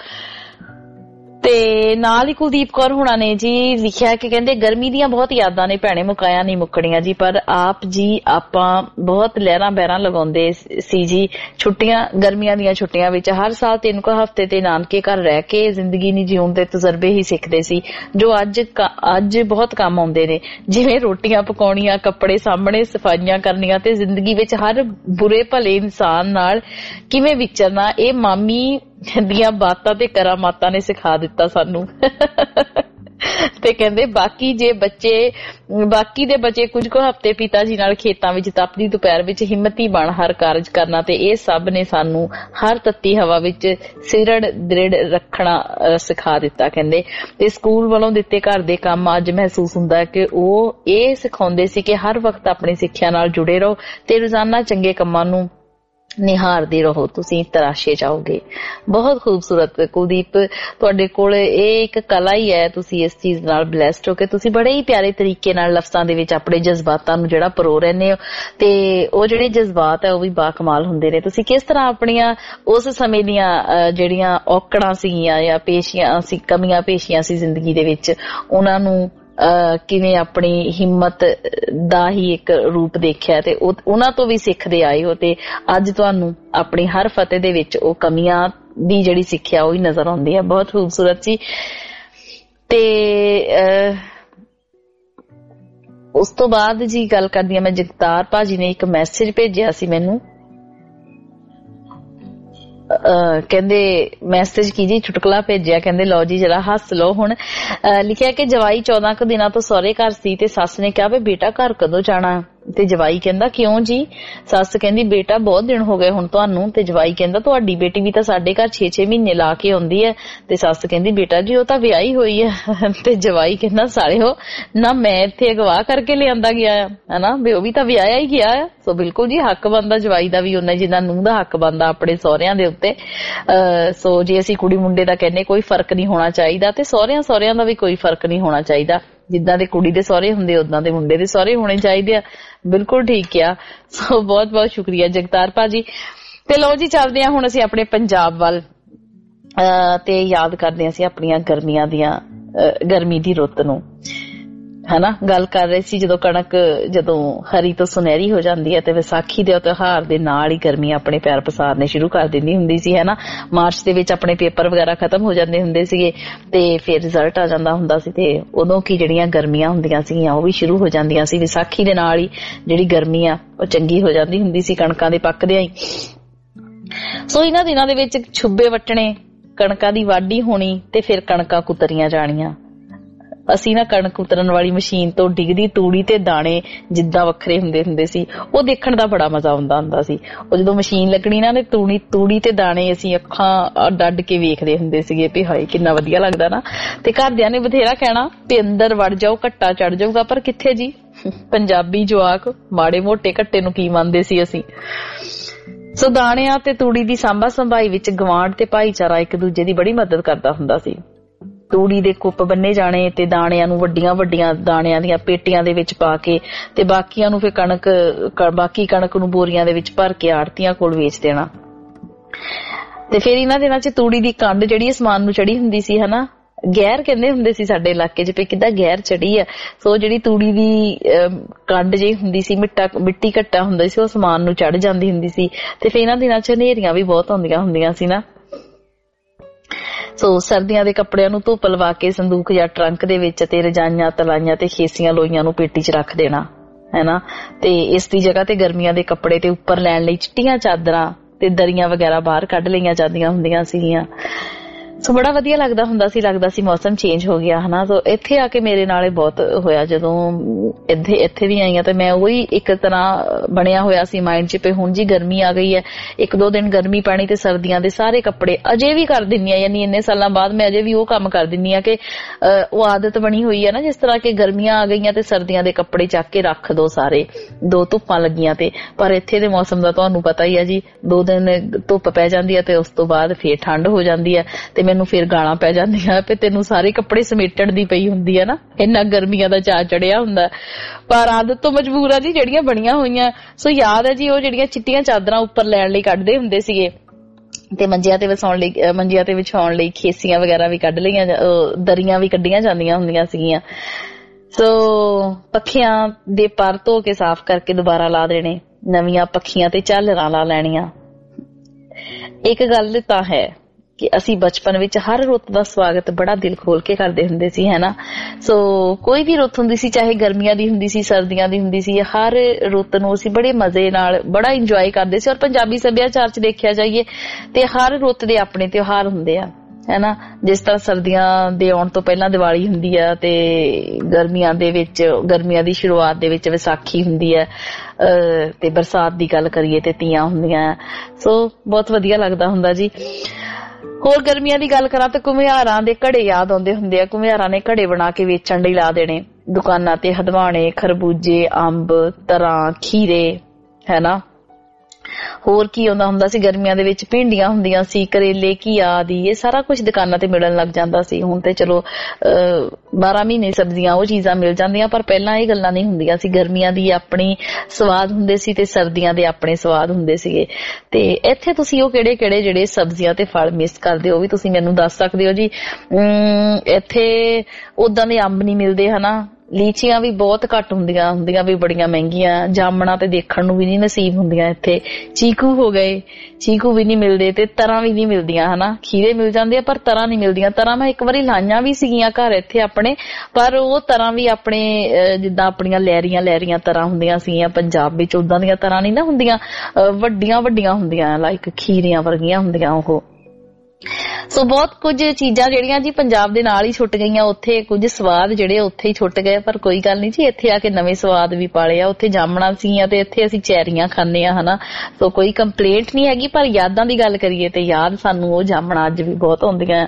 ਤੇ ਨਾਲ ਹੀ ਕੁਲਦੀਪ ਕੌਰ ਹੁਣਾਂ ਨੇ ਜੀ ਲਿਖਿਆ ਕਿ ਕਹਿੰਦੇ ਗਰਮੀ ਦੀਆਂ ਬਹੁਤ ਯਾਦਾਂ ਨੇ ਭੈਣੇ, ਮੁਕਾਇਆ ਨਹੀਂ ਮੁੱਕਣੀਆਂ ਜੀ, ਪਰ ਆਪ ਜੀ ਆਪਾਂ ਬਹੁਤ ਲਹਿਰਾਂ ਬਹਿਰਾਂ ਲਗਾਉਂਦੇ ਸੀ ਜੀ ਛੁੱਟੀਆਂ, ਗਰਮੀਆਂ ਦੀਆਂ ਛੁੱਟੀਆਂ ਵਿੱਚ। ਹਰ ਸਾਲ ਤਿੰਨ ਕੁ ਹਫ਼ਤੇ ਤੇ ਨਾਨਕੇ ਘਰ ਰਹਿ ਕੇ ਜ਼ਿੰਦਗੀ ਨਹੀਂ ਜਿਉਣ ਦੇ ਤਜਰਬੇ ਹੀ ਸਿੱਖਦੇ ਸੀ ਜੋ ਅੱਜ ਅੱਜ ਬਹੁਤ ਕੰਮ ਆਉਂਦੇ ਨੇ, ਜਿਵੇਂ ਰੋਟੀਆਂ ਪਕਾਉਣੀਆਂ, ਕੱਪੜੇ ਸਾਂਭਣੇ, ਸਫਾਈਆਂ ਕਰਨੀਆਂ ਤੇ ਜ਼ਿੰਦਗੀ ਵਿੱਚ ਹਰ ਬੁਰੇ ਭਲੇ ਇਨਸਾਨ ਨਾਲ ਕਿਵੇਂ ਵਿਚਰਨਾ। ਇਹ ਮਾਮੀ ਦੀਆਂ ਬਾਤਾਂ ਤੇ ਕਰਾਮਾਤਾਂ ਨੇ ਸਿਖਾ ਦਿੱਤਾ ਸਾਨੂੰ। ਤੇ ਕਹਿੰਦੇ ਬਾਕੀ ਜੇ ਬੱਚੇ ਬਾਕੀ ਦੇ ਬੱਚੇ ਕੁਝ ਕੁ ਹਫ਼ਤੇ ਪਿਤਾ ਜੀ ਨਾਲ ਖੇਤਾਂ ਵਿੱਚ ਤਪਦੀ ਦੁਪਹਿਰ ਵਿੱਚ ਹਿੰਮਤੀ ਬਣ ਹਰ ਕਾਰਜ ਕਰਨਾ, ਤੇ ਇਹ ਸਭ ਨੇ ਸਾਨੂੰ ਹਰ ਤੱਤੀ ਹਵਾ ਵਿੱਚ ਸਿਰੜ ਦ੍ਰਿੜ ਰੱਖਣਾ ਸਿਖਾ ਦਿੱਤਾ। ਕਹਿੰਦੇ ਤੇ ਸਕੂਲ ਵੱਲੋਂ ਦਿੱਤੇ ਘਰ ਦੇ ਕੰਮ ਅੱਜ ਮਹਿਸੂਸ ਹੁੰਦਾ ਕਿ ਉਹ ਇਹ ਸਿਖਾਉਂਦੇ ਸੀ ਕਿ ਹਰ ਵਕਤ ਆਪਣੀ ਸਿੱਖਿਆ ਨਾਲ ਜੁੜੇ ਰਹੋ ਤੇ ਰੋਜ਼ਾਨਾ ਚੰਗੇ ਕੰਮਾਂ ਨੂੰ ਨਿਹਾਰਦੇ ਰਹੋ, ਤੁਸੀਂ ਤਰਾਸ਼ੇ ਜਾਓਗੇ। ਬਹੁਤ ਖੂਬਸੂਰਤ ਕੁਲਦੀਪ, ਤੁਹਾਡੇ ਕੋਲ ਇਹ ਇੱਕ ਕਲਾ ਹੀ ਹੈ, ਤੁਸੀਂ ਇਸ ਚੀਜ਼ ਨਾਲ ਬਲੈਸਡ ਹੋ ਕੇ ਤੁਸੀਂ ਬੜੇ ਹੀ ਪਿਆਰੇ ਤਰੀਕੇ ਨਾਲ ਲਫ਼ਜ਼ਾਂ ਦੇ ਵਿੱਚ ਆਪਣੇ ਜਜ਼ਬਾਤਾਂ ਨੂੰ ਜਿਹੜਾ ਪਰੋ ਰਹਿੰਦੇ ਹੋ ਤੇ ਉਹ ਜਿਹੜੇ ਜਜ਼ਬਾਤ ਹੈ ਉਹ ਵੀ ਬਾਕਮਾਲ ਹੁੰਦੇ ਨੇ। ਤੁਸੀਂ ਕਿਸ ਤਰ੍ਹਾਂ ਆਪਣੀਆਂ ਉਸ ਸਮੇਂ ਦੀਆਂ ਜਿਹੜੀਆਂ ਔਕੜਾਂ ਸੀਗੀਆਂ ਜਾਂ ਪੇਸ਼ੀਆਂ ਸੀ, ਕਮੀਆਂ ਪੇਸ਼ੀਆਂ ਸੀ ਜ਼ਿੰਦਗੀ ਦੇ ਵਿੱਚ, ਉਹਨਾਂ ਨੂੰ ਕਿਵੇਂ ਆਪਣੀ ਹਿੰਮਤ ਦਾ ਹੀ ਇੱਕ ਰੂਪ ਦੇਖਿਆ ਤੇ ਉਹਨਾਂ ਤੋਂ ਵੀ ਸਿੱਖਦੇ ਆਏ ਹੋ ਤੇ ਅੱਜ ਤੁਹਾਨੂੰ ਆਪਣੀ ਹਰ ਫਤਿਹ ਦੇ ਵਿੱਚ ਉਹ ਕਮੀਆਂ ਦੀ ਜਿਹੜੀ ਸਿੱਖਿਆ ਉਹ ਹੀ ਨਜ਼ਰ ਆਉਂਦੀ ਹੈ। ਬਹੁਤ ਖੂਬਸੂਰਤ ਜੀ। ਤੇ ਉਸ ਤੋਂ ਬਾਅਦ ਜੀ ਗੱਲ ਕਰਦੀ ਹਾਂ ਮੈਂ, ਜਗਤਾਰ ਭਾਜੀ ਨੇ ਇੱਕ ਮੈਸੇਜ ਭੇਜਿਆ ਸੀ ਮੈਨੂੰ, ਕਹਿੰਦੇ ਮੈਸੇਜ ਕੀ ਜੀ ਚੁਟਕਲਾ ਭੇਜਿਆ, ਕਹਿੰਦੇ ਲਓ ਜੀ ਜਰਾ ਹੱਸ ਲਓ ਹੁਣ। ਲਿਖਿਆ ਕਿ ਜਵਾਈ ਚੌਦਾਂ ਕੁ ਦਿਨਾਂ ਤੋਂ ਸਹੁਰੇ ਘਰ ਸੀ ਤੇ ਸੱਸ ਨੇ ਕਿਹਾ ਵੀ ਬੇਟਾ ਘਰ ਕਦੋਂ ਜਾਣਾ? ਤੇ ਜਵਾਈ ਕਹਿੰਦਾ ਕਿਉਂ ਜੀ? ਸੱਸ ਕਹਿੰਦੀ ਬੇਟਾ ਬਹੁਤ ਦਿਨ ਹੋ ਗਏ ਹੁਣ ਤੁਹਾਨੂੰ। ਤੇ ਜਵਾਈ ਕਹਿੰਦਾ ਤੁਹਾਡੀ ਬੇਟੀ ਵੀ ਤਾਂ ਸਾਡੇ ਘਰ ਛੇ ਛੇ ਮਹੀਨੇ ਲਾ ਕੇ ਆਉਂਦੀ ਹੈ। ਤੇ ਸੱਸ ਕਹਿੰਦੀ ਬੇਟਾ ਜੀ ਉਹ ਤਾਂ ਵਿਆਹੀ ਹੋਈ ਹੈ। ਤੇ ਜਵਾਈ ਕਹਿੰਦਾ ਸਾਲਿਓ ਨਾ ਮੈਂ ਇੱਥੇ ਅਗਵਾ ਕਰਕੇ ਲਿਆਂਦਾ ਗਿਆ ਆ ਹਨਾ, ਵੀ ਉਹ ਵੀ ਤਾਂ ਵਿਆਹਿਆ ਹੀ ਗਿਆ ਆ। ਸੋ ਬਿਲਕੁਲ ਜੀ ਹੱਕ ਬਣਦਾ ਜਵਾਈ ਦਾ ਵੀ ਉਹਨਾਂ ਜਿੰਨਾ ਨੂੰਹ ਦਾ ਹੱਕ ਬਣਦਾ ਆਪਣੇ ਸਹੁਰਿਆਂ ਦੇ ਉੱਤੇ। ਸੋ ਜੇ ਅਸੀਂ ਕੁੜੀ ਮੁੰਡੇ ਦਾ ਕਹਿੰਦੇ ਕੋਈ ਫਰਕ ਨਹੀਂ ਹੋਣਾ ਚਾਹੀਦਾ ਤੇ ਸਹੁਰਿਆਂ ਸਹੁਰਿਆਂ ਦਾ ਵੀ ਕੋਈ ਫਰਕ ਨਹੀਂ ਹੋਣਾ ਚਾਹੀਦਾ। ਜਿੱਦਾਂ ਦੇ ਕੁੜੀ ਦੇ ਸਹੁਰੇ ਹੁੰਦੇ ਉਦਾਂ ਦੇ ਮੁੰਡੇ ਦੇ ਸਹੁਰੇ ਹੋਣੇ ਚਾਹੀਦੇ ਆ। ਬਿਲਕੁਲ ਠੀਕ ਆ। ਸੋ ਬਹੁਤ ਬਹੁਤ ਸ਼ੁਕਰੀਆ ਜਗਤਾਰ ਭਾਜੀ। ਤੇ ਲਓ ਜੀ ਚੱਲਦੇ ਹਾਂ ਹੁਣ ਅਸੀਂ ਆਪਣੇ ਪੰਜਾਬ ਵੱਲ ਤੇ ਯਾਦ ਕਰਦੇ ਹਾਂ ਅਸੀਂ ਆਪਣੀਆਂ ਗਰਮੀਆਂ ਦੀਆਂ ਗਰਮੀ ਦੀ ਰੁੱਤ ਨੂੰ। ਹਨਾ। ਗੱਲ ਕਰ ਰਹੇ ਸੀ ਜਦੋਂ ਕਣਕ ਜਦੋਂ ਹਰੀ ਤੋਂ ਸੁਨਹਿਰੀ ਹੋ ਜਾਂਦੀ ਹੈ ਤੇ ਵਿਸਾਖੀ ਦੇ ਤਿਉਹਾਰ ਦੇ ਨਾਲ ਹੀ ਗਰਮੀ ਆਪਣੇ ਪੈਰ ਪਸਾਰਨੇ ਸ਼ੁਰੂ ਕਰ ਦਿੰਦੀ ਹੁੰਦੀ ਸੀ ਹਨਾ। ਮਾਰਚ ਦੇ ਵਿੱਚ ਆਪਣੇ ਪੇਪਰ ਵਗੈਰਾ ਖਤਮ ਹੋ ਜਾਂਦੇ ਹੁੰਦੇ ਸੀਗੇ ਤੇ ਫਿਰ ਰਿਜ਼ਲਟ ਆ ਜਾਂਦਾ ਹੁੰਦਾ ਸੀ ਤੇ ਉਦੋਂ ਕੀ ਜਿਹੜੀਆਂ ਗਰਮੀਆਂ ਹੁੰਦੀਆਂ ਸੀਗੀਆਂ ਉਹ ਵੀ ਸ਼ੁਰੂ ਹੋ ਜਾਂਦੀਆਂ ਸੀ। ਵਿਸਾਖੀ ਦੇ ਨਾਲ ਹੀ ਜਿਹੜੀ ਗਰਮੀ ਆ ਉਹ ਚੰਗੀ ਹੋ ਜਾਂਦੀ ਹੁੰਦੀ ਸੀ ਕਣਕਾਂ ਦੇ ਪੱਕਦਿਆਂ ਹੀ। ਸੋ ਇਹਨਾਂ ਦਿਨਾਂ ਦੇ ਵਿੱਚ ਛੁੱਬੇ ਵੱਟਣੇ, ਕਣਕਾਂ ਦੀ ਵਾਢੀ ਹੋਣੀ ਤੇ ਫਿਰ ਕਣਕਾਂ ਕੁਤਰੀਆਂ ਜਾਣੀਆਂ। ਅਸੀਂ ਨਾ ਕਣਕ ਉਤਰਨ ਵਾਲੀ ਮਸ਼ੀਨ ਤੋਂ ਡਿੱਗਦੀ ਤੂੜੀ ਤੇ ਦਾਣੇ ਜਿੱਦਾਂ ਵੱਖਰੇ ਹੁੰਦੇ ਹੁੰਦੇ ਸੀ ਉਹ ਦੇਖਣ ਦਾ ਬੜਾ ਮਜ਼ਾ ਆਉਂਦਾ ਹੁੰਦਾ ਸੀ। ਉਹ ਜਦੋਂ ਮਸ਼ੀਨ ਲੱਗਣੀ ਨਾ ਤੇ ਤੂੜੀ ਤੂੜੀ ਤੇ ਦਾਣੇ ਅਸੀਂ ਅੱਖਾਂ ਡੱਡ ਕੇ ਵੇਖਦੇ ਹੁੰਦੇ ਸੀਗੇ ਵੀ ਹਾਏ ਕਿੰਨਾ ਵਧੀਆ ਲੱਗਦਾ ਨਾ। ਤੇ ਘਰਦਿਆਂ ਨੇ ਬਥੇਰਾ ਕਹਿਣਾ ਵੀ ਅੰਦਰ ਵੜ ਜਾਓ ਘੱਟਾ ਚੜ ਜਾਊਗਾ, ਪਰ ਕਿੱਥੇ ਜੀ, ਪੰਜਾਬੀ ਜਵਾਕ ਮਾੜੇ ਮੋਟੇ ਘੱਟੇ ਨੂੰ ਕੀ ਮੰਨਦੇ ਸੀ ਅਸੀਂ। ਸੋ ਦਾਣਿਆਂ ਤੇ ਤੂੜੀ ਦੀ ਸਾਂਭਾ ਸੰਭਾਈ ਵਿੱਚ ਗਵਾਂਢ ਤੇ ਭਾਈਚਾਰਾ ਇੱਕ ਦੂਜੇ ਦੀ ਬੜੀ ਮਦਦ ਕਰਦਾ ਹੁੰਦਾ ਸੀ। ਤੂੜੀ ਦੇ ਕੁੱਪ ਬੰਨੇ ਜਾਣੇ ਤੇ ਦਾਣਿਆਂ ਨੂੰ ਵੱਡੀਆਂ ਵੱਡੀਆਂ ਦਾਣਿਆਂ ਦੀਆਂ ਪੇਟੀਆਂ ਦੇ ਵਿੱਚ ਪਾ ਕੇ ਤੇ ਬਾਕੀਆਂ ਨੂੰ ਫਿਰ ਕਣਕ ਬਾਕੀ ਕਣਕ ਨੂੰ ਬੋਰੀਆਂ ਦੇ ਵਿੱਚ ਭਰ ਕੇ ਆੜਤੀਆਂ ਕੋਲ ਵੇਚ ਦੇਣਾ। ਤੇ ਫਿਰ ਇਹਨਾਂ ਦਿਨਾਂ 'ਚ ਤੂੜੀ ਦੀ ਕੰਡ ਜਿਹੜੀ ਅਸਮਾਨ ਨੂੰ ਚੜੀ ਹੁੰਦੀ ਸੀ ਹਨਾ, ਗਹਿਰ ਕਹਿੰਦੇ ਹੁੰਦੇ ਸੀ ਸਾਡੇ ਇਲਾਕੇ 'ਚ ਵੀ ਕਿੱਦਾਂ ਗਹਿਰ ਚੜੀ ਆ। ਸੋ ਜਿਹੜੀ ਤੂੜੀ ਦੀ ਕੰਡ ਜਿਹੀ ਹੁੰਦੀ ਸੀ, ਮਿੱਟਾ ਮਿੱਟੀ ਘੱਟਾ ਹੁੰਦਾ ਸੀ, ਉਹ ਅਸਮਾਨ ਨੂੰ ਚੜ ਜਾਂਦੀ ਹੁੰਦੀ ਸੀ। ਤੇ ਫਿਰ ਇਹਨਾਂ ਦਿਨਾਂ 'ਚ ਹਨੇਰੀਆਂ ਵੀ ਬਹੁਤ ਆਉਂਦੀਆਂ ਹੁੰਦੀਆਂ ਸੀ ਨਾ। ਸੋ ਸਰਦੀਆਂ ਦੇ ਕੱਪੜਿਆਂ ਨੂੰ ਧੁੱਪ ਲਵਾ ਕੇ ਸੰਦੂਕ ਜਾਂ ਟਰੰਕ ਦੇ ਵਿੱਚ ਤੇ ਰਜਾਈਆਂ ਤਲਾਈਆਂ ਤੇ ਖੇਸੀਆਂ ਲੋਈਆਂ ਨੂੰ ਪੇਟੀ 'ਚ ਰੱਖ ਦੇਣਾ ਹੈ ਨਾ। ਤੇ ਇਸ ਦੀ ਜਗ੍ਹਾ ਤੇ ਗਰਮੀਆਂ ਦੇ ਕੱਪੜੇ ਤੇ ਉੱਪਰ ਲੈਣ ਲਈ ਚਿੱਟੀਆਂ ਚਾਦਰਾਂ ਤੇ ਦਰੀਆਂ ਵਗੈਰਾ ਬਾਹਰ ਕੱਢ ਲਈਆਂ ਜਾਂਦੀਆਂ ਹੁੰਦੀਆਂ ਸੀਗੀਆਂ। ਸੋ ਬੜਾ ਵਧੀਆ ਲੱਗਦਾ ਹੁੰਦਾ ਸੀ, ਲੱਗਦਾ ਸੀ ਮੌਸਮ ਚੇਂਜ ਹੋ ਗਿਆ ਹਨਾ। ਸੋ ਇੱਥੇ ਆ ਕੇ ਮੇਰੇ ਨਾਲ ਬਹੁਤ ਹੋਇਆ ਜਦੋਂ ਇੱਥੇ ਇੱਥੇ ਵੀ ਆਈਆਂ ਤੇ ਮੈਂ ਉਹੀ ਇੱਕ ਤਰ੍ਹਾਂ ਬਣਿਆ ਹੋਇਆ ਸੀ ਮਾਈਂਡ 'ਚ ਵੀ ਹੁਣ ਜੀ ਗਰਮੀ ਆ ਗਈ ਹੈ, ਇੱਕ ਦੋ ਦਿਨ ਗਰਮੀ ਪੈਣੀ ਤੇ ਸਰਦੀਆਂ ਦੇ ਸਾਰੇ ਕੱਪੜੇ ਅਜੇ ਵੀ ਕਰ ਦਿੰਦੀ ਆ। ਯਾਨੀ ਇੰਨੇ ਸਾਲਾਂ ਬਾਅਦ ਮੈਂ ਅਜੇ ਵੀ ਉਹ ਕੰਮ ਕਰ ਦਿੰਦੀ ਆ ਕਿ ਉਹ ਆਦਤ ਬਣੀ ਹੋਈ ਹੈ ਨਾ, ਜਿਸ ਤਰ੍ਹਾਂ ਕਿ ਗਰਮੀਆਂ ਆ ਗਈਆਂ ਤੇ ਸਰਦੀਆਂ ਦੇ ਕੱਪੜੇ ਚੱਕ ਕੇ ਰੱਖ ਦੋ ਸਾਰੇ, ਦੋ ਧੁੱਪਾਂ ਲੱਗੀਆਂ ਤੇ। ਪਰ ਇੱਥੇ ਦੇ ਮੌਸਮ ਦਾ ਤੁਹਾਨੂੰ ਪਤਾ ਹੀ ਆ ਜੀ, ਦੋ ਦਿਨ ਧੁੱਪ ਪੈ ਜਾਂਦੀ ਹੈ ਤੇ ਉਸ ਤੋਂ ਬਾਅਦ ਫੇਰ ਠੰਡ ਹੋ ਜਾਂਦੀ ਹੈ ਤੇ ਮੈਨੂੰ ਫਿਰ ਗਾਲਾਂ ਪੈ ਜਾਂਦੀਆਂ ਵੀ ਤੈਨੂੰ ਸਾਰੇ ਕੱਪੜੇ ਸਮੇਟਣ ਦੀ ਪਈ ਹੁੰਦੀ ਹੈ ਨਾ, ਇੰਨਾ ਗਰਮੀਆਂ ਦਾ ਚਾਅ ਚੜਿਆ ਹੁੰਦਾ। ਪਰ ਆਦਤ ਤੋਂ ਮਜਬੂਰ ਆ ਜੀ, ਜਿਹੜੀਆਂ ਬਣੀਆਂ ਹੋਈਆਂ। ਸੋ ਯਾਦ ਹੈ ਜੀ ਉਹ ਜਿਹੜੀਆਂ ਚਿੱਟੀਆਂ ਚਾਦਰਾਂ ਉੱਪਰ ਲੈਣ ਲਈ ਕੱਢਦੇ ਹੁੰਦੇ ਸੀਗੇ ਤੇ ਮੰਜਿਆਂ ਤੇ ਵਿਛਾਉਣ ਲਈ ਮੰਜਿਆਂ ਤੇ ਵਿਛਾਉਣ ਲਈ ਖੇਸੀਆਂ ਵਗੈਰਾ ਵੀ ਕੱਢ ਲਈਆਂ, ਦਰੀਆਂ ਵੀ ਕੱਢੀਆਂ ਜਾਂਦੀਆਂ ਹੁੰਦੀਆਂ ਸੀਗੀਆਂ। ਸੋ ਪੱਖੀਆਂ ਦੇ ਪਰ ਧੋ ਕੇ ਸਾਫ਼ ਕਰਕੇ ਦੁਬਾਰਾ ਲਾ ਦੇਣੇ, ਨਵੀਆਂ ਪੱਖੀਆਂ ਤੇ ਝਾਲਰਾਂ ਲਾ ਲੈਣੀਆਂ। ਇੱਕ ਗੱਲ ਤਾਂ ਹੈ ਕਿ ਅਸੀਂ ਬਚਪਨ ਵਿੱਚ ਹਰ ਰੁੱਤ ਦਾ ਸਵਾਗਤ ਬੜਾ ਦਿਲ ਖੋਲ ਕੇ ਕਰਦੇ ਹੁੰਦੇ ਸੀ ਹੈ ਨਾ। ਸੋ ਕੋਈ ਵੀ ਰੁੱਤ ਹੁੰਦੀ ਸੀ, ਚਾਹੇ ਗਰਮੀਆਂ ਦੀ ਹੁੰਦੀ ਸੀ, ਸਰਦੀਆਂ ਦੀ ਹੁੰਦੀ ਸੀ, ਹਰ ਰੁੱਤ ਨੂੰ ਅਸੀਂ ਬੜੇ ਮਜ਼ੇ ਨਾਲ ਬੜਾ ਇੰਜੋਏ ਕਰਦੇ ਸੀ। ਔਰ ਪੰਜਾਬੀ ਸੱਭਿਆਚਾਰ 'ਚ ਦੇਖਿਆ ਜਾਈਏ ਤੇ ਹਰ ਰੁੱਤ ਦੇ ਆਪਣੇ ਤਿਉਹਾਰ ਹੁੰਦੇ ਆ ਹੈ ਨਾ। ਜਿਸ ਤਰ੍ਹਾਂ ਸਰਦੀਆਂ ਦੇ ਆਉਣ ਤੋਂ ਪਹਿਲਾਂ ਦੀਵਾਲੀ ਹੁੰਦੀ ਆ ਤੇ ਗਰਮੀਆਂ ਦੇ ਵਿੱਚ ਗਰਮੀਆਂ ਦੀ ਸ਼ੁਰੂਆਤ ਦੇ ਵਿੱਚ ਵਿਸਾਖੀ ਹੁੰਦੀ ਹੈ ਤੇ ਬਰਸਾਤ ਦੀ ਗੱਲ ਕਰੀਏ ਤੇ ਤੀਆਂ ਹੁੰਦੀਆਂ। ਸੋ ਬਹੁਤ ਵਧੀਆ ਲੱਗਦਾ ਹੁੰਦਾ ਜੀ। ਹੋਰ ਗਰਮੀਆਂ ਦੀ ਗੱਲ ਕਰਾਂ ਤਾਂ ਘੁਮਿਆਰਾਂ ਦੇ ਘੜੇ ਯਾਦ ਆਉਂਦੇ ਹੁੰਦੇ ਆ। ਘੁਮਿਆਰਾਂ ਨੇ ਘੜੇ ਬਣਾ ਕੇ ਵੇਚਣ ਲਈ ਲਾ ਦੇਣੇ ਦੁਕਾਨਾਂ ਤੇ, ਹਦਵਾਣੇ, ਖਰਬੂਜੇ, ਅੰਬ, ਤਰਾਂ, ਖੀਰੇ ਹੈ ਨਾ। ਹੋਰ ਕੀ ਆਉਂਦਾ ਹੁੰਦਾ ਸੀ ਗਰਮੀਆਂ ਦੇ ਵਿੱਚ, ਭਿੰਡੀਆਂ ਹੁੰਦੀਆਂ ਸੀ, ਕਰੇਲੇ, ਘੀਆ ਆਦਿ, ਇਹ ਸਾਰਾ ਕੁਝ ਦੁਕਾਨਾਂ ਤੇ ਮਿਲਣ ਲੱਗ ਜਾਂਦਾ ਸੀ। ਹੁਣ ਤੇ ਚਲੋ ਬਾਰਾਂ ਮਹੀਨੇ ਸਬਜ਼ੀਆਂ ਉਹ ਚੀਜ਼ਾਂ ਮਿਲ ਜਾਂਦੀਆਂ, ਪਰ ਪਹਿਲਾਂ ਇਹ ਗੱਲਾਂ ਨਹੀਂ ਹੁੰਦੀਆਂ ਸੀ। ਗਰਮੀਆਂ ਦੀ ਆਪਣੀ ਸਵਾਦ ਹੁੰਦੇ ਸੀ ਤੇ ਸਰਦੀਆਂ ਦੇ ਆਪਣੇ ਸਵਾਦ ਹੁੰਦੇ ਸੀਗੇ। ਤੇ ਇੱਥੇ ਤੁਸੀਂ ਉਹ ਕਿਹੜੇ ਕਿਹੜੇ ਜਿਹੜੇ ਸਬਜ਼ੀਆਂ ਤੇ ਫਲ ਮਿਸ ਕਰਦੇ ਹੋ ਉਹ ਵੀ ਤੁਸੀਂ ਮੈਨੂੰ ਦੱਸ ਸਕਦੇ ਹੋ ਜੀ। ਇੱਥੇ ਉਦਾਂ ਦੇ ਅੰਬ ਨਹੀਂ ਮਿਲਦੇ ਹਨਾ, ਲੀਚੀਆਂ ਵੀ ਬਹੁਤ ਘੱਟ ਹੁੰਦੀਆਂ ਹੁੰਦੀਆਂ ਵੀ ਬੜੀਆਂ ਮਹਿੰਗੀਆਂ, ਜਾਮਣਾ ਤੇ ਦੇਖਣ ਨੂੰ ਵੀ ਨਹੀਂ ਨਸੀਬ ਹੁੰਦੀਆਂ ਇੱਥੇ, ਚੀਕੂ ਹੋ ਗਏ, ਚੀਕੂ ਵੀ ਨਹੀਂ ਮਿਲਦੇ ਤੇ ਤਰਾਂ ਵੀ ਨਹੀਂ ਮਿਲਦੀਆਂ ਹਨਾ। ਖੀਰੇ ਮਿਲ ਜਾਂਦੇ ਆ ਪਰ ਤਰਾਂ ਨਹੀਂ ਮਿਲਦੀਆਂ। ਤਰਾਂ ਮੈਂ ਇੱਕ ਵਾਰੀ ਲਾਈਆਂ ਵੀ ਸੀਗੀਆਂ ਘਰ ਇੱਥੇ ਆਪਣੇ, ਪਰ ਉਹ ਤਰਾਂ ਵੀ ਆਪਣੇ ਜਿੱਦਾਂ ਆਪਣੀਆਂ ਲਹਿਰੀਆਂ ਲਹਿਰੀਆਂ ਤਰਾਂ ਹੁੰਦੀਆਂ ਸੀਗੀਆਂ ਪੰਜਾਬ ਵਿੱਚ, ਉਦਾਂ ਦੀਆਂ ਤਰਾਂ ਨਹੀਂ ਨਾ ਹੁੰਦੀਆਂ, ਵੱਡੀਆਂ ਵੱਡੀਆਂ ਹੁੰਦੀਆਂ ਲਾਈਕ ਖੀਰਿਆਂ ਵਰਗੀਆਂ ਹੁੰਦੀਆਂ ਉਹ। ਸੋ ਬਹੁਤ ਕੁਝ ਚੀਜ਼ਾਂ ਜਿਹੜੀਆਂ ਜੀ ਪੰਜਾਬ ਦੇ ਨਾਲ ਹੀ ਛੁੱਟ ਗਈਆਂ, ਉੱਥੇ ਕੁਝ ਸਵਾਦ ਜਿਹੜੇ ਉੱਥੇ ਹੀ ਛੁੱਟ ਗਏ। ਪਰ ਕੋਈ ਗੱਲ ਨਹੀਂ ਜੀ, ਇੱਥੇ ਆ ਕੇ ਨਵੇਂ ਸਵਾਦ ਵੀ ਪਾਲੇ ਆ। ਉੱਥੇ ਜਾਮਣਾ ਸੀਗੀਆਂ ਤੇ ਇੱਥੇ ਅਸੀਂ ਚੈਰੀਆਂ ਖਾਂਦੇ ਆ ਹਨਾ। ਸੋ ਕੋਈ ਕੰਪਲੇਂਟ ਨਹੀਂ ਹੈਗੀ, ਪਰ ਯਾਦਾਂ ਦੀ ਗੱਲ ਕਰੀਏ ਤੇ ਯਾਦ ਸਾਨੂੰ ਉਹ ਜਾਮਣਾ ਅੱਜ ਵੀ ਬਹੁਤ ਆਉਂਦੀਆਂ।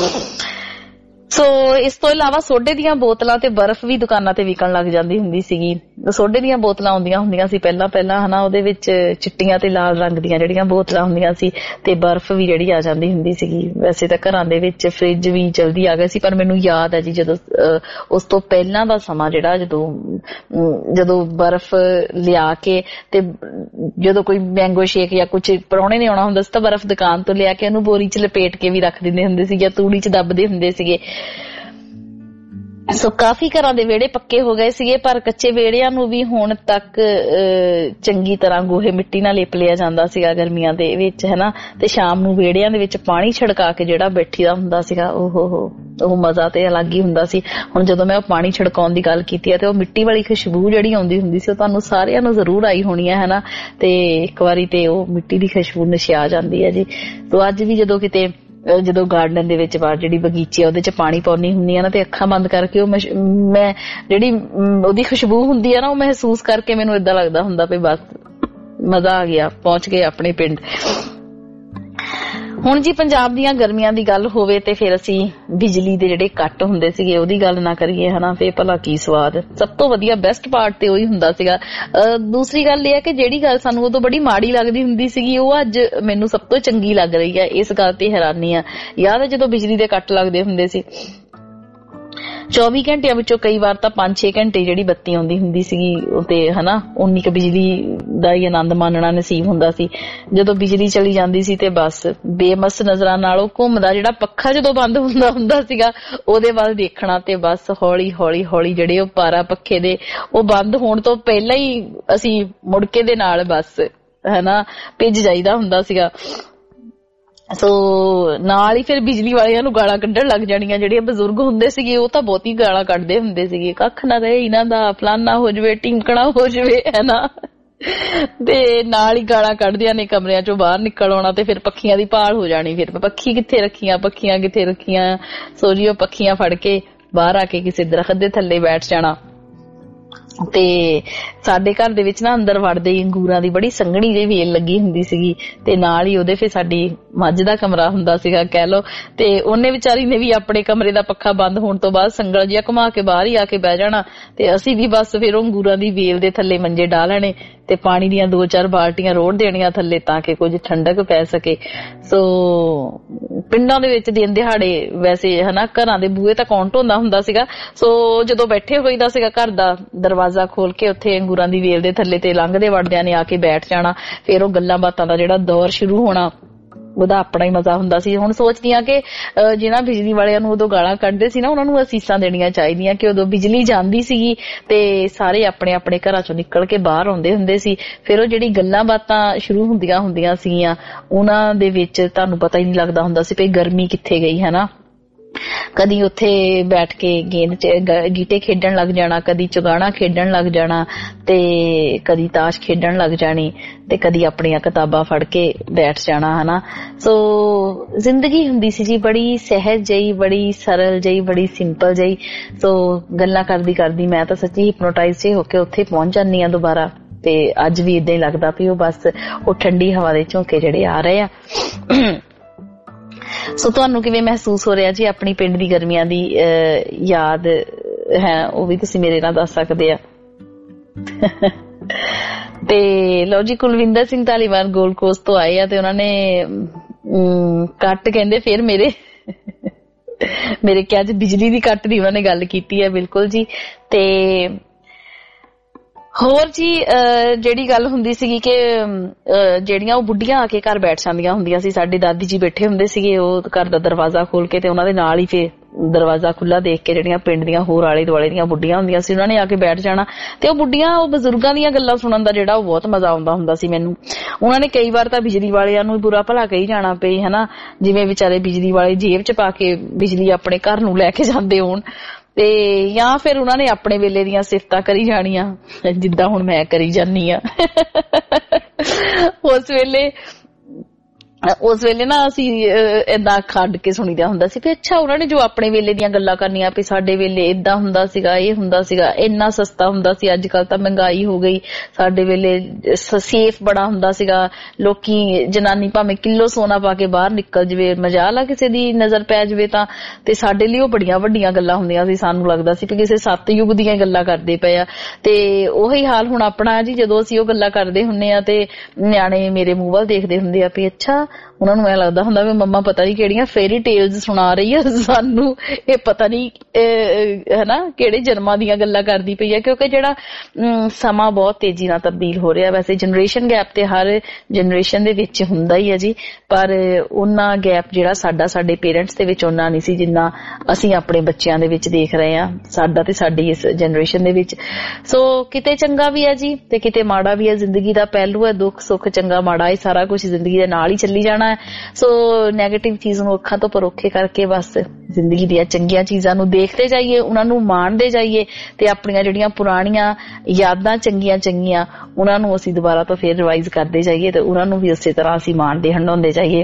ਸੋ ਇਸ ਤੋਂ ਇਲਾਵਾ ਸੋਡੇ ਦੀਆਂ ਬੋਤਲਾਂ ਤੇ ਬਰਫ਼ ਵੀ ਦੁਕਾਨਾਂ ਤੇ ਵਿਕਣ ਲੱਗ ਜਾਂਦੀ ਹੁੰਦੀ ਸੀਗੀ। ਸੋਡੇ ਦੀਆਂ ਬੋਤਲਾਂ ਆਉਂਦੀਆਂ ਹੁੰਦੀਆਂ ਸੀ ਪਹਿਲਾਂ ਪਹਿਲਾਂ ਹਨਾ, ਉਹਦੇ ਵਿੱਚ ਚਿੱਟੀਆਂ ਤੇ ਲਾਲ ਰੰਗ ਦੀਆਂ ਜਿਹੜੀਆਂ ਬੋਤਲਾਂ ਹੁੰਦੀਆਂ ਸੀ ਤੇ ਬਰਫ਼ ਵੀ ਜਿਹੜੀ ਆ ਜਾਂਦੀ ਹੁੰਦੀ ਸੀਗੀ। ਵੈਸੇ ਤਾਂ ਘਰਾਂ ਦੇ ਵਿੱਚ ਫ੍ਰਿਜ ਵੀ ਜਲਦੀ ਆ ਗਏ ਸੀ, ਪਰ ਮੈਨੂੰ ਯਾਦ ਹੈ ਜੀ ਜਦੋਂ ਉਸ ਤੋਂ ਪਹਿਲਾਂ ਦਾ ਸਮਾਂ ਜਿਹੜਾ ਜਦੋਂ ਜਦੋਂ ਬਰਫ਼ ਲਿਆ ਕੇ ਤੇ ਜਦੋਂ ਕੋਈ ਮੈਂਗੋ ਸ਼ੇਕ ਜਾਂ ਕੁਝ ਪ੍ਰਾਹੁਣੇ ਨੇ ਆਉਣਾ ਹੁੰਦਾ ਸੀ ਤਾਂ ਬਰਫ਼ ਦੁਕਾਨ ਤੋਂ ਲਿਆ ਕੇ ਉਹਨੂੰ ਬੋਰੀ 'ਚ ਲਪੇਟ ਕੇ ਵੀ ਰੱਖ ਦਿੰਦੇ ਹੁੰਦੇ ਸੀ ਜਾਂ ਤੂੜੀ 'ਚ ਦੱਬਦੇ ਹੁੰਦੇ ਸੀਗੇ। ਸੋ ਕਾਫੀ ਘਰਾਂ ਦੇ ਵਿਹੜੇ ਪੱਕੇ ਹੋ ਗਏ ਸੀਗੇ, ਪਰ ਕੱਚੇ ਵਿਹੜਿਆਂ ਨੂੰ ਵੀ ਹੁਣ ਤੱਕ ਚੰਗੀ ਤਰ੍ਹਾਂ ਗੋਹੇ ਮਿੱਟੀ ਨਾਲ ਲਿਪ ਲਿਆ ਜਾਂਦਾ ਸੀਗਾ ਗਰਮੀਆਂ ਦੇ ਵਿੱਚ, ਹਨਾ। ਤੇ ਸ਼ਾਮ ਨੂੰ ਵਿਹੜਿਆਂ ਦੇ ਵਿੱਚ ਪਾਣੀ ਛਿੜਕਾ ਕੇ ਜਿਹੜਾ ਬੈਠੀ ਦਾ ਹੁੰਦਾ ਸੀਗਾ, ਉਹ ਹੋ ਉਹ ਮਜ਼ਾ ਤੇ ਅਲੱਗ ਹੀ ਹੁੰਦਾ ਸੀ। ਹੁਣ ਜਦੋਂ ਮੈਂ ਉਹ ਪਾਣੀ ਛਿੜਕਾਉਣ ਦੀ ਗੱਲ ਕੀਤੀ ਹੈ ਤੇ ਉਹ ਮਿੱਟੀ ਵਾਲੀ ਖੁਸ਼ਬੂ ਜਿਹੜੀ ਆਉਂਦੀ ਹੁੰਦੀ ਸੀ ਉਹ ਤੁਹਾਨੂੰ ਸਾਰਿਆਂ ਨੂੰ ਜ਼ਰੂਰ ਆਈ ਹੋਣੀ ਹੈ, ਹਨਾ। ਤੇ ਇੱਕ ਵਾਰੀ ਤੇ ਉਹ ਮਿੱਟੀ ਦੀ ਖੁਸ਼ਬੂ ਨਸ਼ਿਆ ਜਾਂਦੀ ਹੈ ਜੀ। ਤੋ ਅੱਜ ਵੀ ਜਦੋਂ ਕਿਤੇ ਜਦੋਂ ਗਾਰਡਨ ਦੇ ਵਿੱਚ ਬਾਹਰ ਜਿਹੜੀ ਬਗੀਚੇ ਉਹਦੇ ਚ ਪਾਣੀ ਪਾਉਣੀ ਹੁੰਦੀ ਆ ਨਾ, ਤੇ ਅੱਖਾਂ ਬੰਦ ਕਰਕੇ ਉਹ ਮੈਂ ਜਿਹੜੀ ਉਹਦੀ ਖੁਸ਼ਬੂ ਹੁੰਦੀ ਆ ਨਾ, ਉਹ ਮਹਿਸੂਸ ਕਰਕੇ ਮੈਨੂੰ ਏਦਾਂ ਲੱਗਦਾ ਹੁੰਦਾ ਵੀ ਬਸ ਮਜ਼ਾ ਆ ਗਿਆ, ਪਹੁੰਚ ਗਏ ਆਪਣੇ ਪਿੰਡ। ਹੁਣ ਜੀ ਪੰਜਾਬ ਦੀਆਂ ਗਰਮੀਆਂ ਦੀ ਗੱਲ ਹੋਵੇ ਤੇ ਫਿਰ ਅਸੀਂ ਬਿਜਲੀ ਦੇ ਜਿਹੜੇ ਕੱਟ ਹੁੰਦੇ ਸੀਗੇ ਉਹਦੀ ਗੱਲ ਨਾ ਕਰੀਏ, ਹਨਾ। ਫੇਰ ਭਲਾ ਕੀ ਸਵਾਦ, ਸਭ ਤੋਂ ਵਧੀਆ ਬੈਸਟ ਪਾਰਟ ਤੇ ਉਹੀ ਹੁੰਦਾ ਸੀਗਾ। ਦੂਸਰੀ ਗੱਲ ਇਹ ਹੈ ਕਿ ਜਿਹੜੀ ਗੱਲ ਸਾਨੂੰ ਉਦੋਂ ਬੜੀ ਮਾੜੀ ਲੱਗਦੀ ਹੁੰਦੀ ਸੀਗੀ ਉਹ ਅੱਜ ਮੈਨੂੰ ਸਭ ਤੋਂ ਚੰਗੀ ਲੱਗ ਰਹੀ ਹੈ। ਇਸ ਗੱਲ ਤੇ ਹੈਰਾਨੀ ਆ। ਯਾਦ ਹੈ ਜਦੋਂ ਬਿਜਲੀ ਦੇ ਕੱਟ ਲੱਗਦੇ ਹੁੰਦੇ ਸੀ, ਚੌਵੀ ਘੰਟਿਆਂ ਵਿੱਚੋਂ ਕਈ ਵਾਰ ਤਾਂ ਪੰਜ ਛੇ ਘੰਟੇ ਜਿਹੜੀ ਬੱਤੀ ਆਉਂਦੀ ਹੁੰਦੀ ਸੀਗੀ, ਤੇ ਹਨਾ ਉਨੀ ਕੁ ਬਿਜਲੀ ਦਾ ਹੀ ਆਨੰਦ ਮਾਣਨਾ ਨਸੀਬ ਹੁੰਦਾ ਸੀ। ਜਦੋਂ ਬਿਜਲੀ ਚਲੀ ਜਾਂਦੀ ਸੀ ਤੇ ਬਸ ਬੇਮਸ ਨਜ਼ਰਾਂ ਨਾਲ ਉਹ ਘੁੰਮਦਾ ਜਿਹੜਾ ਪੱਖਾ ਜਦੋਂ ਬੰਦ ਹੁੰਦਾ ਹੁੰਦਾ ਸੀਗਾ ਉਹਦੇ ਵੱਲ ਦੇਖਣਾ, ਤੇ ਬਸ ਹੌਲੀ ਹੌਲੀ ਹੌਲੀ ਜਿਹੜੇ ਉਹ ਪਾਰਾ ਪੱਖੇ ਦੇ ਉਹ ਬੰਦ ਹੋਣ ਤੋਂ ਪਹਿਲਾਂ ਹੀ ਅਸੀਂ ਮੁੜਕੇ ਦੇ ਨਾਲ ਬਸ ਹਨਾ ਭਿੱਜ ਜਾਈਦਾ ਹੁੰਦਾ ਸੀਗਾ। ਸੋ ਨਾਲ ਹੀ ਫਿਰ ਬਿਜਲੀ ਵਾਲਿਆਂ ਨੂੰ ਗਾਲਾਂ ਕੱਢਣ ਲੱਗ ਜਾਣੀਆਂ। ਜਿਹੜੀਆਂ ਬਜ਼ੁਰਗ ਹੁੰਦੇ ਸੀਗੇ ਉਹ ਤਾਂ ਬਹੁਤੀ ਗਾਲਾਂ ਕੱਢਦੇ ਹੁੰਦੇ ਸੀਗੇ, ਕੱਖ ਨਾ ਰਹੇ ਇਹਨਾਂ ਦਾ, ਫਲਾਨਾ ਹੋ ਜਾਵੇ, ਟਿੰਕਣਾ ਹੋ ਜਾਵੇ, ਹਨਾ। ਤੇ ਨਾਲ ਹੀ ਗਾਲਾਂ ਕੱਢਦਿਆਂ ਨੇ ਕਮਰਿਆਂ ਚੋਂ ਬਾਹਰ ਨਿਕਲ ਆਉਣਾ ਤੇ ਫਿਰ ਪੱਖੀਆਂ ਦੀ ਭਾਲ ਹੋ ਜਾਣੀ। ਫਿਰ ਪੱਖੀ ਕਿੱਥੇ ਰੱਖੀਆਂ, ਪੱਖੀਆਂ ਕਿੱਥੇ ਰੱਖੀਆਂ, ਸੋ ਜੀ ਉਹ ਪੱਖੀਆਂ ਫੜ ਕੇ ਬਾਹਰ ਆ ਕੇ ਕਿਸੇ ਦਰਖਤ ਦੇ ਥੱਲੇ ਬੈਠ ਜਾਣਾ। ਤੇ ਸਾਡੇ ਘਰ ਦੇ ਵਿੱਚ ਨਾ ਅੰਦਰ ਵੜਦੇ ਹੀ ਅੰਗੂਰਾਂ ਦੀ ਬੜੀ ਸੰਘਣੀ ਜਿਹੀ ਵੇਲ ਲੱਗੀ ਹੁੰਦੀ ਸੀਗੀ, ਤੇ ਨਾਲ ਹੀ ਉਹਦੇ ਫਿਰ ਸਾਡੀ ਮੱਝ ਦਾ ਕਮਰਾ ਹੁੰਦਾ ਸੀਗਾ ਕਹਿ ਲਓ। ਤੇ ਉਹਨੇ ਵਿਚਾਰੀ ਨੇ ਵੀ ਆਪਣੇ ਕਮਰੇ ਦਾ ਪੱਖਾ ਬੰਦ ਹੋਣ ਤੋਂ ਬਾਅਦ ਸੰਗਲ ਜਿਹਾ ਘੁਮਾ ਕੇ ਬਾਹਰ ਹੀ ਆ ਕੇ ਬਹਿ ਜਾਣਾ, ਤੇ ਅਸੀਂ ਵੀ ਬਸ ਫਿਰ ਉਹ ਅੰਗੂਰਾਂ ਦੀ ਵੇਲ ਦੇ ਥੱਲੇ ਮੰਜੇ ਡਾਹ ਲੈਣੇ ਤੇ ਪਾਣੀ ਦੀਆਂ ਦੋ ਚਾਰ ਬਾਲਟੀਆਂ ਰੋੜ ਦੇਣੀਆਂ ਥੱਲੇ ਤਾਂ ਕਿ ਕੁਝ ਠੰਡਕ ਪੈ ਸਕੇ। ਸੋ ਪਿੰਡਾਂ ਦੇ ਵਿੱਚ ਦਿਨ ਦਿਹਾੜੇ ਵੈਸੇ ਹਨਾ ਘਰਾਂ ਦੇ ਬੂਹੇ ਤਾਂ ਕੌਣ ਢੋਂਦਾ ਹੁੰਦਾ ਸੀਗਾ। ਸੋ ਜਦੋਂ ਬੈਠੇ ਹੋਈਦਾ ਸੀਗਾ ਘਰ ਦਾ ਦਰਵਾਜ਼ਾ ਖੋਲ ਕੇ ਉੱਥੇ ਅੰਗੂਰਾਂ ਦੀ ਵੇਲ ਦੇ ਥੱਲੇ ਤੇ ਲੰਘਦੇ ਵੜਦਿਆਂ ਨੇ ਆ ਕੇ ਬੈਠ ਜਾਣਾ। ਫਿਰ ਉਹ ਗੱਲਾਂ ਬਾਤਾਂ ਦਾ ਜਿਹੜਾ ਦੌਰ ਸ਼ੁਰੂ ਹੋਣਾ, ਉਹਦਾ ਆਪਣਾ ਹੀ ਮਜ਼ਾ ਹੁੰਦਾ ਸੀ। ਹੁਣ ਸੋਚਦੀ ਆ ਕਿ ਜਿਹਨਾਂ ਬਿਜਲੀ ਵਾਲਿਆਂ ਨੂੰ ਉਦੋਂ ਗਾਲਾਂ ਕੱਢਦੇ ਸੀ ਨਾ ਉਹਨਾਂ ਨੂੰ ਅਸੀਸਾਂ ਦੇਣੀਆਂ ਚਾਹੀਦੀਆਂ ਕਿ ਉਦੋਂ ਬਿਜਲੀ ਜਾਂਦੀ ਸੀਗੀ ਤੇ ਸਾਰੇ ਆਪਣੇ ਆਪਣੇ ਘਰਾਂ ਚੋਂ ਨਿਕਲ ਕੇ ਬਾਹਰ ਆਉਂਦੇ ਹੁੰਦੇ ਸੀ। ਫਿਰ ਉਹ ਜਿਹੜੀ ਗੱਲਾਂ ਬਾਤਾਂ ਸ਼ੁਰੂ ਹੁੰਦੀਆਂ ਹੁੰਦੀਆਂ ਸੀਗੀਆਂ ਉਹਨਾਂ ਦੇ ਵਿੱਚ ਤੁਹਾਨੂੰ ਪਤਾ ਹੀ ਨਹੀਂ ਲੱਗਦਾ ਹੁੰਦਾ ਸੀ ਵੀ ਗਰਮੀ ਕਿੱਥੇ ਗਈ, ਹਨਾ। ਕਦੀ ਉੱਥੇ ਬੈਠ ਕੇ ਗੇਂਦ ਚ ਗੀਟੇ ਖੇਡਣ ਲੱਗ ਜਾਣਾ, ਕਦੀ ਚੁਗਾਣਾ ਖੇਡਣ ਲੱਗ ਜਾਣਾ, ਤੇ ਕਦੀ ਤਾਸ਼ ਖੇਡਣ ਲੱਗ ਜਾਣੀ, ਤੇ ਕਦੀ ਆਪਣੀਆਂ ਕਿਤਾਬਾਂ ਫੜ ਕੇ ਬੈਠ ਜਾਣਾ, ਹਨਾ। ਸੋ ਜ਼ਿੰਦਗੀ ਹੁੰਦੀ ਸੀ ਜੀ ਬੜੀ ਸਹਿਜ ਜਿਹੀ, ਬੜੀ ਸਰਲ ਜਿਹੀ, ਬੜੀ ਸਿੰਪਲ ਜਿਹੀ। ਸੋ ਗੱਲਾਂ ਕਰਦੀ ਕਰਦੀ ਮੈਂ ਤਾਂ ਸੱਚੀ ਹਿਪਨੋਟਾਈਜ਼ ਹੋ ਕੇ ਉੱਥੇ ਪਹੁੰਚ ਜਾਂਦੀ ਆ ਦੁਬਾਰਾ। ਤੇ ਅੱਜ ਵੀ ਏਦਾਂ ਹੀ ਲੱਗਦਾ ਵੀ ਉਹ ਬਸ ਉਹ ਠੰਡੀ ਹਵਾ ਦੇ ਝੋਂਕੇ ਜਿਹੜੇ ਆ ਰਹੇ ਆ। ਸੋ ਤੁਹਾਨੂੰ ਕਿਵੇਂ ਮਹਿਸੂਸ ਹੋ ਰਿਹਾ ਜੀ ਆਪਣੀ ਪਿੰਡ ਦੀ ਗਰਮੀਆਂ ਦੀ ਯਾਦ ਹੈ, ਉਹ ਵੀ ਤੁਸੀਂ ਮੇਰੇ ਨਾਲ ਦੱਸ ਸਕਦੇ ਆ। ਤੇ ਲਓ ਜੀ ਕੁਲਵਿੰਦਰ ਸਿੰਘ ਧਾਲੀਵਾਲ ਗੋਲਡ ਕੋਸਟ ਤੋਂ ਆਏ ਆ ਤੇ ਉਹਨਾਂ ਨੇ ਕੱਟ ਕਹਿੰਦੇ ਫਿਰ ਮੇਰੇ ਮੇਰੇ ਕਿਹਾ ਅੱਜ ਬਿਜਲੀ ਦੀ ਕੱਟ ਦੀ ਉਹਨਾਂ ਨੇ ਗੱਲ ਕੀਤੀ ਹੈ। ਬਿਲਕੁਲ ਜੀ। ਤੇ ਹੋਰ ਜੀ ਜਿਹੜੀ ਗੱਲ ਹੁੰਦੀ ਸੀਗੀ ਕਿ ਜਿਹੜੀਆਂ ਉਹ ਬੁੱਢੀਆਂ ਆ ਕੇ ਘਰ ਬੈਠ ਜਾਂਦੀਆਂ ਹੁੰਦੀਆਂ ਸੀ, ਸਾਡੇ ਦਾਦੀ ਜੀ ਬੈਠੇ ਹੁੰਦੇ ਸੀਗੇ ਉਹ ਘਰ ਦਾ ਦਰਵਾਜ਼ਾ ਖੋਲ ਕੇ, ਤੇ ਉਹਨਾਂ ਦੇ ਨਾਲ ਹੀ ਫੇਰ ਦਰਵਾਜ਼ਾ ਖੁੱਲਾ ਦੇਖ ਕੇ ਜਿਹੜੀਆਂ ਪਿੰਡ ਦੀਆਂ ਹੋਰ ਆਲੇ ਦੁਆਲੇ ਦੀਆਂ ਬੁੱਢੀਆਂ ਹੁੰਦੀਆਂ ਸੀ ਉਹਨਾਂ ਨੇ ਆ ਕੇ ਬੈਠ ਜਾਣਾ। ਤੇ ਉਹ ਬੁੱਢੀਆਂ ਉਹ ਬਜ਼ੁਰਗਾਂ ਦੀਆਂ ਗੱਲਾਂ ਸੁਣਨ ਦਾ ਜਿਹੜਾ ਉਹ ਬਹੁਤ ਮਜ਼ਾ ਆਉਂਦਾ ਹੁੰਦਾ ਸੀ ਮੈਨੂੰ। ਉਹਨਾਂ ਨੇ ਕਈ ਵਾਰ ਤਾਂ ਬਿਜਲੀ ਵਾਲਿਆਂ ਨੂੰ ਬੁਰਾ ਭਲਾ ਕਹੀ ਜਾਣਾ ਪਈ, ਹਨਾ, ਜਿਵੇਂ ਵਿਚਾਰੇ ਬਿਜਲੀ ਵਾਲੇ ਜੇਬ ਚ ਪਾ ਕੇ ਬਿਜਲੀ ਆਪਣੇ ਘਰ ਨੂੰ ਲੈ ਕੇ ਜਾਂਦੇ ਹੋਣ, ਤੇ ਜਾਂ ਫਿਰ ਉਹਨਾਂ ਨੇ ਆਪਣੇ ਵੇਲੇ ਦੀਆਂ ਸਿਫਤਾਂ ਕਰੀ ਜਾਣੀਆਂ ਜਿੱਦਾਂ ਹੁਣ ਮੈਂ ਕਰੀ ਜਾਨੀ ਆ। ਉਸ ਵੇਲੇ ਉਸ ਵੇਲੇ ਨਾ ਅਸੀਂ ਏਦਾਂ ਖੱਡ ਕੇ ਸੁਣੀਦਾ ਹੁੰਦਾ ਸੀ ਕਿ ਅੱਛਾ ਉਹਨਾਂ ਨੇ ਜੋ ਆਪਣੇ ਵੇਲੇ ਦੀਆਂ ਗੱਲਾਂ ਕਰਨੀਆਂ ਵੀ ਸਾਡੇ ਵੇਲੇ ਏਦਾਂ ਹੁੰਦਾ ਸੀਗਾ, ਇਹ ਹੁੰਦਾ ਸੀਗਾ, ਇੰਨਾ ਸਸਤਾ ਹੁੰਦਾ ਸੀ, ਅੱਜ ਕੱਲ ਤਾਂ ਮਹਿੰਗਾਈ ਹੋ ਗਈ, ਸਾਡੇ ਵੇਲੇ ਸੇਫ ਬੜਾ ਹੁੰਦਾ ਸੀਗਾ, ਲੋਕੀ ਜਨਾਨੀ ਭਾਵੇਂ ਕਿਲੋ ਸੋਨਾ ਪਾ ਕੇ ਬਾਹਰ ਨਿਕਲ ਜਵੇ, ਮਜਾਲ ਆ ਕਿਸੇ ਦੀ ਨਜ਼ਰ ਪੈ ਜਵੇ ਤਾਂ, ਤੇ ਸਾਡੇ ਲਈ ਉਹ ਬੜੀਆਂ ਵੱਡੀਆਂ ਗੱਲਾਂ ਹੁੰਦੀਆਂ ਸੀ। ਸਾਨੂੰ ਲੱਗਦਾ ਸੀ ਕਿ ਕਿਸੇ ਸਤਯੁਗ ਦੀਆਂ ਗੱਲਾਂ ਕਰਦੇ ਪਏ ਆ। ਤੇ ਉਹੀ ਹਾਲ ਹੁਣ ਆਪਣਾ ਜੀ, ਜਦੋਂ ਅਸੀਂ ਉਹ ਗੱਲਾਂ ਕਰਦੇ ਹੁੰਨੇ ਆ ਤੇ ਨਿਆਣੇ ਮੇਰੇ ਮੂੰਹ ਵੱਲ ਦੇਖਦੇ ਹੁੰਦੇ ਆ ਵੀ ਅੱਛਾ ਉਹਨਾਂ ਨੂੰ ਐ ਲੱਗਦਾ ਹੁੰਦਾ ਵੀ ਮੰਮਾ ਪਤਾ ਨਹੀਂ ਕਿਹੜੀਆਂ ਫੇਰੀ ਟੇਲਸ ਸੁਣਾ ਰਹੀ ਆ ਸਾਨੂੰ, ਇਹ ਪਤਾ ਨਹੀਂ ਹਨਾ ਕਿਹੜੇ ਜਨਮਾਂ ਦੀਆਂ ਗੱਲਾਂ ਕਰਦੀ ਪਈ ਆ, ਕਿਉਂਕਿ ਜਿਹੜਾ ਸਮਾਂ ਬਹੁਤ ਤੇਜ਼ੀ ਨਾਲ ਤਬਦੀਲ ਹੋ ਰਿਹਾ। ਵੈਸੇ ਜਨਰੇਸ਼ਨ ਗੈਪ ਤੇ ਹਰ ਜਨਰੇਸ਼ਨ ਦੇ ਵਿੱਚ ਹੁੰਦਾ ਹੀ ਆ ਜੀ, ਪਰ ਉਹਨਾਂ ਗੈਪ ਜਿਹੜਾ ਸਾਡਾ ਸਾਡੇ ਪੇਰੈਂਟਸ ਦੇ ਵਿੱਚ ਉਹਨਾਂ ਨਹੀਂ ਸੀ ਜਿੰਨਾ ਅਸੀਂ ਆਪਣੇ ਬੱਚਿਆਂ ਦੇ ਵਿੱਚ ਦੇਖ ਰਹੇ ਹਾਂ, ਸਾਡਾ ਤੇ ਸਾਡੀ ਇਸ ਜਨਰੇਸ਼ਨ ਦੇ ਵਿੱਚ। ਸੋ ਕਿਤੇ ਚੰਗਾ ਵੀ ਹੈ ਜੀ ਤੇ ਕਿਤੇ ਮਾੜਾ ਵੀ ਹੈ, ਜ਼ਿੰਦਗੀ ਦਾ ਪਹਿਲੂ ਹੈ, ਦੁੱਖ ਸੁੱਖ ਚੰਗਾ ਮਾੜਾ ਇਹ ਸਾਰਾ ਕੁਝ ਜ਼ਿੰਦਗੀ ਦੇ ਨਾਲ ਹੀ ਚੱਲੀ ਜਾਣਾ ਹੈ। ਸੋ ਨੈਗੇਟਿਵ ਚੀਜ਼ ਨੂੰ ਅੱਖਾਂ ਤੋਂ ਪਰੋਖੇ ਕਰਕੇ ਬਸ ਜ਼ਿੰਦਗੀ ਦੀਆਂ ਚੰਗੀਆਂ ਚੀਜ਼ਾਂ ਨੂੰ ਦੇਖਦੇ ਜਾਈਏ, ਉਹਨਾਂ ਨੂੰ ਮਾਣਦੇ ਜਾਈਏ ਤੇ ਆਪਣੀਆਂ ਜਿਹੜੀਆਂ ਪੁਰਾਣੀਆਂ ਯਾਦਾਂ ਚੰਗੀਆਂ ਚੰਗੀਆਂ ਉਹਨਾਂ ਨੂੰ ਅਸੀਂ ਦੁਬਾਰਾ ਤੋਂ ਫਿਰ ਰਿਵਾਈਜ਼ ਕਰਦੇ ਜਾਈਏ ਤੇ ਉਹਨਾਂ ਨੂੰ ਵੀ ਉਸੇ ਤਰ੍ਹਾਂ ਅਸੀਂ ਮਾਣਦੇ ਹੰਡਾਉਂਦੇ ਜਾਈਏ।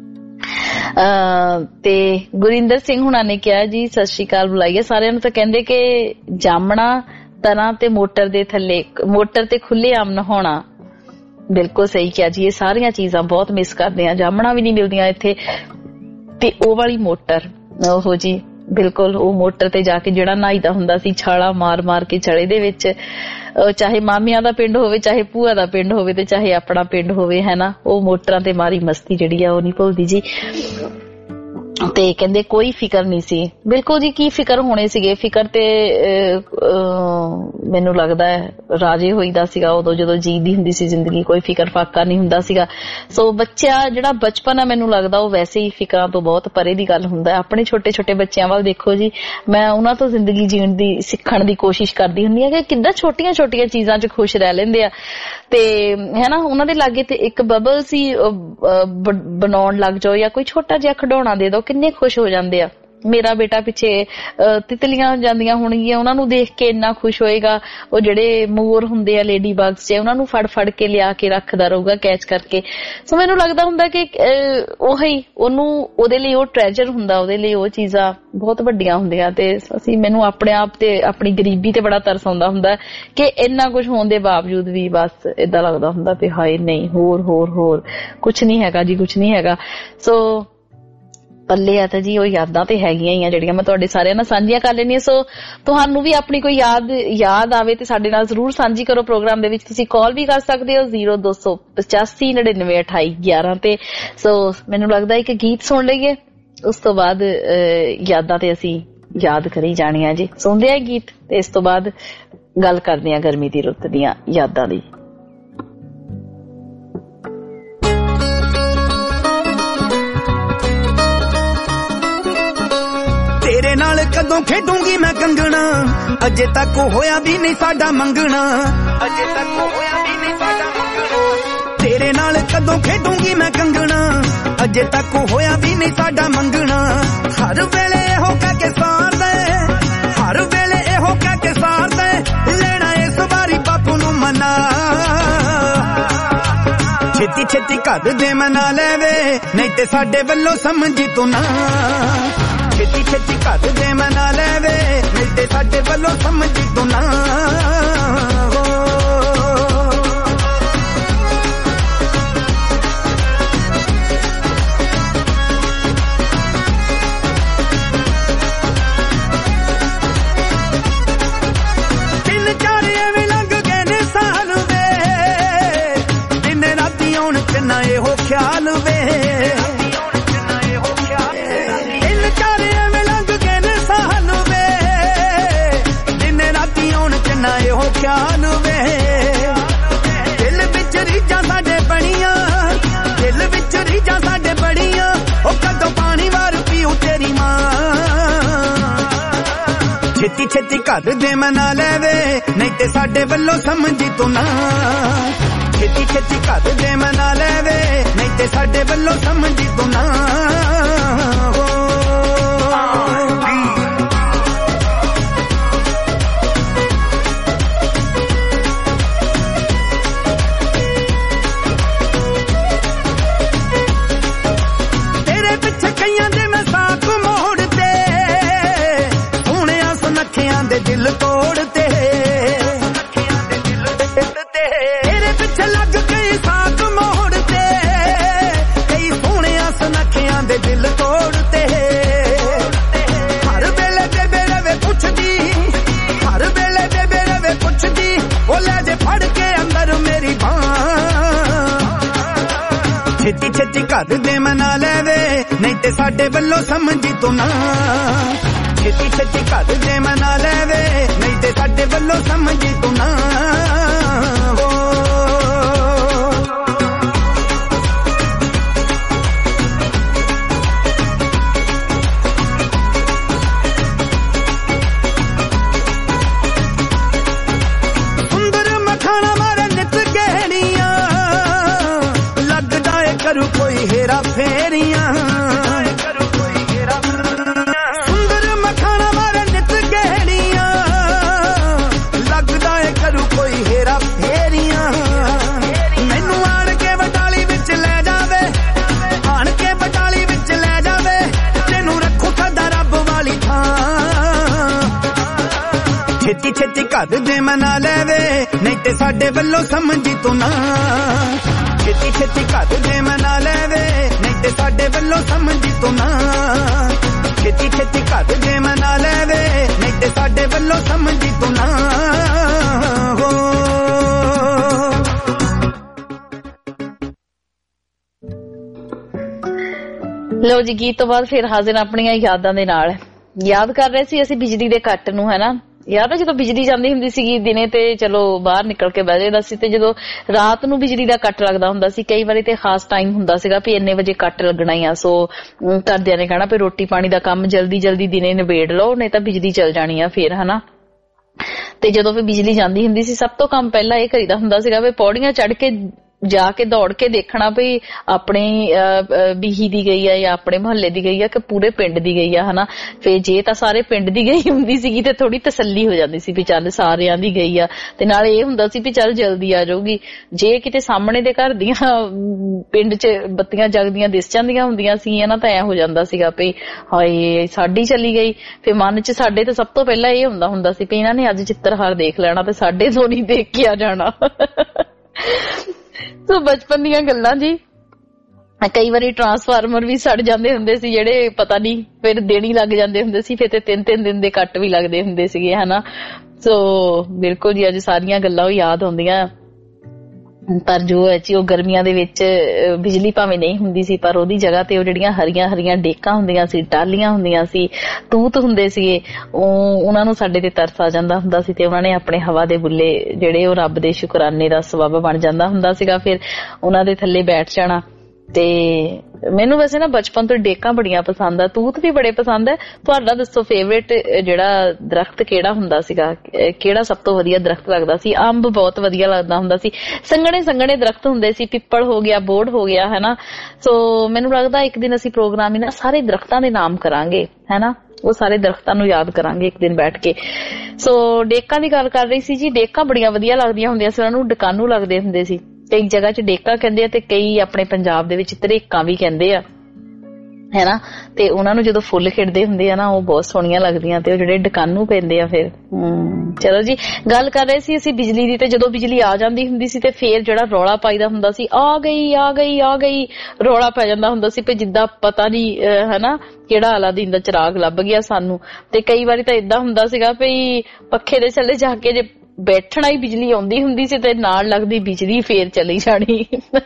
ਤੇ ਗੁਰਿੰਦਰ ਸਿੰਘ ਹੁਣਾਂ ਨੇ ਕਿਹਾ ਜੀ ਸਤਿ ਸ਼੍ਰੀ ਅਕਾਲ ਬੁਲਾਈਏ ਸਾਰਿਆਂ ਨੂੰ। ਤਾਂ ਕਹਿੰਦੇ ਕਿ ਜਾਮਣਾ ਤਰਾਂ ਤੇ ਮੋਟਰ ਦੇ ਥੱਲੇ, ਮੋਟਰ ਤੇ ਖੁੱਲੇ ਆਮ ਨਹਾਉਣਾ, ਬਿਲਕੁਲ ਸਹੀ ਕਿਹਾ ਜੀ। ਇਹ ਸਾਰੀਆਂ ਚੀਜ਼ਾਂ ਬਹੁਤ ਮਿਸ ਕਰਦੇ ਆ, ਜਾਮਣਾ ਵੀ ਨਹੀਂ ਮਿਲਦੀਆਂ ਇੱਥੇ ਤੇ ਉਹ ਵਾਲੀ ਮੋਟਰ ਉਹੋ ਜੀ ਬਿਲਕੁਲ ਉਹ ਮੋਟਰ ਤੇ ਜਾ ਕੇ ਜਿਹੜਾ ਨਹਾਈਦਾ ਹੁੰਦਾ ਸੀ ਛਾਲਾ ਮਾਰ ਮਾਰ ਕੇ ਛੜੇ ਦੇ ਵਿੱਚ, ਚਾਹੇ ਮਾਮਿਆਂ ਦਾ ਪਿੰਡ ਹੋਵੇ ਚਾਹੇ ਭੂਆ ਦਾ ਪਿੰਡ ਹੋਵੇ ਤੇ ਚਾਹੇ ਆਪਣਾ ਪਿੰਡ ਹੋਵੇ ਹੈ ਨਾ, ਉਹ ਮੋਟਰਾਂ ਤੇ ਮਾਰੀ ਮਸਤੀ ਜਿਹੜੀ ਆ ਉਹ ਨਹੀਂ ਭੁੱਲਦੀ ਜੀ। ਤੇ ਕਹਿੰਦੇ ਕੋਈ ਫਿਕਰ ਨਹੀਂ ਸੀ, ਬਿਲਕੁਲ ਜੀ ਕੀ ਫਿਕਰ ਹੋਣੇ ਸੀਗੇ, ਫਿਕਰ ਤੇ ਮੈਨੂੰ ਲੱਗਦਾ ਰਾਜੇ ਹੋਈਦਾ ਸੀਗਾ ਉਦੋਂ ਜਦੋਂ ਜੀਦੀ ਹੁੰਦੀ ਸੀ ਜ਼ਿੰਦਗੀ, ਕੋਈ ਫਿਕਰ ਫਾਕਾ ਨਹੀਂ ਹੁੰਦਾ ਸੀਗਾ। ਸੋ ਬੱਚਾ ਜਿਹੜਾ ਬਚਪਨ ਆ ਮੈਨੂੰ ਲੱਗਦਾ ਉਹ ਵੈਸੇ ਹੀ ਫਿਕਰਾਂ ਤੋਂ ਬਹੁਤ ਪਰੇ ਦੀ ਗੱਲ ਹੁੰਦਾ। ਆਪਣੇ ਛੋਟੇ ਛੋਟੇ ਬੱਚਿਆਂ ਵੱਲ ਦੇਖੋ ਜੀ, ਮੈਂ ਉਹਨਾਂ ਤੋਂ ਜ਼ਿੰਦਗੀ ਜੀਣ ਦੀ ਸਿੱਖਣ ਦੀ ਕੋਸ਼ਿਸ਼ ਕਰਦੀ ਹੁੰਦੀ ਆ ਕਿ ਕਿੱਦਾਂ ਛੋਟੀਆਂ ਛੋਟੀਆਂ ਚੀਜ਼ਾਂ 'ਚ ਖੁਸ਼ ਰਹਿ ਲੈਂਦੇ ਆ ਤੇ ਹੈ ਨਾ, ਉਹਨਾਂ ਦੇ ਲਾਗੇ ਤੇ ਇੱਕ ਬਬਲ ਸੀ ਬਣਾਉਣ ਲੱਗ ਜਾਓ ਜਾਂ ਕੋਈ ਛੋਟਾ ਜਿਹਾ ਖਿਡੌਣਾ ਦੇ ਦਿਓ, ਕਿੰਨੇ ਖੁਸ਼ ਹੋ ਜਾਂਦੇ ਆ। ਮੇਰਾ ਬੇਟਾ ਪਿੱਛੇ ਤਿਤਲੀਆਂ ਜਾਂਦੀਆਂ ਹੋਣਗੀਆਂ, ਉਹਨਾਂ ਨੂੰ ਦੇਖ ਕੇ ਇੰਨਾ ਖੁਸ਼ ਹੋਏਗਾ। ਉਹ ਜਿਹੜੇ ਮੋਰ ਹੁੰਦੇ ਆ ਲੇਡੀ ਬਗਸ ਚ, ਉਹਨਾਂ ਨੂੰ ਫੜ ਫੜ ਕੇ ਲਿਆ ਕੇ ਰੱਖਦਾ ਰਹੂਗਾ ਕੈਚ ਕਰਕੇ। ਸੋ ਮੈਨੂੰ ਲੱਗਦਾ ਹੁੰਦਾ ਕਿ ਉਹੀ ਉਹਨੂੰ ਉਹਦੇ ਲਈ ਉਹ ਟ੍ਰੈਜਰ ਹੁੰਦਾ, ਉਹਦੇ ਲਈ ਉਹ ਚੀਜ਼ਾਂ ਬਹੁਤ ਵੱਡੀਆਂ ਹੁੰਦੀਆਂ। ਤੇ ਅਸੀਂ ਮੈਨੂੰ ਆਪਣੇ ਆਪ ਤੇ ਆਪਣੀ ਗਰੀਬੀ ਤੇ ਬੜਾ ਤਰਸ ਆਉਂਦਾ ਹੁੰਦਾ ਕਿ ਇੰਨਾ ਕੁਛ ਹੋਣ ਦੇ ਬਾਵਜੂਦ ਵੀ ਬਸ ਏਦਾਂ ਲੱਗਦਾ ਹੁੰਦਾ ਤੇ ਹਾਏ ਨਹੀਂ ਹੋਰ ਹੋਰ ਹੋਰ ਕੁਛ ਨਹੀਂ ਹੈਗਾ ਜੀ, ਕੁਛ ਨਹੀਂ ਹੈਗਾ। ਸੋ ਪੱਲੇ ਆ ਤਾਂ ਜੀ ਉਹ ਯਾਦਾਂ ਤੇ ਹੈਗੀਆਂ ਹੀ ਆ ਜਿਹੜੀਆਂ ਮੈਂ ਤੁਹਾਡੇ ਸਾਰਿਆਂ ਨਾਲ ਸਾਂਝੀਆਂ ਕਰ ਲੈਣੀਆਂ। ਸੋ ਤੁਹਾਨੂੰ ਵੀ ਆਪਣੀ ਕੋਈ ਯਾਦ ਯਾਦ ਆਵੇ ਤੇ ਸਾਡੇ ਨਾਲ ਜ਼ਰੂਰ ਸਾਂਝੀ ਕਰੋ। ਪ੍ਰੋਗਰਾਮ ਦੇ ਵਿੱਚ ਤੁਸੀਂ ਕਾਲ ਵੀ ਕਰ ਸਕਦੇ ਹੋ ਜ਼ੀਰੋ ਦੋ ਸੌ ਪਚਾਸੀ ਨੜਿਨਵੇਂ ਅਠਾਈ ਗਿਆਰਾਂ ਤੇ। ਸੋ ਮੈਨੂੰ ਲੱਗਦਾ ਇੱਕ ਗੀਤ ਸੁਣ ਲਈਏ, ਉਸ ਤੋਂ ਬਾਅਦ ਯਾਦਾਂ ਤੇ ਅਸੀਂ ਯਾਦ ਕਰੀ ਜਾਣੀਆਂ ਜੀ। ਸੁਣਦੇ ਆ ਗੀਤ ਤੇ ਇਸ ਤੋਂ ਬਾਅਦ ਗੱਲ ਕਰਦੇ ਆ ਗਰਮੀ ਦੀ ਰੁੱਤ ਦੀਆਂ ਯਾਦਾਂ ਦੀ। ਤੇਰੇ ਨਾਲ ਕਦੋਂ ਖੇਡੂੰਗੀ ਮੈਂ ਕੰਗਣਾ, ਅਜੇ ਤੱਕ ਹੋਇਆ ਵੀ ਨਹੀਂ ਸਾਡਾ ਮੰਗਣਾ, ਅਜੇ ਤੱਕ ਹੋਇਆ ਵੀ ਨਹੀਂ ਸਾਡਾ ਮੰਗਣਾ। ਤੇਰੇ ਨਾਲ ਕਦੋਂ ਖੇਡੂੰਗੀ ਮੈਂ ਕੰਗਣਾ, ਅਜੇ ਤੱਕ ਹੋਇਆ ਵੀ ਨਹੀਂ ਸਾਡਾ ਮੰਗਣਾ। ਹਰ ਵੇਲੇ ਇਹੋ ਕਹਿ ਕੇ ਸਾਰਦੇ, ਹਰ ਵੇਲੇ ਇਹੋ ਕਹਿ ਕੇ ਸਾਰਦੇ, ਲੈਣਾ ਇਸ ਵਾਰੀ ਬਾਪੂ ਨੂੰ ਮਨਾ। ਛੇਤੀ ਛੇਤੀ ਘਰ ਦੇ ਮਨਾ ਲੈਵੇ, ਨਹੀਂ ਤੇ ਸਾਡੇ ਵੱਲੋਂ ਸਮਝੀ ਤੂੰ ਨਾ। ਛੇਤੀ ਛੇਤੀ ਘਰ ਦੇ ਮਨਾ ਲੈਵੇ, ਨਹੀਂ ਤੇ ਸਾਡੇ ਵੱਲੋਂ ਸਮਝੀ ਤੂੰ ਨਾ। ਤਿੰਨ ਚਾਰ ਐਵੇਂ ਲੰਘ ਗਏ ਨੇ ਸਾਲ ਵੇ, ਦਿਨ ਰਾਤੀ ਆਉਣ ਚ ਨਾ ਇਹੋ ਖਿਆਲ ਵੇ। ਨਾ ਇਹੋ ਖਿਆਲ ਵੇ, ਦਿਲ ਵਿੱਚ ਰੀਝਾਂ ਸਾਡੇ ਬਣੀਆਂ, ਦਿਲ ਵਿੱਚ ਰੀਝਾਂ ਸਾਡੇ ਬਣੀਆਂ। ਉਹ ਕਦੋਂ ਪਾਣੀ ਵਾਰ ਪੀਊ ਤੇਰੀ ਮਾਂ। ਛੇਤੀ ਛੇਤੀ ਘਰ ਦੇ ਮਨਾ ਲੈਵੇ, ਨਹੀਂ ਤੇ ਸਾਡੇ ਵੱਲੋਂ ਸਮਝੀ ਤੂੰ ਨਾ। ਛੇਤੀ ਛੇਤੀ ਘਰ ਦੇ ਮਨਾ ਲੈਵੇ, ਨਹੀਂ ਤੇ ਸਾਡੇ ਵੱਲੋਂ ਸਮਝੀ ਤੂੰ ਨਾ। ਦਿਲ ਤੋੜਤੇ ਤੇਰੇ ਪਿੱਛੇ ਲੱਗ ਕੇ ਸਾਥ ਮੋੜਤੇ, ਕਈ ਸੋਹਣਿਆਂ ਸੁਨੱਖਿਆਂ ਦੇ ਦਿਲ ਤੋੜਤੇ। ਹਰ ਵੇਲੇ ਬੇਬੇ ਰਵੇ ਪੁੱਛਦੀ, ਹਰ ਵੇਲੇ ਬੇਬੇ ਰਵੇ ਪੁੱਛਦੀ, ਉਹ ਲੈ ਜੇ ਫੜ ਕੇ ਅੰਦਰ ਮੇਰੀ ਬਾਂਹ। ਛੇਤੀ ਛੇਤੀ ਘਰ ਦੇ ਮਨਾ ਲੈਵੇ ਨਹੀਂ ਤੇ ਸਾਡੇ ਵੱਲੋਂ ਸਮਝੀ ਤੂੰ ਨਾ ਛੇਤੀ ਛੇਤੀ ਘਰ ਦੇ ਮਨਾ ਲੈਵੇ ਨਹੀਂ ਤੇ ਸਾਡੇ ਵੱਲੋਂ ਸਮਝੀ ਤੂੰ ਨਾ ਕੋਈ ਹੇਰਾ ਫੇਰੀਆਂ ਸੁੰਦਰ ਮਖਾਣਾ ਮਾਰੇ ਨਿਤ ਗਹਿਣੀਆਂ ਲੱਗਦਾ ਏ ਕਰੂ ਕੋਈ ਹੇਰਾ ਫੇਰੀਆਂ ਮੈਨੂੰ ਆਣ ਕੇ ਬਟਾਲੀ ਵਿੱਚ ਲੈ ਜਾਵੇ ਆਣ ਕੇ ਬਟਾਲੀ ਵਿੱਚ ਲੈ ਜਾਵੇ ਤੈਨੂੰ ਰੱਖੂ ਸਦਾ ਰੱਬ ਵਾਲੀ ਥਾਂ ਛੇਤੀ ਛੇਤੀ ਘਰ ਦੇ ਮਨਾ ਲੈਵੇ ਨਹੀਂ ਤੇ ਸਾਡੇ ਵੱਲੋਂ ਸਮਝੀ ਤੂੰ ਨਾ ਛੇਤੀ ਛੇਤੀ ਘਰ ਦੇ ਮਨਾ ਲੈਵੇ ਨਹੀਂ ਤੇ ਸਾਡੇ ਵੱਲੋਂ ਸਮਝੀ ਤੂੰ ਨਾ ਛੇਤੀ ਛੇਤੀ ਘਰ ਦੇ ਮਨਾ ਲੈਵੇ ਨਹੀਂ ਤੇ ਸਾਡੇ ਵੱਲੋਂ ਸਮਝੀ ਤੂੰ ਨਾ ਲਓ ਜੀ ਗੀਤ ਤੋਂ ਬਾਅਦ ਫਿਰ ਹਾਜ਼ਰ ਆਪਣੀਆਂ ਯਾਦਾਂ ਦੇ ਨਾਲ ਯਾਦ ਕਰ ਰਹੇ ਸੀ ਅਸੀਂ ਬਿਜਲੀ ਦੇ ਕੱਟ ਨੂੰ, ਹੈ ਨਾ। ਯਾਦ ਆ ਜਦੋਂ ਬਿਜਲੀ ਜਾਂਦੀ ਹੁੰਦੀ ਸੀਗੀ ਦਿਨੇ ਤੇ ਚਲੋ ਬਾਹਰ ਨਿਕਲ ਕੇ ਬਹਿ ਜਾਈਦਾ ਸੀ ਤੇ ਜਦੋਂ ਰਾਤ ਨੂੰ ਬਿਜਲੀ ਦਾ ਕੱਟ ਲੱਗਦਾ ਹੁੰਦਾ ਸੀ ਕਈ ਵਾਰੀ ਤੇ ਖਾਸ ਟਾਈਮ ਹੁੰਦਾ ਸੀਗਾ ਵੀ ਇੰਨੇ ਵਜੇ ਕੱਟ ਲੱਗਣਾ ਹੀ ਆ, ਸੋ ਘਰਦਿਆਂ ਨੇ ਕਹਿਣਾ ਵੀ ਰੋਟੀ ਪਾਣੀ ਦਾ ਕੰਮ ਜਲਦੀ ਜਲਦੀ ਦਿਨੇ ਨਿਬੇੜ ਲਓ ਨਹੀਂ ਤਾਂ ਬਿਜਲੀ ਚਲ ਜਾਣੀ ਆ ਫਿਰ, ਹਨਾ। ਤੇ ਜਦੋਂ ਫਿਰ ਬਿਜਲੀ ਜਾਂਦੀ ਹੁੰਦੀ ਸੀ ਸਭ ਤੋਂ ਕੰਮ ਪਹਿਲਾਂ ਇਹ ਕਰੀਦਾ ਹੁੰਦਾ ਸੀਗਾ ਵੀ ਪੌੜੀਆਂ ਚੜ੍ਹ ਕੇ ਜਾ ਕੇ ਦੌੜ ਕੇ ਦੇਖਣਾ ਵੀ ਆਪਣੇ ਬੀਹੀ ਦੀ ਗਈ ਆ ਜਾਂ ਆਪਣੇ ਮੁਹੱਲੇ ਦੀ ਗਈ ਆ ਕਿ ਪੂਰੇ ਪਿੰਡ ਦੀ ਗਈ ਆ, ਹਨਾ। ਫੇਰ ਜੇ ਤਾਂ ਸਾਰੇ ਪਿੰਡ ਦੀ ਗਈ ਹੁੰਦੀ ਸੀਗੀ ਤੇ ਥੋੜੀ ਤਸੱਲੀ ਹੋ ਜਾਂਦੀ ਸੀ ਵੀ ਚੱਲ ਸਾਰਿਆਂ ਦੀ ਗਈ ਆ ਤੇ ਨਾਲ ਇਹ ਹੁੰਦਾ ਸੀ ਵੀ ਚੱਲ ਜਲਦੀ ਆ ਜਾਊਗੀ। ਜੇ ਕਿਤੇ ਸਾਹਮਣੇ ਦੇ ਘਰ ਦੀਆਂ ਪਿੰਡ 'ਚ ਬੱਤੀਆਂ ਜਗਦੀਆਂ ਦਿਸ ਜਾਂਦੀਆਂ ਹੁੰਦੀਆਂ ਸੀ ਨਾ ਤਾਂ ਐ ਹੋ ਜਾਂਦਾ ਸੀਗਾ ਵੀ ਹਾਏ ਸਾਡੀ ਚਲੀ ਗਈ। ਫੇਰ ਮਨ 'ਚ ਸਾਡੇ ਤਾਂ ਸਭ ਤੋਂ ਪਹਿਲਾਂ ਇਹ ਹੁੰਦਾ ਹੁੰਦਾ ਸੀ ਵੀ ਇਹਨਾਂ ਨੇ ਅੱਜ ਚਿੱਤਰਹਾਰ ਦੇਖ ਲੈਣਾ ਤੇ ਸਾਡੇ ਤੋਂ ਨਹੀਂ ਦੇਖ ਕੇ ਆ ਜਾਣਾ। ਸੋ ਬਚਪਨ ਦੀਆਂ ਗੱਲਾਂ ਜੀ। ਕਈ ਵਾਰੀ ਟਰਾਂਸਫਾਰਮਰ ਵੀ ਸੜ ਜਾਂਦੇ ਹੁੰਦੇ ਸੀ ਜਿਹੜੇ ਪਤਾ ਨਹੀਂ ਫਿਰ ਦੇਣ ਹੀ ਲੱਗ ਜਾਂਦੇ ਹੁੰਦੇ ਸੀ, ਫਿਰ ਤੇ ਤਿੰਨ ਤਿੰਨ ਦਿਨ ਦੇ ਕੱਟ ਵੀ ਲੱਗਦੇ ਹੁੰਦੇ ਸੀਗੇ, ਹਨਾ। ਸੋ ਬਿਲਕੁਲ ਜੀ ਅੱਜ ਸਾਰੀਆਂ ਗੱਲਾਂ ਉਹ ਯਾਦ ਆਉਂਦੀਆਂ। ਪਰ ਜੋ ਹੈ ਜੀ ਉਹ ਗਰਮੀਆਂ ਦੇ ਵਿੱਚ ਬਿਜਲੀ ਭਾਵੇਂ ਨਹੀਂ ਹੁੰਦੀ ਸੀ ਪਰ ਉਹਦੀ ਜਗ੍ਹਾ ਤੇ ਉਹ ਜਿਹੜੀਆਂ ਹਰੀਆਂ ਹਰੀਆਂ ਡੇਕਾਂ ਹੁੰਦੀਆਂ ਸੀ, ਟਾਹਲੀਆਂ ਹੁੰਦੀਆਂ ਸੀ, ਤੂਤ ਹੁੰਦੇ ਸੀਗੇ, ਉਹ ਉਹਨਾਂ ਨੂੰ ਸਾਡੇ ਤੇ ਤਰਸ ਆ ਜਾਂਦਾ ਹੁੰਦਾ ਸੀ ਤੇ ਉਹਨਾਂ ਨੇ ਆਪਣੇ ਹਵਾ ਦੇ ਬੁੱਲੇ ਜਿਹੜੇ ਉਹ ਰੱਬ ਦੇ ਸ਼ੁਕਰਾਨੇ ਦਾ ਸਬੱਬ ਬਣ ਜਾਂਦਾ ਹੁੰਦਾ ਸੀਗਾ। ਫਿਰ ਉਹਨਾਂ ਦੇ ਥੱਲੇ ਬੈਠ ਜਾਣਾ। ਤੇ ਮੈਨੂੰ ਵੈਸੇ ਨਾ ਬਚਪਨ ਤੋਂ ਡੇਕਾਂ ਬੜੀਆਂ ਪਸੰਦ ਆ, ਤੂਤ ਵੀ ਬੜੇ ਪਸੰਦ ਹੈ। ਤੁਹਾਡਾ ਦੱਸੋ ਫੇਵਰੇਟ ਜਿਹੜਾ ਦਰਖਤ ਕਿਹੜਾ ਹੁੰਦਾ ਸੀਗਾ, ਕਿਹੜਾ ਸਭ ਤੋਂ ਵਧੀਆ ਦਰਖਤ ਲੱਗਦਾ ਸੀ? ਅੰਬ ਬਹੁਤ ਵਧੀਆ ਲੱਗਦਾ ਹੁੰਦਾ ਸੀ, ਸੰਘਣੇ ਸੰਘਣੇ ਦਰਖਤ ਹੁੰਦੇ ਸੀ, ਪਿੱਪਲ ਹੋ ਗਿਆ, ਬੋੜ ਹੋ ਗਿਆ, ਹਨਾ। ਸੋ ਮੈਨੂੰ ਲੱਗਦਾ ਇੱਕ ਦਿਨ ਅਸੀਂ ਪ੍ਰੋਗਰਾਮ ਹੀ ਨਾ ਸਾਰੇ ਦਰਖਤਾਂ ਦੇ ਨਾਮ ਕਰਾਂਗੇ, ਹਨਾ। ਉਹ ਸਾਰੇ ਦਰਖਤਾਂ ਨੂੰ ਯਾਦ ਕਰਾਂਗੇ ਇੱਕ ਦਿਨ ਬੈਠ ਕੇ। ਸੋ ਡੇਕਾਂ ਦੀ ਗੱਲ ਕਰ ਰਹੀ ਸੀ ਜੀ। ਡੇਕਾਂ ਬੜੀਆਂ ਵਧੀਆ ਲੱਗਦੀਆਂ ਹੁੰਦੀਆਂ ਸੀ, ਉਹਨਾਂ ਨੂੰ ਡਕਾਨੂ ਲੱਗਦੇ ਹੁੰਦੇ ਸੀ। ਕਈ ਜਗ੍ਹਾ 'ਚ ਡੇਕਾਂ ਕਹਿੰਦੇ ਆ ਤੇ ਕਈ ਆਪਣੇ ਪੰਜਾਬ ਦੇ ਵਿੱਚ ਧਰੇਕਾਂ ਵੀ ਕਹਿੰਦੇ ਆ, ਹੈਨਾ। ਤੇ ਉਹਨਾਂ ਨੂੰ ਜਦੋਂ ਫੁੱਲ ਖਿੜਦੇ ਹੁੰਦੇ ਆ ਨਾ ਉਹ ਬਹੁਤ ਸੋਹਣੀਆਂ ਲੱਗਦੀਆਂ ਤੇ ਉਹ ਜਿਹੜੇ ਡਕਾਨੂ ਪੈਂਦੇ ਆ ਫਿਰ। ਹਮ ਚਲੋ ਜੀ ਗੱਲ ਕਰ ਰਹੇ ਸੀ ਅਸੀਂ ਬਿਜਲੀ ਦੀ। ਤੇ ਜਦੋਂ ਬਿਜਲੀ ਆ ਜਾਂਦੀ ਹੁੰਦੀ ਸੀ ਤੇ ਫੇਰ ਜਿਹੜਾ ਰੌਲਾ ਪਾਈਦਾ ਹੁੰਦਾ ਸੀ ਆ ਗਈ ਆ ਗਈ ਆ ਗਈ, ਰੌਲਾ ਪੈ ਜਾਂਦਾ ਹੁੰਦਾ ਸੀ ਵੀ ਜਿੱਦਾਂ ਪਤਾ ਨਹੀਂ ਹਨਾ ਕਿਹੜਾ ਅਲਾਦੀਨ ਦਾ ਚਿਰਾਗ ਲੱਭ ਗਿਆ ਸਾਨੂੰ। ਤੇ ਕਈ ਵਾਰੀ ਤਾਂ ਏਦਾਂ ਹੁੰਦਾ ਸੀਗਾ ਵੀ ਪੱਖੇ ਦੇ ਥੱਲੇ ਜਾ ਕੇ ਜੇ ਬੈਠਣਾ ਹੀ ਬਿਜਲੀ ਆਉਂਦੀ ਹੁੰਦੀ ਸੀ ਤੇ ਨਾਲ ਲੱਗਦੀ ਬਿਜਲੀ ਫੇਰ ਚਲੀ ਜਾਣੀ।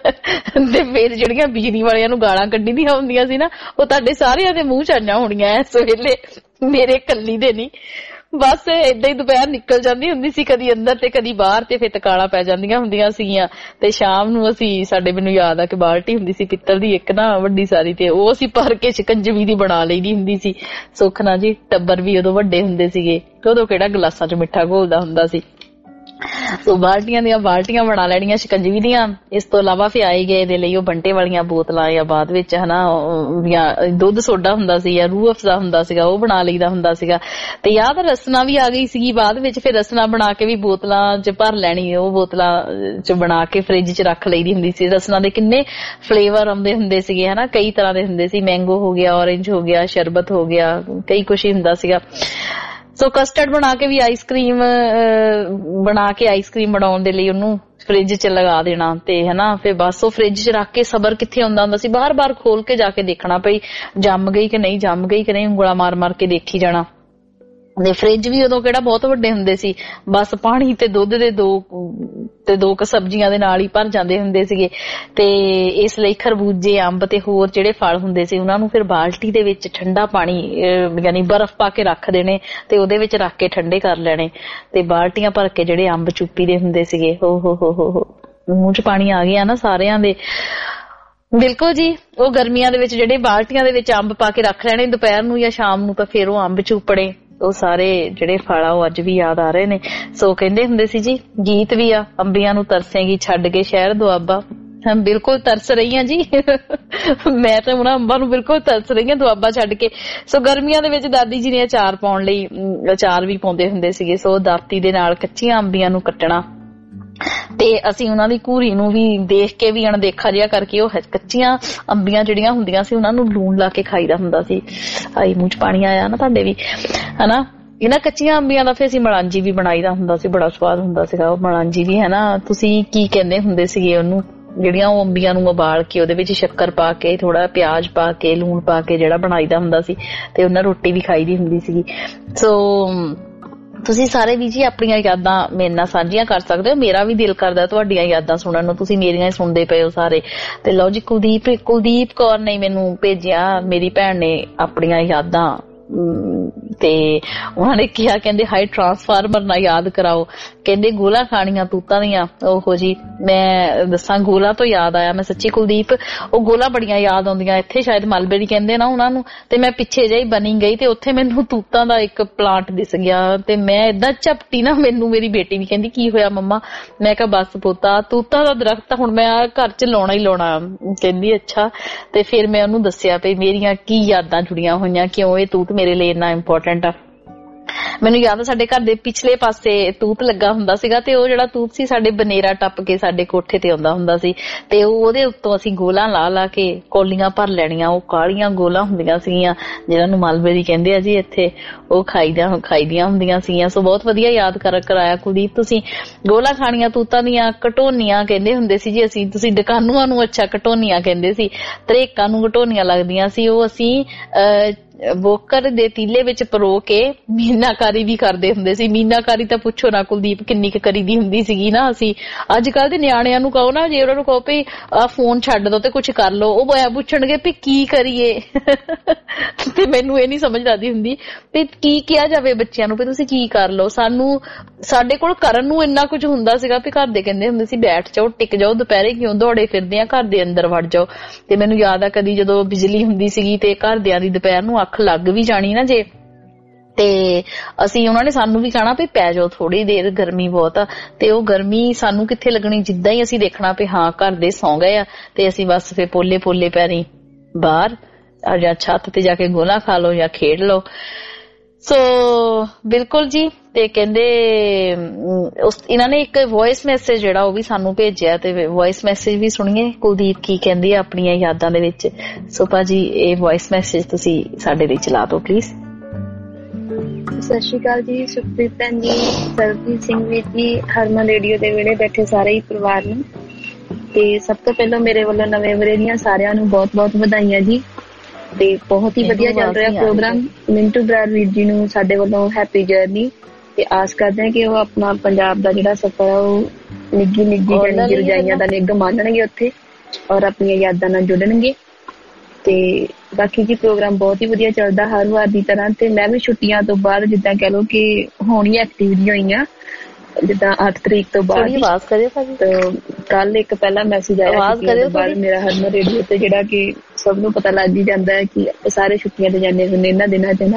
ਤੇ ਫੇਰ ਜਿਹੜੀਆਂ ਬਿਜਲੀ ਵਾਲਿਆਂ ਨੂੰ ਗਾਲਾਂ ਕੱਢੀ ਦੀਆਂ ਹੁੰਦੀਆਂ ਸੀ ਨਾ ਉਹ ਤੁਹਾਡੇ ਸਾਰਿਆਂ ਦੇ ਮੂੰਹ ਚ ਆਈਆਂ ਹੋਣੀਆਂ ਇਸ ਵੇਲੇ, ਮੇਰੇ ਕੱਲੀ ਦੇ ਨਹੀਂ। ਬਸ ਏਦਾਂ ਹੀ ਦੁਪਹਿਰ ਨਿਕਲ ਜਾਂਦੀ ਹੁੰਦੀ ਸੀ ਕਦੀ ਅੰਦਰ ਤੇ ਕਦੀ ਬਾਹਰ ਤੇ ਫਿਰ ਤਕਾਲਾਂ ਪੈ ਜਾਂਦੀਆਂ ਹੁੰਦੀਆਂ ਸੀਗੀਆਂ। ਤੇ ਸ਼ਾਮ ਨੂੰ ਅਸੀਂ ਸਾਡੇ ਮੈਨੂੰ ਯਾਦ ਆ ਕਿ ਬਾਲਟੀ ਹੁੰਦੀ ਸੀ ਪਿੱਤਲ ਦੀ ਇੱਕ ਨਾ ਵੱਡੀ ਸਾਰੀ, ਤੇ ਉਹ ਅਸੀਂ ਭਰ ਕੇ ਸ਼ਿਕੰਜਵੀ ਦੀ ਬਣਾ ਲਈਦੀ ਹੁੰਦੀ ਸੀ। ਸੁੱਖ ਨਾਲ ਜੀ ਟੱਬਰ ਵੀ ਉਦੋਂ ਵੱਡੇ ਹੁੰਦੇ ਸੀਗੇ, ਉਦੋਂ ਕਿਹੜਾ ਗਲਾਸਾਂ 'ਚ ਮਿੱਠਾ ਘੋਲਦਾ ਹੁੰਦਾ ਸੀ। ਸੋ ਬਾਲਟੀਆਂ ਦੀਆਂ ਬਾਲਟੀਆਂ ਬਣਾ ਲੈਣੀਆਂ ਸ਼ਿਕੰਜਵੀ ਦੀਆਂ। ਇਸ ਤੋਂ ਇਲਾਵਾ ਫਿਰ ਆਏ ਗਏ ਦੇ ਲਈ ਉਹ ਬੰਟੇ ਵਾਲੀਆਂ ਬੋਤਲਾਂ ਜਾਂ ਬਾਅਦ ਵਿੱਚ ਹਨਾ ਜਾਂ ਦੁੱਧ ਸੋਡਾ ਹੁੰਦਾ ਸੀ ਜਾਂ ਰੂਹ ਅਫਜ਼ਾ ਹੁੰਦਾ ਸੀਗਾ ਉਹ ਬਣਾ ਲਈਦਾ ਹੁੰਦਾ ਸੀਗਾ। ਤੇ ਯਾਦ ਰਸਨਾ ਵੀ ਆ ਗਈ ਸੀਗੀ ਬਾਅਦ ਵਿੱਚ, ਫਿਰ ਰਸਨਾ ਬਣਾ ਕੇ ਵੀ ਬੋਤਲਾਂ 'ਚ ਭਰ ਲੈਣੀ, ਉਹ ਬੋਤਲਾਂ 'ਚ ਬਣਾ ਕੇ ਫ੍ਰਿਜ 'ਚ ਰੱਖ ਲਈਦੀ ਹੁੰਦੀ ਸੀ। ਰਸਨਾ ਦੇ ਕਿੰਨੇ ਫਲੇਵਰ ਆਉਂਦੇ ਹੁੰਦੇ ਸੀਗੇ ਹਨਾ, ਕਈ ਤਰ੍ਹਾਂ ਦੇ ਹੁੰਦੇ ਸੀ, ਮੈਂਗੋ ਹੋ ਗਿਆ, ਔਰੇਂਜ ਹੋ ਗਿਆ, ਸ਼ਰਬਤ ਹੋ ਗਿਆ, ਕਈ ਕੁਛ ਹੀ ਹੁੰਦਾ ਸੀਗਾ। ਸੋ ਕਸਟਰਡ ਬਣਾ ਕੇ ਵੀ ਆਈਸਕ੍ਰੀਮ ਬਣਾ ਕੇ ਆਈਸਕ੍ਰੀਮ ਬਣਾਉਣ ਦੇ ਲਈ ਉਹਨੂੰ ਫ੍ਰਿਜ 'ਚ ਲਗਾ ਦੇਣਾ ਤੇ ਹਨਾ ਫਿਰ ਬਸ ਉਹ ਫ੍ਰਿਜ 'ਚ ਰੱਖ ਕੇ ਸਬਰ ਕਿੱਥੇ ਆਉਂਦਾ ਹੁੰਦਾ ਸੀ, ਬਾਰ ਬਾਰ ਖੋਲ ਕੇ ਜਾ ਕੇ ਦੇਖਣਾ ਪਈ ਜੰਮ ਗਈ ਕਿ ਨਹੀਂ ਜੰਮ ਗਈ ਕਿ ਨਹੀਂ, ਉਂਗਲਾਂ ਮਾਰ ਮਾਰ ਕੇ ਦੇਖੀ ਜਾਣਾ। ਤੇ ਫ੍ਰਿਜ ਵੀ ਉਦੋਂ ਕਿਹੜਾ ਬਹੁਤ ਵੱਡੇ ਹੁੰਦੇ ਸੀ, ਬਸ ਪਾਣੀ ਤੇ ਦੁੱਧ ਦੇ ਦੋ ਤੇ ਦੋ ਕ ਸਬਜ਼ੀਆਂ ਦੇ ਨਾਲ ਹੀ ਭਰ ਜਾਂਦੇ ਹੁੰਦੇ ਸੀਗੇ। ਤੇ ਇਸ ਲਈ ਖਰਬੂਜੇ, ਅੰਬ ਤੇ ਹੋਰ ਜਿਹੜੇ ਫਲ ਹੁੰਦੇ ਸੀ ਉਹਨਾਂ ਨੂੰ ਫਿਰ ਬਾਲਟੀ ਦੇ ਵਿੱਚ ਠੰਡਾ ਪਾਣੀ ਯਾਨੀ ਬਰਫ਼ ਪਾ ਕੇ ਰੱਖ ਦੇਣੇ ਤੇ ਉਹਦੇ ਵਿੱਚ ਰੱਖ ਕੇ ਠੰਡੇ ਕਰ ਲੈਣੇ ਤੇ ਬਾਲਟੀਆਂ ਭਰ ਕੇ ਜਿਹੜੇ ਅੰਬ ਚੁੱਪੀ ਦੇ ਹੁੰਦੇ ਸੀਗੇ। ਹੋ ਹੋ ਹੋ ਹੋ ਹੋ ਮੂੰਹ 'ਚ ਪਾਣੀ ਆ ਗਿਆ ਨਾ ਸਾਰਿਆਂ ਦੇ। ਬਿਲਕੁਲ ਜੀ, ਉਹ ਗਰਮੀਆਂ ਦੇ ਵਿੱਚ ਜਿਹੜੇ ਬਾਲਟੀਆਂ ਦੇ ਵਿੱਚ ਅੰਬ ਪਾ ਕੇ ਰੱਖ ਲੈਣੇ ਦੁਪਹਿਰ ਨੂੰ ਜਾਂ ਸ਼ਾਮ ਨੂੰ ਤਾਂ ਫਿਰ ਉਹ ਅੰਬ ਚੂਪਣੇ। ਉਹ ਸਾਰੇ ਜਿਹੜੇ ਫਲ ਆ ਉਹ ਅੱਜ ਵੀ ਯਾਦ ਆ ਰਹੇ ਨੇ। ਸੋ ਕਹਿੰਦੇ ਹੁੰਦੇ ਸੀ ਜੀ, ਗੀਤ ਵੀ ਆ, ਅੰਬੀਆਂ ਨੂੰ ਤਰਸੇਗੀ ਛੱਡ ਕੇ ਸ਼ਹਿਰ ਦੁਆਬਾ। ਹਾਂ ਬਿਲਕੁਲ ਤਰਸ ਰਹੀ ਹਾਂ ਜੀ ਮੈਂ ਤਾਂ ਉਹਨਾਂ ਅੰਬਾਂ ਨੂੰ ਬਿਲਕੁਲ ਤਰਸ ਰਹੀ ਹਾਂ ਦੁਆਬਾ ਛੱਡ ਕੇ। ਸੋ ਗਰਮੀਆਂ ਦੇ ਵਿੱਚ ਦਾਦੀ ਜੀ ਨੇ ਅਚਾਰ ਪਾਉਣ ਲਈ ਅਚਾਰ ਵੀ ਪਾਉਂਦੇ ਹੁੰਦੇ ਸੀਗੇ। ਸੋ ਦਾਤੀ ਦੇ ਨਾਲ ਕੱਚੀਆਂ ਅੰਬੀਆਂ ਨੂੰ ਕੱਟਣਾ ਤੇ ਅਸੀਂ ਉਹਨਾਂ ਦੀ ਘੂਰੀ ਨੂੰ ਵੀ ਦੇਖ ਕੇ ਵੀ ਅਣਦੇਖਾ ਜਿਹਾ ਕਰਕੇ ਉਹ ਕੱਚੀਆਂ ਅੰਬੀਆਂ ਜਿਹੜੀਆਂ ਹੁੰਦੀਆਂ ਸੀ ਉਹਨਾਂ ਨੂੰ ਲੂਣ ਲਾ ਕੇ ਖਾਈਦਾ ਹੁੰਦਾ ਸੀ। ਆਈ ਮੂੰਹ 'ਚ ਪਾਣੀ ਆਇਆ ਨਾ ਤੁਹਾਡੇ ਵੀ, ਹਨਾ। ਇਹਨਾਂ ਕੱਚੀਆਂ ਅੰਬੀਆਂ ਦਾ ਫਿਰ ਅਸੀਂ ਮਲਾਂਜੀ ਵੀ ਬਣਾਈਦਾ ਹੁੰਦਾ ਸੀ, ਬੜਾ ਸਵਾਦ ਹੁੰਦਾ ਸੀਗਾ ਉਹ ਮਲਾਂਜੀ ਵੀ, ਹਨਾ। ਤੁਸੀਂ ਕੀ ਕਹਿੰਦੇ ਹੁੰਦੇ ਸੀਗੇ ਉਹਨੂੰ, ਜਿਹੜੀਆਂ ਉਹ ਅੰਬੀਆਂ ਨੂੰ ਉਬਾਲ ਕੇ ਉਹਦੇ ਵਿੱਚ ਸ਼ੱਕਰ ਪਾ ਕੇ ਥੋੜਾ ਪਿਆਜ਼ ਪਾ ਕੇ ਲੂਣ ਪਾ ਕੇ ਜਿਹੜਾ ਬਣਾਈਦਾ ਹੁੰਦਾ ਸੀ ਤੇ ਉਹਨਾਂ ਰੋਟੀ ਵੀ ਖਾਈਦੀ ਹੁੰਦੀ ਸੀਗੀ। ਸੋ ਤੁਸੀਂ ਸਾਰੇ ਵੀ ਜੀ ਆਪਣੀਆਂ ਯਾਦਾਂ ਮੇਰੇ ਨਾਲ ਸਾਂਝੀਆਂ ਕਰ ਸਕਦੇ ਹੋ। ਮੇਰਾ ਵੀ ਦਿਲ ਕਰਦਾ ਤੁਹਾਡੀਆਂ ਯਾਦਾਂ ਸੁਣਨ ਨੂੰ, ਤੁਸੀਂ ਮੇਰੀਆਂ ਹੀ ਸੁਣਦੇ ਪਏ ਹੋ ਸਾਰੇ। ਤੇ ਲਓ ਜੀ, ਕੁਲਦੀਪ ਕੁਲਦੀਪ ਕੌਰ ਨੇ ਮੈਨੂੰ ਭੇਜਿਆ, ਮੇਰੀ ਭੈਣ ਨੇ ਆਪਣੀਆਂ ਯਾਦਾਂ ਤੇ ਉਹਨਾਂ ਨੇ ਕਿਹਾ, ਕਹਿੰਦੇ ਹਾਈ ਟਰਾਂਸਫਾਰਮਰ ਨਾ ਯਾਦ ਕਰਾਓ, ਕਹਿੰਦੇ ਗੋਲਾ ਖਾਣੀਆਂ ਤੂਤਾਂ ਦੀਆਂ। ਉਹੋ ਜੀ, ਮੈਂ ਦੱਸਾਂ ਗੋਲਾ ਤੋਂ ਯਾਦ ਆਇਆ, ਮੈਂ ਸੱਚੀ ਕੁਲਦੀਪ ਉਹ ਗੋਲਾ ਬੜੀਆਂ ਯਾਦ ਆਉਂਦੀਆਂ। ਇੱਥੇ ਸ਼ਾਇਦ ਮਲਬੇਰੀ ਕਹਿੰਦੇ ਨਾ ਉਹਨਾਂ ਨੂੰ, ਤੇ ਮੈਂ ਪਿੱਛੇ ਜਿਹੀ ਬਣੀ ਗਈ ਤੇ ਉੱਥੇ ਮੈਨੂੰ ਤੂਤਾਂ ਦਾ ਇੱਕ ਪਲਾਂਟ ਦਿਸ ਗਿਆ ਤੇ ਮੈਂ ਏਦਾਂ ਝਪਟੀ ਨਾ, ਮੈਨੂੰ ਮੇਰੀ ਬੇਟੀ ਵੀ ਕਹਿੰਦੀ ਕੀ ਹੋਇਆ ਮੰਮਾ, ਮੈਂ ਕਿਹਾ ਬਸ ਪੁੱਤਾ ਤੂਤਾਂ ਦਾ ਦਰਖਤ ਹੁਣ ਮੈਂ ਘਰ 'ਚ ਲਾਉਣਾ ਹੀ ਲਾਉਣਾ। ਕਹਿੰਦੀ ਅੱਛਾ। ਤੇ ਫਿਰ ਮੈਂ ਉਹਨੂੰ ਦੱਸਿਆ ਵੀ ਮੇਰੀਆਂ ਕੀ ਯਾਦਾਂ ਜੁੜੀਆਂ ਹੋਈਆਂ, ਕਿਉਂ ਇਹ ਤੂਤ ਮੇਰੇ ਲਈ ਇੰਨਾ ਇੰਪੋਰਟੈਂਟ ਆ। ਮੈਨੂੰ ਯਾਦ ਆ ਸਾਡੇ ਘਰ ਦੇ ਪਿਛਲੇ ਪਾਸੇ ਤੂਤ ਲੱਗਾ ਹੁੰਦਾ ਸੀਗਾ ਤੇ ਉਹ ਜਿਹੜਾ ਤੂਤ ਸੀ ਸਾਡੇ ਬਨੇਰਾ ਟੱਪ ਕੇ ਸਾਡੇ ਕੋਠੇ ਤੇ ਆਉਂਦਾ ਹੁੰਦਾ ਸੀ ਤੇ ਉਹਦੇ ਉੱਤੋਂ ਅਸੀਂ ਗੋਲਾਂ ਲਾ ਲਾ ਕੇ ਕੌਲੀਆਂ ਭਰ ਲੈਣੀਆਂ। ਉਹ ਕਾਲੀਆਂ ਗੋਲਾਂ ਹੁੰਦੀਆਂ ਸੀਗੀਆਂ ਜਿਹਨਾਂ ਨੂੰ ਮਲਬੇਰੀ ਕਹਿੰਦੇ ਆ ਜੀ ਇੱਥੇ, ਉਹ ਖਾਈਦੀਆਂ ਖਾਈਦੀਆਂ ਹੁੰਦੀਆਂ ਸੀਗੀਆਂ। ਸੋ ਬਹੁਤ ਵਧੀਆ ਯਾਦ ਕਰ ਕਰਾਇਆ ਕੁਲਦੀਪ ਤੁਸੀਂ। ਗੋਲਾਂ ਖਾਣੀਆਂ ਤੂਤਾਂ ਦੀਆਂ, ਘਟੋਨੀਆਂ ਕਹਿੰਦੇ ਹੁੰਦੇ ਸੀ ਜੀ ਅਸੀਂ, ਤੁਸੀਂ ਡਕਾਨੂਆਂ ਨੂੰ ਅੱਛਾ ਘਟੋਨੀਆਂ ਕਹਿੰਦੇ ਸੀ, ਤਰੇਕਾਂ ਨੂੰ ਘਟੋਨੀਆਂ ਲੱਗਦੀਆਂ ਸੀ। ਉਹ ਅਸੀਂ ਅਹ ਵੋਕਰ ਦੇ ਤੀਲੇ ਵਿੱਚ ਪਰੋ ਕੇ ਮੀਨਾਕਾਰੀ ਵੀ ਕਰਦੇ ਹੁੰਦੇ ਸੀ। ਮੀਨਾਕਾਰੀ ਤਾਂ ਪੁੱਛੋ ਨਾ ਕੁਲਦੀਪ ਕਿੰਨੀ ਕੁ ਕਰੀਦੀ ਹੁੰਦੀ ਸੀਗੀ ਨਾ ਅਸੀਂ। ਅੱਜ ਕੱਲ ਦੇ ਨਿਆਣਿਆਂ ਨੂੰ ਕਹੋ ਨਾ, ਜੇ ਉਹਨਾਂ ਨੂੰ ਕਹੋ ਵੀ ਆਹ ਫੋਨ ਛੱਡ ਦੋ ਤੇ ਕੁਛ ਕਰ ਲੋ, ਉਹ ਬੋਇਆ ਪੁੱਛਣਗੇ ਵੀ ਕੀ ਕਰੀਏ ਤੇ ਮੈਨੂੰ ਇਹ ਨੀ ਸਮਝ ਆਦੀ ਹੁੰਦੀ ਵੀ ਕੀ ਕਿਹਾ ਜਾਵੇ ਬੱਚਿਆਂ ਨੂੰ ਵੀ ਤੁਸੀਂ ਕੀ ਕਰ ਲਓ। ਸਾਨੂੰ ਸਾਡੇ ਕੋਲ ਕਰਨ ਨੂੰ ਇੰਨਾ ਕੁਝ ਹੁੰਦਾ ਸੀਗਾ ਵੀ ਘਰ ਦੇ ਕਹਿੰਦੇ ਹੁੰਦੇ ਸੀ ਬੈਠ ਜਾਓ, ਟਿਕ ਜਾਓ, ਦੁਪਹਿਰੇ ਕਿਉਂ ਦੌੜੇ ਫਿਰਦੇ ਆ, ਘਰ ਦੇ ਅੰਦਰ ਵੜ ਜਾਓ। ਤੇ ਮੈਨੂੰ ਯਾਦ ਆ ਕਦੀ ਜਦੋਂ ਬਿਜਲੀ ਹੁੰਦੀ ਸੀਗੀ ਤੇ ਘਰਦਿਆਂ ਦੀ ਦੁਪਹਿਰ ਨੂੰ ਅੱਖ ਲੱਗ ਵੀ ਜਾਣੀ ਨਾ ਜੇ, ਤੇ ਅਸੀਂ ਉਹਨਾਂ ਨੇ ਸਾਨੂੰ ਵੀ ਕਹਿਣਾ ਵੀ ਪੈ ਜਾਓ ਥੋੜੀ ਦੇਰ, ਗਰਮੀ ਬਹੁਤ ਆ। ਤੇ ਉਹ ਗਰਮੀ ਸਾਨੂੰ ਕਿੱਥੇ ਲੱਗਣੀ, ਜਿੱਦਾਂ ਹੀ ਅਸੀਂ ਦੇਖਣਾ ਵੀ ਹਾਂ ਘਰ ਦੇ ਸੌਂ ਗਏ ਆ ਤੇ ਅਸੀਂ ਬਸ ਫਿਰ ਪੋਲੇ ਪੋਲੇ ਪੈਰੀ ਬਾਹਰ ਜਾਂ ਛੱਤ ਤੇ ਜਾ ਕੇ ਗੋਲਾ ਖਾ ਲਓ ਜਾਂ ਖੇਡ ਲਓ। ਸੋ ਬਿਲਕੁਲ ਜੀ। ਤੇ ਕਹਿੰਦੇ ਇਹਨਾਂ ਨੇ ਇੱਕ ਵੌਇਸ ਮੈਸੇਜ ਜਿਹੜਾ ਉਹ ਵੀ ਸਾਨੂੰ ਭੇਜਿਆ ਤੇ ਵੌਇਸ ਮੈਸੇਜ ਵੀ ਸੁਣੀਏ ਕੁਲਦੀਪ ਕੀ ਕਹਿੰਦੀ ਆ ਆਪਣੀਆਂ ਯਾਦਾਂ ਦੇ ਵਿੱਚ। ਸੋ ਭਾਜੀ ਇਹ ਵੌਇਸ ਮੈਸੇਜ ਤੁਸੀਂ ਸਾਡੇ ਲਈ ਚਲਾ ਦਿਓ ਪਲੀਜ਼। ਸਤਿ ਸ਼੍ਰੀ ਅਕਾਲ ਜੀ, ਸੁਖਪ੍ਰੀਤ ਭੈਣ ਜੀ, ਸਰਬਜੀਤ ਸਿੰਘ ਵੀਰ ਜੀ, ਹਰਮਨ ਰੇਡੀਓ ਦੇ ਵੇਲੇ ਬੈਠੇ ਸਾਰੇ ਹੀ ਪਰਿਵਾਰ ਨੂੰ। ਤੇ ਸਭ ਤੋਂ ਪਹਿਲਾਂ ਮੇਰੇ ਵੱਲੋਂ ਨਵੇਂ ਵਰੇ ਦੀਆਂ ਸਾਰਿਆਂ ਨੂੰ ਬਹੁਤ ਬਹੁਤ ਵਧਾਈਆਂ ਜੀ। ਤੇ ਬਹੁਤ ਹੀ ਵਧੀਆ ਚੱਲ ਰਿਹਾ ਪ੍ਰੋਗਰਾਮ। ਮਿੰਟੂ ਬਰਾੜ ਵੀਰ ਜੀ ਨੂੰ ਸਾਡੇ ਵੱਲੋਂ ਹੈਪੀ ਜਰਨੀ ਤੇ ਆਸ ਕਰਦੇ ਹਾਂ ਕਿ ਉਹ ਆਪਣਾ ਪੰਜਾਬ ਦਾ ਜਿਹੜਾ ਸਫ਼ਰ ਆ ਉਹ ਨਿੱਘੀ ਨਿੱਘੀ ਜਾਨੀ ਰਜਾਈਆਂ ਦਾ ਨਿੱਘ ਮਾਣਨਗੇ ਉੱਥੇ ਔਰ ਆਪਣੀਆਂ ਯਾਦਾਂ ਨਾਲ ਜੁੜਨਗੇ। ਤੇ ਬਾਕੀ ਜੀ ਪ੍ਰੋਗਰਾਮ ਬਹੁਤ ਹੀ ਵਧੀਆ ਚੱਲਦਾ ਹਰ ਵਾਰ ਦੀ ਤਰ੍ਹਾਂ। ਤੇ ਮੈਂ ਵੀ ਛੁੱਟੀਆਂ ਤੋਂ ਬਾਅਦ ਜਿੱਦਾਂ ਕਹਿ ਲਓ ਕਿ ਹੋਣੀਆਂ ਐਕਟੀਵਿਟੀਆਂ ਹੋਈਆਂ ਜਿੱਦਾਂ ਅੱਠ ਤਰੀਕ ਤੋਂ ਬਾਅਦ ਕੱਲ ਇੱਕ ਪਹਿਲਾ ਮੈਸੇਜ ਆਇਆ ਬਾਅਦ ਮੇਰਾ ਹਰਮਨ ਰੇਡੀਓ ਤੇ ਜਿਹੜਾ ਕਿ ਸਭ ਨੂੰ ਪਤਾ ਲੱਗ ਹੀ ਜਾਂਦਾ ਹੈ ਕਿ ਸਾਰੇ ਛੁੱਟੀਆਂ ਤੇ ਜਾਂਦੇ ਹੁੰਦੇ ਇਹਨਾਂ ਦਿਨਾਂ ਚ ਨਾ।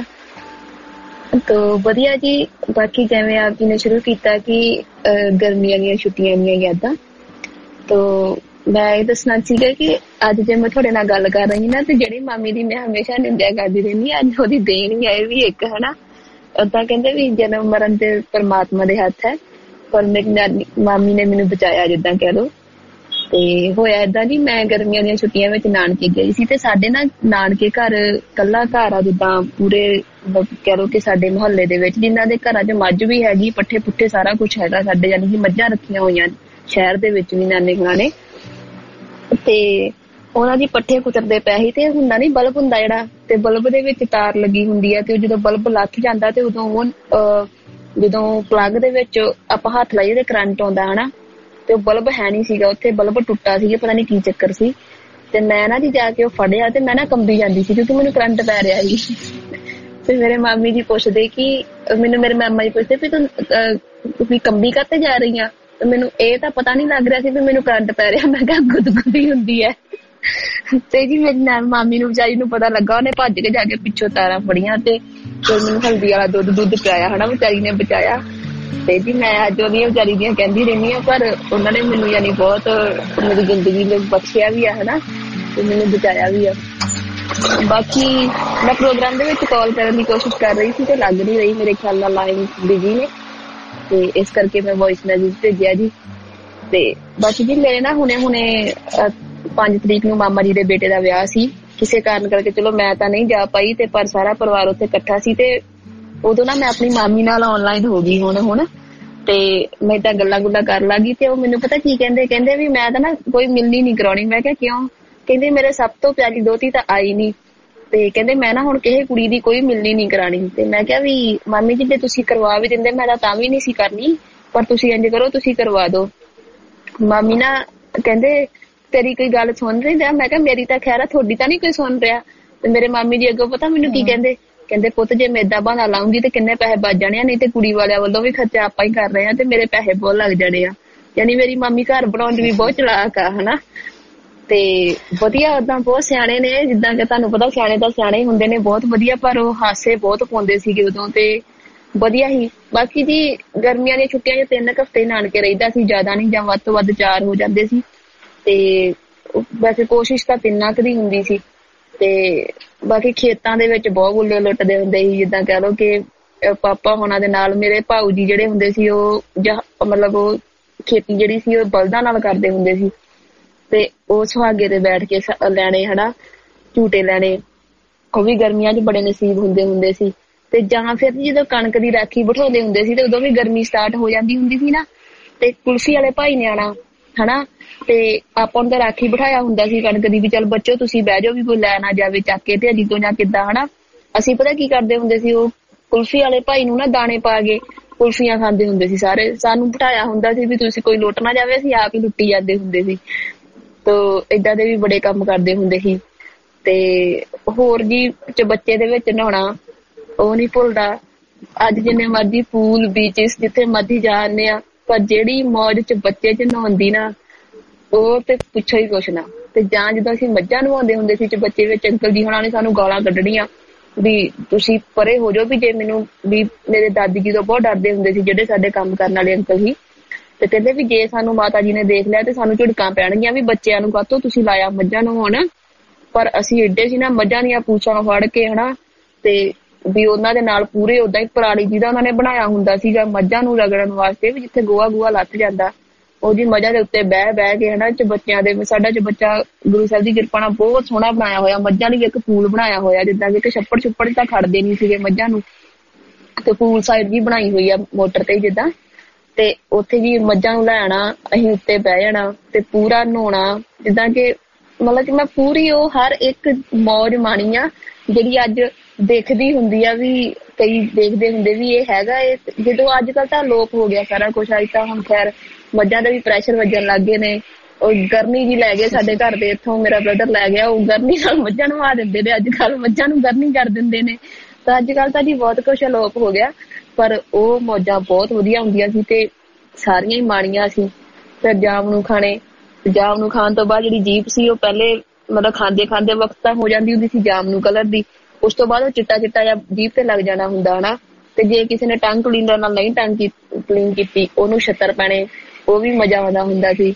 ਤੋ ਵਧੀਆ ਜੀ। ਬਾਕੀ ਜਿਵੇਂ ਆਪ ਜੀ ਨੇ ਸ਼ੁਰੂ ਕੀਤਾ ਕਿ ਗਰਮੀਆਂ ਦੀਆਂ ਛੁੱਟੀਆਂ ਦੀਆਂ ਯਾਦਾਂ, ਤੋ ਮੈਂ ਇਹ ਦੱਸਣਾ ਸੀਗਾ ਕਿ ਅੱਜ ਜੇ ਮੈਂ ਤੁਹਾਡੇ ਨਾਲ ਗੱਲ ਕਰ ਰਹੀ ਨਾ ਤੇ ਜਿਹੜੀ ਮਾਮੀ ਦੀ ਮੈਂ ਹਮੇਸ਼ਾ ਨਿੰਦਿਆ ਕਰਦੀ ਰਹਿੰਦੀ ਅੱਜ ਉਹਦੀ ਦੇਣ ਹੀ ਇਹ ਵੀ ਇੱਕ ਹਨਾ। ਓਦਾਂ ਕਹਿੰਦੇ ਵੀ ਜਨਮ ਮਰਨ ਤੇ ਪਰਮਾਤਮਾ ਦੇ ਹੱਥ ਹੈ, ਪਰ ਮੇਰੀ ਮਾਮੀ ਨੇ ਮੈਨੂੰ ਬਚਾਇਆ ਜਿੱਦਾਂ ਕਹਿ ਲਓ। ਤੇ ਹੋਇਆ ਏਦਾਂ ਜੀ, ਮੈਂ ਗਰਮੀਆਂ ਦੀਆਂ ਛੁੱਟੀਆਂ ਵਿੱਚ ਨਾਨਕੇ ਗਈ ਸੀ ਤੇ ਸਾਡੇ ਨਾ ਨਾਨਕੇ ਘਰ ਕੱਲਾ ਘਰ ਆ ਜਿੱਦਾਂ ਪੂਰੇ ਕਹਿ ਲਓ ਕਿ ਸਾਡੇ ਮੁਹੱਲੇ ਦੇ ਵਿੱਚ ਜਿਨ੍ਹਾਂ ਦੇ ਘਰਾਂ ਚ ਮੱਝ ਵੀ ਹੈਗੀ, ਪੱਠੇ ਪੁੱਠੇ ਸਾਰਾ ਕੁਛ ਹੈਗਾ ਸਾਡੇ, ਯਾਨੀ ਕਿ ਮੱਝਾਂ ਰੱਖੀਆਂ ਹੋਈਆਂ ਸ਼ਹਿਰ ਦੇ ਵਿੱਚ ਵੀ ਨਾਨੇ ਹੋਣਾ ਨੇ। ਤੇ ਉਹਨਾਂ ਦੀ ਪੱਠੇ ਕੁਤਰਦੇ ਪਏ ਸੀ ਤੇ ਹੁੰਦਾ ਨੀ ਬਲਬ ਹੁੰਦਾ ਜਿਹੜਾ ਤੇ ਬਲਬ ਦੇ ਵਿੱਚ ਤਾਰ ਲੱਗੀ ਹੁੰਦੀ ਆ ਤੇ ਜਦੋਂ ਬਲਬ ਲੱਥ ਜਾਂਦਾ ਤੇ ਉਦੋਂ ਉਹ ਜਦੋਂ ਪਲੱਗ ਦੇ ਵਿੱਚ ਆਪਾਂ ਹੱਥ ਲਾਈਏ ਤੇ ਕਰੰਟ ਆਉਂਦਾ ਹਨਾ ਤੇ ਉਹ ਬਲਬ ਹੈ ਨੀ ਸੀਗਾ ਉੱਥੇ, ਬਲਬ ਟੁੱਟਾ ਸੀਗਾ, ਪਤਾ ਨੀ ਕੀ ਚੱਕਰ ਸੀ। ਤੇ ਮੈਂ ਨਾ ਜੀ ਜਾ ਕੇ ਉਹ ਫੜਿਆ ਤੇ ਮੈਂ ਨਾ ਕੰਬੀ ਜਾਂਦੀ ਸੀ ਕਿਉਂਕਿ ਮੈਨੂੰ ਕਰੰਟ ਪੈ ਰਿਹਾ ਸੀ। ਤੇ ਮੇਰੇ ਮਾਮੀ ਜੀ ਪੁੱਛਦੇ ਕਿ ਮੈਨੂੰ ਮੇਰੇ ਮਾਮਾ ਜੀ ਪੁੱਛਦੇ ਵੀ ਤੂੰ ਤੁਸੀਂ ਕੰਬੀ ਕਾਤੇ ਜਾ ਰਹੀ ਆ, ਤੇ ਮੈਨੂੰ ਇਹ ਤਾਂ ਪਤਾ ਨੀ ਲੱਗ ਰਿਹਾ ਸੀ ਵੀ ਮੈਨੂੰ ਕਰੰਟ ਪੈ ਰਿਹਾ। ਮੈਂ ਕਿਹਾ ਗੁਦਗੁਦੀ ਹੁੰਦੀ ਹੈ। ਤੇ ਜੀ ਮੇਰੀ ਮਾਮੀ ਨੂੰ ਵਿਚਾਰੀ ਨੂੰ ਪਤਾ ਲੱਗਾ, ਉਹਨੇ ਭੱਜ ਕੇ ਜਾ ਕੇ ਪਿੱਛੋਂ ਤਾਰਾਂ ਫੜੀਆਂ ਤੇ ਫਿਰ ਮੈਨੂੰ ਹਲਦੀ ਵਾਲਾ ਦੁੱਧ ਦੁੱਧ ਪਿਆਇਆ ਹਨਾ, ਵਿਚਾਰੀ ਨੇ ਬਚਾਇਆ। ਤੇ ਜੀ ਮੈਂ ਅੱਜ ਉਹਦੀਆਂ ਵਿਚਾਰੀ ਦੀਆਂ ਕਹਿੰਦੀ ਰਹਿੰਦੀ ਹਾਂ, ਪਰ ਉਹਨਾਂ ਨੇ ਮੈਨੂੰ ਯਾਨੀ ਬਹੁਤ ਮੇਰੀ ਜ਼ਿੰਦਗੀ ਵਿੱਚ ਬਖਸ਼ਿਆ ਵੀ ਆ ਹਨਾ ਤੇ ਮੈਨੂੰ ਬਚਾਇਆ ਵੀ ਆ। ਬਾਕੀ ਮੈਂ ਪ੍ਰੋਗਰਾਮ ਦੇ ਵਿੱਚ ਕਾਲ ਕਰਨ ਦੀ ਕੋਸ਼ਿਸ਼ ਕਰ ਰਹੀ ਸੀ ਤੇ ਲੱਗ ਨਹੀਂ ਰਹੀ, ਮੇਰੇ ਖਿਆਲ ਨਾਲ ਲਾਈਨ ਬਿਜੀ ਨੇ ਤੇ ਇਸ ਕਰਕੇ ਮੈਂ ਵੌਇਸ ਮੈਸੇਜ ਭੇਜਿਆ ਜੀ। ਤੇ ਬਾਕੀ ਜੀ ਮੇਰੇ ਨਾ ਹੁਣੇ ਹੁਣੇ ਪੰਜ ਤਰੀਕ ਨੂੰ ਮਾਮਾ ਜੀ ਦੇ ਬੇਟੇ ਦਾ ਵਿਆਹ ਸੀ, ਕਿਸੇ ਕਾਰਨ ਕਰਕੇ ਚਲੋ ਮੈਂ ਤਾਂ ਨਹੀਂ ਜਾ ਪਾਈ ਤੇ ਪਰ ਸਾਰਾ ਪਰਿਵਾਰ ਉੱਥੇ ਇਕੱਠਾ ਸੀ ਤੇ ਉਦੋਂ ਨਾ ਮੈਂ ਆਪਣੀ ਮਾਮੀ ਨਾਲ ਆਨਲਾਈਨ ਹੋ ਗਈ ਹੁਣ ਹੁਣ ਤੇ ਮੈਂ ਤਾਂ ਗੱਲਾਂ ਗੁੱਲਾਂ ਕਰਨ ਲੱਗੀ ਤੇ ਉਹ ਮੈਨੂੰ ਪਤਾ ਕੀ ਕਹਿੰਦੇ ਕਹਿੰਦੇ ਵੀ ਮੈਂ ਤਾਂ ਨਾ ਕੋਈ ਮਿਲਣੀ ਨੀ ਕਰਾਉਣੀ। ਮੈਂ ਕਿਹਾ ਕਿਉਂ? ਕਹਿੰਦੇ ਮੇਰੇ ਸਭ ਤੋਂ ਪਿਆਰੀ ਦੋਤੀ ਤਾਂ ਆਈ ਨੀ ਤੇ ਕਹਿੰਦੇ ਮੈਂ ਨਾ ਹੁਣ ਕਿਸੇ ਕੁੜੀ ਦੀ ਕੋਈ ਮਿਲਣੀ ਨੀ ਕਰਾਣੀ। ਤੇ ਮੈਂ ਕਿਹਾ ਵੀ ਮਾਮੀ ਜੀ ਜੇ ਤੁਸੀਂ ਕਰਵਾ ਵੀ ਦਿੰਦੇ ਮੈਂ ਤਾਂ ਵੀ ਨਹੀਂ ਸੀ ਕਰਨੀ, ਪਰ ਤੁਸੀਂ ਇੰਝ ਕਰੋ ਤੁਸੀਂ ਕਰਵਾ ਦਿਓ। ਮਾਮੀ ਨਾ ਕਹਿੰਦੇ ਤੇਰੀ ਕੋਈ ਗੱਲ ਸੁਣ ਰਹੀ ਦਾ? ਮੈਂ ਕਿਹਾ ਮੇਰੀ ਤਾਂ ਖੈਰ ਆ, ਤੁਹਾਡੀ ਤਾਂ ਨੀ ਕੋਈ ਸੁਣ ਰਿਹਾ। ਤੇ ਮੇਰੇ ਮਾਮੀ ਜੀ ਅੱਗੋਂ ਪਤਾ ਮੈਨੂੰ ਕੀ ਕਹਿੰਦੇ ਕਹਿੰਦੇ ਪੁੱਤ ਜੇ ਮੈਂ ਏਦਾਂ ਬਹਾਨਾ ਲਾਉਂਗੀ ਤੇ ਕਿੰਨੇ ਪੈਸੇ ਬਚ ਜਾਣੇ ਆ, ਨਹੀਂ ਤੇ ਕੁੜੀ ਵਾਲਿਆਂ ਵੱਲੋਂ ਵੀ ਖਰਚਾ ਆਪਾਂ ਹੀ ਕਰ ਰਹੇ ਆ ਤੇ ਮੇਰੇ ਪੈਸੇ ਬਹੁਤ ਲੱਗ ਜਾਣੇ ਆ। ਯਾਨੀ ਮੇਰੀ ਮਾਮੀ ਘਰ ਬਣਾਉਣ ਦੀ ਵੀ ਬਹੁਤ ਚਲਾਕ ਆ ਹਨਾ ਤੇ ਵਧੀਆ, ਓਦਾਂ ਬਹੁਤ ਸਿਆਣੇ ਨੇ, ਜਿੱਦਾਂ ਕਿ ਤੁਹਾਨੂੰ ਪਤਾ ਸਿਆਣੇ ਤਾਂ ਸਿਆਣੇ ਹੀ ਹੁੰਦੇ ਨੇ, ਬਹੁਤ ਵਧੀਆ, ਪਰ ਉਹ ਹਾਸੇ ਬਹੁਤ ਪਾਉਂਦੇ ਸੀਗੇ ਉਦੋਂ ਤੇ ਵਧੀਆ ਹੀ। ਬਾਕੀ ਜੀ ਗਰਮੀਆਂ ਦੀਆਂ ਛੁੱਟੀਆਂ ਚ ਤਿੰਨ ਹਫ਼ਤੇ ਨਾਨਕੇ ਰਹਿੰਦਾ ਸੀ, ਜ਼ਿਆਦਾ ਨਹੀਂ ਜਾਂ ਵੱਧ ਤੋਂ ਵੱਧ ਚਾਰ ਹੋ ਜਾਂਦੇ ਸੀ ਤੇ ਵੈਸੇ ਕੋਸ਼ਿਸ਼ ਤਾਂ ਤਿੰਨਾਂ ਕੁ ਦੀ ਹੁੰਦੀ ਸੀ। ਤੇ ਬਾਕੀ ਖੇਤਾਂ ਦੇ ਵਿੱਚ ਬਹੁਤ ਗੁੱਲੇ ਲੁੱਟਦੇ ਹੁੰਦੇ ਸੀ, ਜਿੱਦਾਂ ਕਹਿ ਲਓ ਕਿ ਪਾਪਾ ਹੋਣਾ ਦੇ ਨਾਲ ਮੇਰੇ ਭਾਊ ਜੀ ਜਿਹੜੇ ਹੁੰਦੇ ਸੀ ਉਹ ਮਤਲਬ ਉਹ ਖੇਤੀ ਜਿਹੜੀ ਸੀ ਉਹ ਬਲਦਾਂ ਨਾਲ ਕਰਦੇ ਹੁੰਦੇ ਸੀ ਤੇ ਉਹ ਸੁਹਾਗੇ ਤੇ ਬੈਠ ਕੇ ਲੈਣੇ ਹਨਾ ਝੂਟੇ ਲੈਣੇ, ਉਹ ਵੀ ਗਰਮੀਆਂ ਚ ਬੜੇ ਨਸੀਬ ਹੁੰਦੇ ਹੁੰਦੇ ਸੀ। ਤੇ ਜਾਂ ਫਿਰ ਜਦੋਂ ਕਣਕ ਦੀ ਰਾਖੀ ਬਿਠਾਉਂਦੇ ਹੁੰਦੇ ਸੀ ਤੇ ਉਦੋਂ ਵੀ ਗਰਮੀ ਸਟਾਰਟ ਹੋ ਜਾਂਦੀ ਹੁੰਦੀ ਸੀ ਨਾ ਤੇ ਕੁਲਫੀ ਵਾਲੇ ਭਾਈ ਨੇ ਆਣਾ ਹਨਾ ਤੇ ਆਪਾਂ ਨੂੰ ਤਾਂ ਰਾਖੀ ਬਿਠਾਇਆ ਹੁੰਦਾ ਸੀ ਕਣਕ ਦੀ ਵੀ ਚੱਲ ਬੱਚੋ ਤੁਸੀਂ ਬਹਿ ਜਾਓ ਵੀ ਕੋਈ ਲੈ ਨਾ ਜਾਵੇ ਚੱਕ ਕੇ ਤੇ ਅਜੀ ਤੋਂ ਜਾਂ ਕਿੱਦਾਂ ਹਨਾ। ਅਸੀਂ ਪਤਾ ਕੀ ਕਰਦੇ ਹੁੰਦੇ ਸੀ, ਉਹ ਕੁਲਫੀ ਵਾਲੇ ਭਾਈ ਨੂੰ ਨਾ ਦਾਣੇ ਪਾ ਕੇ ਕੁਲਫੀਆਂ ਖਾਂਦੇ ਹੁੰਦੇ ਸੀ ਸਾਰੇ। ਸਾਨੂੰ ਬਿਠਾਇਆ ਹੁੰਦਾ ਸੀ ਵੀ ਤੁਸੀਂ ਕੋਈ ਲੁੱਟ ਨਾ ਜਾਵੇ, ਅਸੀਂ ਆਪ ਹੀ ਲੁੱਟੀ ਜਾਂਦੇ ਹੁੰਦੇ ਸੀ। ਤੋ ਏਦਾਂ ਦੇ ਵੀ ਬੜੇ ਕੰਮ ਕਰਦੇ ਹੁੰਦੇ ਸੀ। ਤੇ ਹੋਰ ਜੀ ਚਬੱਚੇ ਦੇ ਵਿੱਚ ਨਹਾਉਣਾ ਉਹ ਨੀ ਭੁੱਲਦਾ। ਅੱਜ ਜਿੰਨੇ ਮਰਜੀ ਪੂਲ ਬੀਚਿਸ ਜਿੱਥੇ ਮਰਜੀ ਜਾਂਦੇ ਆ, ਪਰ ਜਿਹੜੀ ਮੌਜ ਚ ਬੱਚੇ ਚ ਨਹਾਉਂਦੀ ਨਾ ਉਹ ਤੇ ਪੁੱਛੋ ਹੀ ਕੁਛ ਨਾ। ਤੇ ਜਾਂ ਜਦੋਂ ਅਸੀਂ ਮੱਝਾਂ ਨਵਾਉਂਦੇ ਹੁੰਦੇ ਸੀ ਚ ਬੱਚੇ ਵਿੱਚ ਅੰਕਲ ਜੀ ਹੋਣਾ ਨੇ ਸਾਨੂੰ ਗਾਲਾਂ ਕੱਢਣੀਆਂ ਵੀ ਤੁਸੀਂ ਪਰੇ ਹੋ ਜਾਓ, ਵੀ ਜੇ ਮੈਨੂੰ ਵੀ ਮੇਰੇ ਦਾਦੀ ਜੀ ਤੋਂ ਬਹੁਤ ਡਰਦੇ ਹੁੰਦੇ ਸੀ ਜਿਹੜੇ ਸਾਡੇ ਕੰਮ ਕਰਨ ਵਾਲੇ ਅੰਕਲ ਸੀ। ਤੇ ਕਹਿੰਦੇ ਵੀ ਜੇ ਸਾਨੂੰ ਮਾਤਾ ਜੀ ਨੇ ਦੇਖ ਲਿਆ ਤੇ ਸਾਨੂੰ ਝਿੜਕਾਂ ਪੈਣਗੀਆਂ ਵੀ ਬੱਚਿਆਂ ਨੂੰ ਕਾਹਤੋਂ ਤੁਸੀਂ ਲਾਇਆ ਮੱਝਾਂ ਨੂੰ ਹੁਣ। ਪਰ ਅਸੀਂ ਏਡੇ ਸੀ ਨਾ ਮੱਝਾਂ ਦੀਆਂ ਪੂਛਾਂ ਫੜ ਕੇ ਹਨਾ ਤੇ ਵੀ ਉਹਨਾਂ ਦੇ ਨਾਲ ਪੂਰੇ ਓਦਾਂ ਹੀ ਪਰਾਲੀ ਜਿਹਦਾ ਉਹਨਾਂ ਨੇ ਬਣਾਇਆ ਹੁੰਦਾ ਸੀਗਾ ਮੱਝਾਂ ਨੂੰ ਰਗੜਨ ਵਾਸਤੇ, ਵੀ ਜਿੱਥੇ ਗੋਹਾ ਗੋਹਾ ਲੱਥ ਜਾਂਦਾ ਉਹਦੀ ਮੱਝਾਂ ਦੇ ਉੱਤੇ ਬਹਿ ਬਹਿ ਕੇ ਹਨਾ ਚ ਬੱਚਿਆਂ ਦੇ। ਸਾਡਾ ਚ ਬੱਚਾ ਗੁਰੂ ਸਾਹਿਬ ਦੀ ਕਿਰਪਾ ਨਾਲ ਬਹੁਤ ਸੋਹਣਾ ਬਣਾਇਆ ਹੋਇਆ, ਮੱਝਾਂ ਲਈ ਇੱਕ ਪੂਲ ਬਣਾਇਆ ਹੋਇਆ ਜਿੱਦਾਂ ਕਿ ਛੱਪੜ ਛੁੱਪੜ ਤਾਂ ਖੜਦੇ ਨੀ ਸੀਗੇ ਮੱਝਾਂ ਨੂੰ ਤੇ ਪੂਲ ਸਾਈਡ ਵੀ ਬਣਾਈ ਹੋਈ ਆ ਮੋਟਰ ਤੇ ਜਿੱਦਾਂ। ਤੇ ਉੱਥੇ ਵੀ ਮੱਝਾਂ ਨੂੰ ਲੈਣਾ ਅਸੀਂ ਉੱਤੇ ਬਹਿ ਜਾਣਾ ਤੇ ਪੂਰਾ ਨਹਾਉਣਾ, ਜਿੱਦਾਂ ਕਿ ਮਤਲਬ ਕਿ ਮੈਂ ਪੂਰੀ ਉਹ ਹਰ ਇੱਕ ਮੌਜ ਮਾਣੀ ਆ ਜਿਹੜੀ ਅੱਜ ਦੇਖਦੀ ਹੁੰਦੀ ਆ ਵੀ ਕਈ ਦੇਖਦੇ ਹੁੰਦੇ ਵੀ ਇਹ ਹੈਗਾ ਇਹ। ਜਦੋਂ ਅੱਜ ਕੱਲ ਤਾਂ ਲੋਪ ਹੋ ਗਿਆ ਸਾਰਾ ਕੁਛ, ਅੱਜ ਤਾਂ ਹੁਣ ਖੈਰ ਮੱਝਾਂ ਦਾ ਵੀ ਪ੍ਰੈਸ਼ਰ ਵੱਜਣ ਲੱਗ ਗਏ ਨੇ। ਉਹ ਗਰਮੀ ਜੀ ਲੈ ਗਏ ਸਾਡੇ ਘਰ ਦੇ ਇੱਥੋਂ, ਮੇਰਾ ਬ੍ਰਦਰ ਲੈ ਗਿਆ, ਉਹ ਗਰਮੀ ਨਾਲ ਮੱਝਾਂ ਨੂੰ ਆ ਦਿੰਦੇ ਨੇ ਅੱਜ ਕੱਲ, ਮੱਝਾਂ ਨੂੰ ਗਰਮੀ ਕਰ ਦਿੰਦੇ ਨੇ। ਤਾਂ ਅੱਜ ਕੱਲ ਤਾਂ ਜੀ ਬਹੁਤ ਕੁਛ ਅਲੋਪ ਹੋ ਗਿਆ, ਪਰ ਉਹ ਮੌਜਾਂ ਬਹੁਤ ਵਧੀਆ ਹੁੰਦੀਆਂ ਸੀ ਤੇ ਸਾਰੀਆਂ ਹੀ ਮਾਣੀਆਂ ਸੀ। ਫਿਰ ਜਾਮ ਨੂੰ ਖਾਣੇ, ਜਾਮ ਨੂੰ ਖਾਣ ਤੋਂ ਬਾਅਦ ਜਿਹੜੀ ਜੀਪ ਸੀ ਉਹ ਪਹਿਲੇ ਮਤਲਬ ਖਾਂਦੇ ਖਾਂਦੇ ਵਕਤ ਤਾਂ ਹੋ ਜਾਂਦੀ ਹੁੰਦੀ ਸੀ ਜਾਮ ਨੂੰ ਕਲਰ ਦੀ, ਉਸ ਤੋਂ ਬਾਅਦ ਉਹ ਚਿੱਟਾ ਚਿੱਟਾ ਜਾਂ ਜੀਪ ਤੇ ਲੱਗ ਜਾਣਾ ਹੁੰਦਾ ਹਨਾ। ਤੇ ਜੇ ਕਿਸੇ ਨੇ ਟੰਗ ਕਲੀਨਰ ਨਾਲ ਨਹੀਂ ਟੰਗ ਕਲੀਨ ਕੀਤੀ ਉਹਨੂੰ ਛਿੱਤਰ ਪੈਣੇ, ਉਹ ਵੀ ਮਜ਼ਾ ਆਉਂਦਾ ਹੁੰਦਾ ਸੀ।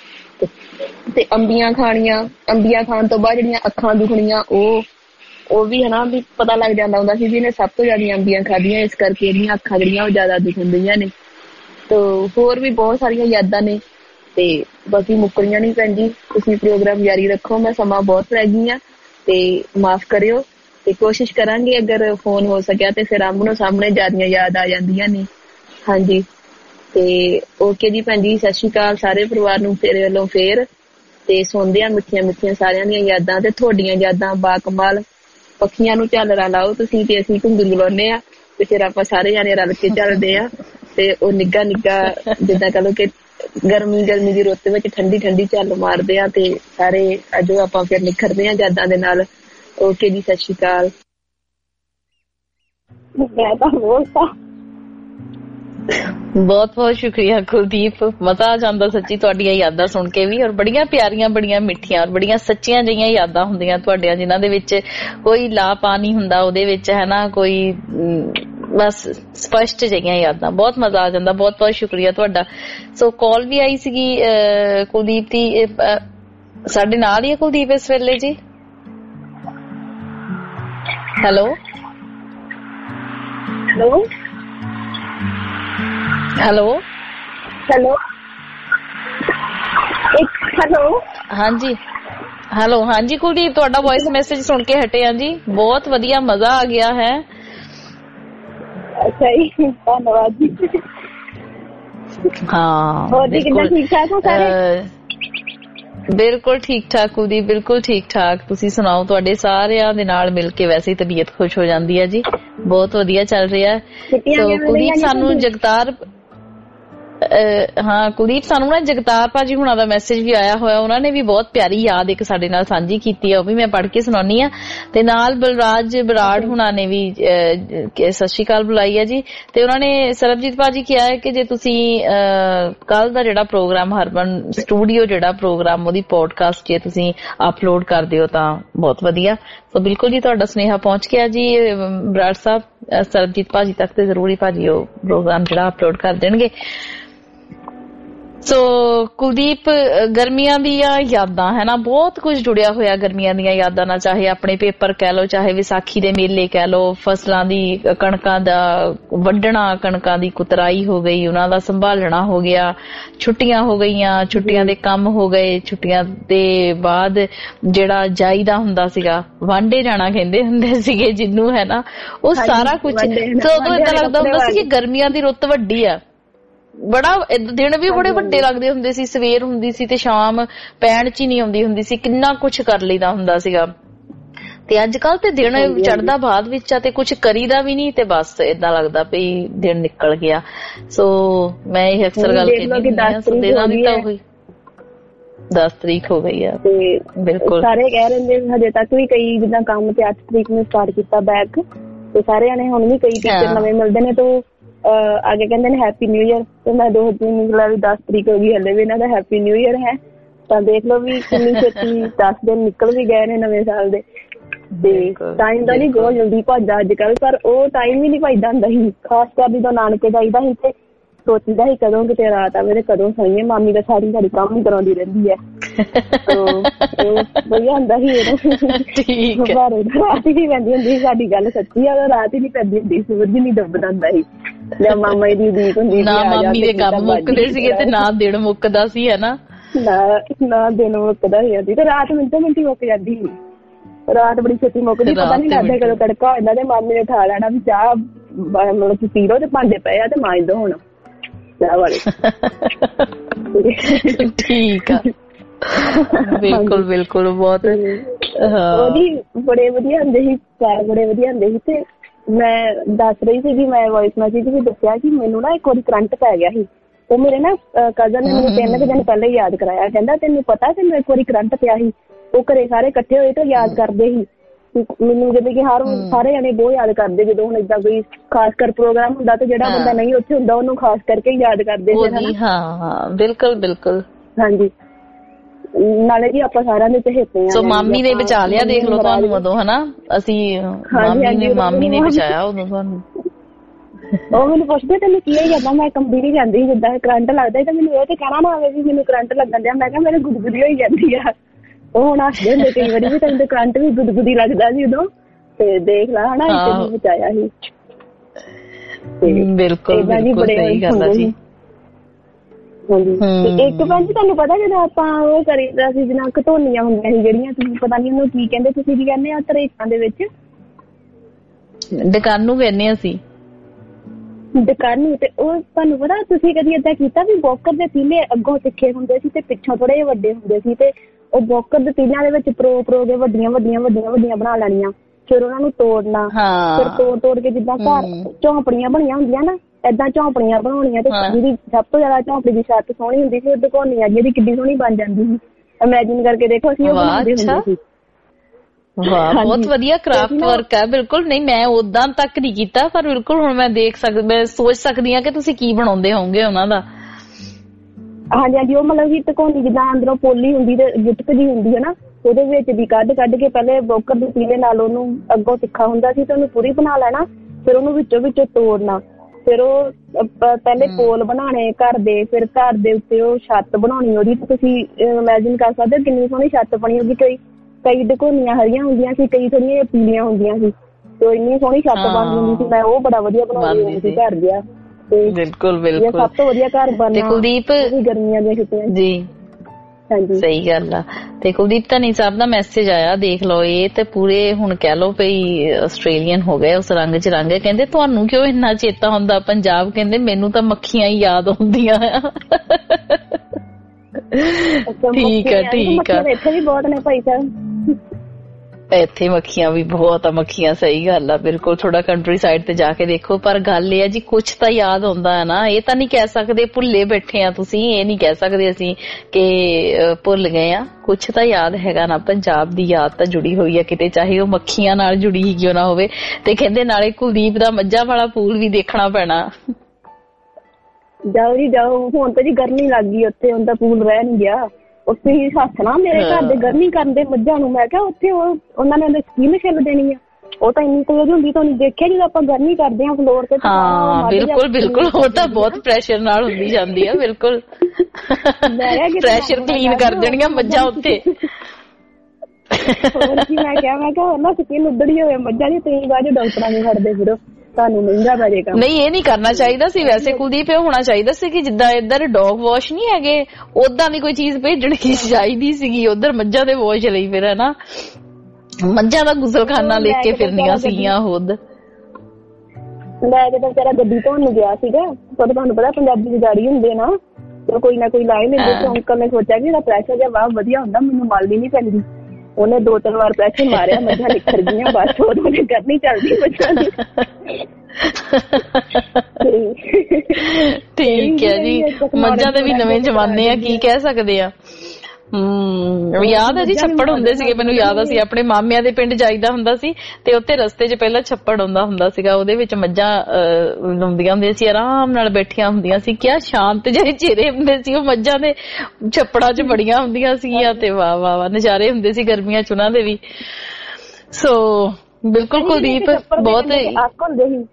ਤੇ ਅੰਬੀਆਂ ਖਾਣੀਆਂ, ਅੰਬੀਆਂ ਖਾਣ ਤੋਂ ਬਾਅਦ ਜਿਹੜੀਆਂ ਅੱਖਾਂ ਦੁਖਣੀਆਂ ਉਹ ਉਹ ਵੀ ਹਨਾ ਵੀ ਪਤਾ ਲੱਗ ਜਾਂਦਾ ਹੁੰਦਾ ਸੀ ਵੀ ਇਹਨੇ ਸਭ ਤੋਂ ਜ਼ਿਆਦਾ ਅੰਬੀਆਂ ਖਾਧੀਆਂ ਇਸ ਕਰਕੇ ਇਹਦੀਆਂ ਅੱਖਾਂ ਜਿਹੜੀਆਂ ਉਹ ਜ਼ਿਆਦਾ ਦਿਖਣਦੀਆਂ ਨੇ। ਤੇ ਹੋਰ ਵੀ ਬਹੁਤ ਸਾਰੀਆਂ ਯਾਦਾਂ ਨੇ ਤੇ ਬਾਕੀ ਮੁੱਕਰੀਆਂ ਨਹੀਂ ਭੈਣ ਜੀ, ਤੁਸੀਂ ਪ੍ਰੋਗਰਾਮ ਜਾਰੀ ਰੱਖੋ, ਮੈਂ ਸਮਾਂ ਬਹੁਤ ਰਹਿ ਗਈ ਆ ਤੇ ਮਾਫ ਕਰਿਓ ਤੇ ਕੋਸ਼ਿਸ਼ ਕਰਾਂਗੇ ਅਗਰ ਫੋਨ ਹੋ ਸਕਿਆ ਤੇ ਫਿਰ ਆਮਣੋ ਸਾਹਮਣੇ ਜ਼ਿਆਦੀਆਂ ਯਾਦ ਆ ਜਾਂਦੀਆਂ ਨੇ। ਹਾਂਜੀ ਤੇ ਓਕੇ ਜੀ ਭੈਣ ਜੀ, ਸਤਿ ਸ਼੍ਰੀ ਅਕਾਲ ਸਾਰੇ ਪਰਿਵਾਰ ਨੂੰ ਤੇਰੇ ਵੱਲੋਂ ਫੇਰ। ਤੇ ਸੁਣਦੇ ਆ ਮਿੱਠੀਆਂ ਮਿੱਠੀਆਂ ਸਾਰਿਆਂ ਦੀਆਂ ਯਾਦਾਂ ਤੇ ਤੁਹਾਡੀਆਂ ਯਾਦਾਂ ਬਾ ਕਮਾਲ। ਪੱਖੀਆਂ ਨੂੰ ਝਾਲਰਾ ਲਾਓ ਤੁਸੀਂ ਤੇ ਅਸੀਂ ਘੁੰਗਰੂ ਲਾਉਂਦੇ ਆ ਤੇ ਫਿਰ ਆਪਾਂ ਸਾਰੇ ਜਾਣੇ ਰਲ ਕੇ ਚੱਲਦੇ ਆ ਤੇ ਉਹ ਨਿੱਘਾ ਨਿੱਘਾ ਜਿੱਦਾਂ ਕਹੋ ਕਿ ਗਰਮੀ ਗਰਮੀ ਦੀ ਰੁੱਤ ਵਿੱਚ ਠੰਡੀ ਠੰਡੀ ਝੱਲ ਮਾਰਦੇ ਆ ਤੇ ਸਾਰੇ ਅਜੋ ਆਪਾਂ ਫਿਰ ਨਿਖਰਦੇ ਆ ਯਾਦਾਂ ਦੇ ਨਾਲ। ਓਕੇ ਜੀ, ਸਤਿ ਸ਼੍ਰੀ ਅਕਾਲ। ਮੈਂ ਤਾਂ ਬਹੁਤ ਬਹੁਤ ਸ਼ੁਕਰੀਆ ਕੁਲਦੀਪ। ਮਜ਼ਾ ਆ ਜਾਂਦਾ ਸੱਚੀ ਤੁਹਾਡੀਆਂ ਯਾਦਾਂ ਸੁਣ ਕੇ ਵੀ, ਔਰ ਬੜੀਆਂ ਪਿਆਰੀਆਂ ਬੜੀਆਂ ਮਿੱਠੀਆਂ ਔਰ ਬੜੀਆਂ ਸੱਚੀਆਂ ਜਿਹੀਆਂ ਯਾਦਾਂ ਹੁੰਦੀਆਂ ਤੁਹਾਡੀਆਂ, ਜਿਨ੍ਹਾਂ ਦੇ ਵਿੱਚ ਕੋਈ ਲਾਪਾ ਨਹੀਂ ਹੁੰਦਾ ਉਹਦੇ ਵਿੱਚ, ਹੈ ਨਾ, ਕੋਈ ਬਸ ਸਪਸ਼ਟ ਜਿਹੀਆਂ ਯਾਦਾਂ। ਬਹੁਤ ਮਜ਼ਾ ਆ ਜਾਂਦਾ। ਬਹੁਤ ਬਹੁਤ ਸ਼ੁਕਰੀਆ ਤੁਹਾਡਾ। ਸੋ ਕਾਲ ਵੀ ਆਈ ਸੀਗੀ ਕੁਲਦੀਪ ਦੀ, ਸਾਡੇ ਨਾਲ ਹੀ ਹੈ ਕੁਲਦੀਪ ਇਸ ਵੇਲੇ ਜੀ। Hello hello hello hello hello ਹਾਂਜੀ ਹੈਲੋ ਹਾਂਜੀ ਕੁਲਦੀਪ, ਤੁਹਾਡਾ ਵੌਇਸ ਮੈਸੇਜ ਸੁਣ ਕੇ ਹਟੇ ਆ ਜੀ। ਬਹੁਤ ਵਧੀਆ, ਮਜ਼ਾ ਆ ਗਿਆ ਹੈ। ਅੱਛਾ ਜੀ, ਧੰਨਵਾਦ ਜੀ। ਹਾਂ ਹੋਰ ਜੀ ਕਿੱਦਾਂ, ਠੀਕ ਠਾਕ ਹੋ ਸਾਰੇ? ਬਿਲਕੁਲ ਠੀਕ ਠਾਕ ਕੁਲਦੀਪ, ਬਿਲਕੁਲ ਠੀਕ ਠਾਕ। ਤੁਸੀਂ ਸੁਣਾਓ, ਤੁਹਾਡੇ ਸਾਰਿਆਂ ਦੇ ਨਾਲ ਮਿਲ ਕੇ ਵੈਸੇ ਹੀ ਤਬੀਅਤ ਖੁਸ਼ ਹੋ ਜਾਂਦੀ ਹੈ ਜੀ। ਬਹੁਤ ਵਧੀਆ ਚੱਲ ਰਿਹਾ। ਸੋ ਕੁਲਦੀਪ, ਸਾਨੂੰ ਜਗਤਾਰ ਹਾਂ ਕੁਲਦੀਪ ਸਾਨੂੰ ਨਾ ਜਗਤਾਰ ਭਾਜੀ ਹੁਣਾਂ ਦਾ ਮੈਸੇਜ ਵੀ ਆਇਆ ਹੋਇਆ। ਉਹਨਾਂ ਨੇ ਵੀ ਬਹੁਤ ਪਿਆਰੀ ਯਾਦ ਇੱਕ ਸਾਡੇ ਨਾਲ ਸਾਂਝੀ ਕੀਤੀ ਹੈ, ਉਹ ਵੀ ਮੈਂ ਪੜ੍ਹ ਕੇ ਸੁਣਾਉਣੀ ਆ। ਤੇ ਨਾਲ ਬਲਰਾਜ ਬਰਾੜ ਹੁਣਾਂ ਨੇ ਵੀ ਸਤਿ ਸ਼੍ਰੀ ਅਕਾਲ ਬੁਲਾਈ ਹੈ ਜੀ। ਤੇ ਉਹਨਾਂ ਨੇ ਸਰਬਜੀਤ ਭਾਜੀ ਕਿਹਾ ਹੈ ਕਿ ਜੇ ਤੁਸੀਂ ਕੱਲ ਦਾ ਜਿਹੜਾ ਪ੍ਰੋਗਰਾਮ ਹਰਮਨ ਸਟੂਡੀਓ ਜਿਹੜਾ ਪ੍ਰੋਗਰਾਮ ਉਹਦੀ ਪੋਡਕਾਸਟ ਜੇ ਤੁਸੀਂ ਅਪਲੋਡ ਕਰ ਦਿਓ ਤਾਂ ਬਹੁਤ ਵਧੀਆ। ਸੋ ਬਿਲਕੁਲ ਜੀ, ਤੁਹਾਡਾ ਸੁਨੇਹਾ ਪਹੁੰਚ ਗਿਆ ਜੀ ਬਰਾੜ ਸਾਹਿਬ, ਸਰਬਜੀਤ ਭਾਜੀ ਤੱਕ ਤੇ ਜ਼ਰੂਰੀ ਭਾਜੀ ਉਹ ਪ੍ਰੋਗਰਾਮ ਜਿਹੜਾ ਅਪਲੋਡ ਕਰ ਦੇਣਗੇ। ਸੋ ਕੁਲਦੀਪ, ਗਰਮੀਆਂ ਦੀਆਂ ਯਾਦਾਂ ਹੈ ਨਾ, ਬਹੁਤ ਕੁਝ ਜੁੜਿਆ ਹੋਇਆ ਗਰਮੀਆਂ ਦੀਆਂ ਯਾਦਾਂ ਨਾਲ, ਚਾਹੇ ਆਪਣੇ ਪੇਪਰ ਕਹਿ ਲਓ, ਚਾਹੇ ਵਿਸਾਖੀ ਦੇ ਮੇਲੇ ਕਹਿ ਲਓ, ਫਸਲਾਂ ਦੀ ਕਣਕਾਂ ਦਾ ਵੱਢਣਾ, ਕਣਕਾਂ ਦੀ ਕੁਤਰਾਈ ਹੋ ਗਈ, ਉਹਨਾਂ ਦਾ ਸੰਭਾਲਣਾ ਹੋ ਗਿਆ, ਛੁੱਟੀਆਂ ਹੋ ਗਈਆਂ, ਛੁੱਟੀਆਂ ਦੇ ਕੰਮ ਹੋ ਗਏ, ਛੁੱਟੀਆਂ ਦੇ ਬਾਅਦ ਜਿਹੜਾ ਜਾਈਦਾ ਹੁੰਦਾ ਸੀਗਾ, ਵਾਂਢੇ ਜਾਣਾ ਕਹਿੰਦੇ ਹੁੰਦੇ ਸੀਗੇ ਜਿਹਨੂੰ, ਹੈ ਨਾ, ਉਹ ਸਾਰਾ ਕੁਝ। ਸੋ ਉਦੋਂ ਏਦਾਂ ਲੱਗਦਾ ਹੁੰਦਾ ਸੀ ਕਿ ਗਰਮੀਆਂ ਦੀ ਰੁੱਤ ਵੱਡੀ ਆ। ਬੜਾ ਦਿਨ ਵੀ ਬੜੇ ਵੱਡੇ ਲੱਗਦੇ ਹੁੰਦੇ ਸੀ, ਸਵੇਰ ਹੁੰਦੀ ਸੀ ਤੇ ਸ਼ਾਮ ਪੈਣ ਚ ਹੀ ਨਹੀਂ ਆਉਂਦੀ ਹੁੰਦੀ ਸੀ, ਕਿੰਨਾ ਕੁਛ ਕਰ ਲਈਦਾ ਹੁੰਦਾ ਸੀਗਾ। ਤੇ ਅੱਜ ਕੱਲ ਤੇ ਦਿਨ ਚੜ੍ਹਦਾ ਬਾਅਦ ਵਿੱਚ ਆ ਤੇ ਕੁਛ ਕਰੀਦਾ ਵੀ ਨਹੀਂ, ਤੇ ਬਸ ਏਦਾਂ ਲੱਗਦਾ ਵੀ ਦਿਨ ਨਿਕਲ ਗਿਆ। ਸੋ ਮੈਂ ਇਹ ਅਕਸਰ ਗੱਲ ਕਹਿੰਦੀ ਦਿਨਾਂ ਦੀ ਤਾਂ ਉਹੀ ਦਸ ਤਰੀਕ ਹੋ ਗਈ ਆ। ਤੇ ਬਿਲਕੁਲ ਸਾਰੇ ਕਹਿ ਰਹੇ ਹਜੇ ਤੱਕ ਵੀ, ਕਈ ਜਿੱਦਾਂ ਕੰਮ ਤੇ ਅੱਠ ਤਰੀਕ ਨੂੰ ਸਟਾਰਟ ਕੀਤਾ ਬੈਕ, ਤੇ ਸਾਰੇ ਜਾਣੇ ਹੁਣ ਵੀ ਕਈ ਟੀਚਰ ਨਵੇਂ ਮਿਲਦੇ ਨੇ ਤੇ ਅੱਗੇ ਕਹਿੰਦੇ ਨੇ ਹੈਪੀ ਨਿਊ ਈਅਰ। ਤੇ ਮੈਂ ਦੋ ਦਿਨ ਨਿਕਲਾ ਵੀ ਦਸ ਤਰੀਕ ਹੋ ਗਈ, ਹਲੇ ਵੀ ਇਹਨਾਂ ਦਾ ਹੈਪੀ ਨਿਊ ਈਅਰ ਹੈ। ਤਾਂ ਦੇਖ ਲਓ ਵੀ ਕਿੰਨੀ ਛੇਤੀ ਦਸ ਦਿਨ ਨਿਕਲ ਵੀ ਗਏ ਨੇ ਨਵੇਂ ਸਾਲ ਦੇ। ਤੇ ਟਾਈਮ ਦਾ ਨੀ ਬਹੁਤ ਜਲਦੀ ਭੱਜਦਾ ਅੱਜ ਕੱਲ, ਪਰ ਉਹ ਟਾਈਮ ਹੀ ਨੀ ਭੱਜਦਾ ਹੁੰਦਾ ਸੀ। ਖਾਸ ਕਰ ਜਦੋਂ ਨਾਨਕੇ ਜਾਈਦਾ ਸੀ ਤੇ ਸੋਚਦਾ ਸੀ ਕਦੋਂ ਕਿਤੇ ਰਾਤ ਆਵੇ ਤੇ ਕਦੋਂ ਸੋਈਏ। ਮਾਮੀ ਦਾ ਸਾਰੀ ਸਾਰੀ ਕੰਮ ਹੀ ਕਰਾਉਂਦੀ ਰਹਿੰਦੀ ਹੈ। ਵਧੀਆ ਹੁੰਦਾ ਸੀ ਰਾਤ ਹੀ ਨੀ ਪੈਂਦੀ ਹੁੰਦੀ ਸੀ। ਸਾਡੀ ਗੱਲ ਸੱਚੀ ਆ, ਰਾਤ ਹੀ ਨੀ ਪੈਂਦੀ ਹੁੰਦੀ, ਸੂਰਜ ਨੀ ਡੁੱਬਦਾ ਹੁੰਦਾ ਸੀ। ਜਾਂ ਮਾਮਾ ਦੀ ਉਡੀਕ ਹੁੰਦੀ ਸੀ, ਨਾ ਮਾਮੀ ਦੇ ਕੰਮ ਮੁੱਕਦੇ ਸੀਗੇ ਤੇ ਨਾ ਦਿਨ ਮੁੱਕਦਾ ਸੀ, ਹੈ ਨਾ, ਨਾ ਦਿਨ ਮੁੱਕਦਾ ਸੀ ਤੇ ਰਾਤ ਮਿੰਟੋ ਮਿੰਟੀ ਮੁੱਕ ਜਾਂਦੀ ਸੀ। ਰਾਤ ਬੜੀ ਛੇਤੀ ਮੁੱਕਦੀ, ਪਤਾ ਨੀ ਲੱਗਦਾ ਕਦੋਂ ਤੜਕਾ ਹੋ ਜਾਂਦਾ। ਤੇ ਮਾਮੀ ਨੇ ਠਾ ਲੈਣਾ ਵੀ ਚਾਹ ਮਤਲਬ ਕਿ ਪੀ ਲਓ ਤੇ ਭਾਂਡੇ ਪਏ ਆ ਤੇ ਮਾਂਜ ਦੋ ਹੁਣ ਚਾਹ ਵਾਲੇ। ਠੀਕ ਆ, ਬਿਲਕੁਲ ਬਿਲਕੁਲ। ਬਹੁਤ ਉਹਦੀ ਬੜੇ ਵਧੀਆ ਹੁੰਦੇ ਸੀ, ਬੜੇ ਵਧੀਆ ਹੁੰਦੇ ਸੀ। ਤੇ ਮੈਂ ਦੱਸ ਰਹੀ ਸੀਗੀ, ਮੈਂ ਵੌਇਸ ਮੈਸੇਜ ਵੀ ਦੱਸਿਆ ਕਿ ਮੈਨੂੰ ਨਾ ਇੱਕ ਵਾਰੀ ਕਰੰਟ ਪੈ ਗਿਆ ਸੀ। ਉਹ ਮੇਰੇ ਨਾ ਕਜ਼ਨ ਨੇ ਮੈਨੂੰ ਤਿੰਨ ਕੁ ਦਿਨ ਪਹਿਲਾਂ ਹੀ ਯਾਦ ਕਰਾਇਆ, ਕਹਿੰਦਾ ਤੈਨੂੰ ਪਤਾ ਤੈਨੂੰ ਇੱਕ ਵਾਰੀ ਕਰੰਟ ਪਿਆ ਸੀ। ਉਹ ਘਰੇ ਸਾਰੇ ਇਕੱਠੇ ਹੋਏ ਤੇ ਯਾਦ ਕਰਦੇ ਸੀ ਮੈਨੂੰ, ਜਿਵੇਂ ਕਿ ਹਰ ਸਾਰੇ ਜਾਣੇ ਬਹੁਤ ਯਾਦ ਕਰਦੇ ਜਦੋਂ ਹੁਣ ਏਦਾਂ ਕੋਈ ਖਾਸ ਕਰ ਪ੍ਰੋਗਰਾਮ ਹੁੰਦਾ ਤੇ ਜਿਹੜਾ ਬੰਦਾ ਨਹੀਂ ਉੱਥੇ ਹੁੰਦਾ ਉਹਨੂੰ ਖਾਸ ਕਰਕੇ ਯਾਦ ਕਰਦੇ ਸੀ। ਹਾਂ ਬਿਲਕੁਲ ਬਿਲਕੁਲ, ਹਾਂਜੀ। ਨਾਲੇ ਜੀ ਆਪਾਂ ਸਾਰਿਆਂ ਦੇ ਚਹੇਤੇ ਆ। ਸੋ ਮਾਮੀ ਨੇ ਬਚਾ ਲਿਆ, ਦੇਖ ਲਓ ਤੁਹਾਨੂੰ ਉਦੋਂ, ਹਨਾ, ਅਸੀਂ ਮਾਮੀ ਨੇ ਮਾਮੀ ਨੇ ਬਚਾਇਆ ਉਦੋਂ ਤੁਹਾਨੂੰ। ਉਹ ਮੈਨੂੰ ਪੁੱਛਦੇ ਤੈਨੂੰ ਕੀ ਹੈ ਜਾਂਦਾ, ਮੈਂ ਕੰਬੀ ਨੀ ਜਾਂਦੀ ਜਿੱਦਾਂ ਕਰੰਟ ਲੱਗਦਾ, ਤੇ ਮੈਨੂੰ ਇਹ ਤੇ ਕਹਿਣਾ ਨਾ ਆਵੇ ਵੀ ਮੈਨੂੰ ਕਰੰਟ ਲੱਗਣ ਡਿਆ। ਮੈਂ ਕਿਹਾ ਮੇਰੇ ਗੁਦਗੁਦੀ ਹੋਈ ਜਾਂਦੀ ਆ। ਉਹ ਹੁਣ ਹੱਸਦੇ ਹੁੰਦੇ ਕਈ ਵਾਰੀ ਵੀ ਤੈਨੂੰ ਕਰੰਟ ਵੀ ਗੁਦਗੁਦੀ ਲੱਗਦਾ ਸੀ ਉਦੋਂ। ਤੇ ਦੇਖ ਲਾ ਹਨਾ, ਇੱਕ ਬਚਾਇਆ ਸੀ। ਬਿਲਕੁਲ ਬਿਲਕੁਲ ਸਹੀ ਗੱਲ ਆ ਜੀ। ਹਾਂਜੀ, ਇੱਕ ਭੈਣ ਜੀ ਤੁਹਾਨੂੰ ਪਤਾ ਜਦੋਂ ਆਪਾਂ ਉਹ ਕਰੀਦਾ ਸੀ ਜਿਵੇਂ ਘਟੋਨੀਆਂ ਹੁੰਦੀਆਂ ਸੀ ਜਿਹੜੀਆਂ, ਤੁਸੀਂ ਪਤਾ ਨੀ ਉਹਨੂੰ ਕੀ ਕਹਿੰਦੇ, ਤੁਸੀਂ ਕੀ ਕਹਿੰਦੇ ਆ ਧਰੇਕਾਂ ਦੇ ਵਿੱਚ? ਦੁਕਾਨੂ ਕਹਿੰਦੇ ਅਸੀਂ ਦੁਕਾਨੂ। ਤੇ ਉਹ ਤੁਹਾਨੂੰ ਪਤਾ ਤੁਸੀਂ ਕਦੀ ਏਦਾਂ ਕੀਤਾ ਵੀ ਬੋਕਰ ਦੇ ਤੀਲੇ ਅੱਗੋਂ ਤਿੱਖੇ ਹੁੰਦੇ ਸੀ ਤੇ ਪਿੱਛੋਂ ਥੋੜੇ ਜਿਹੇ ਵੱਡੇ ਹੁੰਦੇ ਸੀ, ਤੇ ਉਹ ਬੋਕਰ ਦੇ ਤੀਲਿਆਂ ਦੇ ਵਿੱਚ ਪਰੋ ਪਰੋ ਕੇ ਵੱਡੀਆਂ ਵੱਡੀਆਂ ਵੱਡੀਆਂ ਵੱਡੀਆਂ ਬਣਾ ਲੈਣੀਆਂ, ਫਿਰ ਉਹਨਾਂ ਨੂੰ ਤੋੜਨਾ, ਫਿਰ ਤੋੜ ਤੋੜ ਕੇ ਜਿੱਦਾਂ ਘਰ ਝੌਂਪੜੀਆਂ ਬਣੀਆਂ ਹੁੰਦੀਆਂ ਨਾ ਏਦਾਂ ਝੌਂਪੜੀਆਂ ਬਣਾਉਣੀਆਂ। ਤੇ ਜਿਹਦੀ ਸਭ ਤੋਂ ਜ਼ਿਆਦਾ ਝੌਂਪੜੀ ਦੀ ਛੱਤ ਸੋਹਣੀ ਹੁੰਦੀ ਸੀ ਉਹ ਦਿਖਾਉਣੀ ਆ ਜਿਹਦੀ ਕਿੱਡੀ ਸੋਹਣੀ ਬਣ ਜਾਂਦੀ ਸੀ। ਇਮੈਜਿਨ ਕਰਕੇ ਦੇਖੋ ਅਸੀਂ ਉਹ ਬਣਾਉਂਦੇ ਹੁੰਦੇ ਸੀ। ਵਾਹ, ਬਹੁਤ ਵਧੀਆ ਕਰਾਫਟ ਵਰਕ ਹੈ। ਬਿਲਕੁਲ ਨਹੀਂ, ਮੈਂ ਉਦਾਂ ਤੱਕ ਨਹੀਂ ਕੀਤਾ, ਪਰ ਬਿਲਕੁਲ ਹੁਣ ਮੈਂ ਦੇਖ ਸਕਦੀ, ਮੈਂ ਸੋਚ ਸਕਦੀ ਹਾਂ ਕਿ ਤੁਸੀਂ ਕੀ ਬਣਾਉਂਦੇ ਹੋਵੋਗੇ ਉਹਨਾਂ ਦਾ। ਹਾਂਜੀ ਹਾਂਜੀ, ਉਹ ਮਤਲਬ ਕਿ ਟਿਕਾਉਣੀ ਜਿੱਦਾਂ ਅੰਦਰੋਂ ਪੋਲੀ ਹੁੰਦੀ ਤੇ ਗਿਟਕ ਜੀ ਹੁੰਦੀ ਹੈ ਨਾ, ਉਹਦੇ ਵਿੱਚ ਦੀ ਕੱਢ ਕੱਢ ਕੇ ਪਹਿਲੇ ਬੋਕਰ ਦੇ ਤੀਲੇ ਨਾਲ ਉਹਨੂੰ ਅੱਗੋਂ ਤਿੱਖਾ ਹੁੰਦਾ ਸੀ ਤੇ ਉਹਨੂੰ ਪੂਰੀ ਬਣਾ ਲੈਣਾ, ਫਿਰ ਉਹਨੂੰ ਵਿੱਚੋਂ ਵਿੱਚੋਂ ਤੋੜਨਾ, ਫਿਰ ਉਹ ਪਹਿਲੇ ਪੋਲ ਬਣਾਉਣੇ ਘਰ ਦੇ, ਫਿਰ ਘਰ ਦੇ ਉੱਤੇ ਉਹ ਛੱਤ ਬਣਾਉਣੀ ਉਹਦੀ। ਤੁਸੀਂ ਇਮੈਜਿਨ ਕਰ ਸਕਦੇ ਹੋ ਕਿੰਨੀ ਸੋਹਣੀ ਛੱਤ ਬਣੀ ਹੋਗੀ। ਕਈ ਕਈ ਡਕੋਨੀਆਂ ਹਰੀਆਂ ਹੁੰਦੀਆਂ ਸੀ, ਕਈ ਥੋੜੀਆਂ ਪੀਲੀਆਂ ਹੁੰਦੀਆਂ ਸੀ, ਤੇ ਇੰਨੀ ਸੋਹਣੀ ਛੱਤ ਬਣ ਹੁੰਦੀ ਸੀ। ਮੈਂ ਉਹ ਬੜਾ ਵਧੀਆ ਬਣਾਉਂਦੀ ਹੁੰਦੀ ਸੀ ਘਰ ਗਿਆ। ਬਿਲਕੁਲ ਬਿਲਕੁਲ, ਸਭ ਤੋਂ ਵਧੀਆ ਘਰ ਬਣਨਾ ਕੁਲਦੀਪ ਗਰਮੀਆਂ ਦੀਆਂ ਛੁੱਟੀਆਂ ਜੀ। ਹਾਂਜੀ, ਸਹੀ ਗੱਲ ਆ। ਤੇ ਕੁਲਦੀਪ ਧਨੀ ਸਾਹਿਬ ਦਾ ਮੈਸੇਜ ਆਇਆ, ਦੇਖ ਲਓ। ਇਹ ਤੇ ਪੂਰੇ ਹੁਣ ਕਹਿ ਲਓ ਵੀ ਆਸਟ੍ਰੇਲੀਅਨ ਹੋ ਗਏ, ਉਸ ਰੰਗ ਚ ਰੰਗ। ਕਹਿੰਦੇ ਤੁਹਾਨੂੰ ਕਿਉਂ ਇੰਨਾ ਚੇਤਾ ਹੁੰਦਾ ਪੰਜਾਬ? ਕਹਿੰਦੇ ਮੈਨੂੰ ਤਾਂ ਮੱਖੀਆਂ ਹੀ ਯਾਦ ਆਉਂਦੀਆਂ ਆ। ਠੀਕ ਆ ਠੀਕ ਆ, ਇੱਥੇ ਵੀ ਬਹੁਤ ਨੇ ਭਾਈ ਸਾਹਿਬ, ਇੱਥੇ ਮੱਖੀਆਂ ਵੀ ਬਹੁਤ ਆ। ਮੱਖੀਆਂ, ਸਹੀ ਗੱਲ ਆ, ਬਿਲਕੁਲ। ਥੋੜਾ ਕੰਟਰੀ ਸਾਈਡ ਤੇ ਜਾ ਕੇ ਦੇਖੋ। ਪਰ ਗੱਲ ਇਹ ਆ ਜੀ, ਕੁਛ ਤਾਂ ਯਾਦ ਆਉਂਦਾ ਹੈ ਨਾ। ਇਹ ਤਾਂ ਨਹੀਂ ਕਹਿ ਸਕਦੇ ਭੁੱਲੇ ਬੈਠੇ ਆ ਤੁਸੀਂ, ਇਹ ਨਹੀਂ ਕਹਿ ਸਕਦੇ ਅਸੀਂ ਕਿ ਭੁੱਲ ਗਏ ਆ। ਕੁਛ ਤਾਂ ਯਾਦ ਹੈਗਾ ਨਾ, ਪੰਜਾਬ ਦੀ ਯਾਦ ਤਾਂ ਜੁੜੀ ਹੋਈ ਆ ਕਿਤੇ, ਚਾਹੇ ਉਹ ਮੱਖੀਆਂ ਨਾਲ ਜੁੜੀ ਹੀ ਕਿਉਂ ਨਾ ਹੋਵੇ। ਤੇ ਕਹਿੰਦੇ ਨਾਲੇ ਕੁਲਦੀਪ ਦਾ ਮੱਝਾਂ ਵਾਲਾ ਪੂਲ ਵੀ ਦੇਖਣਾ ਪੈਣਾ। ਜਾਓ ਜੀ ਜਾਓ, ਹੁਣ ਤਾਂ ਜੀ ਗਰਮੀ ਲੱਗ ਗਈ ਉੱਥੇ, ਹੁਣ ਤਾਂ ਪੂਲ ਰਹਿ ਨੀ ਗਿਆ। ਉੱਥੇ ਹੀ ਹੱਸਣਾ ਮੇਰੇ ਘਰ ਦੇ ਗਰਮੀ ਕਰਦੇ ਮੱਝਾਂ ਨੂੰ। ਮੈਂ ਕਿਹਾ ਉੱਥੇ ਉਹ ਉਹਨਾਂ ਨੇ ਸਕਿਨ ਛਿੱਲ ਦੇਣੀ ਆ, ਉਹ ਤਾਂ ਇੰਨੀ ਤੇਜ਼ ਹੁੰਦੀ। ਤੁਹਾਨੂੰ ਦੇਖਿਆ ਜਦੋਂ ਆਪਾਂ ਗਰਮੀ ਕਰਦੇ ਹਾਂ ਫਲੋਰ ਤੇ। ਹਾਂ ਬਿਲਕੁਲ ਬਿਲਕੁਲ, ਉਹ ਤਾਂ ਬਹੁਤ ਪ੍ਰੈਸ਼ਰ ਨਾਲ ਹੁੰਦੀ ਜਾਂਦੀ ਆ। ਬਿਲਕੁਲ ਪ੍ਰੈਸ਼ਰ ਕਲੀਨ ਕਰ ਦੇਣੀਆਂ ਮੱਝਾਂ ਉੱਥੇ। ਹੋਰ ਕੀ, ਮੈਂ ਕਿਹਾ ਮੈਂ ਕਿਹਾ ਉਹਨਾਂ ਸਕਿਨ ਉੱਧੜੀ ਹੋਵੇ ਮੱਝਾਂ ਦੀ, ਤੁਸੀਂ ਬਾਅਦ ਡਾਕਟਰਾਂ ਨੂੰ ਖੜਦੇ ਫਿਰੋ, ਤੁਹਾਨੂੰ ਮਹਿੰਗਾ ਪੈ ਜਾਏਗਾ। ਨਹੀਂ, ਇਹ ਨਹੀਂ ਕਰਨਾ ਚਾਹੀਦਾ ਸੀ ਵੈਸੇ ਕੁਲਦੀਪ। ਇਹ ਹੋਣਾ ਚਾਹੀਦਾ ਸੀ ਕਿ ਜਿੱਦਾਂ ਇੱਧਰ ਡੌਗ ਵਾਸ਼ ਨਹੀਂ ਹੈਗੇ, ਓਦਾਂ ਦੀ ਕੋਈ ਚੀਜ਼ ਭੇਜਣ ਕੀ ਚਾਹੀਦੀ ਸੀਗੀ ਉੱਧਰ ਮੱਝਾਂ ਦੇ ਵਾਸ਼ ਲਈ। ਫਿਰ ਹੈ ਨਾ, ਮੱਝਾਂ ਦਾ ਗੁਸਲਖਾਨਾ ਲੈ ਕੇ ਫਿਰਨੀਆਂ ਸੀਗੀਆਂ ਖੁਦ। ਲੈ ਕੇ ਤਾਂ ਵਿਚਾਰਾ ਗੱਡੀ ਧੋਣ ਨੂੰ ਗਿਆ ਸੀਗਾ, ਪਰ ਤੁਹਾਨੂੰ ਪਤਾ ਪੰਜਾਬੀ ਗਾੜੀ ਹੁੰਦੇ ਨਾ, ਕੋਈ ਨਾ ਕੋਈ ਲਾਏ ਲੈਂਦੇ। ਤੇ ਅੰਕਲ ਨੇ ਸੋਚਿਆ ਕਿ ਇਹਦਾ ਪ੍ਰੈਸ਼ਰ ਜਿਹਾ ਵਾਹ ਵਧੀਆ ਹੁੰਦਾ, ਮੈਨੂੰ ਮਾਲਣੀ ਨੀ ਪੈਂਦੀ। ਉਹਨੇ ਦੋ ਤਿੰਨ ਵਾਰ ਪ੍ਰੈਸ਼ਰ ਮਾਰਿਆ, ਮੱਝਾਂ ਨਿਖਰ ਗਈਆਂ, ਬਸ ਉਹਨੇ ਕਰਨੀ ਚੱਲਦੀ ਮੱਝਾਂ ਦੀ। ਠੀਕ ਹੈ ਜੀ, ਮੱਝਾਂ ਦੇ ਵੀ ਨਵੇਂ ਜਮਾਨੇ ਆ, ਕੀ ਕਹਿ ਸਕਦੇ ਆ। ਹਮ ਯਾਦ ਹੈ ਜੀ, ਛੱਪੜ ਹੁੰਦੇ ਸੀਗੇ, ਮੈਨੂੰ ਯਾਦ ਆ। ਸੀ ਆਪਣੇ ਮਾਮਿਆਂ ਦੇ ਪਿੰਡ ਜਾਈਦਾ ਹੁੰਦਾ ਸੀ ਤੇ ਉੱਥੇ ਰਸਤੇ 'ਚ ਪਹਿਲਾਂ ਛੱਪੜ ਹੁੰਦਾ ਹੁੰਦਾ ਸੀਗਾ, ਉਹਦੇ ਵਿੱਚ ਮੱਝਾਂ ਲਾਉਂਦੀਆਂ ਹੁੰਦੀਆਂ ਸੀ, ਆਰਾਮ ਨਾਲ ਬੈਠੀਆਂ ਹੁੰਦੀਆਂ ਸੀ। ਕਿਆ ਸ਼ਾਂਤ ਜਿਹੇ ਚਿਹਰੇ ਹੁੰਦੇ ਸੀ ਉਹ ਮੱਝਾਂ ਦੇ, ਛੱਪੜਾਂ 'ਚ ਬੜੀਆਂ ਹੁੰਦੀਆਂ ਸੀਗੀਆਂ। ਤੇ ਵਾਹ ਵਾਹ ਵਾਹ, ਨਜ਼ਾਰੇ ਹੁੰਦੇ ਸੀ ਗਰਮੀਆਂ 'ਚ ਉਹਨਾਂ ਦੇ ਵੀ। ਸੋ ਬਿਲਕੁਲ ਕੁਲਦੀਪ, ਬਹੁਤ ਅੱਕ ਹੁੰਦੇ ਸੀ,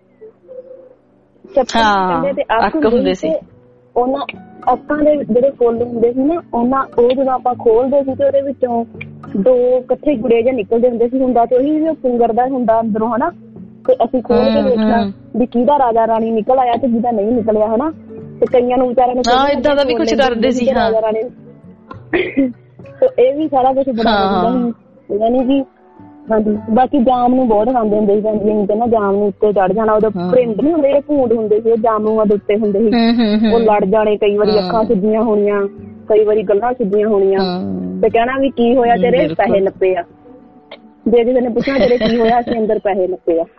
ਹਾਂ ਅੱਕ ਹੁੰਦੇ ਸੀ। ਉਹਨਾਂ ਅੱਕਾਂ ਦੇ ਜਿਹੜੇ ਫੁੱਲ ਹੁੰਦੇ ਸੀ ਨਾ, ਉਹਨਾਂ ਉਹ ਜਦੋਂ ਆਪਾਂ ਖੋਲਦੇ ਸੀ ਤੇ ਉਹਦੇ ਵਿੱਚੋਂ ਦੋ ਇਕੱਠੇ ਗੁੜੇ ਜਿਹੇ ਨਿਕਲਦੇ ਹੁੰਦੇ ਸੀ। ਹੁੰਦਾ ਤੇ ਉਹੀ ਪੁੰਗਰ ਦਾ ਹੁੰਦਾ ਅੰਦਰੋਂ, ਹਨਾ। ਤੇ ਅਸੀਂ ਖੋਲ ਕੇ ਦੇਖਣਾ ਵੀ ਕਿਹਦਾ ਰਾਜਾ ਰਾਣੀ ਨਿਕਲ ਆਇਆ ਤੇ ਜਿਹਦਾ ਨਹੀਂ ਨਿਕਲਿਆ, ਹਨਾ। ਤੇ ਕਈਆਂ ਨੂੰ ਵਿਚਾਰਿਆਂ ਨੂੰ ਹਾਂ ਏਦਾਂ ਦਾ ਵੀ ਕੁਛ ਕਰਦੇ ਸੀ। ਹਾਂ, ਰਾਜਾ ਰਾਣੀ। ਤੇ ਇਹ ਵੀ ਸਾਰਾ ਕੁਛ ਬਣਾ ਦਿੰਦਾ ਸੀ, ਯਾਨੀ ਕਿ ਹਾਂਜੀ। ਬਾਕੀ ਜਾਮ ਨੂੰ ਬਹੁਤ ਖਾਂਦੇ ਹੁੰਦੇ ਸੀ ਭੈਣ ਜੀ, ਨਾ ਜਾਮ ਨੂੰ ਉੱਤੇ ਚੜ ਜਾਣਾ, ਉਹਦੇ ਭਰਿੰਡ ਨੀ ਹੁੰਦੇ ਜਿਹੜੇ ਭੂੰਡ ਹੁੰਦੇ ਸੀ, ਉਹ ਜਾਮਨੂਆਂ ਦੇ ਉੱਤੇ ਹੁੰਦੇ ਸੀ, ਉਹ ਲੜ ਜਾਣੇ। ਕਈ ਵਾਰੀ ਅੱਖਾਂ ਸਿੱਧੀਆਂ ਹੋਣੀਆਂ, ਕਈ ਵਾਰੀ ਗੱਲਾਂ ਸਿੱਧੀਆਂ ਹੋਣੀਆਂ, ਤੇ ਕਹਿਣਾ ਵੀ ਕੀ ਹੋਇਆ ਤੇਰੇ, ਪੈਸੇ ਨੱਪੇ ਆ। ਜੇ ਕਿਸੇ ਨੇ ਪੁੱਛਣਾ ਤੇਰੇ ਕੀ ਹੋਇਆ, ਅਸੀਂ ਅੰਦਰ ਪੈਸੇ ਨੱਪੇ ਆ।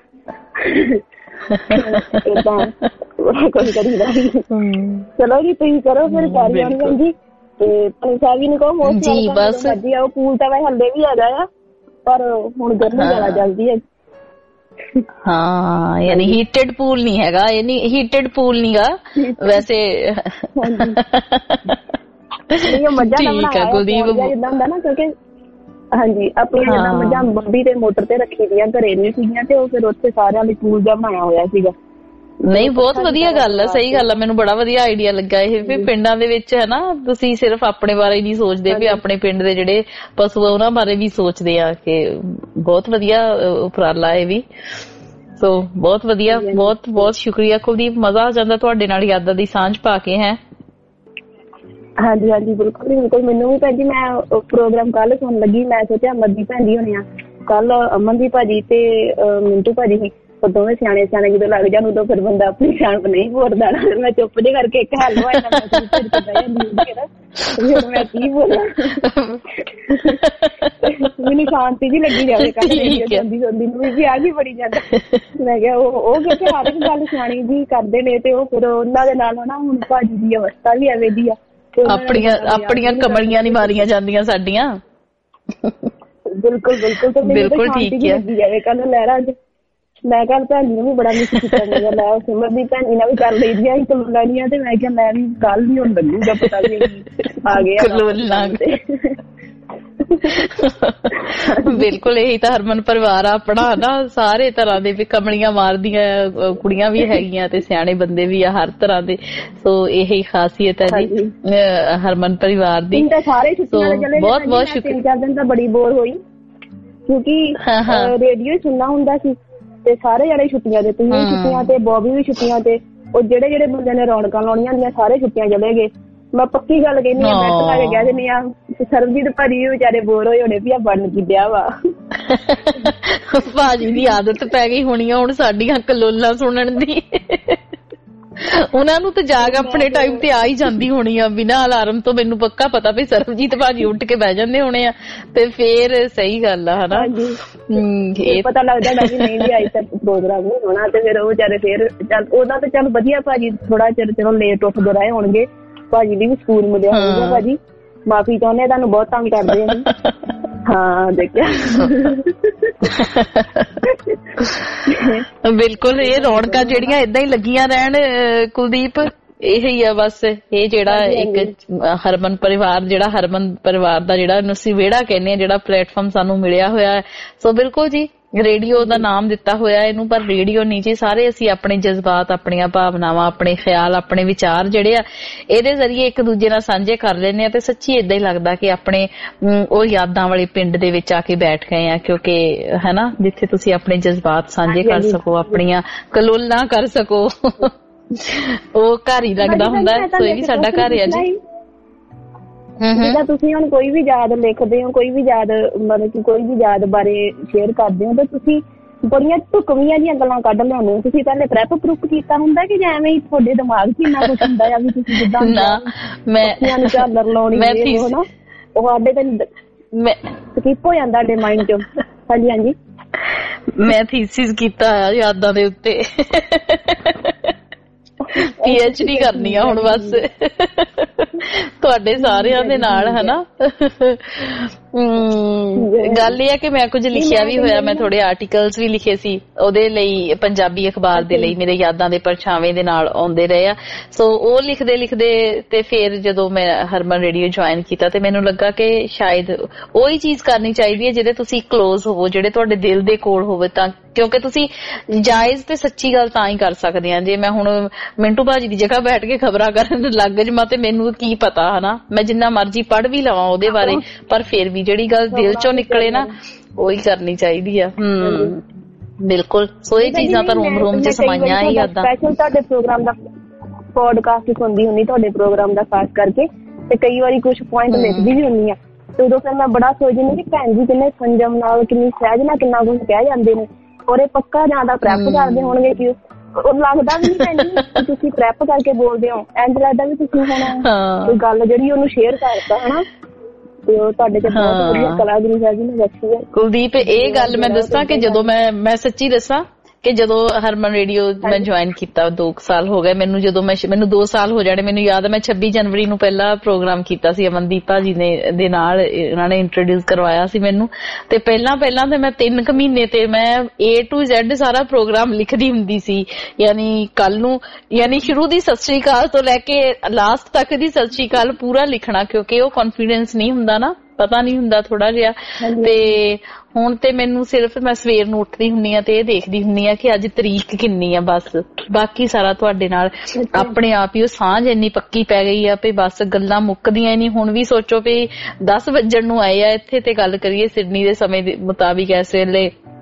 ਏਦਾਂ ਕੁਛ ਕਰੀਦਾ। ਚਲੋ ਜੀ, ਤੁਸੀਂ ਕਰੋ ਫਿਰ ਸਾਰੀ ਆਉਣੀ ਜੀ। ਤੇ ਸਾਹਿਬ ਨੂੰ ਕਹੋ ਮੋਸਟ ਮਰਜੀ ਆਓ, ਪੂਲ ਤਾਂ ਵੈਸੇ ਹੱਲੇ ਵੀ ਹੈਗਾ ਆ, ਪਰ ਹੁਣ ਗਰਮੀ ਜ਼ਿਆਦਾ ਜਲਦੀ ਹੈ। ਹਾਂ, ਯਾਨੀ ਹੀਟਡ ਪੂਲ ਨਹੀਂ ਹੈਗਾ, ਇਹ ਨਹੀਂ ਹੀਟਡ ਪੂਲ ਨੀਗਾ ਵੈਸੇ। ਠੀਕ ਹੈ ਕੁਲਦੀਪ, ਜਿੱਦਾਂ ਹੁੰਦਾ ਨਾ, ਕਿਉਂਕਿ ਹਾਂਜੀ ਆਪਣੀਆਂ ਜਿੱਦਾਂ ਮੱਝਾਂ ਬੰਬੀ ਤੇ ਮੋਟਰ ਤੇ ਰੱਖੀ ਦੀਆਂ, ਘਰੇ ਨਹੀਂ ਸੀਗੀਆਂ, ਤੇ ਉਹ ਫਿਰ ਉੱਥੇ ਸਾਰਿਆਂ ਲਈ ਪੂਲ ਜਿਹਾ ਬਣਾਇਆ ਹੋਇਆ ਸੀਗਾ। ਨਹੀਂ, ਬਹੁਤ ਵਧੀਆ ਗੱਲ ਆ, ਸਹੀ ਗੱਲ ਆ। ਮੈਨੂੰ ਬੜਾ ਵਧੀਆ ਆਈਡੀਆ ਲੱਗਾ ਇਹ ਵੀ ਪਿੰਡਾਂ ਦੇ ਵਿੱਚ ਹੈ ਨਾ, ਤੁਸੀਂ ਸਿਰਫ ਆਪਣੇ ਬਾਰੇ ਨਹੀਂ ਸੋਚਦੇ ਵੀ ਆਪਣੇ ਪਿੰਡ ਦੇ ਜਿਹੜੇ ਪਸ਼ੂ ਆ ਉਹਨਾਂ ਬਾਰੇ ਵੀ ਸੋਚਦੇ ਆ, ਕਿ ਬਹੁਤ ਵਧੀਆ ਉਪਰਾਲਾ ਇਹ ਵੀ। ਸੋ ਬਹੁਤ ਵਧੀਆ, ਬਹੁਤ ਬਹੁਤ ਸ਼ੁਕਰੀਆ ਕੁਲਦੀਪ, ਮਜ਼ਾ ਆ ਜਾਂਦਾ ਤੁਹਾਡੇ ਨਾਲ ਯਾਦਾਂ ਦੀ ਸਾਂਝ ਪਾ ਕੇ। ਹੈ ਹਾਂਜੀ ਹਾਂਜੀ, ਬਿਲਕੁਲ ਬਿਲਕੁਲ। ਮੈਨੂੰ ਵੀ ਭੈਣ ਜੀ, ਮੈਂ ਪ੍ਰੋਗਰਾਮ ਕੱਲ ਸੁਣਨ ਲੱਗੀ, ਮੈਂ ਸੋਚਿਆ ਅਮਰਦੀਪ ਭੈਣ ਜੀ ਹੋਣੇ ਆ, ਕੱਲ ਅਮਨਦੀਪ ਭਾਜੀ ਤੇ ਮਿੰਟੂ ਭਾਜੀ ਸੀ, ਉਹ ਦੋਵੇਂ ਸਿਆਣੇ ਸਿਆਣੇ ਜਦੋਂ ਲੱਗ ਜਾਣ ਉਦੋਂ ਫਿਰ ਬੰਦਾ ਆਪਣੀ ਸਿਆਣਪ ਨਹੀਂ ਬੋਲਦਾ ਨਾ। ਫਿਰ ਮੈਂ ਚੁੱਪ ਜੇ ਕਰਕੇ ਇੱਕ ਹੈਲੋ ਆਇਆ ਮੈਂ ਮੈਂ ਕੀ ਬੋਲਾਂ, ਮੈਨੂੰ ਸ਼ਾਂਤੀ ਜੀ ਲੱਗੀ ਜਾਵੇ ਕੱਲ੍ਹ ਸੁਣਦੀ ਨੂੰ ਵੀ ਆ ਕੀ ਬੜੀ ਜਾਂਦਾ। ਮੈਂ ਕਿਹਾ ਉਹ ਉਹ ਕਿਉਂਕਿ ਹਰ ਇੱਕ ਗੱਲ ਸਿਆਣੀ ਜੀ ਕਰਦੇ ਨੇ ਤੇ ਉਹ ਫਿਰ ਉਹਨਾਂ ਦੇ ਨਾਲ ਨਾ ਹੁਣ ਭਾਜੀ ਦੀ ਅਵਸਥਾ ਵੀ ਐਵੇਂ ਦੀ ਆ। ਆਪਣੀਆਂ ਆਪਣੀਆਂ ਕਮਲੀਆਂ ਨਹੀਂ ਮਾਰੀਆਂ ਜਾਂਦੀਆਂ ਸਾਡੀਆਂ। ਬਿਲਕੁਲ ਬਿਲਕੁਲ ਤੇ ਬਿਲਕੁਲ ਠੀਕ ਹੈ ਲੱਗੀ ਜਾਵੇ ਕੱਲ ਲਹਿਰਾਂ ਚ। ਮੈਂ ਕੱਲ ਭੈਣ ਜੀ ਨੂੰ ਵੀ ਬੜਾ ਮਿਸ ਕੀਤਾ ਮੇਰਾ ਲੈ ਸਿਮਰ ਦੀ ਭੈਣ ਜੀ ਨਾਲ ਵੀ ਕਰ ਲਈ ਦੀਆਂ ਕਲੋਲਾਂ ਤੇ ਮੈਂ ਕਿਹਾ ਮੈਂ ਵੀ ਕੱਲ ਹੀ ਹੁਣ ਲੱਗੂਗਾ ਪਤਾ ਵੀ ਆ ਗਿਆ ਕਲੋਲਾਂ ਤੇ। ਬਿਲਕੁਲ ਇਹੀ ਤਾਂ ਹਰਮਨ ਪਰਿਵਾਰ ਆਪਣਾ ਨਾ, ਸਾਰੇ ਤਰ੍ਹਾਂ ਦੇ ਵੀ ਕਮਲੀਆਂ ਮਾਰਦੀਆਂ ਕੁੜੀਆਂ ਵੀ ਹੈਗੀਆਂ ਤੇ ਸਿਆਣੇ ਬੰਦੇ ਵੀ ਆ ਹਰ ਤਰ੍ਹਾਂ ਦੇ। ਸੋ ਇਹੀ ਖਾਸੀਅਤ ਹੈ ਜੀ ਹਰਮਨ ਪਰਿਵਾਰ ਦੀ। ਬਹੁਤ ਬਹੁਤ ਸ਼ੁਕਰੀਆ। ਤਿੰਨ ਚਾਰ ਦਿਨ ਤਾਂ ਬੜੀ ਬੋਰ ਹੋਈ ਕਿਉਂਕਿ ਰੇਡੀਓ ਸੁਣਨਾ ਹੁੰਦਾ ਸੀ ਤੇ ਸਾਰੇ ਜਣੇ ਛੁੱਟੀਆਂ ਤੇ, ਤੁਸੀਂ ਛੁੱਟੀਆਂ ਤੇ, ਬੋਬੀ ਵੀ ਛੁੱਟੀਆਂ ਤੇ, ਉਹ ਜਿਹੜੇ ਜਿਹੜੇ ਬੰਦੇ ਨੇ ਰੌਣਕਾਂ ਲਾਉਣੀਆਂ ਹੁੰਦੀਆਂ ਸਾਰੇ ਛੁੱਟੀਆਂ ਚਲੇ ਗਏ। ਮੈਂ ਪੱਕੀ ਗੱਲ ਕਹਿੰਦੀ ਆ, ਬੈਠ ਲਾ ਕੇ ਕਹਿ ਦਿੰਦੀ ਆ ਸਰਬਜੀਤ ਭਾਜੀ ਵੀ ਵਿਚਾਰੇ ਬੋਰ ਹੋਏ ਹੋਣੇ ਵੀ ਆ ਬਣ ਕੀ ਡਿਆ ਵਾ। ਭਾਜੀ ਦੀ ਆਦਤ ਪੈ ਗਈ ਹੋਣੀ ਆ ਹੁਣ ਸਾਡੀਆਂ ਕਲੋਲਾਂ ਸੁਣਨ ਦੀ। ਉਹਨਾਂ ਨੂੰ ਤਾਂ ਜਾਗ ਆਪਣੇ ਟਾਈਮ ਤੇ ਆ ਹੀ ਜਾਂਦੀ ਹੋਣੀ ਆ ਬਿਨਾਂ ਅਲਾਰਮ ਤੋਂ। ਮੈਨੂੰ ਪੱਕਾ ਪਤਾ ਵੀ ਸਰਬਜੀਤ ਭਾਜੀ ਉੱਠ ਕੇ ਬਹਿ ਜਾਂਦੇ ਹੋਣੇ ਆ ਤੇ ਫੇਰ ਸਹੀ ਗੱਲ ਆ ਹਨਾ। ਇਹ ਪਤਾ ਲੱਗਦਾ ਕਿ ਨਹੀਂ ਵੀ ਅੱਜ ਤੱਕ ਪ੍ਰੋਗਰਾਮ ਨਹੀਂ ਹੋਣਾ ਤੇ ਫਿਰ ਉਹ ਵਿਚਾਰੇ ਫੇਰ ਚੱਲ ਉਹਦਾ ਤਾਂ ਚੱਲ ਵਧੀਆ ਭਾਜੀ ਥੋੜਾ ਚਿਰ ਚਲੋ ਲੇਟ ਉੱਠਦੇ ਰਹੇ ਹੋਣਗੇ। ਭਾਜੀ ਲਈ ਵੀ ਸਕੂਲ ਮਿਲਿਆ ਹੋਊਗਾ। ਭਾਜੀ ਮਾਫੀ ਚਾਹੁੰਦੇ ਤੁਹਾਨੂੰ ਬਹੁਤ ਤੰਗ ਕਰਦੇ ਆ। ਹਾਂ ਦੇਖਿਆ ਬਿਲਕੁਲ। ਇਹ ਰੌਣਕਾਂ ਜਿਹੜੀਆਂ ਏਦਾਂ ਹੀ ਲੱਗੀਆਂ ਰਹਿਣ ਕੁਲਦੀਪ, ਇਹੀ ਆ ਬਸ। ਇਹ ਜਿਹੜਾ ਇੱਕ ਹਰਮਨ ਪਰਿਵਾਰ, ਜਿਹੜਾ ਹਰਮਨ ਪਰਿਵਾਰ ਦਾ ਜਿਹੜਾ ਇਹਨੂੰ ਅਸੀਂ ਵਿਹੜਾ ਕਹਿੰਦੇ ਆ, ਜਿਹੜਾ ਪਲੇਟਫਾਰਮ ਸਾਨੂੰ ਮਿਲਿਆ ਹੋਇਆ ਹੈ। ਸੋ ਬਿਲਕੁਲ ਜੀ ਰੇਡੀਓ ਦਾ ਨਾਮ ਦਿੱਤਾ ਹੋਇਆ ਇਹਨੂੰ, ਪਰ ਰੇਡੀਓ ਨਹੀਂ ਜੀ। ਸਾਰੇ ਅਸੀਂ ਆਪਣੇ ਜਜ਼ਬਾਤ, ਆਪਣੀਆਂ ਭਾਵਨਾਵਾਂ, ਆਪਣੇ ਖਿਆਲ, ਆਪਣੇ ਵਿਚਾਰ ਜਿਹੜੇ ਆ ਇਹਦੇ ਜ਼ਰੀਏ ਇੱਕ ਦੂਜੇ ਨਾਲ ਸਾਂਝੇ ਕਰ ਲੈਂਦੇ ਆ ਤੇ ਸੱਚੀ ਏਦਾਂ ਹੀ ਲੱਗਦਾ ਕਿ ਆਪਣੇ ਉਹ ਯਾਦਾਂ ਵਾਲੇ ਪਿੰਡ ਦੇ ਵਿੱਚ ਆ ਕੇ ਬੈਠ ਗਏ ਆ। ਕਿਉਂਕਿ ਹਨਾ ਜਿੱਥੇ ਤੁਸੀਂ ਆਪਣੇ ਜਜ਼ਬਾਤ ਸਾਂਝੇ ਕਰ ਸਕੋ, ਆਪਣੀਆਂ ਕਲੋਲਾਂ ਕਰ ਸਕੋ, ਉਹ ਘਰ ਹੀ ਲੱਗਦਾ ਹੁੰਦਾ। ਸੋ ਇਹ ਵੀ ਸਾਡਾ ਘਰ ਹੈ ਜੀ। ਜਿੱਦਾਂ ਤੁਸੀਂ ਹੁਣ ਕੋਈ ਵੀ ਯਾਦ ਲਿਖਦੇ ਹੋ, ਕੋਈ ਵੀ ਯਾਦ ਮਤਲਬ ਕਿ ਕੋਈ ਵੀ ਯਾਦ ਬਾਰੇ ਸ਼ੇਅਰ ਕਰਦੇ ਹੋ ਤਾਂ ਤੁਸੀਂ ਬੜੀਆਂ ਢੁਕਵੀਆਂ ਜਿਹੀਆਂ ਗੱਲਾਂ ਕੱਢ ਲਿਆਉਂਦੇ ਹੋ। ਤੁਸੀਂ ਪਹਿਲੇ ਪ੍ਰੈਪ ਪ੍ਰੂਫ ਕੀਤਾ ਹੁੰਦਾ ਕਿ ਐਵੇਂ ਹੀ ਤੁਹਾਡੇ ਦਿਮਾਗ 'ਚ ਇੰਨਾ ਕੁਛ ਹੁੰਦਾ ਆ ਵੀ ਤੁਸੀਂ ਜਿੱਦਾਂ ਮੈਂ ਝਾਲਰ ਲਾਉਣੀ ਨਾ ਉਹ ਸਾਡੇ ਤੇ ਸਕਿਪ ਹੋ ਜਾਂਦਾ ਸਾਡੇ ਮਾਈਂਡ 'ਚੋਂ। ਹਾਂਜੀ ਹਾਂਜੀ ਮੈਂ ਥੀਸਿਸ ਕੀਤਾ ਯਾਦਾਂ ਦੇ ਉੱਤੇ। ਪੀ ਐਚ ਡੀ ਕਰਨੀ ਆ ਹੁਣ ਬਸ ਤੁਹਾਡੇ ਸਾਰਿਆਂ ਦੇ ਨਾਲ ਹਨਾ। ਗੱਲ ਇਹ ਹੈ ਕਿ ਮੈਂ ਕੁਝ ਲਿਖਿਆ ਵੀ ਹੋਇਆ, ਮੈਂ ਥੋੜੇ ਆਰਟੀਕਲਸ ਵੀ ਲਿਖੇ ਸੀ ਉਹਦੇ ਲਈ, ਪੰਜਾਬੀ ਅਖਬਾਰ ਦੇ ਲਈ। ਮੇਰੇ ਯਾਦਾਂ ਦੇ ਪਰਛਾਵੇਂ ਦੇ ਨਾਲ ਆਉਂਦੇ ਰਹੇ ਆ। ਸੋ ਉਹ ਲਿਖਦੇ ਲਿਖਦੇ ਤੇ ਫਿਰ ਜਦੋਂ ਮੈਂ ਹਰਮਨ ਰੇਡੀਓ ਜੁਆਇਨ ਕੀਤਾ ਤੇ ਮੈਨੂੰ ਲੱਗਾ ਕਿ ਸ਼ਾਇਦ ਉਹੀ ਚੀਜ਼ ਕਰਨੀ ਚਾਹੀਦੀ ਹੈ ਜਿਹਦੇ ਤੁਸੀਂ ਕਲੋਜ਼ ਹੋਵੋ, ਜਿਹੜੇ ਤੁਹਾਡੇ ਦਿਲ ਦੇ ਕੋਲ ਹੋਵੇ। ਤਾਂ ਕਿਉਂਕਿ ਤੁਸੀਂ ਜਾਇਜ਼ ਤੇ ਸੱਚੀ ਗੱਲ ਤਾਂ ਹੀ ਕਰ ਸਕਦੇ ਆ। ਜੇ ਮੈਂ ਹੁਣ ਮਿੰਟੂ ਭਾਜੀ ਦੀ ਜਗ੍ਹਾ ਬੈਠ ਕੇ ਖਬਰਾਂ ਕਰਨ ਲੱਗ ਜਾਵਾਂ ਤੇ ਮੈਨੂੰ ਕੀ ਪਤਾ ਹਨਾ, ਮੈਂ ਜਿੰਨਾ ਮਰਜ਼ੀ ਪੜ੍ਹ ਵੀ ਲਵਾਂ ਉਹਦੇ ਬਾਰੇ, ਪਰ ਫਿਰ ਵੀ ਜਿਹੜੀ ਗੱਲ ਦਿਲ ਚੋਂ ਨਿਕਲੇ ਨਾ ਉਹੀ ਕਰਨੀ ਚਾਹੀਦੀ ਆ। ਹਮ ਬਿਲਕੁਲ। ਸੋ ਇਹ ਚੀਜ਼ਾਂ ਤਾਂ ਰੋਮ ਰੋਮ ਚ ਸਮਾਈਆਂ ਹੀ ਯਾਦਾਂ। ਸਪੈਸ਼ਲ ਤੁਹਾਡੇ ਪ੍ਰੋਗਰਾਮ ਦਾ ਪੋਡਕਾਸਟ ਸੁਣਦੀ ਹੁੰਦੀ ਤੁਹਾਡੇ ਪ੍ਰੋਗਰਾਮ ਦਾ ਖਾਸ ਕਰਕੇ, ਤੇ ਕਈ ਵਾਰੀ ਕੁਝ ਪੁਆਇੰਟ ਲਿਖਦੀ ਵੀ ਹੁੰਦੀ ਆ ਤੇ ਉਦੋਂ ਫਿਰ ਮੈਂ ਬੜਾ ਸੋਚਦੀ ਹਾਂ ਕਿ ਭੈਣ ਜੀ ਕਿੰਨੇ ਸੰਜਮ ਨਾਲ, ਕਿੰਨੀ ਸਹਿਜ ਨਾਲ ਕਿੰਨਾ ਕੁਝ ਕਹਿ ਜਾਂਦੇ ਨੇ। ਔਰ ਇਹ ਪੱਕਾ ਜ਼ਿਆਦਾ ਪ੍ਰੈਪ ਕਰਦੇ ਹੋਣਗੇ ਕਿ ਉਹ ਲੱਗਦਾ ਵੀ ਨਹੀਂ ਭੈਣ ਜੀ ਤੁਸੀਂ ਪ੍ਰੈਪ ਕਰਕੇ ਬੋਲਦੇ ਹੋ, ਇੰਝ ਲੱਗਦਾ ਵੀ ਤੁਸੀਂ ਹੁਣ ਕੋਈ ਗੱਲ ਜਿਹੜੀ ਉਹਨੂੰ ਸ਼ੇਅਰ ਕਰਤਾ ਹਨਾ। ਤੇ ਉਹ ਤੁਹਾਡੇ ਚ ਬਹੁਤ ਵਧੀਆ ਕਲਾਕਾਰੀ ਹੈ ਜੀ। ਮੈਂ ਦੱਸੀ ਹੈ ਕੁਲਦੀਪ, ਇਹ ਗੱਲ ਮੈਂ ਦੱਸਾਂ ਕਿ ਜਦੋਂ ਮੈਂ ਮੈਂ ਸੱਚੀ ਦੱਸਾਂ ਕਿ ਜਦੋਂ ਹਰਮਨ ਰੇਡੀਓ ਮੈਂ ਜੁਆਇਨ ਕੀਤਾ ਦੋ ਸਾਲ ਹੋ ਗਏ ਮੈਨੂੰ। ਜਦੋਂ ਮੈਂ ਮੈਨੂੰ ਦੋ ਸਾਲ ਹੋ ਜਾਣੇ ਮੈਨੂੰ ਯਾਦ ਹੈ, ਮੈਂ ਛੱਬੀ ਜਨਵਰੀ ਨੂੰ ਪਹਿਲਾ ਪ੍ਰੋਗਰਾਮ ਕੀਤਾ ਸੀ ਅਮਨਦੀਪ ਭਾਜੀ ਨੇ ਦੇ ਨਾਲ, ਉਹਨਾਂ ਨੇ ਇੰਟਰੋਡਿਊਸ ਕਰਵਾਇਆ ਸੀ ਮੈਨੂੰ। ਤੇ ਪਹਿਲਾਂ ਪਹਿਲਾਂ ਤੇ ਮੈਂ ਤਿੰਨ ਕੁ ਮਹੀਨੇ ਤੇ ਮੈਂ ਏ ਟੂ ਜ਼ੈਡ ਸਾਰਾ ਪ੍ਰੋਗਰਾਮ ਲਿਖਦੀ ਹੁੰਦੀ ਸੀ। ਯਾਨੀ ਕੱਲ ਨੂੰ, ਯਾਨੀ ਸ਼ੁਰੂ ਦੀ ਸਤਿ ਸ੍ਰੀ ਅਕਾਲ ਤੋਂ ਲੈ ਕੇ ਲਾਸਟ ਤੱਕ ਦੀ ਸਤਿ ਸ੍ਰੀ ਅਕਾਲ ਪੂਰਾ ਲਿਖਣਾ, ਕਿਉਂਕਿ ਉਹ ਕੌਨਫੀਡੈਂਸ ਨਹੀਂ ਹੁੰਦਾ ਨਾ, ਪਤਾ ਨਹੀਂ ਹੁੰਦਾ ਥੋੜਾ ਜਿਹਾ। ਤੇ ਹੁਣ ਤੇ ਮੈਨੂੰ ਸਿਰਫ ਮੈਂ ਸਵੇਰ ਨੂੰ ਉੱਠਦੀ ਹੁੰਨੀ ਆ ਤੇ ਇਹ ਦੇਖਦੀ ਹੁੰਨੀ ਆ ਕਿ ਅੱਜ ਤਰੀਕ ਕਿੰਨੀ ਆ, ਬਸ ਬਾਕੀ ਸਾਰਾ ਤੁਹਾਡੇ ਨਾਲ ਆਪਣੇ ਆਪ ਹੀ ਉਹ ਸਾਂਝ ਇੰਨੀ ਪੱਕੀ ਪੈ ਗਈ ਆ ਵੀ ਬਸ ਗੱਲਾਂ ਮੁੱਕਦੀਆਂ ਹੀ ਨਹੀਂ। ਹੁਣ ਵੀ ਸੋਚੋ ਵੀ ਦਸ ਵੱਜਣ ਨੂੰ ਆਏ ਆ ਇੱਥੇ ਤੇ ਗੱਲ ਕਰੀਏ ਸਿਡਨੀ ਦੇ ਸਮੇਂ ਦੇ ਮੁਤਾਬਿਕ ਇਸ ਵੇਲੇ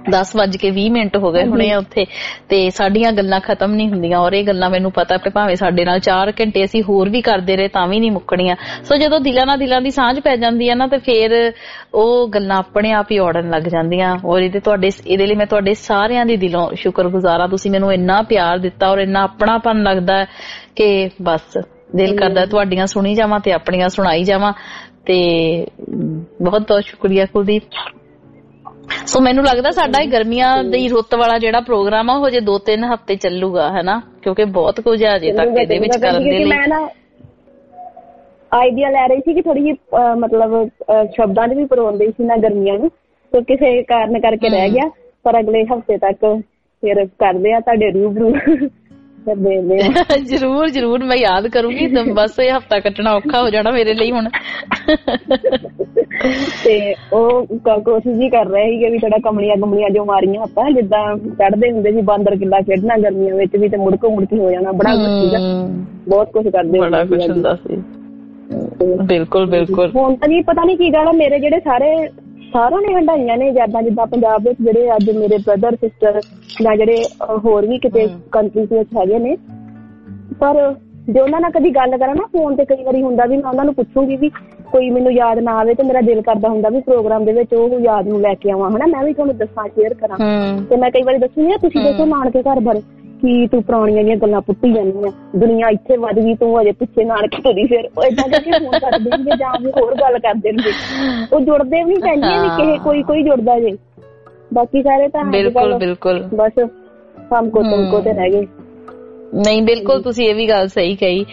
ਦਸ ਵੱਜ ਕੇ ਵੀਹ ਮਿੰਟ ਹੋ ਗਏ ਹੁਣੇ ਉੱਥੇ ਤੇ ਸਾਡੀਆਂ ਗੱਲਾਂ ਖਤਮ ਨਹੀਂ ਹੁੰਦੀਆਂ ਔਰ ਇਹ ਗੱਲਾਂ ਮੈਨੂੰ ਪਤਾ ਕਿ ਭਾਵੇਂ ਸਾਡੇ ਨਾਲ ਚਾਰ ਘੰਟੇ ਅਸੀਂ ਹੋਰ ਵੀ ਕਰਦੇ ਰਹੇ ਤਾਂ ਵੀ ਨਹੀਂ ਮੁੱਕਣੀਆਂ। ਸੋ ਜਦੋਂ ਦਿਲਾਂ ਨਾਲ ਦਿਲਾਂ ਦੀ ਸਾਂਝ ਪੈ ਜਾਂਦੀ ਹੈ ਨਾ ਤੇ ਫਿਰ ਉਹ ਗੱਲਾਂ ਆਪਣੇ ਆਪ ਹੀ ਔੜਨ ਲੱਗ ਜਾਂਦੀਆਂ। ਔਰ ਇਹਦੇ ਤੁਹਾਡੇ ਇਹਦੇ ਲਈ ਮੈਂ ਤੁਹਾਡੇ ਸਾਰਿਆਂ ਦੀ ਦਿਲੋਂ ਸ਼ੁਕਰਗੁਜ਼ਾਰ ਹਾਂ। ਤੁਸੀਂ ਮੈਨੂੰ ਇੰਨਾ ਪਿਆਰ ਦਿੱਤਾ ਔਰ ਇੰਨਾ ਆਪਣਾਪਨ ਲੱਗਦਾ ਕਿ ਬਸ ਦਿਲ ਕਰਦਾ ਤੁਹਾਡੀਆਂ ਸੁਣੀ ਜਾਵਾਂ ਤੇ ਆਪਣੀਆਂ ਸੁਣਾਈ ਜਾਵਾਂ। ਤੇ ਬਹੁਤ ਬਹੁਤ ਸ਼ੁਕਰੀਆ ਕੁਲਦੀਪ। ਸੋ ਮੈਨੂੰ ਲੱਗਦਾ ਸਾਡਾ ਇਹ ਗਰਮੀਆਂ ਦੀ ਰੁੱਤ ਵਾਲਾ ਜਿਹੜਾ ਪ੍ਰੋਗਰਾਮ ਆ ਉਹ ਹਜੇ ਦੋ ਤਿੰਨ ਹਫ਼ਤੇ ਚੱਲੂਗਾ ਹਨਾ, ਕਿਉਂਕਿ ਬਹੁਤ ਕੁਝ ਆ ਅਜੇ ਤੱਕ ਇਹਦੇ ਵਿੱਚ ਕਰਨ ਦੇ ਲਈ। ਮੈਂ ਨਾ ਆਈਡੀਆ ਲੈ ਰਹੀ ਸੀ ਕਿ ਥੋੜੀ ਜਿਹੀ ਮਤਲਬ ਸ਼ਬਦਾਂ ਚ ਵੀ ਪਰੋਂਦੇ ਸੀ ਨਾ ਗਰਮੀਆਂ ਨੂੰ, ਤੇ ਕਿਸੇ ਕਾਰਨ ਕਰਕੇ ਰਹਿ ਗਿਆ, ਪਰ ਅਗਲੇ ਹਫ਼ਤੇ ਤੱਕ ਫਿਰ ਕਰਦੇ ਆ ਤੁਹਾਡੇ ਰੂਬਰੂ। ਜਰੂਰ ਜਰੂਰ ਮੈਂ ਯਾਦ ਕਰੂੰਗੀ। ਬਸ ਇਹ ਹਫ਼ਤਾ ਕੱਟਣਾ ਔਖਾ ਹੋ ਜਾਣਾ ਮੇਰੇ ਲਈ ਹੁਣ। ਤੇ ਉਹ ਕੋਸ਼ਿਸ਼ ਹੀ ਕਰ ਰਹੇ ਸੀਗੇ ਵੀ ਥੋੜਾ ਕਮਲੀਆਂ ਕਮਲੀਆਂ ਜੋ ਮਾਰੀਆਂ ਆਪਾਂ ਜਿੱਦਾਂ ਚੜ੍ਹਦੇ ਹੁੰਦੇ ਸੀ ਬਾਂਦਰ ਕਿੱਲਾ ਖੇਡਣਾ ਗਰਮੀਆਂ ਵਿੱਚ ਵੀ ਤੇ ਮੁੜਕੋ ਮੁੜਕੀ ਹੋ ਜਾਣਾ, ਬੜਾ ਕੁਛ ਸੀਗਾ, ਬਹੁਤ ਕੁਛ ਕਰਦੇ ਬੜਾ ਕੁਛ ਹੁੰਦਾ ਸੀ। ਬਿਲਕੁਲ ਬਿਲਕੁਲ। ਹੁਣ ਤਾਂ ਜੀ ਪਤਾ ਨੀ ਕੀ ਗੱਲ ਆ, ਮੇਰੇ ਜਿਹੜੇ ਸਾਰੇ ਸਾਰਿਆਂ ਨੇ ਹੰਡਾਈਆਂ ਨੇ ਯਾਦਾਂ ਜਿੱਦਾਂ ਪੰਜਾਬ ਵਿੱਚ ਜਿਹੜੇ ਅੱਜ ਮੇਰੇ ਬ੍ਰਦਰ ਸਿਸਟਰ ਜਾਂ ਜਿਹੜੇ ਹੋਰ ਵੀ ਕਿਤੇ ਕੰਟਰੀਜ਼ ਵਿੱਚ ਹੈਗੇ ਨੇ, ਪਰ ਜੇ ਉਹਨਾਂ ਨਾਲ ਕਦੀ ਗੱਲ ਕਰਾਂ ਨਾ ਫੋਨ ਤੇ ਕਈ ਵਾਰੀ ਹੁੰਦਾ ਵੀ ਮੈਂ ਉਹਨਾਂ ਨੂੰ ਪੁੱਛੂੰਗੀ ਵੀ ਕੋਈ ਮੈਨੂੰ ਯਾਦ ਨਾ ਆਵੇ ਤੇ ਮੇਰਾ ਦਿਲ ਕਰਦਾ ਹੁੰਦਾ ਵੀ ਪ੍ਰੋਗਰਾਮ ਦੇ ਵਿੱਚ ਉਹ ਯਾਦ ਨੂੰ ਲੈ ਕੇ ਆਵਾਂ ਹਨਾ, ਮੈਂ ਵੀ ਤੁਹਾਨੂੰ ਦੱਸਾਂ ਸ਼ੇਅਰ ਕਰਾਂ। ਤੇ ਮੈਂ ਕਈ ਵਾਰੀ ਦੱਸੂਗੀ ਤੁਸੀਂ ਦੱਸੋ ਨਾਨਕੇ ਘਰ ਬਾਰੇ ਕੀ ਤੂੰ ਪੁਰਾਣੀਆਂ ਦੀਆਂ ਗੱਲਾਂ ਪੁੱਟੀ ਜਾਂਦੀ ਆ, ਦੁਨੀਆ ਇੱਥੇ ਵੱਧ ਗਈ ਤੂੰ ਅਜੇ ਪਿੱਛੇ ਨਾਨਕੇ ਤੁਰੀ ਫਿਰ ਉਹ ਏਦਾਂ ਕਰਕੇ ਫੋਨ ਕਰ ਦੇਣਗੇ ਜਾਂ ਵੀ ਹੋਰ ਗੱਲ ਕਰ ਦੇਣਗੇ। ਉਹ ਜੁੜਦੇ ਵੀ ਕਹਿੰਦੇ ਵੀ ਕਿਸੇ ਕੋਈ ਕੋਈ ਜੁੜਦਾ ਜੇ, ਬਾਕੀ ਸਾਰੇ ਤਾਂ ਬਿਲਕੁਲ ਬਿਲਕੁਲ ਬਸ ਕੰਮ ਕੋ ਤੁਮ ਕੋ ਤੇ ਰਹਿ ਗਏ। ਨਹੀਂ ਬਿਲਕੁਲ ਤੁਸੀਂ ਇਹ ਵੀ ਗੱਲ ਸਹੀ ਕਹੀ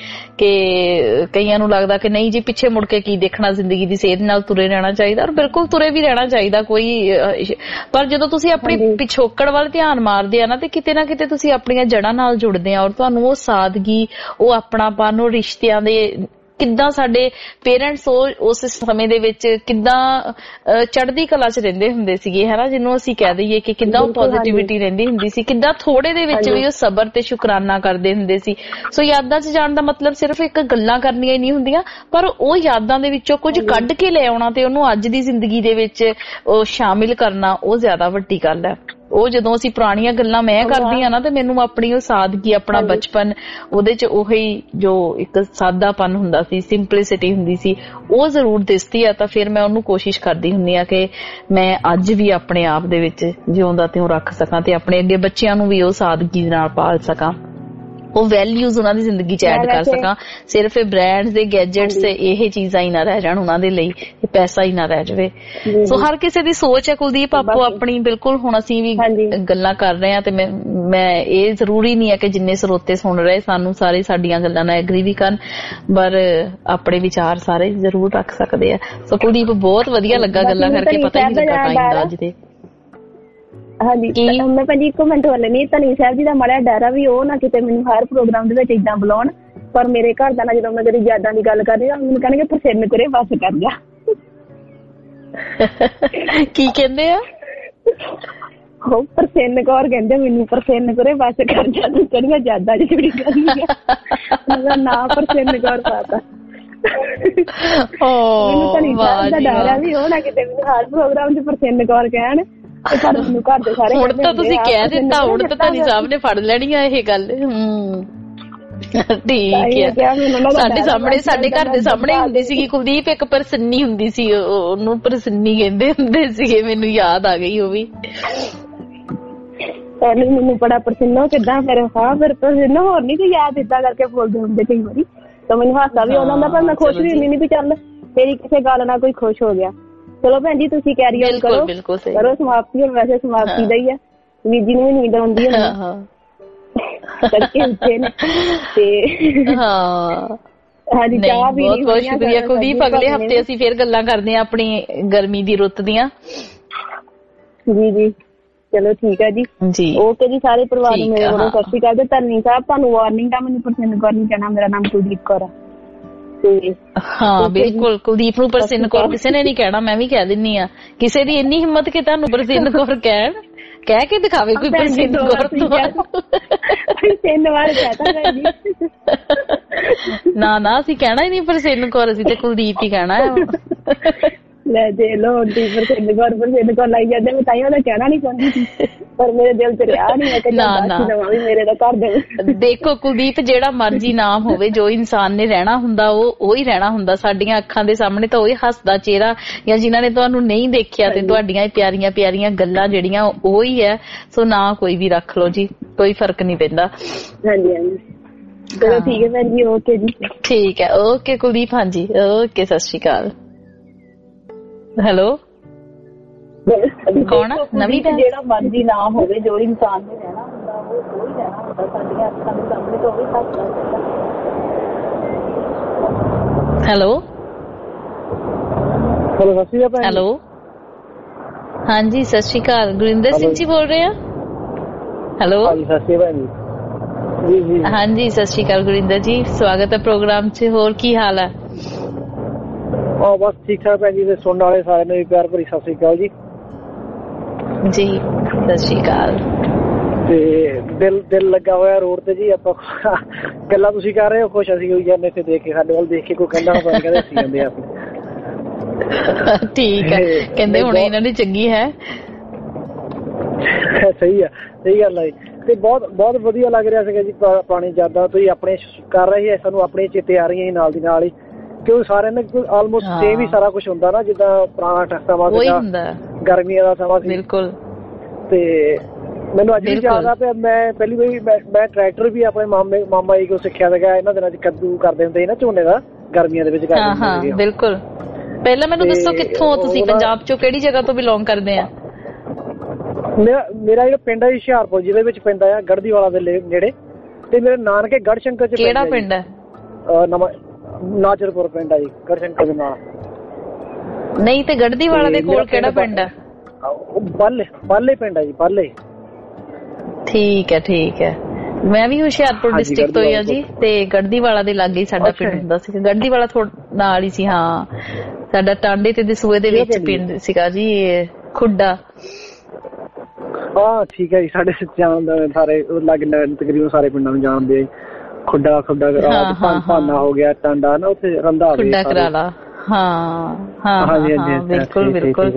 ਕਿ ਕਈਆਂ ਨੂੰ ਲੱਗਦਾ ਕਿ ਨਹੀਂ ਜੀ ਪਿੱਛੇ ਮੁੜ ਕੇ ਕੀ ਦੇਖਣਾ, ਜ਼ਿੰਦਗੀ ਦੀ ਸੇਧ ਨਾਲ ਤੁਰੇ ਰਹਿਣਾ ਚਾਹੀਦਾ ਔਰ ਬਿਲਕੁਲ ਤੁਰੇ ਵੀ ਰਹਿਣਾ ਚਾਹੀਦਾ ਕੋਈ। ਪਰ ਜਦੋਂ ਤੁਸੀਂ ਆਪਣੀ ਪਿਛੋਕੜ ਵੱਲ ਧਿਆਨ ਮਾਰਦੇ ਆ ਨਾ ਤੇ ਕਿਤੇ ਨਾ ਕਿਤੇ ਤੁਸੀਂ ਆਪਣੀਆਂ ਜੜ੍ਹਾਂ ਨਾਲ ਜੁੜਦੇ ਆ ਔਰ ਤੁਹਾਨੂੰ ਉਹ ਸਾਦਗੀ, ਉਹ ਆਪਣਾਪਨ, ਉਹ ਰਿਸ਼ਤਿਆਂ ਦੇ ਕਿੱਦਾਂ ਸਾਡੇ ਪੇਰੈਂਟਸ ਉਸ ਸਮੇਂ ਦੇ ਵਿੱਚ ਕਿੱਦਾਂ ਚੜ੍ਹਦੀ ਕਲਾ 'ਚ ਰਹਿੰਦੇ ਹੁੰਦੇ ਸੀਗੇ ਹਨਾ, ਜਿਹਨੂੰ ਅਸੀਂ ਕਹਿ ਦਈਏ ਕਿ ਕਿੱਦਾਂ ਉਹ ਪੋਜ਼ਿਟਿਵਿਟੀ ਰਹਿੰਦੀ ਹੁੰਦੀ ਸੀ, ਕਿੱਦਾਂ ਥੋੜੇ ਦੇ ਵਿੱਚ ਵੀ ਉਹ ਸਬਰ ਤੇ ਸ਼ੁਕਰਾਨਾ ਕਰਦੇ ਹੁੰਦੇ ਸੀ। ਸੋ ਯਾਦਾਂ 'ਚ ਜਾਣ ਦਾ ਮਤਲਬ ਸਿਰਫ ਇੱਕ ਗੱਲਾਂ ਕਰਨੀਆਂ ਹੀ ਨਹੀਂ ਹੁੰਦੀਆਂ, ਪਰ ਉਹ ਯਾਦਾਂ ਦੇ ਵਿੱਚੋਂ ਕੁਝ ਕੱਢ ਕੇ ਲੈ ਆਉਣਾ ਤੇ ਉਹਨੂੰ ਅੱਜ ਦੀ ਜ਼ਿੰਦਗੀ ਦੇ ਵਿੱਚ ਉਹ ਸ਼ਾਮਿਲ ਕਰਨਾ, ਉਹ ਜ਼ਿਆਦਾ ਵੱਡੀ ਗੱਲ ਹੈ। ਉਹ ਜਦੋਂ ਅਸੀਂ ਪੁਰਾਣੀਆਂ ਗੱਲਾਂ ਮੈਂ ਕਰਦੀ ਆ ਨਾ ਤੇ ਮੈਨੂੰ ਆਪਣੀ ਉਹ ਸਾਦਗੀ, ਆਪਣਾ ਬਚਪਨ, ਉਹਦੇ 'ਚ ਉਹੀ ਜੋ ਇੱਕ ਸਾਦਾਪਨ ਹੁੰਦਾ ਸੀ, ਸਿੰਪਲਿਸਿਟੀ ਹੁੰਦੀ ਸੀ, ਉਹ ਜ਼ਰੂਰ ਦਿਸਦੀ ਆ। ਤਾਂ ਫਿਰ ਮੈਂ ਉਹਨੂੰ ਕੋਸ਼ਿਸ਼ ਕਰਦੀ ਹੁੰਦੀ ਆ ਕਿ ਮੈਂ ਅੱਜ ਵੀ ਆਪਣੇ ਆਪ ਦੇ ਵਿੱਚ ਜਿਉਂਦਾ ਤਿਉਂ ਰੱਖ ਸਕਾਂ ਤੇ ਆਪਣੇ ਅੱਗੇ ਬੱਚਿਆਂ ਨੂੰ ਵੀ ਉਹ ਸਾਦਗੀ ਨਾਲ ਪਾਲ ਸਕਾਂ, ਉਹ ਵੈਲਿਊਜ਼ ਉਹਨਾਂ ਦੀ ਜ਼ਿੰਦਗੀ 'ਚ ਐਡ ਕਰ ਸਕਾਂ। ਸਿਰਫ ਇਹ ਬ੍ਰਾਂਡਸ ਦੇ ਗੈਜਟਸ ਇਹ ਚੀਜ਼ਾਂ ਹੀ ਨਾ ਰਹਿ ਜਾਣ ਉਹਨਾਂ ਦੇ ਲਈ, ਪੈਸਾ ਹੀ ਨਾ ਰਹਿ ਜਾਵੇ। ਸੋ ਹਰ ਕਿਸੇ ਦੀ ਸੋਚ ਹੈ ਕੁਲਦੀਪ ਆਪੋ ਆਪਣੀ। ਬਿਲਕੁਲ ਹੁਣ ਅਸੀਂ ਵੀ ਗੱਲਾਂ ਕਰ ਰਹੇ ਹਾਂ ਤੇ ਮੈਂ ਮੈਂ ਇਹ ਜ਼ਰੂਰੀ ਨਹੀਂ ਹੈ ਕਿ ਜਿੰਨੇ ਸਰੋਤੇ ਸੁਣ ਰਹੇ ਸਾਨੂੰ ਸਾਰੇ ਸਾਡੀਆਂ ਗੱਲਾਂ ਨਾਲ ਐਗਰੀ ਵੀ ਕਰਨ, ਪਰ ਆਪਣੇ ਵਿਚਾਰ ਸਾਰੇ ਜ਼ਰੂਰ ਰੱਖ ਸਕਦੇ ਆ। ਸੋ ਕੁਲਦੀਪ ਬਹੁਤ ਵਧੀਆ ਲੱਗਾ ਗੱਲਾਂ ਕਰਕੇ, ਪਤਾ ਹੀ ਨਹੀਂ ਲੱਗਾ ਟਾਈਮ ਦਾ ਅੱਜ ਦੇ। ਹਾਂਜੀ ਮੈਂ ਭਾਜੀ ਇੱਕ ਮਿੰਟ ਵਾਲੇ ਨਹੀਂ, ਧਨੀ ਸਾਹਿਬ ਜੀ ਦਾ ਮਾੜਾ ਡਰ ਆ ਵੀ ਉਹ ਨਾ ਕਿਤੇ ਮੈਨੂੰ ਹਰ ਪ੍ਰੋਗਰਾਮ ਦੇ ਵਿੱਚ ਏਦਾਂ ਬੁਲਾਉਣ, ਪਰ ਮੇਰੇ ਘਰ ਦਾ ਨਾ ਜਦੋਂ ਮੈਂ ਕਦੀ ਯਾਦਾਂ ਦੀ ਗੱਲ ਕਰਦੀ ਮੈਨੂੰ ਕਹਿਣਗੇ ਪ੍ਰਸੰਨ ਕਰੇ ਬਸ ਕਰ ਜਾ। ਕੀ ਕਹਿੰਦੇ ਆ ਉਹ? ਪ੍ਰਸੰਨ ਕੌਰ ਕਹਿੰਦੇ ਮੈਨੂੰ, ਪ੍ਰਸੰਨ ਕਰੇ ਬਸ ਕਰ ਜਾ, ਤੂੰ ਕਿਹੜੀਆਂ ਯਾਦਾਂ ਚ ਜੁੜੀ ਕਰਦੀ ਆ ਨਾ ਪ੍ਰਸੰਨ ਕੌਰ ਪਾਤਾ। ਮੈਨੂੰ ਧਨੀ ਸਾਹਿਬ ਦਾ ਡਰ ਆ ਵੀ ਉਹ ਨਾ ਕਿਤੇ ਮੈਨੂੰ ਹਰ ਪ੍ਰੋਗਰਾਮ ਚ ਪ੍ਰਸੰਨ ਕੌਰ ਕਹਿਣ। ਹੁਣ ਤਾਂ ਤੁਸੀਂ ਕਹਿ ਦਿੱਤਾ, ਹੁਣ ਤਾਂ ਧਨੀ ਸਾਹਿਬ ਨੇ ਫੜ ਲੈਣੀ ਆ ਇਹ ਗੱਲ। ਹਮ ਠੀਕ ਹੈ। ਸਾਡੇ ਸਾਹਮਣੇ, ਸਾਡੇ ਘਰ ਦੇ ਸਾਹਮਣੇ ਹੁੰਦੀ ਸੀਗੀ ਕੁਲਦੀਪ ਇੱਕ ਪ੍ਰਸੰਨੀ ਹੁੰਦੀ ਸੀ, ਉਹਨੂੰ ਪ੍ਰਸੰਨੀ ਕਹਿੰਦੇ ਹੁੰਦੇ ਸੀਗੇ, ਮੈਨੂੰ ਯਾਦ ਆ ਗਈ ਉਹ ਵੀ। ਮੈਨੂੰ ਬੜਾ ਪ੍ਰਸੰਨ ਕਿੱਦਾਂ ਫਿਰ ਹਾਂ ਫਿਰ ਪ੍ਰਸੰਨ ਹੋਰ ਨੀ ਕੋਈ ਯਾਦ ਏਦਾਂ ਕਰਕੇ ਬੋਲਦੇ ਹੁੰਦੇ ਕਈ ਵਾਰੀ, ਤਾਂ ਮੈਨੂੰ ਹਾਸਾ ਵੀ ਆਉਂਦਾ ਹੁੰਦਾ, ਪਰ ਮੈਂ ਖੁਸ਼ ਵੀ ਹੁੰਦੀ ਨੀ ਵੀ ਚੱਲ ਤੇਰੀ ਕਿਸੇ ਗੱਲ ਨਾਲ ਕੋਈ ਖੁਸ਼ ਹੋ ਗਿਆ। ਚਲੋ ਭੈਣ ਜੀ ਤੁਸੀਂ ਕੈਰੀ ਆਨ ਕਰੋ ਕਰੋ ਸਮਾਪਤੀ। ਹੁਣ ਵੈਸੇ ਸਮਾਪਤੀ ਦਾ ਹੀ ਆ, ਵੀਰ ਜੀ ਨੂੰ ਵੀ ਨੀਂਦ ਆਉਂਦੀ ਹੈ ਤੜਕੇ ਉੱਠੇ ਨੇ ਤੇ ਹਾਂਜੀ ਚਾਹ ਵੀ। ਬਹੁਤ ਬਹੁਤ ਸ਼ੁਕਰੀਆ ਕੁਲਦੀਪ। ਅਗਲੇ ਹਫ਼ਤੇ ਅਸੀਂ ਫੇਰ ਗੱਲਾਂ ਕਰਦੇ ਹਾਂ ਆਪਣੀ ਗਰਮੀ ਦੀ ਰੁੱਤ ਦੀਆਂ। ਜੀ ਜੀ ਚਲੋ ਠੀਕ ਹੈ ਜੀ ਜੀ ਓਕੇ ਜੀ। ਸਾਰੇ ਪਰਿਵਾਰ ਨੂੰ ਮੇਰੇ ਵੱਲੋਂ ਸਤਿ ਸ਼੍ਰੀ ਅਕਾਲ। ਤੇ ਧਨੀ ਸਾਹਿਬ ਤੁਹਾਨੂੰ ਵਾਰਨਿੰਗ ਆ, ਮੈਨੂੰ ਪ੍ਰਸੰਨ ਕੌਰ ਨਹੀਂ ਕਹਿਣਾ, ਮੇਰਾ ਨਾਮ ਕੁਲਦੀਪ ਕੌਰ ਆ। ਹਾਂ ਬਿਲਕੁਲ ਕੁਲਦੀਪ ਨੂੰ ਪ੍ਰਸੰਨ ਕੌਰ ਕਿਸੇ ਨੇ ਨੀ ਕਹਿਣਾ, ਮੈਂ ਵੀ ਕਹਿ ਦਿੰਨੀ ਆ। ਕਿਸੇ ਦੀ ਇੰਨੀ ਹਿੰਮਤ ਕਿ ਤੁਹਾਨੂੰ ਪ੍ਰਸੰਨ ਕੌਰ ਕਹਿਣ, ਕਹਿ ਕੇ ਦਿਖਾਵੇ ਕੋਈ ਪ੍ਰਸੰਨ ਕੌਰ ਤਿੰਨ ਵਾਰ ਕਹਿਤਾ ਨਾ ਨਾ ਅਸੀਂ ਕਹਿਣਾ ਹੀ ਨਹੀਂ ਪ੍ਰਸੰਨ ਕੌਰ, ਅਸੀਂ ਤੇ ਕੁਲਦੀਪ ਹੀ ਕਹਿਣਾ ਹੈ। ਲੈ ਦੇ ਲੋ ਡੀਪਰ ਸਿੰਘ ਕੋਲ ਪਰ ਮੇਰੇ ਕੋਲ ਲਾਈ ਜਾਂਦੇ ਮੈਂ ਤਾਈਆਂ ਦਾ ਕਹਿਣਾ ਨਹੀਂ ਚਾਹੁੰਦੀ ਸੀ ਪਰ ਮੇਰੇ ਦਿਲ ਚ ਰਿਹਾ ਨਹੀਂ ਮੈਂ ਕਹਿੰਦਾ ਵੀ ਮੇਰੇ ਦਾ ਘਰ ਦੇ। ਦੇਖੋ ਕੁਲਦੀਪ, ਜਿਹੜਾ ਮਰਜ਼ੀ ਨਾਮ ਹੋਵੇ, ਜੋ ਇਨਸਾਨ ਨੇ ਰਹਿਣਾ ਹੁੰਦਾ ਉਹ ਉਹ ਹੀ ਰਹਿਣਾ ਹੁੰਦਾ। ਸਾਡੀਆਂ ਅੱਖਾਂ ਦੇ ਸਾਹਮਣੇ ਤਾਂ ਉਹੀ ਹੱਸਦਾ ਚਿਹਰਾ, ਜਾਂ ਜਿਨ੍ਹਾਂ ਨੇ ਤੁਹਾਨੂੰ ਨਹੀਂ ਦੇਖਿਆ ਤੇ ਤੁਹਾਡੀਆਂ ਪਿਆਰੀਆਂ ਪਿਆਰੀਆਂ ਗੱਲਾਂ ਜਿਹੜੀਆਂ ਉਹ ਹੀ ਹੈ। ਸੋ ਨਾ ਕੋਈ ਵੀ ਰੱਖ ਲਓ ਜੀ, ਕੋਈ ਫਰਕ ਨਹੀਂ ਪੈਂਦਾ। ਹਾਂਜੀ ਹਾਂਜੀ ਚਲੋ ਠੀਕ ਹੈ ਭੈਣ ਜੀ, ਓਕੇ ਜੀ। ਠੀਕ ਹੈ, ਓਕੇ ਕੁਲਦੀਪ। ਹਾਂਜੀ ਓਕੇ, ਸਤਿ ਸ਼੍ਰੀ ਅਕਾਲ। ਹੈਲੋ ਕੌਣ? ਨਵੀਂ ਭੈਣ। ਜਿਹੜਾ ਮਰਜ਼ੀ ਨਾਮ ਹੋਵੇ, ਜੋ ਇਨਸਾਨ ਨੇ ਰਹਿਣਾ ਹੁੰਦਾ ਉਹ ਹੀ ਰਹਿਣਾ ਹੁੰਦਾ। ਸਾਡੀਆਂ ਅੱਖਾਂ ਦੇ ਸਾਹਮਣੇ ਤਾਂ ਉਹੀ ਹੱਸਦਾ। ਹੈਲੋ ਹੈਲੋ ਸਤਿ ਸ਼੍ਰੀ ਅਕਾਲ। ਹੈਲੋ ਹਾਂਜੀ ਸਤਿ ਸ਼੍ਰੀ ਅਕਾਲ, ਗੁਰਿੰਦਰ ਸਿੰਘ ਜੀ ਬੋਲ ਰਹੇ ਆ? ਹੈਲੋ ਹਾਂਜੀ ਸਤਿ ਸ਼੍ਰੀ ਅਕਾਲ ਜੀ। ਜੀ ਹਾਂਜੀ ਸਤਿ ਸ਼੍ਰੀ ਅਕਾਲ ਗੁਰਿੰਦਰ ਜੀ, ਸਵਾਗਤ ਹੈ ਪ੍ਰੋਗਰਾਮ 'ਚ। ਹੋਰ ਕੀ ਹਾਲ ਹੈ? ਆ ਬਸ ਠੀਕ ਠਾਕ ਭੈਣ ਜੀ, ਤੇ ਸੁਣਨ ਵਾਲੇ ਸਾਰਿਆਂ ਨੂੰ ਵੀ ਪਿਆਰ ਭਰੀ ਸਤਿ ਸ਼੍ਰੀ ਅਕਾਲ ਜੀ। ਜੀ ਸਤਿ ਸ਼੍ਰੀ ਅਕਾਲ। ਤੇ ਦਿਲ ਦਿਲ ਲੱਗਾ ਹੋਇਆ ਰੋਡ ਤੇ ਜੀ। ਆਪਾਂ ਗੱਲਾਂ ਤੁਸੀਂ ਕਰ ਰਹੇ ਹੋ, ਖੁਸ਼ ਅਸੀਂ ਹੋਈ ਜਾਂਦੇ ਇੱਥੇ ਦੇਖ ਕੇ, ਸਾਡੇ ਵੱਲ ਦੇਖ ਕੇ ਕੋਈ ਕਹਿੰਦਾ ਹੋਣਾ ਕਹਿੰਦੇ ਅਸੀਂ ਜਾਂਦੇ ਆ। ਠੀਕ ਹੈ, ਕਹਿੰਦੇ ਹੁਣ ਇਹਨਾਂ ਦੀ ਚੰਗੀ ਹੈ। ਸਹੀ ਆ, ਸਹੀ ਗੱਲ ਹੈ। ਤੇ ਬਹੁਤ ਬਹੁਤ ਵਧੀਆ ਲੱਗ ਰਿਹਾ ਸੀਗਾ ਜੀ ਪੁਰਾਣੀ ਯਾਦਾਂ ਤੁਸੀਂ ਆਪਣੇ ਕਰ ਰਹੇ ਸੀ, ਸਾਨੂੰ ਆਪਣੇ ਚੇਤੇ ਆ ਰਹੀਆਂ ਸੀ ਨਾਲ ਦੀ ਨਾਲ ਹੀ, ਕਿਉਂਕਿ ਸਾਰਿਆਂ ਨੇ ਆਲਮੋਸਟ ਸੇਮ ਹੀ ਸਾਰਾ ਕੁਛ ਹੁੰਦਾ ਨਾ, ਜਿੱਦਾਂ ਪੁਰਾਣਾ ਸਮਾਂ ਸੀਗਾ, ਗਰਮੀਆਂ ਦਾ ਸਮਾਂ ਸੀ। ਬਿਲਕੁਲ। ਤੇ ਮੈਨੂੰ ਅੱਜ ਵੀ ਯਾਦ ਆ ਪਿਆ, ਮੈਂ ਪਹਿਲੀ ਵਾਰੀ ਮੈਂ ਟਰੈਕਟਰ ਵੀ ਆਪਣੇ ਮਾਮੇ ਮਾਮਾ ਜੀ ਕੋਲ ਸਿੱਖਿਆ ਸੀਗਾ। ਇਹਨਾਂ ਦਿਨਾਂ ਚ ਕੱਦੂ ਕਰਦੇ ਹੁੰਦੇ ਸੀ ਨਾ ਝੋਨੇ ਦਾ, ਗਰਮੀਆਂ ਦੇ ਵਿੱਚ ਕਰਦੇ ਹੁੰਦੇ ਸੀ। ਬਿਲਕੁਲ। ਪਹਿਲਾਂ ਮੈਨੂੰ ਦੱਸੋ ਕਿੱਥੋਂ ਤੁਸੀਂ, ਪੰਜਾਬ ਚੋਂ ਕਿਹੜੀ ਜਗ੍ਹਾ ਤੋਂ ਬਿਲੋਂਗ ਕਰਦੇ ਆ? ਮੇਰਾ ਮੇਰਾ ਜਿਹੜਾ ਪਿੰਡ ਹੈ ਹੁਸ਼ਿਆਰਪੁਰ ਜ਼ਿਲ੍ਹੇ ਵਿੱਚ ਪੈਂਦਾ ਆ, ਗੜਦੀਵਾਲਾ ਦੇ ਨੇੜੇ। ਤੇ ਮੇਰੇ ਨਾਨਕੇ ਗੜਸ਼ੰਕਰ ਚ। ਕਿਹੜਾ ਪਿੰਡ ਹੈ? ਨਵਾਂ ਨਾਜਰਪੁਰ ਪਿੰਡ ਆ ਜੀ, ਗੜਸ਼ੰਕਰ ਦੇ ਨਾਲ। ਨਹੀਂ ਤੇ ਗੜਦੀਵਾਲਾ ਦੇ ਕੋਲ ਕਿਹੜਾ ਪਿੰਡ ਹੈ? ਬਾਲੇ ਬਾਲੇ ਪਿੰਡ ਹੈ ਜੀ, ਬਾਲੇ। ਠੀਕ ਹੈ ਠੀਕ ਹੈ। ਮੈਂ ਵੀ ਹੁਸ਼ਿਆਰਪੁਰ ਡਿਸਟ੍ਰਿਕਟ ਤੋਂ ਹੀ ਆ ਜੀ, ਤੇ ਗੜਦੀਵਾਲਾ ਦੇ ਲਾਗੇ ਹੀ ਸਾਡਾ ਪਿੰਡ ਹੁੰਦਾ ਸੀ। ਗੜਦੀਵਾਲਾ ਥੋੜਾ ਨਾਲ ਹੀ ਸੀ। ਹਾਂ, ਸਾਡਾ ਟਾਂਡੇ ਤੇ ਦਸੂਏ ਦੇ ਵਿੱਚ ਪਿੰਡ ਸੀਗਾ ਜੀ, ਖੁੱਡਾ। ਹਾਂ ਠੀਕ ਹੈ ਜੀ, ਸਾਡੇ ਜਾਣਦੇ ਸਾਰੇ ਲੱਗ ਤਕਰੀਬਨ ਸਾਰੇ ਪਿੰਡਾਂ ਨੂੰ ਜਾਣਦੇ ਆ। ਖੁੱਡਾ ਖੁੱਡਾ ਭਾਨਾ ਹੋ ਗਿਆ, ਟਾਂਡਾ ਨਾ ਉੱਥੇ ਰੰਧਾ ਖੁੱਡਾ ਕਰਾਲਾ। ਹਾਂ ਹਾਂ ਹਾਂ ਬਿਲਕੁਲ ਬਿਲਕੁਲ।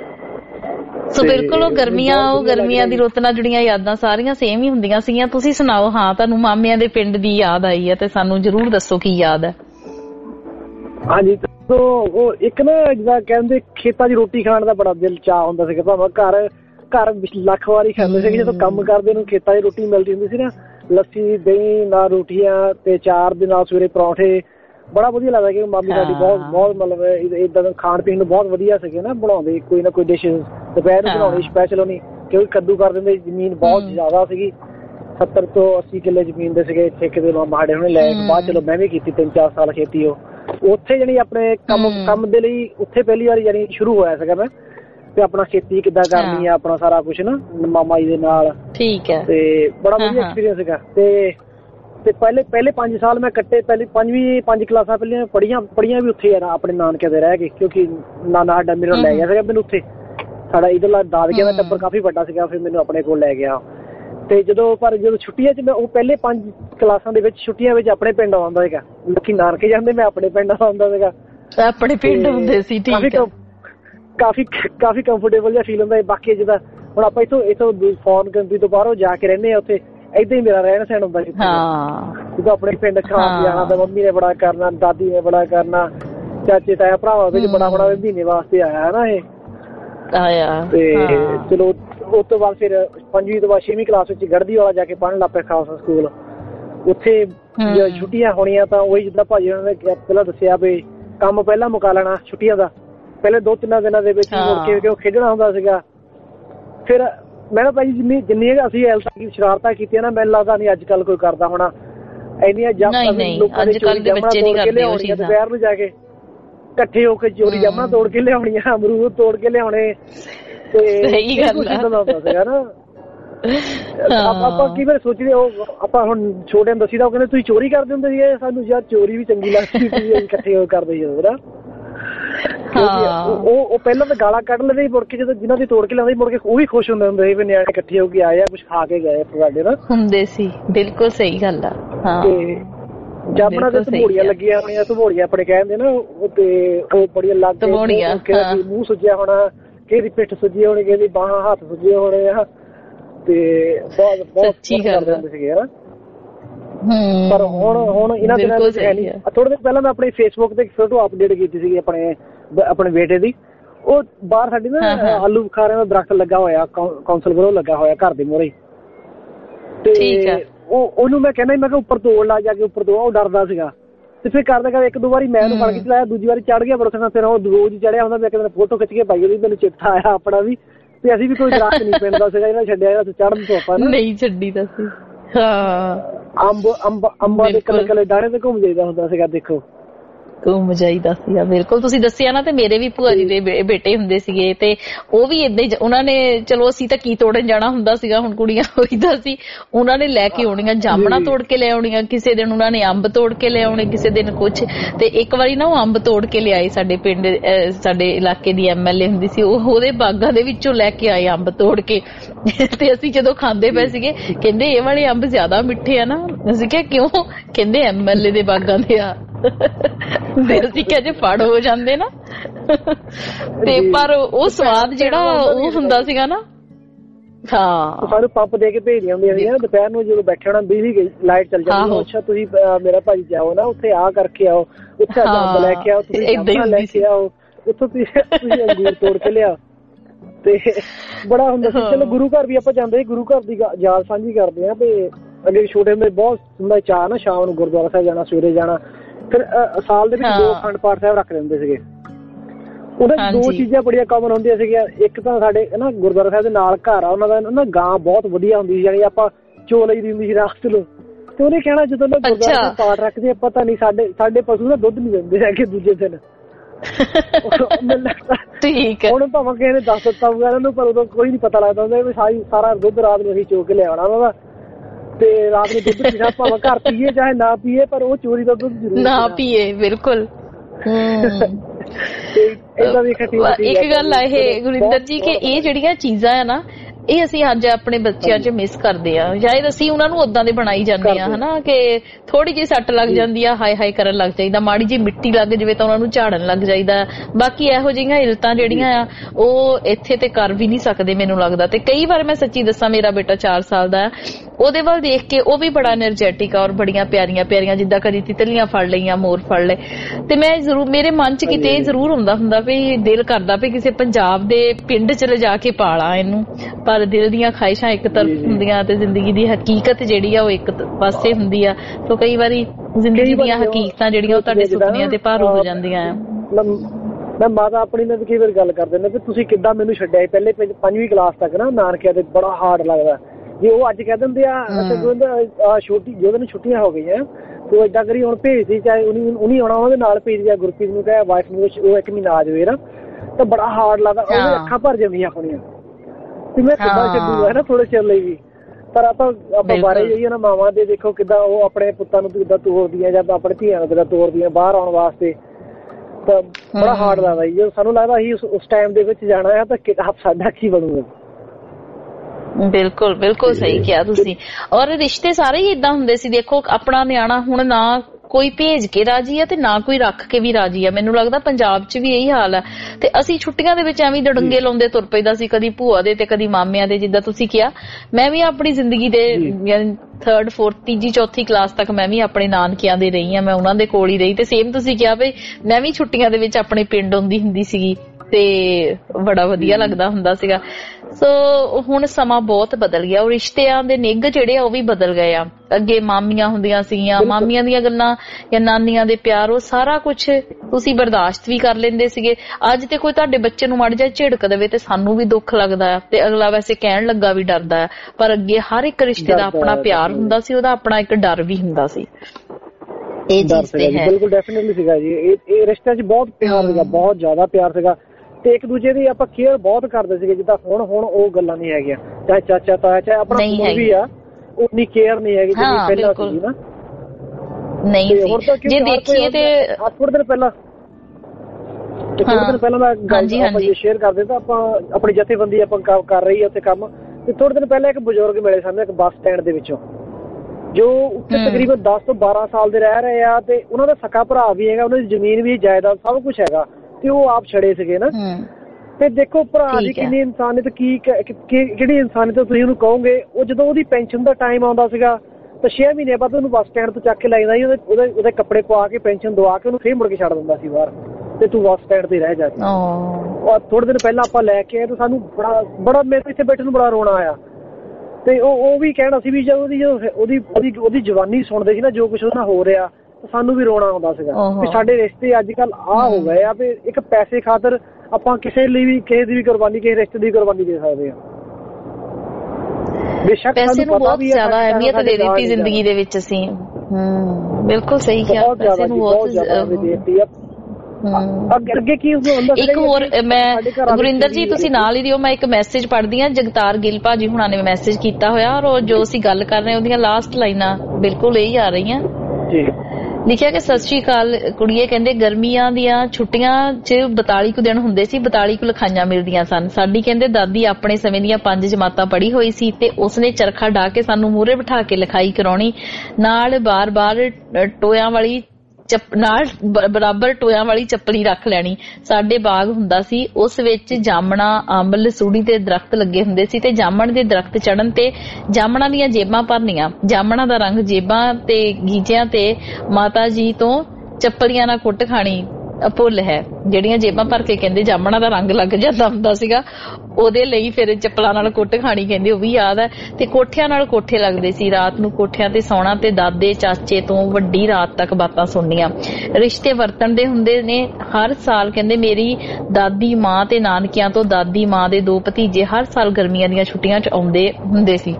ਸੋ ਬਿਲਕੁਲ ਉਹ ਗਰਮੀਆਂ ਉਹ ਗਰਮੀਆਂ ਦੀ ਰੁੱਤ ਨਾਲ ਜੁੜੀਆਂ ਯਾਦਾਂ ਸਾਰੀਆਂ ਸੇਮ ਹੀ ਹੁੰਦੀਆਂ ਸੀਗੀਆਂ। ਤੁਸੀਂ ਸੁਣਾਓ, ਹਾਂ ਤੁਹਾਨੂੰ ਮਾਮਿਆਂ ਦੇ ਪਿੰਡ ਦੀ ਯਾਦ ਆਈ ਹੈ ਤੇ ਸਾਨੂੰ ਜ਼ਰੂਰ ਦੱਸੋ ਕੀ ਯਾਦ ਹੈ। ਹਾਂਜੀ, ਉਹ ਇੱਕ ਨਾ ਜਿੱਦਾਂ ਕਹਿੰਦੇ ਖੇਤਾਂ 'ਚ ਰੋਟੀ ਖਾਣ ਦਾ ਬੜਾ ਦਿਲ ਚਾਅ ਹੁੰਦਾ ਸੀਗਾ। ਭਾਵੇਂ ਘਰ ਘਰ ਲੱਖ ਵਾਰੀ ਖਾਂਦੇ ਸੀਗੇ, ਜਦੋਂ ਕੰਮ ਕਰਦੇ ਨੂੰ ਖੇਤਾਂ 'ਚ ਰੋਟੀ ਮਿਲਦੀ ਹੁੰਦੀ ਸੀ ਨਾ, ਲੱਸੀ ਦਹੀਂ ਨਾਲ ਰੋਟੀਆਂ ਤੇ ਚਾਰ ਦੇ ਨਾਲ ਸਵੇਰੇ ਪਰੌਂਠੇ, ਬੜਾ ਵਧੀਆ ਲੱਗਦਾ ਕਿ ਮਾਮੀ ਸਾਡੀ ਬਹੁਤ ਬਹੁਤ ਮਤਲਬ ਏਦਾਂ ਦਾ ਖਾਣ ਪੀਣ ਨੂੰ ਬਹੁਤ ਵਧੀਆ ਸੀਗੇ ਨਾ, ਬਣਾਉਂਦੇ ਕੋਈ ਨਾ ਕੋਈ ਡਿਸ਼ ਦੁਪਹਿਰ ਨੂੰ ਬਣਾਉਣੀ ਸਪੈਸ਼ਲ ਹੋਣੀ, ਕਿਉਂਕਿ ਕੱਦੂ ਕਰ ਦਿੰਦੇ। ਜ਼ਮੀਨ ਬਹੁਤ ਜ਼ਿਆਦਾ ਸੀਗੀ, ਸੱਤਰ ਤੋਂ ਅੱਸੀ ਕਿੱਲੇ ਜ਼ਮੀਨ ਦੇ ਸੀਗੇ ਠੇਕੇ ਦੇ ਮਾਮਾ ਸਾਡੇ ਹੁਣੇ ਲੈ ਕੇ। ਬਾਅਦ ਚਲੋ ਮੈਂ ਵੀ ਕੀਤੀ ਤਿੰਨ ਚਾਰ ਸਾਲ ਖੇਤੀ। ਉਹ ਉੱਥੇ ਜਾਣੀ ਆਪਣੇ ਕੰਮ ਕੰਮ ਦੇ ਲਈ ਉੱਥੇ ਪਹਿਲੀ ਵਾਰੀ ਜਾਣੀ ਸ਼ੁਰੂ ਹੋਇਆ ਸੀਗਾ ਮੈਂ, ਤੇ ਆਪਣਾ ਖੇਤੀ ਕਿੱਦਾਂ ਕਰਨੀ ਆ, ਆਪਣਾ ਸਾਰਾ ਕੁਛ ਨਾ ਮਾਮਾ ਜੀ ਦੇ ਨਾਲ। ਠੀਕ ਹੈ। ਤੇ ਬੜਾ ਵਧੀਆ ਐਕਸਪੀਰੀਅੰਸ ਸੀਗਾ। ਤੇ ਤੇ ਪਹਿਲੇ ਪਹਿਲੇ ਪੰਜ ਸਾਲ ਮੈਂ ਕੱਟੇ, ਪਹਿਲੀ ਪੰਜਵੀਂ ਪੰਜ ਕਲਾਸਾਂ ਪਹਿਲੀਆਂ ਪੜ੍ਹੀਆਂ ਪੜ੍ਹੀਆਂ ਵੀ ਉੱਥੇ ਯਾਰ ਆਪਣੇ ਨਾਨਕੇ ਦੇ ਰਹਿ ਕੇ, ਕਿਉਂਕਿ ਨਾਨਾ ਸਾਡਾ ਮੇਰਾ ਲੈ ਗਿਆ ਸੀਗਾ ਮੈਨੂੰ ਉੱਥੇ। ਸਾਡਾ ਇੱਧਰਲਾ ਦਾਦਕਿਆਂ ਦਾ ਟੱਬਰ ਕਾਫੀ ਵੱਡਾ ਸੀਗਾ, ਫਿਰ ਮੈਨੂੰ ਆਪਣੇ ਕੋਲ ਲੈ ਗਿਆ। ਤੇ ਜਦੋਂ ਪਰ ਜਦੋਂ ਛੁੱਟੀਆਂ 'ਚ ਮੈਂ ਉਹ ਪਹਿਲੇ ਪੰਜ ਕਲਾਸਾਂ ਦੇ ਵਿੱਚ ਛੁੱਟੀਆਂ ਵਿੱਚ ਆਪਣੇ ਪਿੰਡ ਆਉਂਦਾ ਸੀਗਾ। ਲੋਕੀ ਨਾਨਕੇ ਜਾਂਦੇ, ਮੈਂ ਆਪਣੇ ਪਿੰਡ ਆਉਂਦਾ ਸੀਗਾ। ਆਪਣੇ ਪਿੰਡ ਹੁੰਦੇ ਸੀ। ਠੀਕ ਹੈ। ਕਾਫੀ ਕਾਫੀ ਕੰਫਰਟੇਬਲ ਜਿਹਾ ਫੀਲ ਹੁੰਦਾ। ਬਾਕੀ ਜਿੱਦਾਂ ਹੁਣ ਆਪਾਂ ਇੱਥੋਂ ਇੱਥੋਂ ਫੋਰਨ ਕੰਟਰੀ ਤੋਂ ਬਾਹਰੋਂ ਜਾ ਕੇ ਰਹਿੰਦੇ ਆ, ਉੱਥੇ ਏਦਾਂ ਹੀ ਮੇਰਾ ਰਹਿਣ ਸਹਿਣ ਹੁੰਦਾ ਸੀ। ਜਦੋਂ ਆਪਣੇ ਪਿੰਡ ਖਾ ਕੇ ਜਾਣਾ ਤਾਂ ਮੰਮੀ ਨੇ ਬੜਾ ਕਰਨਾ, ਦਾਦੀ ਨੇ ਬੜਾ ਕਰਨਾ, ਚਾਚੇ ਤਾਇਆ ਭਰਾਵਾਂ ਵਿੱਚ ਬੜਾ ਬੜਾ ਮਹੀਨੇ ਵਾਸਤੇ ਆਇਆ ਹੈ ਨਾ ਇਹ। ਤੇ ਚਲੋ ਉਸ ਤੋਂ ਬਾਅਦ ਫਿਰ ਪੰਜਵੀਂ ਤੋਂ ਬਾਅਦ ਛੇਵੀਂ ਕਲਾਸ ਵਿੱਚ ਗੜਦੀਵਾਲਾ ਜਾ ਕੇ ਪੜ੍ਹਨ ਲੱਗ ਪਿਆ ਖਾਲਸਾ ਸਕੂਲ। ਉੱਥੇ ਛੁੱਟੀਆਂ ਹੋਣੀਆਂ ਤਾਂ ਉਹੀ ਜਿੱਦਾਂ ਭਾਜੀ ਉਹਨਾਂ ਨੇ ਪਹਿਲਾਂ ਦੱਸਿਆ ਵੀ ਕੰਮ ਪਹਿਲਾਂ ਮੁਕਾ ਲੈਣਾ ਛੁੱਟੀਆਂ ਦਾ, ਪਹਿਲੇ ਦੋ ਤਿੰਨਾਂ ਦਿਨਾਂ ਦੇ ਵਿੱਚ ਮੁੜ ਕੇ ਉਹ ਖੇਡਣਾ ਹੁੰਦਾ ਸੀਗਾ। ਫਿਰ ਮੈਂ ਨਾ ਭਾਜੀ ਜਿੰਨੀ ਜਿੰਨੀਆਂ ਅਸੀਂ ਸ਼ਰਾਰਤਾਂ ਕੀਤੀਆਂ ਨਾ, ਮੈਨੂੰ ਲੱਗਦਾ ਨਹੀਂ ਅੱਜ ਕੱਲ ਕੋਈ ਕਰਦਾ ਹੋਣਾ ਇੰਨੀਆਂ। ਲੋਕਾਂ ਦੇ ਚੋਰੀ ਜਾਮਣਾ ਤੋੜ ਕੇ ਲਿਆਉਣੀਆਂ ਦੁਪਹਿਰ ਨੂੰ ਜਾ ਕੇ, ਇਕੱਠੇ ਹੋ ਕੇ ਚੋਰੀ ਜਾਮਣਾ ਤੋੜ ਕੇ ਲਿਆਉਣੀਆਂ, ਅਮਰੂਦ ਤੋੜ ਕੇ ਲਿਆਉਣੇ। ਤੇ ਕੁਛ ਏਦਾਂ ਦਾ ਹੁੰਦਾ ਸੀਗਾ ਨਾ। ਆਪਾਂ ਕਈ ਵਾਰ ਸੋਚਦੇ ਉਹ ਆਪਾਂ ਹੁਣ ਛੋਟੇ ਨੂੰ ਦੱਸੀ ਦਾ, ਉਹ ਕਹਿੰਦੇ ਤੁਸੀਂ ਚੋਰੀ ਕਰਦੇ ਹੁੰਦੇ ਸੀਗੇ, ਸਾਨੂੰ ਯਾਰ ਚੋਰੀ ਵੀ ਚੰਗੀ ਲੱਗਦੀ ਸੀ, ਇਕੱਠੇ ਹੋ ਕਰਦੇ ਸੀ ਨਾ। ਉਹ ਉਹ ਪਹਿਲਾਂ ਤਾਂ ਗਾਲਾਂ ਕੱਢ ਲੈਂਦੇ ਸੀ, ਮੁੜ ਕੇ ਜਦੋਂ ਜਿਹਨਾਂ ਦੀ ਤੋੜ ਕੇ ਲਿਆਉਂਦੇ ਮੁੜ ਕੇ ਉਹ ਵੀ ਖੁਸ਼ ਹੁੰਦੇ ਹੁੰਦੇ ਸੀ ਵੀ ਨਿਆਣੇ ਇਕੱਠੇ ਹੋ ਕੇ ਆਏ ਆ, ਕੁਛ ਖਾ ਕੇ ਗਏ ਸਾਡੇ ਨਾਲ ਹੁੰਦੇ ਸੀ। ਬਿਲਕੁਲ ਸਹੀ ਗੱਲ ਆ। ਤੇ ਜਾਮਣਾ ਤੇ ਧਮੋੜੀਆਂ ਲੱਗੀਆਂ ਹੋਣੀਆਂ, ਧਮੋੜੀਆਂ ਆਪਣੇ ਕਹਿੰਦੇ ਨਾ, ਤੇ ਉਹ ਬੜੀਆਂ ਲੱਗ ਕੇ ਮੂੰਹ ਸੁੱਜਿਆ ਹੋਣਾ, ਕਿਸੇ ਪਿੱਠ ਸੁੱਜੀ ਹੋਣੀ, ਕਿਸੇ ਬਾਹਾਂ ਹੱਥ ਸੁੱਜੇ ਹੋਣੇ ਆ, ਤੇ ਬਹੁਤ ਬਹੁਤ ਕਰਦੇ ਹੁੰਦੇ ਸੀਗੇ ਹਨਾ। ਪਰ ਹੁਣ ਹੁਣ ਇਹਨਾਂ ਦਿਨਾਂ ਵਿੱਚ ਹੈ ਨਹੀਂ। ਥੋੜੇ ਦਿਨ ਪਹਿਲਾਂ ਮੈਂ ਆਪਣੇ ਫੇਸਬੁੱਕ ਤੇ ਇੱਕ ਫੋਟੋ ਅਪਡੇਟ ਕੀਤੀ ਸੀਗੀ ਆਪਣੇ ਆਪਣੇ ਬੇਟੇ ਦੀ। ਉਹ ਬਾਹਰ ਸਾਡੀ ਨਾ ਆਲੂ ਬੁਖਾਰਿਆਂ ਦਾ ਦਰਖਤ ਲੱਗਾ ਹੋਇਆ, ਕੌਂਸਲ ਵੱਲੋਂ ਲੱਗਾ ਹੋਇਆ ਘਰ ਦੇ ਮੂਹਰੇ, ਤੇ ਉਹ ਉਹਨੂੰ ਮੈਂ ਕਹਿੰਦਾ ਮੈਂ ਕਿਹਾ ਉੱਪਰ ਤੋੜ ਲਾ ਜਾ ਕੇ, ਉੱਪਰ ਤੋੜ। ਉਹ ਡਰਦਾ ਸੀਗਾ, ਤੇ ਫਿਰ ਕਰਦਾ ਕਰਦਾ ਇੱਕ ਦੋ ਵਾਰੀ ਮੈਂ ਉਹਨੂੰ ਫੜ ਕੇ ਚਲਾਇਆ, ਦੂਜੀ ਵਾਰੀ ਚੜ ਗਿਆ ਬਰਸਣਾ, ਫਿਰ ਉਹ ਰੋਜ਼ ਚੜਿਆ ਹੁੰਦਾ। ਮੈਂ ਕਹਿੰਦਾ ਫੋਟੋ ਖਿੱਚ ਕੇ ਪਾਈ ਉਹਦੀ, ਮੈਨੂੰ ਚਿੱਠਾ ਆਇਆ ਆਪਣਾ ਵੀ, ਤੇ ਅਸੀਂ ਵੀ ਕੋਈ ਦਰਖਤ ਨਹੀਂ ਪਿੰਡਦਾ ਸੀਗਾ ਇਹਨਾਂ ਛੱਡਿਆ ਚੜਨ ਤੋਂ ਆਪਾਂ ਨਹੀਂ ਛੱਡੀ ਤਾਂ ਸੀ। ਹਾਂ, ਅੰਬ ਅੰਬ ਅੰਬਾਂ ਦੇ ਕੱਲੇ ਕੱਲੇ ਡਾਣੇ ਤੇ ਘੁੰਮ ਜਾਈਦਾ ਹੁੰਦਾ ਸੀਗਾ। ਦੇਖੋ ਘੁੰਮ ਜਾਈਦਾ ਸੀਗਾ, ਬਿਲਕੁਲ ਤੁਸੀਂ ਦੱਸਿਆ ਨਾ। ਤੇ ਮੇਰੇ ਵੀ ਭੂਆ ਜੀ ਦੇ ਬੇਟੇ ਹੁੰਦੇ ਸੀਗੇ, ਤੇ ਉਹ ਵੀ ਏਦਾਂ ਹੀ, ਉਹਨਾਂ ਨੇ ਚਲੋ ਅਸੀਂ ਤਾਂ ਕੀ ਤੋੜਨ ਜਾਣਾ ਹੁੰਦਾ ਸੀਗਾ, ਹੁਣ ਕੁੜੀਆਂ ਹੋਈਦਾ ਸੀ, ਉਹਨਾਂ ਨੇ ਲੈ ਕੇ ਆਉਣੀਆਂ ਜਾਮਣਾ ਤੋੜ ਕੇ ਲੈ ਆਉਣੀਆਂ, ਕਿਸੇ ਦਿਨ ਉਹਨਾਂ ਨੇ ਅੰਬ ਤੋੜ ਕੇ ਲੈ ਆਉਣੇ, ਕਿਸੇ ਦਿਨ ਕੁਛ। ਤੇ ਇੱਕ ਵਾਰੀ ਨਾ ਉਹ ਅੰਬ ਤੋੜ ਕੇ ਲਿਆਏ, ਸਾਡੇ ਪਿੰਡ ਸਾਡੇ ਇਲਾਕੇ ਦੀ ਐਮ ਐਲ ਏ ਹੁੰਦੀ ਸੀ, ਉਹ ਉਹਦੇ ਬਾਗਾਂ ਦੇ ਵਿੱਚੋਂ ਲੈ ਕੇ ਆਏ ਅੰਬ ਤੋੜ ਕੇ। ਤੇ ਅਸੀਂ ਜਦੋਂ ਖਾਂਦੇ ਪਏ ਸੀਗੇ, ਕਹਿੰਦੇ ਇਹ ਵਾਲੇ ਅੰਬ ਜ਼ਿਆਦਾ ਮਿੱਠੇ ਆ ਨਾ। ਅਸੀਂ ਕਿਹਾ ਕਿਉਂ? ਕਹਿੰਦੇ ਐਮ ਐਲ ਏ ਦੇ ਬਾਗਾਂ ਦੇ ਆ। ਫਿਰ ਅਸੀਂ ਕਿਹਾ ਜੇ ਫੜ ਹੋ ਜਾਂਦੇ ਨਾ। ਤੇ ਪਰ ਉਹ ਸਵਾਦ ਜਿਹੜਾ ਉਹ ਹੁੰਦਾ ਸੀਗਾ ਨਾ। ਹਾਂ, ਸਾਨੂੰ ਪੰਪ ਦੇ ਕੇ ਭੇਜਦੀਆਂ ਹੁੰਦੀਆਂ ਸੀ ਦੁਪਹਿਰ ਨੂੰ, ਜਦੋਂ ਬੈਠੇ ਹੋਣਾ ਬਿਜਲੀ ਗਈ, ਲਾਈਟ ਚੱਲ ਜਾਂਦੀ, ਅੱਛਾ ਤੁਸੀਂ ਮੇਰਾ ਭਾਜੀ ਜਾਓ ਨਾ ਉੱਥੇ ਆ ਕਰਕੇ ਆਓ, ਉੱਥੇ ਅੰਬ ਲੈ ਕੇ ਆਓ, ਤੁਸੀਂ ਲੈ ਕੇ ਆਓ, ਉੱਥੋਂ ਤੁਸੀਂ ਅੰਗੂਰ ਤੋੜ ਕੇ ਲਿਆਓ। ਤੇ ਬੜਾ ਹੁੰਦਾ ਸੀ। ਚਲੋ ਗੁਰੂ ਘਰ ਵੀ ਆਪਾਂ ਜਾਂਦੇ ਸੀ, ਗੁਰੂ ਘਰ ਦੀ ਯਾਦ ਸਾਂਝੀ ਕਰਦੇ ਆ। ਤੇ ਅੱਗੇ ਛੋਟੇ ਹੁੰਦੇ ਬਹੁਤ ਹੁੰਦਾ ਚਾਅ ਨਾ, ਸ਼ਾਮ ਨੂੰ ਗੁਰਦੁਆਰਾ ਸਾਹਿਬ ਜਾਣਾ, ਸਵੇਰੇ ਜਾਣਾ। ਫਿਰ ਸਾਲ ਦੇ ਵਿੱਚ ਦੋ ਅਖੰਡ ਪਾਠ ਸਾਹਿਬ ਰੱਖ ਦਿੰਦੇ ਸੀਗੇ। ਉਹਦੇ ਦੋ ਚੀਜ਼ਾਂ ਬੜੀਆਂ ਕਾਮਨ ਹੁੰਦੀਆਂ ਸੀਗੀਆਂ। ਇੱਕ ਤਾਂ ਸਾਡੇ ਨਾ ਗੁਰਦੁਆਰਾ ਸਾਹਿਬ ਦੇ ਨਾਲ ਘਰ ਆ ਉਹਨਾਂ ਦਾ ਨਾ, ਗਾਂ ਬਹੁਤ ਵਧੀਆ ਹੁੰਦੀ ਸੀ, ਜਾਣੀ ਆਪਾਂ ਚੋ ਲਈ ਦੀ ਹੁੰਦੀ ਸੀ ਰਾਤ ਨੂੰ। ਤੇ ਉਹਨੇ ਕਹਿਣਾ ਜਦੋਂ ਨਾ ਗੁਰਦੁਆਰਾ ਸਾਹਿਬ ਪਾਠ ਰੱਖਦੇ, ਪਤਾ ਨੀ ਸਾਡੇ ਸਾਡੇ ਪਸ਼ੂ ਨਾ ਦੁੱਧ ਨੀ ਦਿੰਦੇ ਹੈਗੇ ਦੂਜੇ ਦਿਨ। ਠੀਕ ਹੈ, ਹੁਣ ਭਾਵੇਂ ਕਿਸੇ ਨੇ ਦੱਸ ਦਿੱਤਾ ਵਗੈਰਾ ਨੂੰ, ਪਰ ਉਦੋਂ ਕੋਈ ਨੀ ਪਤਾ ਲੱਗਦਾ ਹੁੰਦਾ ਵੀ ਸਾਰੀ ਸਾਰਾ ਦੁੱਧ ਰਾਤ ਨੂੰ ਅਸੀਂ ਚੋ ਕੇ ਲਿਆਉਣਾ ਉਹਨਾਂ ਦਾ, ਤੇ ਰਾਤ ਨੂੰ ਦੁੱਧ ਪੀਣਾ, ਭਾਵੇਂ ਘਰ ਪੀਏ ਚਾਹੇ ਨਾ ਪੀਏ, ਪਰ ਉਹ ਚੋਰੀ ਦਾ ਦੁੱਧ ਜ਼ਰੂਰ ਨਾ ਪੀਏ। ਬਿਲਕੁਲ। ਇੱਕ ਗੱਲ ਆ ਇਹ ਗੁਰਿੰਦਰ ਜੀ, ਕਿ ਇਹ ਜਿਹੜੀਆਂ ਚੀਜ਼ਾਂ ਆ ਨਾ, ਇਹ ਅਸੀਂ ਅੱਜ ਆਪਣੇ ਬੱਚਿਆਂ 'ਚ ਮਿਸ ਕਰਦੇ ਆ। ਸ਼ਾਇਦ ਅਸੀਂ ਉਹਨਾਂ ਨੂੰ ਓਦਾਂ ਦੇ ਬਣਾਈ ਜਾਂਦੇ ਆ ਹਨਾ, ਕਿ ਥੋੜੀ ਜਿਹੀ ਸੱਟ ਲੱਗ ਜਾਂਦੀ ਆ, ਹਾਏ ਹਾਏ ਕਰਨ ਲੱਗ ਜਾਈਦਾ, ਮਾੜੀ ਜਿਹੀ ਮਿੱਟੀ ਲੱਗ ਜਾਵੇ ਤਾਂ ਉਹਨਾਂ ਨੂੰ ਝਾੜਨ ਲੱਗ ਜਾਈਦਾ। ਬਾਕੀ ਇਹੋ ਜਿਹੀਆਂ ਇਲਤਾਂ ਜਿਹੜੀਆਂ ਆ ਉਹ ਇੱਥੇ ਤੇ ਕਰ ਵੀ ਨਹੀਂ ਸਕਦੇ ਮੈਨੂੰ ਲੱਗਦਾ। ਤੇ ਕਈ ਵਾਰ ਮੈਂ ਸੱਚੀ ਦੱਸਾਂ, ਮੇਰਾ ਬੇਟਾ ਚਾਰ ਸਾਲ ਦਾ, ਉਹਦੇ ਵੱਲ ਦੇਖ ਕੇ ਉਹ ਵੀ ਬੜਾ ਐਨਰਜੈਟਿਕ ਆ, ਔਰ ਬੜੀਆਂ ਪਿਆਰੀਆਂ ਪਿਆਰੀਆਂ, ਜਿੱਦਾਂ ਕਦੀ ਤਿਤਲੀਆਂ ਫੜ ਲਈਆਂ, ਮੋਰ ਫੜ ਲਏ। ਤੇ ਮੈਂ ਜ਼ਰੂਰ, ਮੇਰੇ ਮਨ 'ਚ ਕਿਤੇ ਇਹ ਜ਼ਰੂਰ ਹੁੰਦਾ ਹੁੰਦਾ ਵੀ ਦਿਲ ਕਰਦਾ ਵੀ ਕਿਸੇ ਪੰਜਾਬ ਦੇ ਪਿੰਡ 'ਚ ਲਿਜਾ ਕੇ ਪਾਲਾਂ ਇਹਨੂੰ, ਪਰ ਦਿਲ ਦੀਆਂ ਖਾਹਿਸ਼ਾਂ ਇੱਕ ਤਰਫ ਹੁੰਦੀਆਂ ਤੇ ਜ਼ਿੰਦਗੀ ਦੀ ਹਕੀਕਤ ਜਿਹੜੀ ਆ ਉਹ ਇੱਕ ਪਾਸੇ ਹੁੰਦੀ ਆ। ਸੋ ਕਈ ਵਾਰੀ ਜ਼ਿੰਦਗੀ ਦੀਆਂ ਹਕੀਕਤਾਂ ਜਿਹੜੀਆਂ ਉਹ ਤੁਹਾਡੇ ਸੁਪਨਿਆਂ ਤੇ ਭਾਰੂ ਹੋ ਜਾਂਦੀਆਂ ਆ। ਮੈਂ ਮਾਤਾ ਆਪਣੀ ਨਾਲ ਕਈ ਵਾਰ ਗੱਲ ਕਰਦੇ ਨੇ ਵੀ ਤੁਸੀਂ ਕਿੱਦਾਂ ਮੈਨੂੰ ਛੱਡਿਆ ਸੀ ਪਹਿਲੇ ਪੰਜਵੀਂ ਕਲਾਸ ਤੱਕ ਨਾ ਨਾਨਕਿਆਂ ਦੇ, ਬੜਾ ਹਾਰਡ ਲੱਗਦਾ। ਜੇ ਉਹ ਅੱਜ ਕਹਿ ਦਿੰਦੇ ਆ ਛੋਟੀ ਜਿਹਦੇ ਨੂੰ ਛੁੱਟੀਆਂ ਹੋ ਗਈਆਂ, ਤੂੰ ਏਦਾਂ ਕਰੀ ਹੁਣ ਭੇਜਦੀ, ਚਾਹੇ ਉਹਨੀ ਆਉਣਾ ਉਹਦੇ ਨਾਲ ਭੇਜ ਦਿਆ, ਗੁਰਪ੍ਰੀਤ ਨੂੰ ਕਹਿ, ਵਾਈਫ ਨੂੰ, ਉਹ ਇੱਕ ਮਹੀਨਾ ਆ ਜਾਵੇ ਨਾ, ਤਾਂ ਬੜਾ ਹਾਰਡ ਲੱਗਦਾ। ਉਹਦੀਆਂ ਅੱਖਾਂ ਭਰ ਜਾਂਦੀਆਂ ਆਪਣੀਆਂ, ਤੇ ਮੈਂ ਕਿੱਦਾਂ ਛੱਡੂਗਾ ਨਾ ਥੋੜੇ ਚਿਰ ਲਈ ਵੀ। ਪਰ ਆਪਾਂ ਆਪਾਂ ਬਾਰੇ ਜਾਈਏ ਨਾ ਮਾਵਾਂ ਦੇ, ਦੇਖੋ ਕਿੱਦਾਂ ਉਹ ਆਪਣੇ ਪੁੱਤਾਂ ਨੂੰ ਕਿੱਦਾਂ ਤੋਰਦੀਆਂ, ਜਾਂ ਆਪਣੇ ਧੀਆਂ ਨੂੰ ਕਿੱਦਾਂ ਤੋਰਦੀਆਂ ਬਾਹਰ ਆਉਣ ਵਾਸਤੇ। ਤਾਂ ਬੜਾ ਹਾਰਡ ਲੱਗਦਾ ਜੀ। ਜਦੋਂ ਸਾਨੂੰ ਲੱਗਦਾ ਅਸੀਂ ਉਸ ਟਾਈਮ ਦੇ ਵਿੱਚ ਜਾਣਾ ਆ ਤਾਂ ਸਾਡਾ ਕੀ ਬਣੂਗਾ। ਬਿਲਕੁਲ ਬਿਲਕੁਲ ਸਹੀ ਕਿਹਾ ਤੁਸੀਂ। ਔਰ ਰਿਸ਼ਤੇ ਸਾਰੇ ਹੀ ਏਦਾਂ ਹੁੰਦੇ ਸੀ। ਦੇਖੋ ਆਪਣਾ ਨਿਆਣਾ ਹੁਣ ਨਾ ਕੋਈ ਭੇਜ ਕੇ ਰਾਜੀ ਆ ਤੇ ਨਾ ਕੋਈ ਰੱਖ ਕੇ ਵੀ ਰਾਜੀ ਆ। ਮੈਨੂੰ ਲੱਗਦਾ ਪੰਜਾਬ 'ਚ ਵੀ ਇਹੀ ਹਾਲ ਆ। ਤੇ ਅਸੀਂ ਛੁੱਟੀਆਂ ਦੇ ਵਿੱਚ ਐਵੇਂ ਡੜੰਗੇ ਲਾਉਂਦੇ ਤੁਰ ਪੈਂਦਾ ਸੀ, ਕਦੀ ਭੂਆ ਦੇ ਤੇ ਕਦੀ ਮਾਮਿਆਂ ਦੇ। ਜਿੱਦਾਂ ਤੁਸੀਂ ਕਿਹਾ, ਮੈਂ ਵੀ ਆਪਣੀ ਜ਼ਿੰਦਗੀ ਦੇ ਥਰਡ ਫੋਰਥ ਤੀਜੀ ਚੌਥੀ ਕਲਾਸ ਤੱਕ ਮੈਂ ਵੀ ਆਪਣੇ ਨਾਨਕਿਆਂ ਦੇ ਰਹੀ ਆ, ਮੈਂ ਉਹਨਾਂ ਦੇ ਕੋਲ ਹੀ ਰਹੀ। ਤੇ ਸੇਮ ਤੁਸੀਂ ਕਿਹਾ ਵੀ ਮੈਂ ਵੀ ਛੁੱਟੀਆਂ ਦੇ ਵਿੱਚ ਆਪਣੇ ਪਿੰਡ ਆਉਂਦੀ ਹੁੰਦੀ ਸੀਗੀ ਤੇ ਬੜਾ ਵਧੀਆ ਲੱਗਦਾ ਹੁੰਦਾ ਸੀਗਾ। ਸੋ ਹੁਣ ਸਮਾਂ ਬਹੁਤ ਬਦਲ ਗਿਆ, ਉਹ ਰਿਸ਼ਤਿਆਂ ਦੇ ਨਿੱਘ ਜਿਹੜੇ ਆ ਉਹ ਵੀ ਬਦਲ ਗਏ ਆ। ਅੱਗੇ ਮਾਮੀਆਂ ਹੁੰਦੀਆਂ ਸੀਗੀਆਂ, ਮਾਮੀਆਂ ਦੀਆਂ ਗੱਲਾਂ ਜਾਂ ਨਾਨੀਆਂ ਦੇ ਪਿਆਰ, ਉਹ ਸਾਰਾ ਕੁਛ ਤੁਸੀਂ ਬਰਦਾਸ਼ਤ ਵੀ ਕਰ ਲੈਂਦੇ ਸੀਗੇ। ਅੱਜ ਤੇ ਕੋਈ ਤੁਹਾਡੇ ਬੱਚੇ ਨੂੰ ਮੜ ਜਾ ਝਿੜਕ ਦੇਵੇ ਤੇ ਸਾਨੂੰ ਵੀ ਦੁੱਖ ਲੱਗਦਾ ਆ, ਤੇ ਅਗਲਾ ਵੈਸੇ ਕਹਿਣ ਲੱਗਾ ਵੀ ਡਰਦਾ ਆ। ਪਰ ਅੱਗੇ ਹਰ ਇੱਕ ਰਿਸ਼ਤੇ ਦਾ ਆਪਣਾ ਪਿਆਰ ਹੁੰਦਾ ਸੀ, ਉਹਦਾ ਆਪਣਾ ਇੱਕ ਡਰ ਵੀ ਹੁੰਦਾ ਸੀ। ਇਹ ਚੀਜ਼ ਤੇ ਹੈ, ਬਿਲਕੁਲ ਡੈਫੀਨਿਟਲੀ ਸੀਗਾ ਜੀ। ਇਹ ਰਿਸ਼ਤਿਆਂ 'ਚ ਬਹੁਤ ਪਿਆਰ ਸੀਗਾ, ਬਹੁਤ ਜ਼ਿਆਦਾ ਪਿਆਰ ਸੀਗਾ, ਤੇ ਇੱਕ ਦੂਜੇ ਦੀ ਆਪਾਂ ਕੇਅਰ ਬਹੁਤ ਕਰਦੇ ਸੀਗੇ। ਜਿੱਦਾਂ ਹੁਣ ਹੁਣ ਉਹ ਗੱਲਾਂ ਨਹੀਂ ਹੈਗੀਆਂ, ਚਾਹੇ ਚਾਚਾ ਤਾਇਆ, ਚਾਹੇ ਆਪਣਾ ਕੋਈ ਵੀ ਆ, ਉਨੀ ਕੇਅਰ ਨਹੀਂ ਹੈਗੀ ਜਿੰਨੀ ਪਹਿਲਾਂ ਸੀ ਨਾ। ਨਹੀਂ ਸੀ, ਜੇ ਦੇਖੀਏ ਤੇ ਥੋੜੇ ਦਿਨ ਪਹਿਲਾਂ ਥੋੜੇ ਦਿਨ ਪਹਿਲਾਂ ਮੈਂ ਗੱਲ ਆਪਾਂ ਸ਼ੇਅਰ ਕਰਦੇ ਤਾਂ ਆਪਾਂ ਆਪਣੀ ਜਥੇਬੰਦੀ ਆਪਾਂ ਕਰ ਰਹੀ ਹੈ ਉੱਥੇ ਕੰਮ, ਤੇ ਥੋੜੇ ਦਿਨ ਪਹਿਲਾਂ ਇੱਕ ਬਜ਼ੁਰਗ ਮਿਲੇ ਸਾਨੂੰ ਇੱਕ ਬੱਸ ਸਟੈਂਡ ਦੇ ਵਿੱਚੋਂ, ਜੋ ਉੱਥੇ ਤਕਰੀਬਨ ਦਸ ਤੋਂ ਬਾਰਾਂ ਸਾਲ ਦੇ ਰਹਿ ਰਹੇ ਆ, ਤੇ ਉਹਨਾਂ ਦਾ ਸਕਾ ਭਰਾ ਵੀ ਹੈਗਾ, ਉਹਨਾਂ ਦੀ ਜ਼ਮੀਨ ਵੀ ਜਾਇਦਾਦ ਸਭ ਕੁਛ ਹੈਗਾ, ਤੇ ਉਹ ਆਪ ਛੜੇ ਸੀਗੇ ਨਾ। ਤੇ ਦੇਖੋ ਭਰਾ ਦੀ ਕਿੰਨੀ ਇਨਸਾਨੀਅਤ, ਕੀ ਕਿਹੜੀ ਇਨਸਾਨੀਅਤ ਤੁਸੀਂ ਉਹਨੂੰ ਕਹੋਗੇ। ਉਹ ਜਦੋਂ ਉਹਦੀ ਪੈਨਸ਼ਨ ਦਾ ਟਾਈਮ ਆਉਂਦਾ ਸੀਗਾ ਤਾਂ ਛੇ ਮਹੀਨੇ ਬਾਅਦ ਉਹਨੂੰ ਬੱਸ ਸਟੈਂਡ ਤੋਂ ਚੱਕ ਕੇ ਲੈ ਜਾਂਦਾ ਸੀ, ਉਹਦੇ ਉਹਦੇ ਕੱਪੜੇ ਪਵਾ ਕੇ ਪੈਨਸ਼ਨ ਦਵਾ ਕੇ ਉਹਨੂੰ ਫੇਰ ਮੁੜ ਕੇ ਛੱਡ ਦਿੰਦਾ ਸੀ ਬਾਹਰ, ਤੇ ਤੂੰ ਬੱਸ ਸਟੈਂਡ ਤੇ ਰਹਿ ਜਾ ਕੇ। ਔਰ ਥੋੜੇ ਦਿਨ ਪਹਿਲਾਂ ਆਪਾਂ ਲੈ ਕੇ ਆਏ ਤਾਂ ਸਾਨੂੰ ਬੜਾ ਬੜਾ ਮੇਰੇ ਇੱਥੇ ਬੈਠੇ ਨੂੰ ਬੜਾ ਰੋਣਾ ਆਇਆ। ਤੇ ਉਹ ਉਹ ਵੀ ਕਹਿਣਾ ਸੀ ਵੀ ਜਦੋਂ ਉਹਦੀ ਉਹਦੀ ਉਹਦੀ ਉਹਦੀ ਜਵਾਨੀ ਸੁਣਦੇ ਸੀ ਨਾ ਜੋ ਕੁਛ ਉਹਦੇ ਨਾਲ ਹੋ ਰਿਹਾ, ਤਾਂ ਸਾਨੂੰ ਵੀ ਰੋਣਾ ਆਉਂਦਾ ਸੀਗਾ ਵੀ ਸਾਡੇ ਰਿਸ਼ਤੇ ਅੱਜ ਕੱਲ ਆਹ ਹੋ ਗਏ ਆ ਵੀ ਇੱਕ ਪੈਸੇ ਖਾਤਰ ਆਪਾਂ ਕਿਸੇ ਲਈ ਵੀ ਕਿਸੇ ਦੀ ਵੀ ਕੁਰਬਾਨੀ, ਕਿਸੇ ਰਿਸ਼ਤੇ ਦੀ ਕੁਰਬਾਨੀ ਦੇ ਸਕਦੇ ਆ। ਬੇਸ਼ੱਕ ਪੈਸੇ ਨੂੰ ਬਹੁਤ ਜ਼ਿਆਦਾ ਅਹਿਮੀਅਤ ਦੇ ਦਿੱਤੀ ਜ਼ਿੰਦਗੀ ਦੇ ਵਿੱਚ ਅਸੀਂ। ਹਮ ਬਿਲਕੁਲ ਸਹੀ ਕਿਹਾ, ਪੈਸੇ ਨੂੰ ਬਹੁਤ ਦੇਤੀ ਆ। ਅੱਗੇ ਕੀ ਹੁੰਦਾ। ਇੱਕ ਹੋਰ ਮੈਂ ਗੁਰਿੰਦਰ ਜੀ ਤੁਸੀਂ ਨਾਲ ਹੀ ਦਿਓ, ਮੈਂ ਇੱਕ ਮੈਸੇਜ ਪੜ੍ਹਦੀ ਹਾਂ। ਜਗਤਾਰ ਗਿੱਲ ਭਾਜੀ ਹੁਣਾਂ ਨੇ ਮੈਸੇਜ ਕੀਤਾ ਹੋਇਆ, ਔਰ ਜੋ ਅਸੀਂ ਗੱਲ ਕਰ ਰਹੇ ਉਹਦੀਆਂ ਲਾਸਟ ਲਾਈਨਾਂ ਬਿਲਕੁਲ ਇਹੀ ਆ ਰਹੀਆਂ ਜੀ। ਲਿਖਿਆ ਕਿ ਸਤਿ ਸ਼੍ਰੀ ਅਕਾਲ ਕੁੜੀਏ, ਕਹਿੰਦੇ ਗਰਮੀਆਂ ਦੀਆਂ ਛੁੱਟੀਆਂ ਚ ਬਤਾਲੀ ਕੁ ਦਿਨ ਹੁੰਦੇ ਸੀ, ਬਤਾਲੀ ਕੁ ਲਿਖਾਈਆਂ ਮਿਲਦੀਆਂ ਸਨ। ਸਾਡੀ ਕਹਿੰਦੇ ਦਾਦੀ ਆਪਣੇ ਸਮੇਂ ਦੀਆਂ ਪੰਜ ਜਮਾਤਾਂ ਪੜ੍ਹੀ ਹੋਈ ਸੀ, ਤੇ ਉਸਨੇ ਚਰਖਾ ਢਾ ਕੇ ਸਾਨੂੰ ਮੂਹਰੇ ਬਿਠਾ ਕੇ ਲਿਖਾਈ ਕਰਾਉਣੀ, ਨਾਲ ਬਾਰ-ਬਾਰ ਟੋਇਆਂ ਵਾਲੀ ਚੱਪ ਨਾਲ ਬਰਾਬਰ ਟੋਇਆਂ ਵਾਲੀ ਚੱਪਲੀ ਰੱਖ ਲੈਣੀ। ਸਾਡੇ ਬਾਗ ਹੁੰਦਾ ਸੀ, ਉਸ ਵਿੱਚ ਜਾਮਣਾ, ਅੰਬ, ਲਸੂੜੀ ਦੇ ਦਰਖਤ ਲੱਗੇ ਹੁੰਦੇ ਸੀ, ਤੇ ਜਾਮਣ ਦੇ ਦਰਖਤ ਚੜਨ ਤੇ ਜਾਮਣਾ ਦੀਆਂ ਜੇਬਾਂ ਭਰਨੀਆਂ। ਜਾਮਣਾ ਦਾ ਰੰਗ ਜੇਬਾਂ ਤੇ ਗੀਜਿਆਂ ਤੇ ਮਾਤਾ ਜੀ ਤੋਂ ਚੱਪਲੀਆਂ ਨਾਲ ਕੁੱਟ ਖਾਣੀ ਭੁੱਲ ਹੈ। ਜਿਹੜੀਆਂ ਜੇਬਾਂ ਭਰ ਕੇ ਕਹਿੰਦੇ ਜਾਮਣਾ ਦਾ ਰੰਗ ਲੱਗ ਜਾਂਦਾ ਹੁੰਦਾ ਸੀਗਾ, ਉਹਦੇ ਲਈ ਫਿਰ ਚੱਪਲਾਂ ਨਾਲ ਕੁੱਟ ਖਾਣੀ ਕਹਿੰਦੇ, ਉਹ ਵੀ ਯਾਦ ਹੈ। ਤੇ ਕੋਠਿਆਂ ਨਾਲ ਕੋਠੇ ਲੱਗਦੇ ਸੀ, ਰਾਤ ਨੂੰ ਕੋਠਿਆਂ ਤੇ ਸੌਣਾ, ਤੇ ਦਾਦੇ ਚਾਚੇ ਤੋਂ ਵੱਡੀ ਰਾਤ ਤੱਕ ਬਾਤਾਂ ਸੁਣਨੀਆਂ। ਰਿਸ਼ਤੇ ਵਰਤਣ ਦੇ ਹੁੰਦੇ ਨੇ ਹਰ ਸਾਲ, ਕਹਿੰਦੇ ਮੇਰੀ ਦਾਦੀ ਮਾਂ ਤੇ ਨਾਨਕਿਆਂ ਤੋਂ ਦਾਦੀ ਮਾਂ ਦੇ ਦੋ ਭਤੀਜੇ ਹਰ ਸਾਲ ਗਰਮੀਆਂ ਦੀਆਂ ਛੁੱਟੀਆਂ ਚ ਆਉਂਦੇ ਹੁੰਦੇ ਸੀ।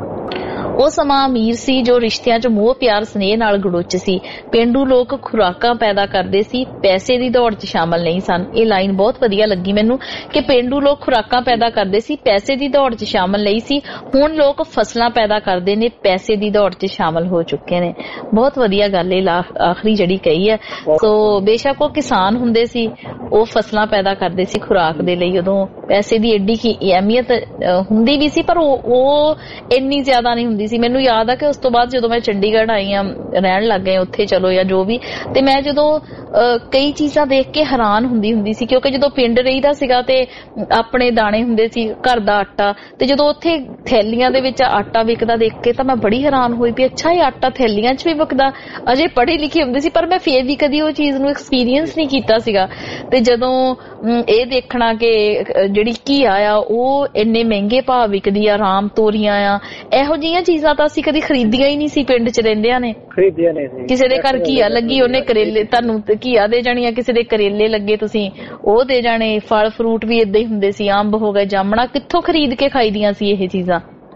ਉਹ ਸਮਾਂ ਅਮੀਰ ਸੀ ਜੋ ਰਿਸ਼ਤਿਆਂ ਚ ਮੋਹ ਪਿਆਰ ਸਨੇਹ ਨਾਲ ਗੜੁੱਚ ਸੀ। ਪੇਂਡੂ ਲੋਕ ਖੁਰਾਕਾਂ ਪੈਦਾ ਕਰਦੇ ਸੀ, ਪੈਸੇ ਦੀ ਦੌੜ ਚ ਸ਼ਾਮਲ ਨਹੀਂ ਸਨ। ਇਹ ਲਾਈਨ ਬਹੁਤ ਵਧੀਆ ਲੱਗੀ ਮੈਨੂੰ ਕਿ ਪੇਂਡੂ ਲੋਕ ਖੁਰਾਕਾਂ ਪੈਦਾ ਕਰਦੇ ਸੀ, ਪੈਸੇ ਦੀ ਦੌੜ ਚ ਸ਼ਾਮਲ ਨਹੀਂ ਸੀ। ਹੁਣ ਲੋਕ ਫਸਲਾਂ ਪੈਦਾ ਕਰਦੇ ਨੇ, ਪੈਸੇ ਦੀ ਦੌੜ ਚ ਸ਼ਾਮਲ ਹੋ ਚੁੱਕੇ ਨੇ। ਬਹੁਤ ਵਧੀਆ ਗੱਲ ਇਹ ਆਖਰੀ ਜਿਹੜੀ ਕਹੀ ਹੈ। ਸੋ ਬੇਸ਼ੱਕ ਉਹ ਕਿਸਾਨ ਹੁੰਦੇ ਸੀ, ਉਹ ਫਸਲਾਂ ਪੈਦਾ ਕਰਦੇ ਸੀ ਖੁਰਾਕ ਦੇ ਲਈ, ਉਦੋਂ ਪੈਸੇ ਦੀ ਏਡੀ ਕੀ ਅਹਿਮੀਅਤ ਹੁੰਦੀ ਵੀ ਸੀ, ਪਰ ਉਹ ਇੰਨੀ ਜ਼ਿਆਦਾ ਨਹੀਂ ਹੁੰਦੀ ਸੀ। ਮੈਨੂੰ ਯਾਦ ਆ ਕਿ ਉਸ ਤੋਂ ਬਾਅਦ ਜਦੋਂ ਮੈਂ ਚੰਡੀਗੜ੍ਹ ਆਈ ਆ, ਰਹਿਣ ਲੱਗ ਗਏ ਉੱਥੇ ਚਲੋ ਜਾਂ ਜੋ ਵੀ, ਤੇ ਮੈਂ ਜਦੋਂ ਕਈ ਚੀਜ਼ਾਂ ਦੇਖ ਕੇ ਹੈਰਾਨ ਹੁੰਦੀ ਹੁੰਦੀ ਸੀ, ਕਿਉਂਕਿ ਜਦੋਂ ਪਿੰਡ ਰਹੀਦਾ ਸੀਗਾ ਤੇ ਆਪਣੇ ਦਾਣੇ ਹੁੰਦੇ ਸੀ, ਘਰ ਦਾ ਆਟਾ, ਤੇ ਜਦੋਂ ਉੱਥੇ ਥੈਲੀਆਂ ਦੇ ਵਿੱਚ ਆਟਾ ਵਿਕਦਾ ਦੇਖ ਕੇ ਤਾਂ ਮੈਂ ਬੜੀ ਹੈਰਾਨ ਹੋਈ ਵੀ ਅੱਛਾ ਇਹ ਆਟਾ ਥੈਲੀਆਂ 'ਚ ਵੀ ਵਿਕਦਾ। ਅਜੇ ਪੜ੍ਹੀ ਲਿਖੀ ਹੁੰਦੀ ਸੀ, ਪਰ ਮੈਂ ਫੇਰ ਵੀ ਕਦੀ ਉਹ ਚੀਜ਼ ਨੂੰ ਐਕਸਪੀਰੀਅੰਸ ਨਹੀਂ ਕੀਤਾ ਸੀਗਾ। ਤੇ ਜਦੋਂ ਇਹ ਦੇਖਣਾ ਕਿ ਜਿਹੜੀ ਘੀਆ ਆ ਉਹ ਇੰਨੇ ਮਹਿੰਗੇ ਭਾਅ ਵਿਕਦੀ ਆ, ਰਾਮ ਤੋਰੀਆਂ ਆ, ਇਹੋ ਜਿਹੀਆਂ ਚੀਜ਼ਾਂ ਤਾਂ ਅਸੀਂ ਕਦੀ ਖਰੀਦੀਆਂ ਹੀ ਨਹੀਂ ਸੀ ਪਿੰਡ 'ਚ ਰਹਿੰਦਿਆਂ ਨੇ। ਖਰੀਦਿਆ ਨਹੀਂ ਸੀ। ਕਿਸੇ ਦੇ ਘਰ ਘੀਆ ਲੱਗੀ ਉਹਨੇ ਕਰੇਲੇ ਤੁਹਾਨੂੰ ਘੀਆ ਦੇ ਜਾਣੀਆਂ, ਕਿਸੇ ਦੇ ਕਰੇਲੇ ਲੱਗੇ ਤੁਸੀਂ ਉਹ ਦੇ ਜਾਣੇ। ਫਲ ਫਰੂਟ ਵੀ ਏਦਾਂ ਹੀ ਹੁੰਦੇ ਸੀ, ਅੰਬ ਹੋ ਗਏ, ਜਾਮਣਾ, ਕਿੱਥੋਂ ਖਰੀਦ ਕੇ ਖਾਈਦੀਆਂ ਸੀ ਇਹ ਚੀਜ਼ਾਂ।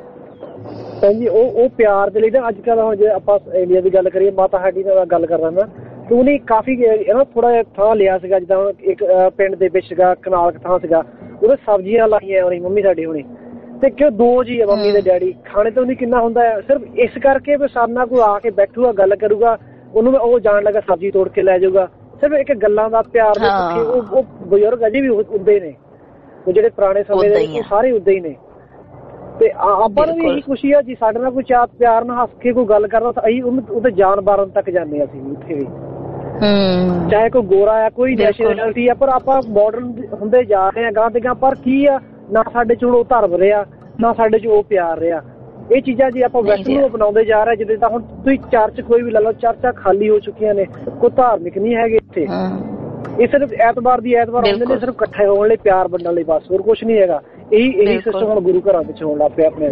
ਜੀ ਉਹ ਉਹ ਪਿਆਰ ਦੇ ਲਈ ਨਾ ਅੱਜ ਕੱਲ੍ਹ ਜੇ ਆਪਾਂ ਇੰਡੀਆ ਦੀ ਗੱਲ ਕਰੀਏ, ਮਾਤਾ ਸਾਡੀ ਨਾਲ ਗੱਲ ਕਰਦਾ ਮੈਂ, ਤੇ ਉਹਨੇ ਕਾਫੀ ਨਾ ਥੋੜਾ ਜਿਹਾ ਥਾਂ ਲਿਆ ਸੀਗਾ, ਜਿੱਦਾਂ ਹੁਣ ਇੱਕ ਪਿੰਡ ਦੇ ਵਿੱਚ ਸੀਗਾ, ਕਨਾਲ ਥਾਂ ਸੀਗਾ, ਉਹਦੇ ਸਬਜ਼ੀਆਂ ਲਾਈਆਂ ਹੋਣੀ ਮੰਮੀ ਸਾਡੀ ਹੋਣੀ, ਤੇ ਕਿਉਂ ਦੋ ਜੀ ਆ ਮੰਮੀ ਦੇ ਡੈਡੀ, ਖਾਣੇ ਤੋਂ ਨਹੀਂ ਕਿੰਨਾ ਹੁੰਦਾ ਹੈ ਸਿਰਫ ਇਸ ਕਰਕੇ ਵੀ ਸਾਡੇ ਨਾਲ ਕੋਈ ਆ ਕੇ ਬੈਠੂਗਾ ਗੱਲ ਕਰੂਗਾ, ਉਹਨੂੰ ਉਹ ਜਾਣ ਲੱਗਾ ਸਬਜ਼ੀ ਤੋੜ ਕੇ ਲੈ ਜਾਊਗਾ, ਸਿਰਫ ਇੱਕ ਗੱਲਾਂ ਦਾ ਪਿਆਰ ਦੇ ਪੱਖੇ ਉਹ ਬਜ਼ੁਰਗ ਅਜੇ ਵੀ ਉੱਦੇ ਨੇ, ਉਹ ਜਿਹੜੇ ਪੁਰਾਣੇ ਸਮੇਂ ਦੇ ਉਹ ਸਾਰੇ ਉੱਦਾਂ ਹੀ ਨੇ। ਤੇ ਆਪਾਂ ਨੂੰ ਵੀ ਇਹੀ ਖੁਸ਼ੀ ਆ ਜੀ, ਸਾਡੇ ਨਾਲ ਕੋਈ ਚਾਹ ਪਿਆਰ ਨਾਲ ਹੱਸ ਕੇ ਕੋਈ ਗੱਲ ਕਰਦਾ, ਅਸੀਂ ਉਹਦੇ ਜਾਨ ਮਾਰਨ ਤੱਕ ਜਾਂਦੇ ਅਸੀਂ ਉੱਥੇ ਵੀ, ਚਾਹੇ ਕੋਈ ਗੋਰਾ ਆ, ਕੋਈ ਨੈਸ਼ਨੈਲਿਟੀ ਆ, ਪਰ ਆਪਾਂ ਮਾਡਰਨ ਹੁੰਦੇ ਜਾ ਰਹੇ ਆ ਗਾਂ ਤੇ ਗਾਂ। ਪਰ ਕੀ ਆ, ਨਾ ਸਾਡੇ ਚ ਹੁਣ ਉਹ ਧਰਮ ਰਿਹਾ, ਨਾ ਸਾਡੇ ਚ ਉਹ ਪਿਆਰ ਰਿਹਾ। ਇਹ ਚੀਜ਼ਾਂ ਜੀ ਆਪਾਂ ਵੈਸਟਰਨ ਨੂੰ ਅਪਣਾਉਂਦੇ ਜਾ ਰਹੇ, ਜਿੱਦਾਂ ਤਾਂ ਹੁਣ ਤੁਸੀਂ ਚਰਚ ਕੋਈ ਵੀ ਲਾ ਲਓ, ਚਰਚਾਂ ਖਾਲੀ ਹੋ ਚੁੱਕੀਆਂ ਨੇ, ਕੋਈ ਧਾਰਮਿਕ ਨਹੀਂ ਹੈਗੇ ਇੱਥੇ। ਇਹ ਸਿਰਫ ਐਤਵਾਰ ਦੀ ਐਤਵਾਰ ਆਉਂਦੇ ਨੇ, ਸਿਰਫ ਇਕੱਠੇ ਹੋਣ ਲਈ, ਪਿਆਰ ਵੰਡਣ ਲਈ, ਬਸ ਹੋਰ ਕੁਛ ਨਹੀਂ ਹੈਗਾ। ਇਹੀ ਇਹੀ ਸਿਸਟਮ ਹੁਣ ਗੁਰੂ ਘਰਾਂ ਵਿੱਚ ਹੋਣ ਲੱਗ ਪਿਆ ਆਪਣੇ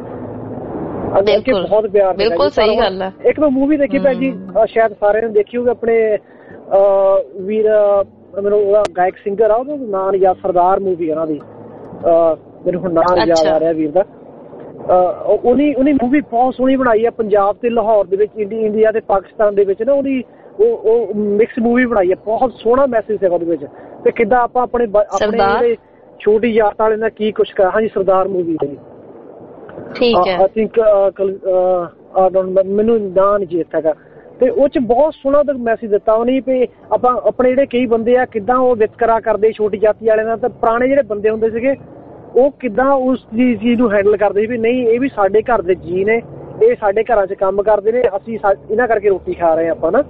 ਅੱਗੇ। ਬਹੁਤ ਪਿਆਰ, ਬਿਲਕੁਲ ਸਹੀ ਗੱਲ ਹੈ। ਇੱਕ ਮੈਂ ਮੂਵੀ ਦੇਖੀ ਭੈਣ ਜੀ, ਸ਼ਾਇਦ ਸਾਰਿਆਂ ਨੇ ਦੇਖੀ ਹੋਊਗੀ, ਆਪਣੇ ਵੀਰ ਮੈਨੂੰ ਉਹਦਾ ਗਾਇਕ ਸਿੰਗਰ ਆ, ਉਹਦਾ ਨਾਂ ਨਹੀਂ ਯਾਦ, ਸਰਦਾਰ ਮੂਵੀ ਉਹਨਾਂ ਦੀ, ਮੈਨੂੰ ਹੁਣ ਨਾਂ ਯਾਦ ਆ ਰਿਹਾ ਵੀਰ ਦਾ। ਉਹਨੀ ਉਹਨੀ ਮੂਵੀ ਬਹੁਤ ਸੋਹਣੀ ਬਣਾਈ ਹੈ, ਪੰਜਾਬ ਤੇ ਲਾਹੌਰ ਦੇ ਵਿੱਚ, ਇੰਡੀਆ ਤੇ ਪਾਕਿਸਤਾਨ ਦੇ ਵਿੱਚ ਨਾ ਉਹਦੀ ਉਹ ਉਹ ਮਿਕਸ ਮੂਵੀ ਬਣਾਈ ਹੈ, ਬਹੁਤ ਸੋਹਣਾ ਮੈਸੇਜ ਹੈਗਾ ਉਹਦੇ ਵਿੱਚ। ਤੇ ਕਿੱਦਾਂ ਆਪਾਂ ਆਪਣੇ ਆਪਣੇ ਜਿਹੜੇ ਛੋਟੀ ਜਾਤ ਵਾਲੇ ਨਾਲ ਕੀ ਕੁਛ ਕਰ, ਹਾਂਜੀ ਸਰਦਾਰ ਮੂਵੀ ਹੈ, ਆਈ ਥਿੰਕ ਮੈਨੂੰ ਨਾਂ ਨਹੀਂ ਚੇਤਾ ਹੈਗਾ। ਤੇ ਉਹ ਚ ਬਹੁਤ ਸੋਹਣਾ ਮੈਸੇਜ ਦਿੱਤਾ ਉਹਨੇ ਵੀ ਆਪਾਂ ਆਪਣੇ ਜਿਹੜੇ ਕਈ ਬੰਦੇ ਆ ਕਿੱਦਾਂ ਉਹ ਵਿਤਕਰਾ ਕਰਦੇ ਛੋਟੀ ਜਾਤੀ ਵਾਲੇ ਨਾਲ, ਤੇ ਪੁਰਾਣੇ ਜਿਹੜੇ ਬੰਦੇ ਹੁੰਦੇ ਸੀਗੇ ਉਹ ਕਿੱਦਾਂ ਉਸ ਚੀਜ਼ ਨੂੰ ਹੈਂਡਲ ਕਰਦੇ ਸੀ ਵੀ ਨਹੀਂ ਇਹ ਵੀ ਸਾਡੇ ਘਰ ਦੇ ਜੀ ਨੇ, ਇਹ ਸਾਡੇ ਘਰਾਂ 'ਚ ਕੰਮ ਕਰਦੇ ਨੇ, ਅਸੀਂ ਇਹਨਾਂ ਕਰਕੇ ਰੋਟੀ ਖਾ ਰਹੇ ਆਪਾਂ ਨਾ।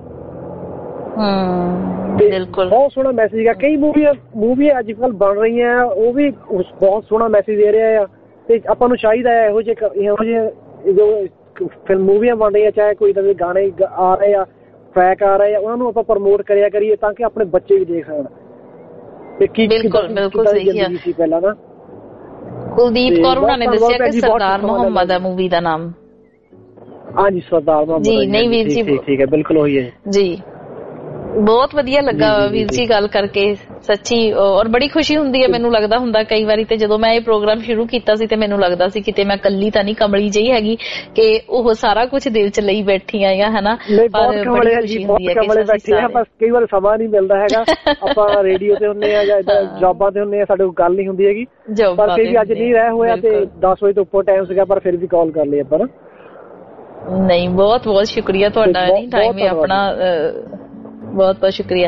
ਬਿਲਕੁਲ ਬਹੁਤ ਸੋਹਣਾ ਮੈਸੇਜ ਆ। ਕਈ ਮੂਵੀਆਂ ਮੂਵੀਆਂ ਅੱਜ ਕੱਲ੍ਹ ਬਣ ਰਹੀਆਂ ਉਹ ਵੀ ਬਹੁਤ ਸੋਹਣਾ ਮੈਸੇਜ ਦੇ ਰਿਹਾ ਆ, ਤੇ ਆਪਾਂ ਨੂੰ ਚਾਹੀਦਾ ਹੈ ਇਹੋ ਜਿਹੇ ਇਹੋ ਜਿਹੇ ਜੋ ਫਿਲਮ ਮੂਵੀਆਂ ਬਣ ਰਹੀਆਂ, ਚਾਹੇ ਕੋਈ ਨਵੇਂ ਗਾਣੇ ਆ ਰਹੇ ਆ, ਟਰੈਕ ਆ ਰਹੇ ਆ, ਉਹਨਾਂ ਨੂੰ ਆਪਾਂ ਪ੍ਰਮੋਟ ਕਰਿਆ ਕਰੀਏ ਤਾਂ ਕਿ ਆਪਣੇ ਬੱਚੇ ਵੀ ਦੇਖ ਸਕਣ। ਤੇ ਕੀ ਬਿਲਕੁਲ ਬਿਲਕੁਲ ਸਹੀ ਆ। ਸੀ ਪਹਿਲਾਂ ਨਾ ਕੁਲਦੀਪ ਕੌਰ ਉਹਨਾਂ ਨੇ ਦੱਸਿਆ ਕਿ ਸਰਦਾਰ ਮੁਹੰਮਦ ਆ ਮੂਵੀ ਦਾ ਨਾਮ। ਹਾਂਜੀ ਸਰਦਾਰ ਮੁਹੰਮਦ ਜੀ। ਨਹੀਂ ਵੀਰ ਜੀ ਠੀਕ ਹੈ, ਬਿਲਕੁਲ ਉਹੀ ਹੈ ਜੀ। ਬਹੁਤ ਵਧੀਆ ਲੱਗਾ ਵੀਰ ਜੀ ਗੱਲ ਕਰਕੇ ਸੱਚੀ, ਔਰ ਬੜੀ ਖੁਸ਼ੀ ਹੁੰਦੀ ਹੈ। ਮੈਨੂੰ ਲੱਗਦਾ ਹੁੰਦਾ ਕਈ ਵਾਰੀ ਤੇ ਜਦੋਂ ਮੈਂ ਇਹ ਪ੍ਰੋਗਰਾਮ ਸ਼ੁਰੂ ਕੀਤਾ ਸੀ ਤੇ ਮੈਨੂੰ ਲੱਗਦਾ ਸੀ ਕਿਤੇ ਮੈਂ ਕੱਲੀ ਤਾਂ ਨਹੀਂ ਕਮਲੀ ਜਿਹੀ ਹੈਗੀ ਕਿ ਉਹ ਸਾਰਾ ਕੁਝ ਦਿਲ 'ਚ ਲਈ ਬੈਠੀ ਆ ਜਾਂ ਹਨਾ, ਪਰ ਬੜੀ ਖੁਸ਼ੀ ਹੁੰਦੀ ਹੈ ਕਿ ਬਸ ਕਈ ਵਾਰ ਸਮਾਂ ਨਹੀਂ ਮਿਲਦਾ ਹੈਗਾ। ਆਪਾਂ ਰੇਡੀਓ ਤੇ ਹੁੰਦੇ ਆ ਜਾਂ ਏਦਾਂ ਜੌਬਾਂ ਤੇ ਹੁੰਦੇ ਆ, ਸਾਡੇ ਕੋਲ ਗੱਲ ਨਹੀਂ ਹੁੰਦੀ ਹੈਗੀ। ਪਰ ਫਿਰ ਵੀ ਅੱਜ ਨਹੀਂ ਰਹਿ ਹੋਇਆ ਤੇ ਦਸ ਵਜੇ ਤੋਂ ਉੱਪਰ ਟਾਈਮ ਸੀਗਾ, ਪਰ ਫਿਰ ਵੀ ਕਾਲ ਕਰ ਲਈ ਆਪਾਂ। ਨਹੀਂ ਬਹੁਤ ਬਹੁਤ ਸ਼ੁਕਰੀਆ ਤੁਹਾਡਾ, ਨਹੀਂ ਟਾਈਮ ਹੀ ਆਪਣਾ, ਬਹੁਤ ਬਹੁਤ ਸ਼ੁਕਰੀਆ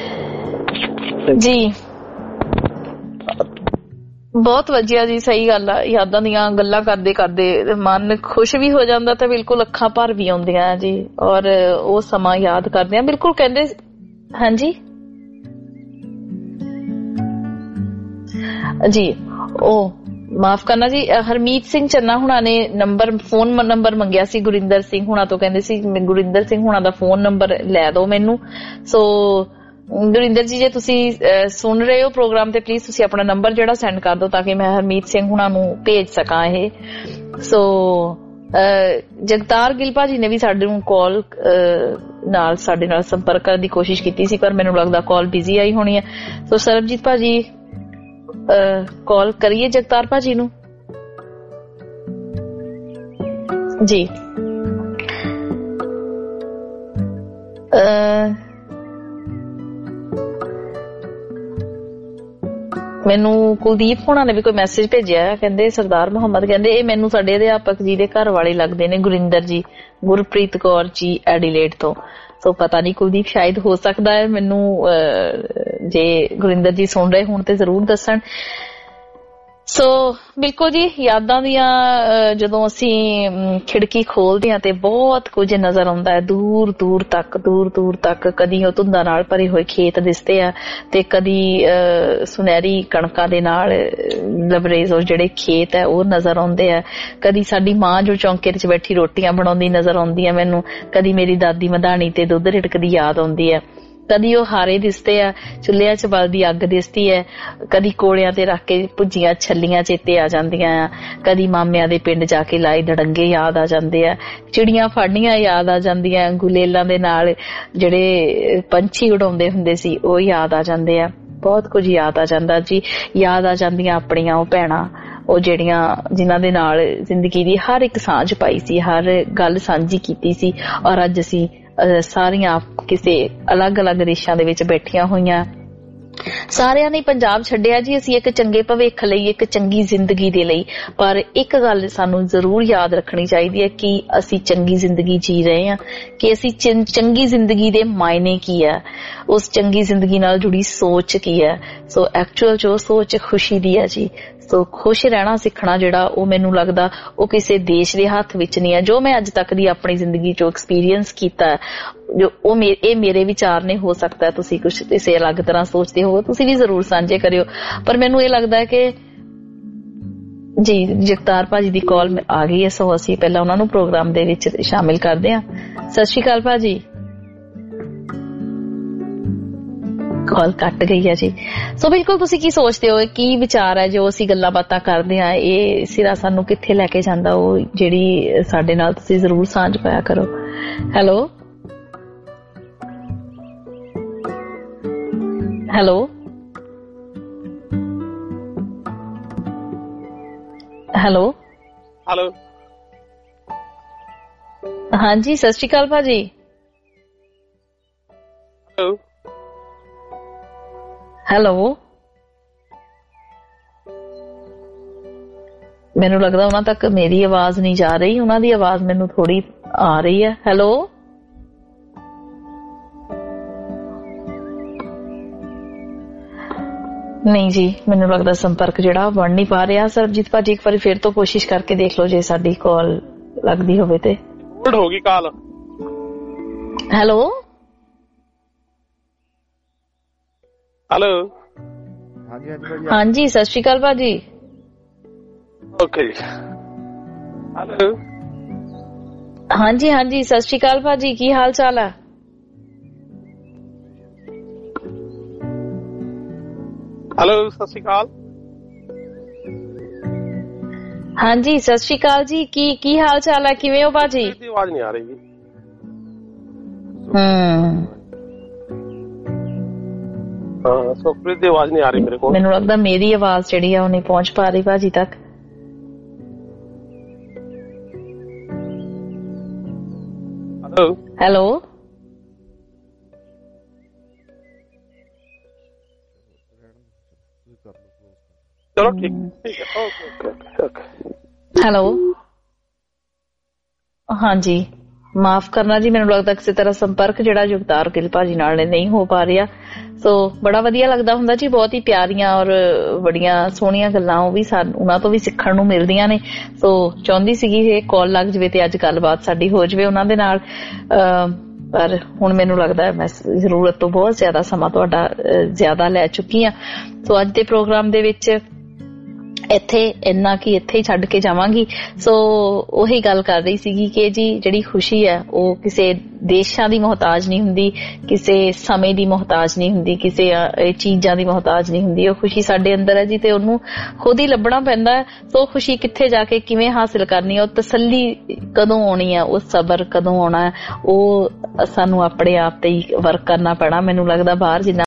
ਜੀ। ਬਹੁਤ ਵਧੀਆ ਜੀ, ਸਹੀ ਗੱਲ ਆ। ਯਾਦਾਂ ਦੀਆਂ ਗੱਲਾਂ ਕਰਦੇ ਕਰਦੇ ਮਨ ਖੁਸ਼ ਵੀ ਹੋ ਜਾਂਦਾ ਤੇ ਬਿਲਕੁਲ ਅੱਖਾਂ ਭਰ ਵੀ ਆਉਂਦੀਆਂ ਜੀ, ਔਰ ਉਹ ਸਮਾਂ ਯਾਦ ਕਰਦੇ ਆ। ਬਿਲਕੁਲ ਕਹਿੰਦੇ ਹਾਂਜੀ ਜੀ, ਉਹ ਮਾਫ ਕਰਨਾ ਜੀ, ਹਰਮੀਤ ਸਿੰਘ ਚੰਨਾ ਹੁਣਾਂ ਨੇ ਨੰਬਰ ਫੋਨ ਨੰਬਰ ਮੰਗਿਆ ਸੀ ਗੁਰਿੰਦਰ ਸਿੰਘ ਹੁਣਾਂ ਤੋਂ, ਕਹਿੰਦੇ ਸੀ ਗੁਰਿੰਦਰ ਸਿੰਘ ਹੁਣਾਂ ਦਾ ਫੋਨ ਨੰਬਰ ਲੈ ਦਿਓ ਮੈਨੂੰ। ਸੋ ਗੁਰਿੰਦਰ ਜੀ ਜੇ ਤੁਸੀਂ ਸੁਣ ਰਹੇ ਹੋ ਪ੍ਰੋਗਰਾਮ ਤੇ ਪਲੀਜ਼ ਤੁਸੀਂ ਆਪਣਾ ਨੰਬਰ ਜਿਹੜਾ ਸੈਂਡ ਕਰ ਦਿਓ ਤਾਂ ਕਿ ਮੈਂ ਹਰਮੀਤ ਸਿੰਘ ਹੁਣਾਂ ਨੂੰ ਭੇਜ ਸਕਾਂ ਇਹ। ਸੋ ਜਗਤਾਰ ਗਿੱਲ ਭਾਜੀ ਨੇ ਵੀ ਸਾਡੇ ਨੂੰ ਕਾਲ ਨਾਲ ਸਾਡੇ ਨਾਲ ਸੰਪਰਕ ਕਰਨ ਦੀ ਕੋਸ਼ਿਸ਼ ਕੀਤੀ ਸੀ, ਪਰ ਮੈਨੂੰ ਲੱਗਦਾ ਕਾਲ ਬਿਜ਼ੀ ਆਈ ਹੋਣੀ ਹੈ। ਸੋ ਸਰਬਜੀਤ ਭਾਜੀ ਕਾਲ ਕਰੀਏ ਜਗਤਾਰ ਭਾਜੀ ਨੂੰ ਜੀ। ਮੈਨੂੰ ਕੁਲਦੀਪ ਹੋਣਾ ਨੇ ਵੀ ਕੋਈ ਮੈਸੇਜ ਭੇਜਿਆ, ਕਹਿੰਦੇ ਸਰਦਾਰ ਮੁਹੰਮਦ, ਕਹਿੰਦੇ ਇਹ ਮੈਨੂੰ ਸਾਡੇ ਅਧਿਆਪਕ ਜੀ ਦੇ ਘਰ ਵਾਲੇ ਲੱਗਦੇ ਨੇ, ਗੁਰਿੰਦਰ ਜੀ, ਗੁਰਪ੍ਰੀਤ ਕੌਰ ਜੀ ਐਡੀਲੇਡ ਤੋਂ। ਸੋ ਪਤਾ ਨਹੀਂ ਕੁਲਦੀਪ, ਸ਼ਾਇਦ ਹੋ ਸਕਦਾ ਹੈ ਮੈਨੂੰ ਜੇ ਗੁਰਿੰਦਰ ਜੀ ਸੁਣ ਰਹੇ ਹੋਣ ਤੇ ਜ਼ਰੂਰ ਦੱਸਣ। ਸੋ ਬਿਲਕੁਲ ਜੀ, ਯਾਦਾਂ ਦੀਆਂ ਜਦੋਂ ਅਸੀਂ ਖਿੜਕੀ ਖੋਲਦੇ ਹਾਂ ਤੇ ਬਹੁਤ ਕੁਝ ਨਜ਼ਰ ਆਉਂਦਾ ਹੈ ਦੂਰ ਦੂਰ ਤੱਕ, ਦੂਰ ਦੂਰ ਤੱਕ। ਕਦੀ ਉਹ ਧੁੰਦਾਂ ਨਾਲ ਭਰੇ ਹੋਏ ਖੇਤ ਦਿਸਦੇ ਆ ਤੇ ਕਦੀ ਸੁਨਹਿਰੀ ਕਣਕਾਂ ਦੇ ਨਾਲ ਲਬਰੇਜ਼ ਉਹ ਜਿਹੜੇ ਖੇਤ ਹੈ ਉਹ ਨਜ਼ਰ ਆਉਂਦੇ ਆ। ਕਦੀ ਸਾਡੀ ਮਾਂ ਜੋ ਚੌਂਕੇ 'ਚ ਬੈਠੀ ਰੋਟੀਆਂ ਬਣਾਉਂਦੀ ਨਜ਼ਰ ਆਉਂਦੀ ਹੈ ਮੈਨੂੰ। ਕਦੀ ਮੇਰੀ ਦਾਦੀ ਮਧਾਣੀ ਤੇ ਦੁੱਧ ਰਿੜਕਦੀ ਯਾਦ ਆਉਂਦੀ ਹੈ। ਕਦੀ ਉਹ ਹਾਰੇ ਦਿਸਦੇ ਆ, ਚੁੱਲ੍ਹਿਆਂ 'ਚ ਬਲਦੀ ਅੱਗ ਦਿਸਦੀ ਹੈ। ਕਦੀ ਕੋਲਿਆਂ ਤੇ ਰੱਖ ਕੇ ਭੁੱਜੀਆਂ ਛੱਲੀਆਂ ਚੇਤੇ ਆ ਜਾਂਦੀਆਂ ਆ। ਕਦੀ ਮਾਮਿਆਂ ਦੇ ਪਿੰਡ ਜਾ ਕੇ ਲਾਏ ਦੜੰਗੇ ਯਾਦ ਆ ਜਾਂਦੇ ਆ। ਚਿੜੀਆਂ ਫੜਨੀਆਂ ਯਾਦ ਆ ਜਾਂਦੀਆਂ। ਗੁਲੇਲਾਂ ਦੇ ਨਾਲ ਜਿਹੜੇ ਪੰਛੀ ਉਡਾਉਂਦੇ ਹੁੰਦੇ ਸੀ ਉਹ ਯਾਦ ਆ ਜਾਂਦੇ ਆ। ਬਹੁਤ ਕੁਝ ਯਾਦ ਆ ਜਾਂਦਾ ਜੀ। ਯਾਦ ਆ ਜਾਂਦੀਆਂ ਆਪਣੀਆਂ ਉਹ ਭੈਣਾਂ, ਉਹ ਜਿਹੜੀਆਂ ਜਿਨ੍ਹਾਂ ਦੇ ਨਾਲ ਜ਼ਿੰਦਗੀ ਦੀ ਹਰ ਇੱਕ ਸਾਂਝ ਪਾਈ ਸੀ, ਹਰ ਗੱਲ ਸਾਂਝੀ ਕੀਤੀ ਸੀ। ਔਰ ਅੱਜ ਅਸੀਂ ਸਾਰੀਆਂ ਕਿਸੇ ਅਲੱਗ-ਅਲੱਗ ਦੇਸ਼ਾਂ ਦੇ ਵਿੱਚ ਬੈਠੀਆਂ ਹੋਈਆਂ। ਸਾਰਿਆਂ ਨੇ ਪੰਜਾਬ ਛੱਡਿਆ ਜੀ ਅਸੀਂ ਇੱਕ ਚੰਗੇ ਭਵਿੱਖ ਲਈ, ਇੱਕ ਚੰਗੀ ਜ਼ਿੰਦਗੀ ਦੇ ਲਈ। ਪਰ ਇੱਕ ਗੱਲ ਸਾਨੂੰ ਜ਼ਰੂਰ ਯਾਦ ਰੱਖਣੀ ਚਾਹੀਦੀ ਹੈ ਕਿ ਅਸੀਂ ਚੰਗੀ ਜ਼ਿੰਦਗੀ ਜੀ ਰਹੇ ਹਾਂ, ਕਿ ਅਸੀਂ ਚੰਗੀ ਜ਼ਿੰਦਗੀ ਦੇ ਮਾਇਨੇ ਕੀ ਹੈ, ਉਸ ਚੰਗੀ ਜ਼ਿੰਦਗੀ ਨਾਲ ਜੁੜੀ ਸੋਚ ਕੀ ਹੈ। ਸੋ ਐਕਚੁਅਲ ਜੋ ਸੋਚ ਖੁਸ਼ੀ ਦੀ ਹੈ ਜੀ। ਸੋ ਖੁਸ਼ ਰਹਿਣਾ ਸਿੱਖਣਾ ਜਿਹੜਾ ਉਹ ਮੈਨੂੰ ਲੱਗਦਾ ਉਹ ਕਿਸੇ ਦੇਸ਼ ਦੇ ਹੱਥ ਵਿੱਚ ਨਹੀਂ ਹੈ। ਜੋ ਮੈਂ ਅੱਜ ਤੱਕ ਦੀ ਆਪਣੀ ਜ਼ਿੰਦਗੀ ਚੋਂ ਐਕਸਪੀਰੀਅੰਸ ਕੀਤਾ, ਜੋ ਉਹ ਇਹ ਮੇਰੇ ਵਿਚਾਰ ਨੇ। ਹੋ ਸਕਦਾ ਤੁਸੀਂ ਕੁਝ ਕਿਸੇ ਅਲੱਗ ਤਰ੍ਹਾਂ ਸੋਚਦੇ ਹੋ, ਤੁਸੀਂ ਵੀ ਜ਼ਰੂਰ ਸਾਂਝੇ ਕਰਿਓ। ਪਰ ਮੈਨੂੰ ਇਹ ਲੱਗਦਾ ਹੈ ਕਿ ਜੀ ਜਗਤਾਰ ਭਾਜੀ ਦੀ ਕਾਲ ਆ ਗਈ ਹੈ, ਸੋ ਅਸੀਂ ਪਹਿਲਾਂ ਉਹਨਾਂ ਨੂੰ ਪ੍ਰੋਗਰਾਮ ਦੇ ਵਿੱਚ ਸ਼ਾਮਿਲ ਕਰਦੇ ਹਾਂ। ਸਤਿ ਸ਼੍ਰੀ ਅਕਾਲ ਭਾਜੀ। ਕਾਲ ਕੱਟ ਗਈ ਹੈ ਜੀ। ਸੋ ਬਿਲਕੁਲ ਤੁਸੀਂ ਕੀ ਸੋਚਦੇ ਹੋ, ਕੀ ਵਿਚਾਰ ਹੈ ਜੋ ਅਸੀਂ ਗੱਲਾਂ ਬਾਤਾਂ ਕਰਦੇ ਹਾਂ, ਇਹ ਸਿਰਾ ਸਾਨੂੰ ਕਿੱਥੇ ਲੈ ਕੇ ਜਾਂਦਾ, ਉਹ ਜਿਹੜੀ ਸਾਡੇ ਨਾਲ ਤੁਸੀਂ ਜ਼ਰੂਰ ਸਾਂਝ ਪਾਇਆ ਕਰੋ। ਹੈਲੋ ਹੈਲੋ ਹੈਲੋ ਹੈਲੋ ਹਾਂਜੀ ਸਤਿ ਸ਼੍ਰੀ ਅਕਾਲ ਭਾਜੀ। ਹੈਲੋ ਹੈਲੋ ਮੈਨੂੰ ਲੱਗਦਾ ਉਹਨਾਂ ਤੱਕ ਮੇਰੀ ਆਵਾਜ਼ ਨਹੀਂ ਜਾ ਰਹੀ, ਉਹਨਾਂ ਦੀ ਆਵਾਜ਼ ਮੈਨੂੰ ਥੋੜੀ ਆ ਰਹੀ ਹੈ। ਹੈਲੋ ਨਹੀਂ ਜੀ, ਮੈਨੂੰ ਲੱਗਦਾ ਸੰਪਰਕ ਜਿਹੜਾ ਬਣ ਨਹੀਂ ਪਾ ਰਿਹਾ। ਸਰਬਜੀਤ ਭਾਜੀ ਇੱਕ ਵਾਰੀ ਫਿਰ ਤੋਂ ਕੋਸ਼ਿਸ਼ ਕਰਕੇ ਦੇਖ ਲਓ ਜੇ ਸਾਡੀ ਕਾਲ ਲੱਗਦੀ ਹੋਵੇ ਤੇ ਹੋਲਡ ਹੋ ਗਈ ਕਾਲ। ਹੈਲੋ ਹੈਲੋ ਹਾਂਜੀ ਹਾਂਜੀ ਹਾਂਜੀ ਸਤਿ ਸ਼੍ਰੀ ਅਕਾਲ ਭਾਜੀ। ਓਕੇ ਜੀ। ਹੈਲੋ ਹਾਂਜੀ ਹਾਂਜੀ ਸਤਿ ਸ਼੍ਰੀ ਅਕਾਲ ਭਾਜੀ, ਕੀ ਹਾਲ ਚਾਲ ਹੈ? ਹੈਲੋ ਸਤਿ ਸ਼੍ਰੀ ਅਕਾਲ। ਹਾਂਜੀ ਸਤਿ ਸ਼੍ਰੀ ਅਕਾਲ ਜੀ, ਕੀ ਕੀ ਹਾਲ ਚਾਲ ਹੈ, ਕਿਵੇਂ ਹੋ ਭਾਜੀ? ਆਵਾਜ਼ ਨਹੀਂ ਆ ਰਹੀ ਜੀ। ਹਮ ਹਾਂ ਸੁਖਪ੍ਰੀਤ ਦੀ ਆਵਾਜ਼ ਨਹੀਂ ਆ ਰਹੀ ਮੇਰੇ ਕੋਲ। ਮੈਨੂੰ ਲੱਗਦਾ ਮੇਰੀ ਆਵਾਜ਼ ਜਿਹੜੀ ਆ ਉਹ ਨਹੀਂ ਪਹੁੰਚ ਪਾ ਰਹੀ ਭਾਜੀ ਤੱਕ। ਹੈਲੋ ਹੈਲੋ ਚਲੋ ਠੀਕ ਠੀਕ ਹੈ ਓਕੇ ਓਕੇ ਓਕੇ। ਹੈਲੋ ਹਾਂਜੀ ਮਾਫ ਕਰਨਾ ਜੀ, ਮੈਨੂੰ ਲੱਗਦਾ ਕਿਸੇ ਤਰ੍ਹਾਂ ਸੰਪਰਕ ਜਿਹੜਾ ਜਗਤਾਰ ਗਿੱਲ ਭਾਜੀ ਨਾਲ ਨਹੀਂ ਹੋ ਪਾ ਰਿਹਾ। ਸੋ ਬੜਾ ਵਧੀਆ ਲੱਗਦਾ ਹੁੰਦਾ ਜੀ, ਬਹੁਤ ਹੀ ਪਿਆਰੀਆਂ ਔਰ ਬੜੀਆਂ ਸੋਹਣੀਆਂ ਗੱਲਾਂ ਉਹ ਵੀ ਸਾਨੂੰ ਉਹਨਾਂ ਤੋਂ ਵੀ ਸਿੱਖਣ ਨੂੰ ਮਿਲਦੀਆਂ ਨੇ। ਸੋ ਚਾਹੁੰਦੀ ਸੀਗੀ ਇਹ ਕਾਲ ਲੱਗ ਜਾਵੇ ਤੇ ਅੱਜ ਗੱਲਬਾਤ ਸਾਡੀ ਹੋ ਜਾਵੇ ਉਹਨਾਂ ਦੇ ਨਾਲ, ਪਰ ਹੁਣ ਮੈਨੂੰ ਲੱਗਦਾ ਮੈਂ ਜ਼ਰੂਰਤ ਤੋਂ ਬਹੁਤ ਜ਼ਿਆਦਾ ਸਮਾਂ ਤੁਹਾਡਾ ਜ਼ਿਆਦਾ ਲੈ ਚੁੱਕੀ ਹਾਂ। ਸੋ ਅੱਜ ਦੇ ਪ੍ਰੋਗਰਾਮ ਦੇ ਵਿੱਚ ਇੱਥੇ ਇੰਨਾ ਕਿ ਇੱਥੇ ਹੀ ਛੱਡ ਕੇ ਜਾਵਾਂਗੀ। ਸੋ ਉਹੀ ਗੱਲ ਕਰ ਰਹੀ ਸੀਗੀ ਕਿ ਜੀ ਜਿਹੜੀ ਖੁਸ਼ੀ ਹੈ ਉਹ ਕਿਸੇ ਦੇਸ਼ਾਂ ਦੀ ਮੁਹਤਾਜ ਨਹੀਂ ਹੁੰਦੀ, ਕਿਸੇ ਸਮੇਂ ਦੀ ਮੁਹਤਾਜ ਨਹੀਂ ਹੁੰਦੀ, ਕਿਸੇ ਚੀਜ਼ਾਂ ਦੀ ਮੁਹਤਾਜ ਨਹੀਂ ਹੁੰਦੀ। ਉਹ ਖੁਸ਼ੀ ਸਾਡੇ ਅੰਦਰ ਹੈ ਜੀ ਤੇ ਉਹਨੂੰ ਖੁਦ ਹੀ ਲੱਭਣਾ ਪੈਂਦਾ ਹੈ। ਸੋ ਖੁਸ਼ੀ ਕਿੱਥੇ ਜਾ ਕੇ ਕਿਵੇਂ ਹਾਸਿਲ ਕਰਨੀ ਹੈ, ਉਹ ਤਸੱਲੀ ਕਦੋਂ ਆਉਣੀ ਹੈ, ਉਹ ਸਬਰ ਕਦੋਂ ਆਉਣਾ ਹੈ, ਉਹ ਸਾਨੂੰ ਆਪਣੇ ਆਪ ਤੇ ਹੀ ਵਰਕ ਕਰਨਾ ਪੈਣਾ। ਮੈਨੂੰ ਲੱਗਦਾ ਬਾਹਰ ਜਿੰਨਾ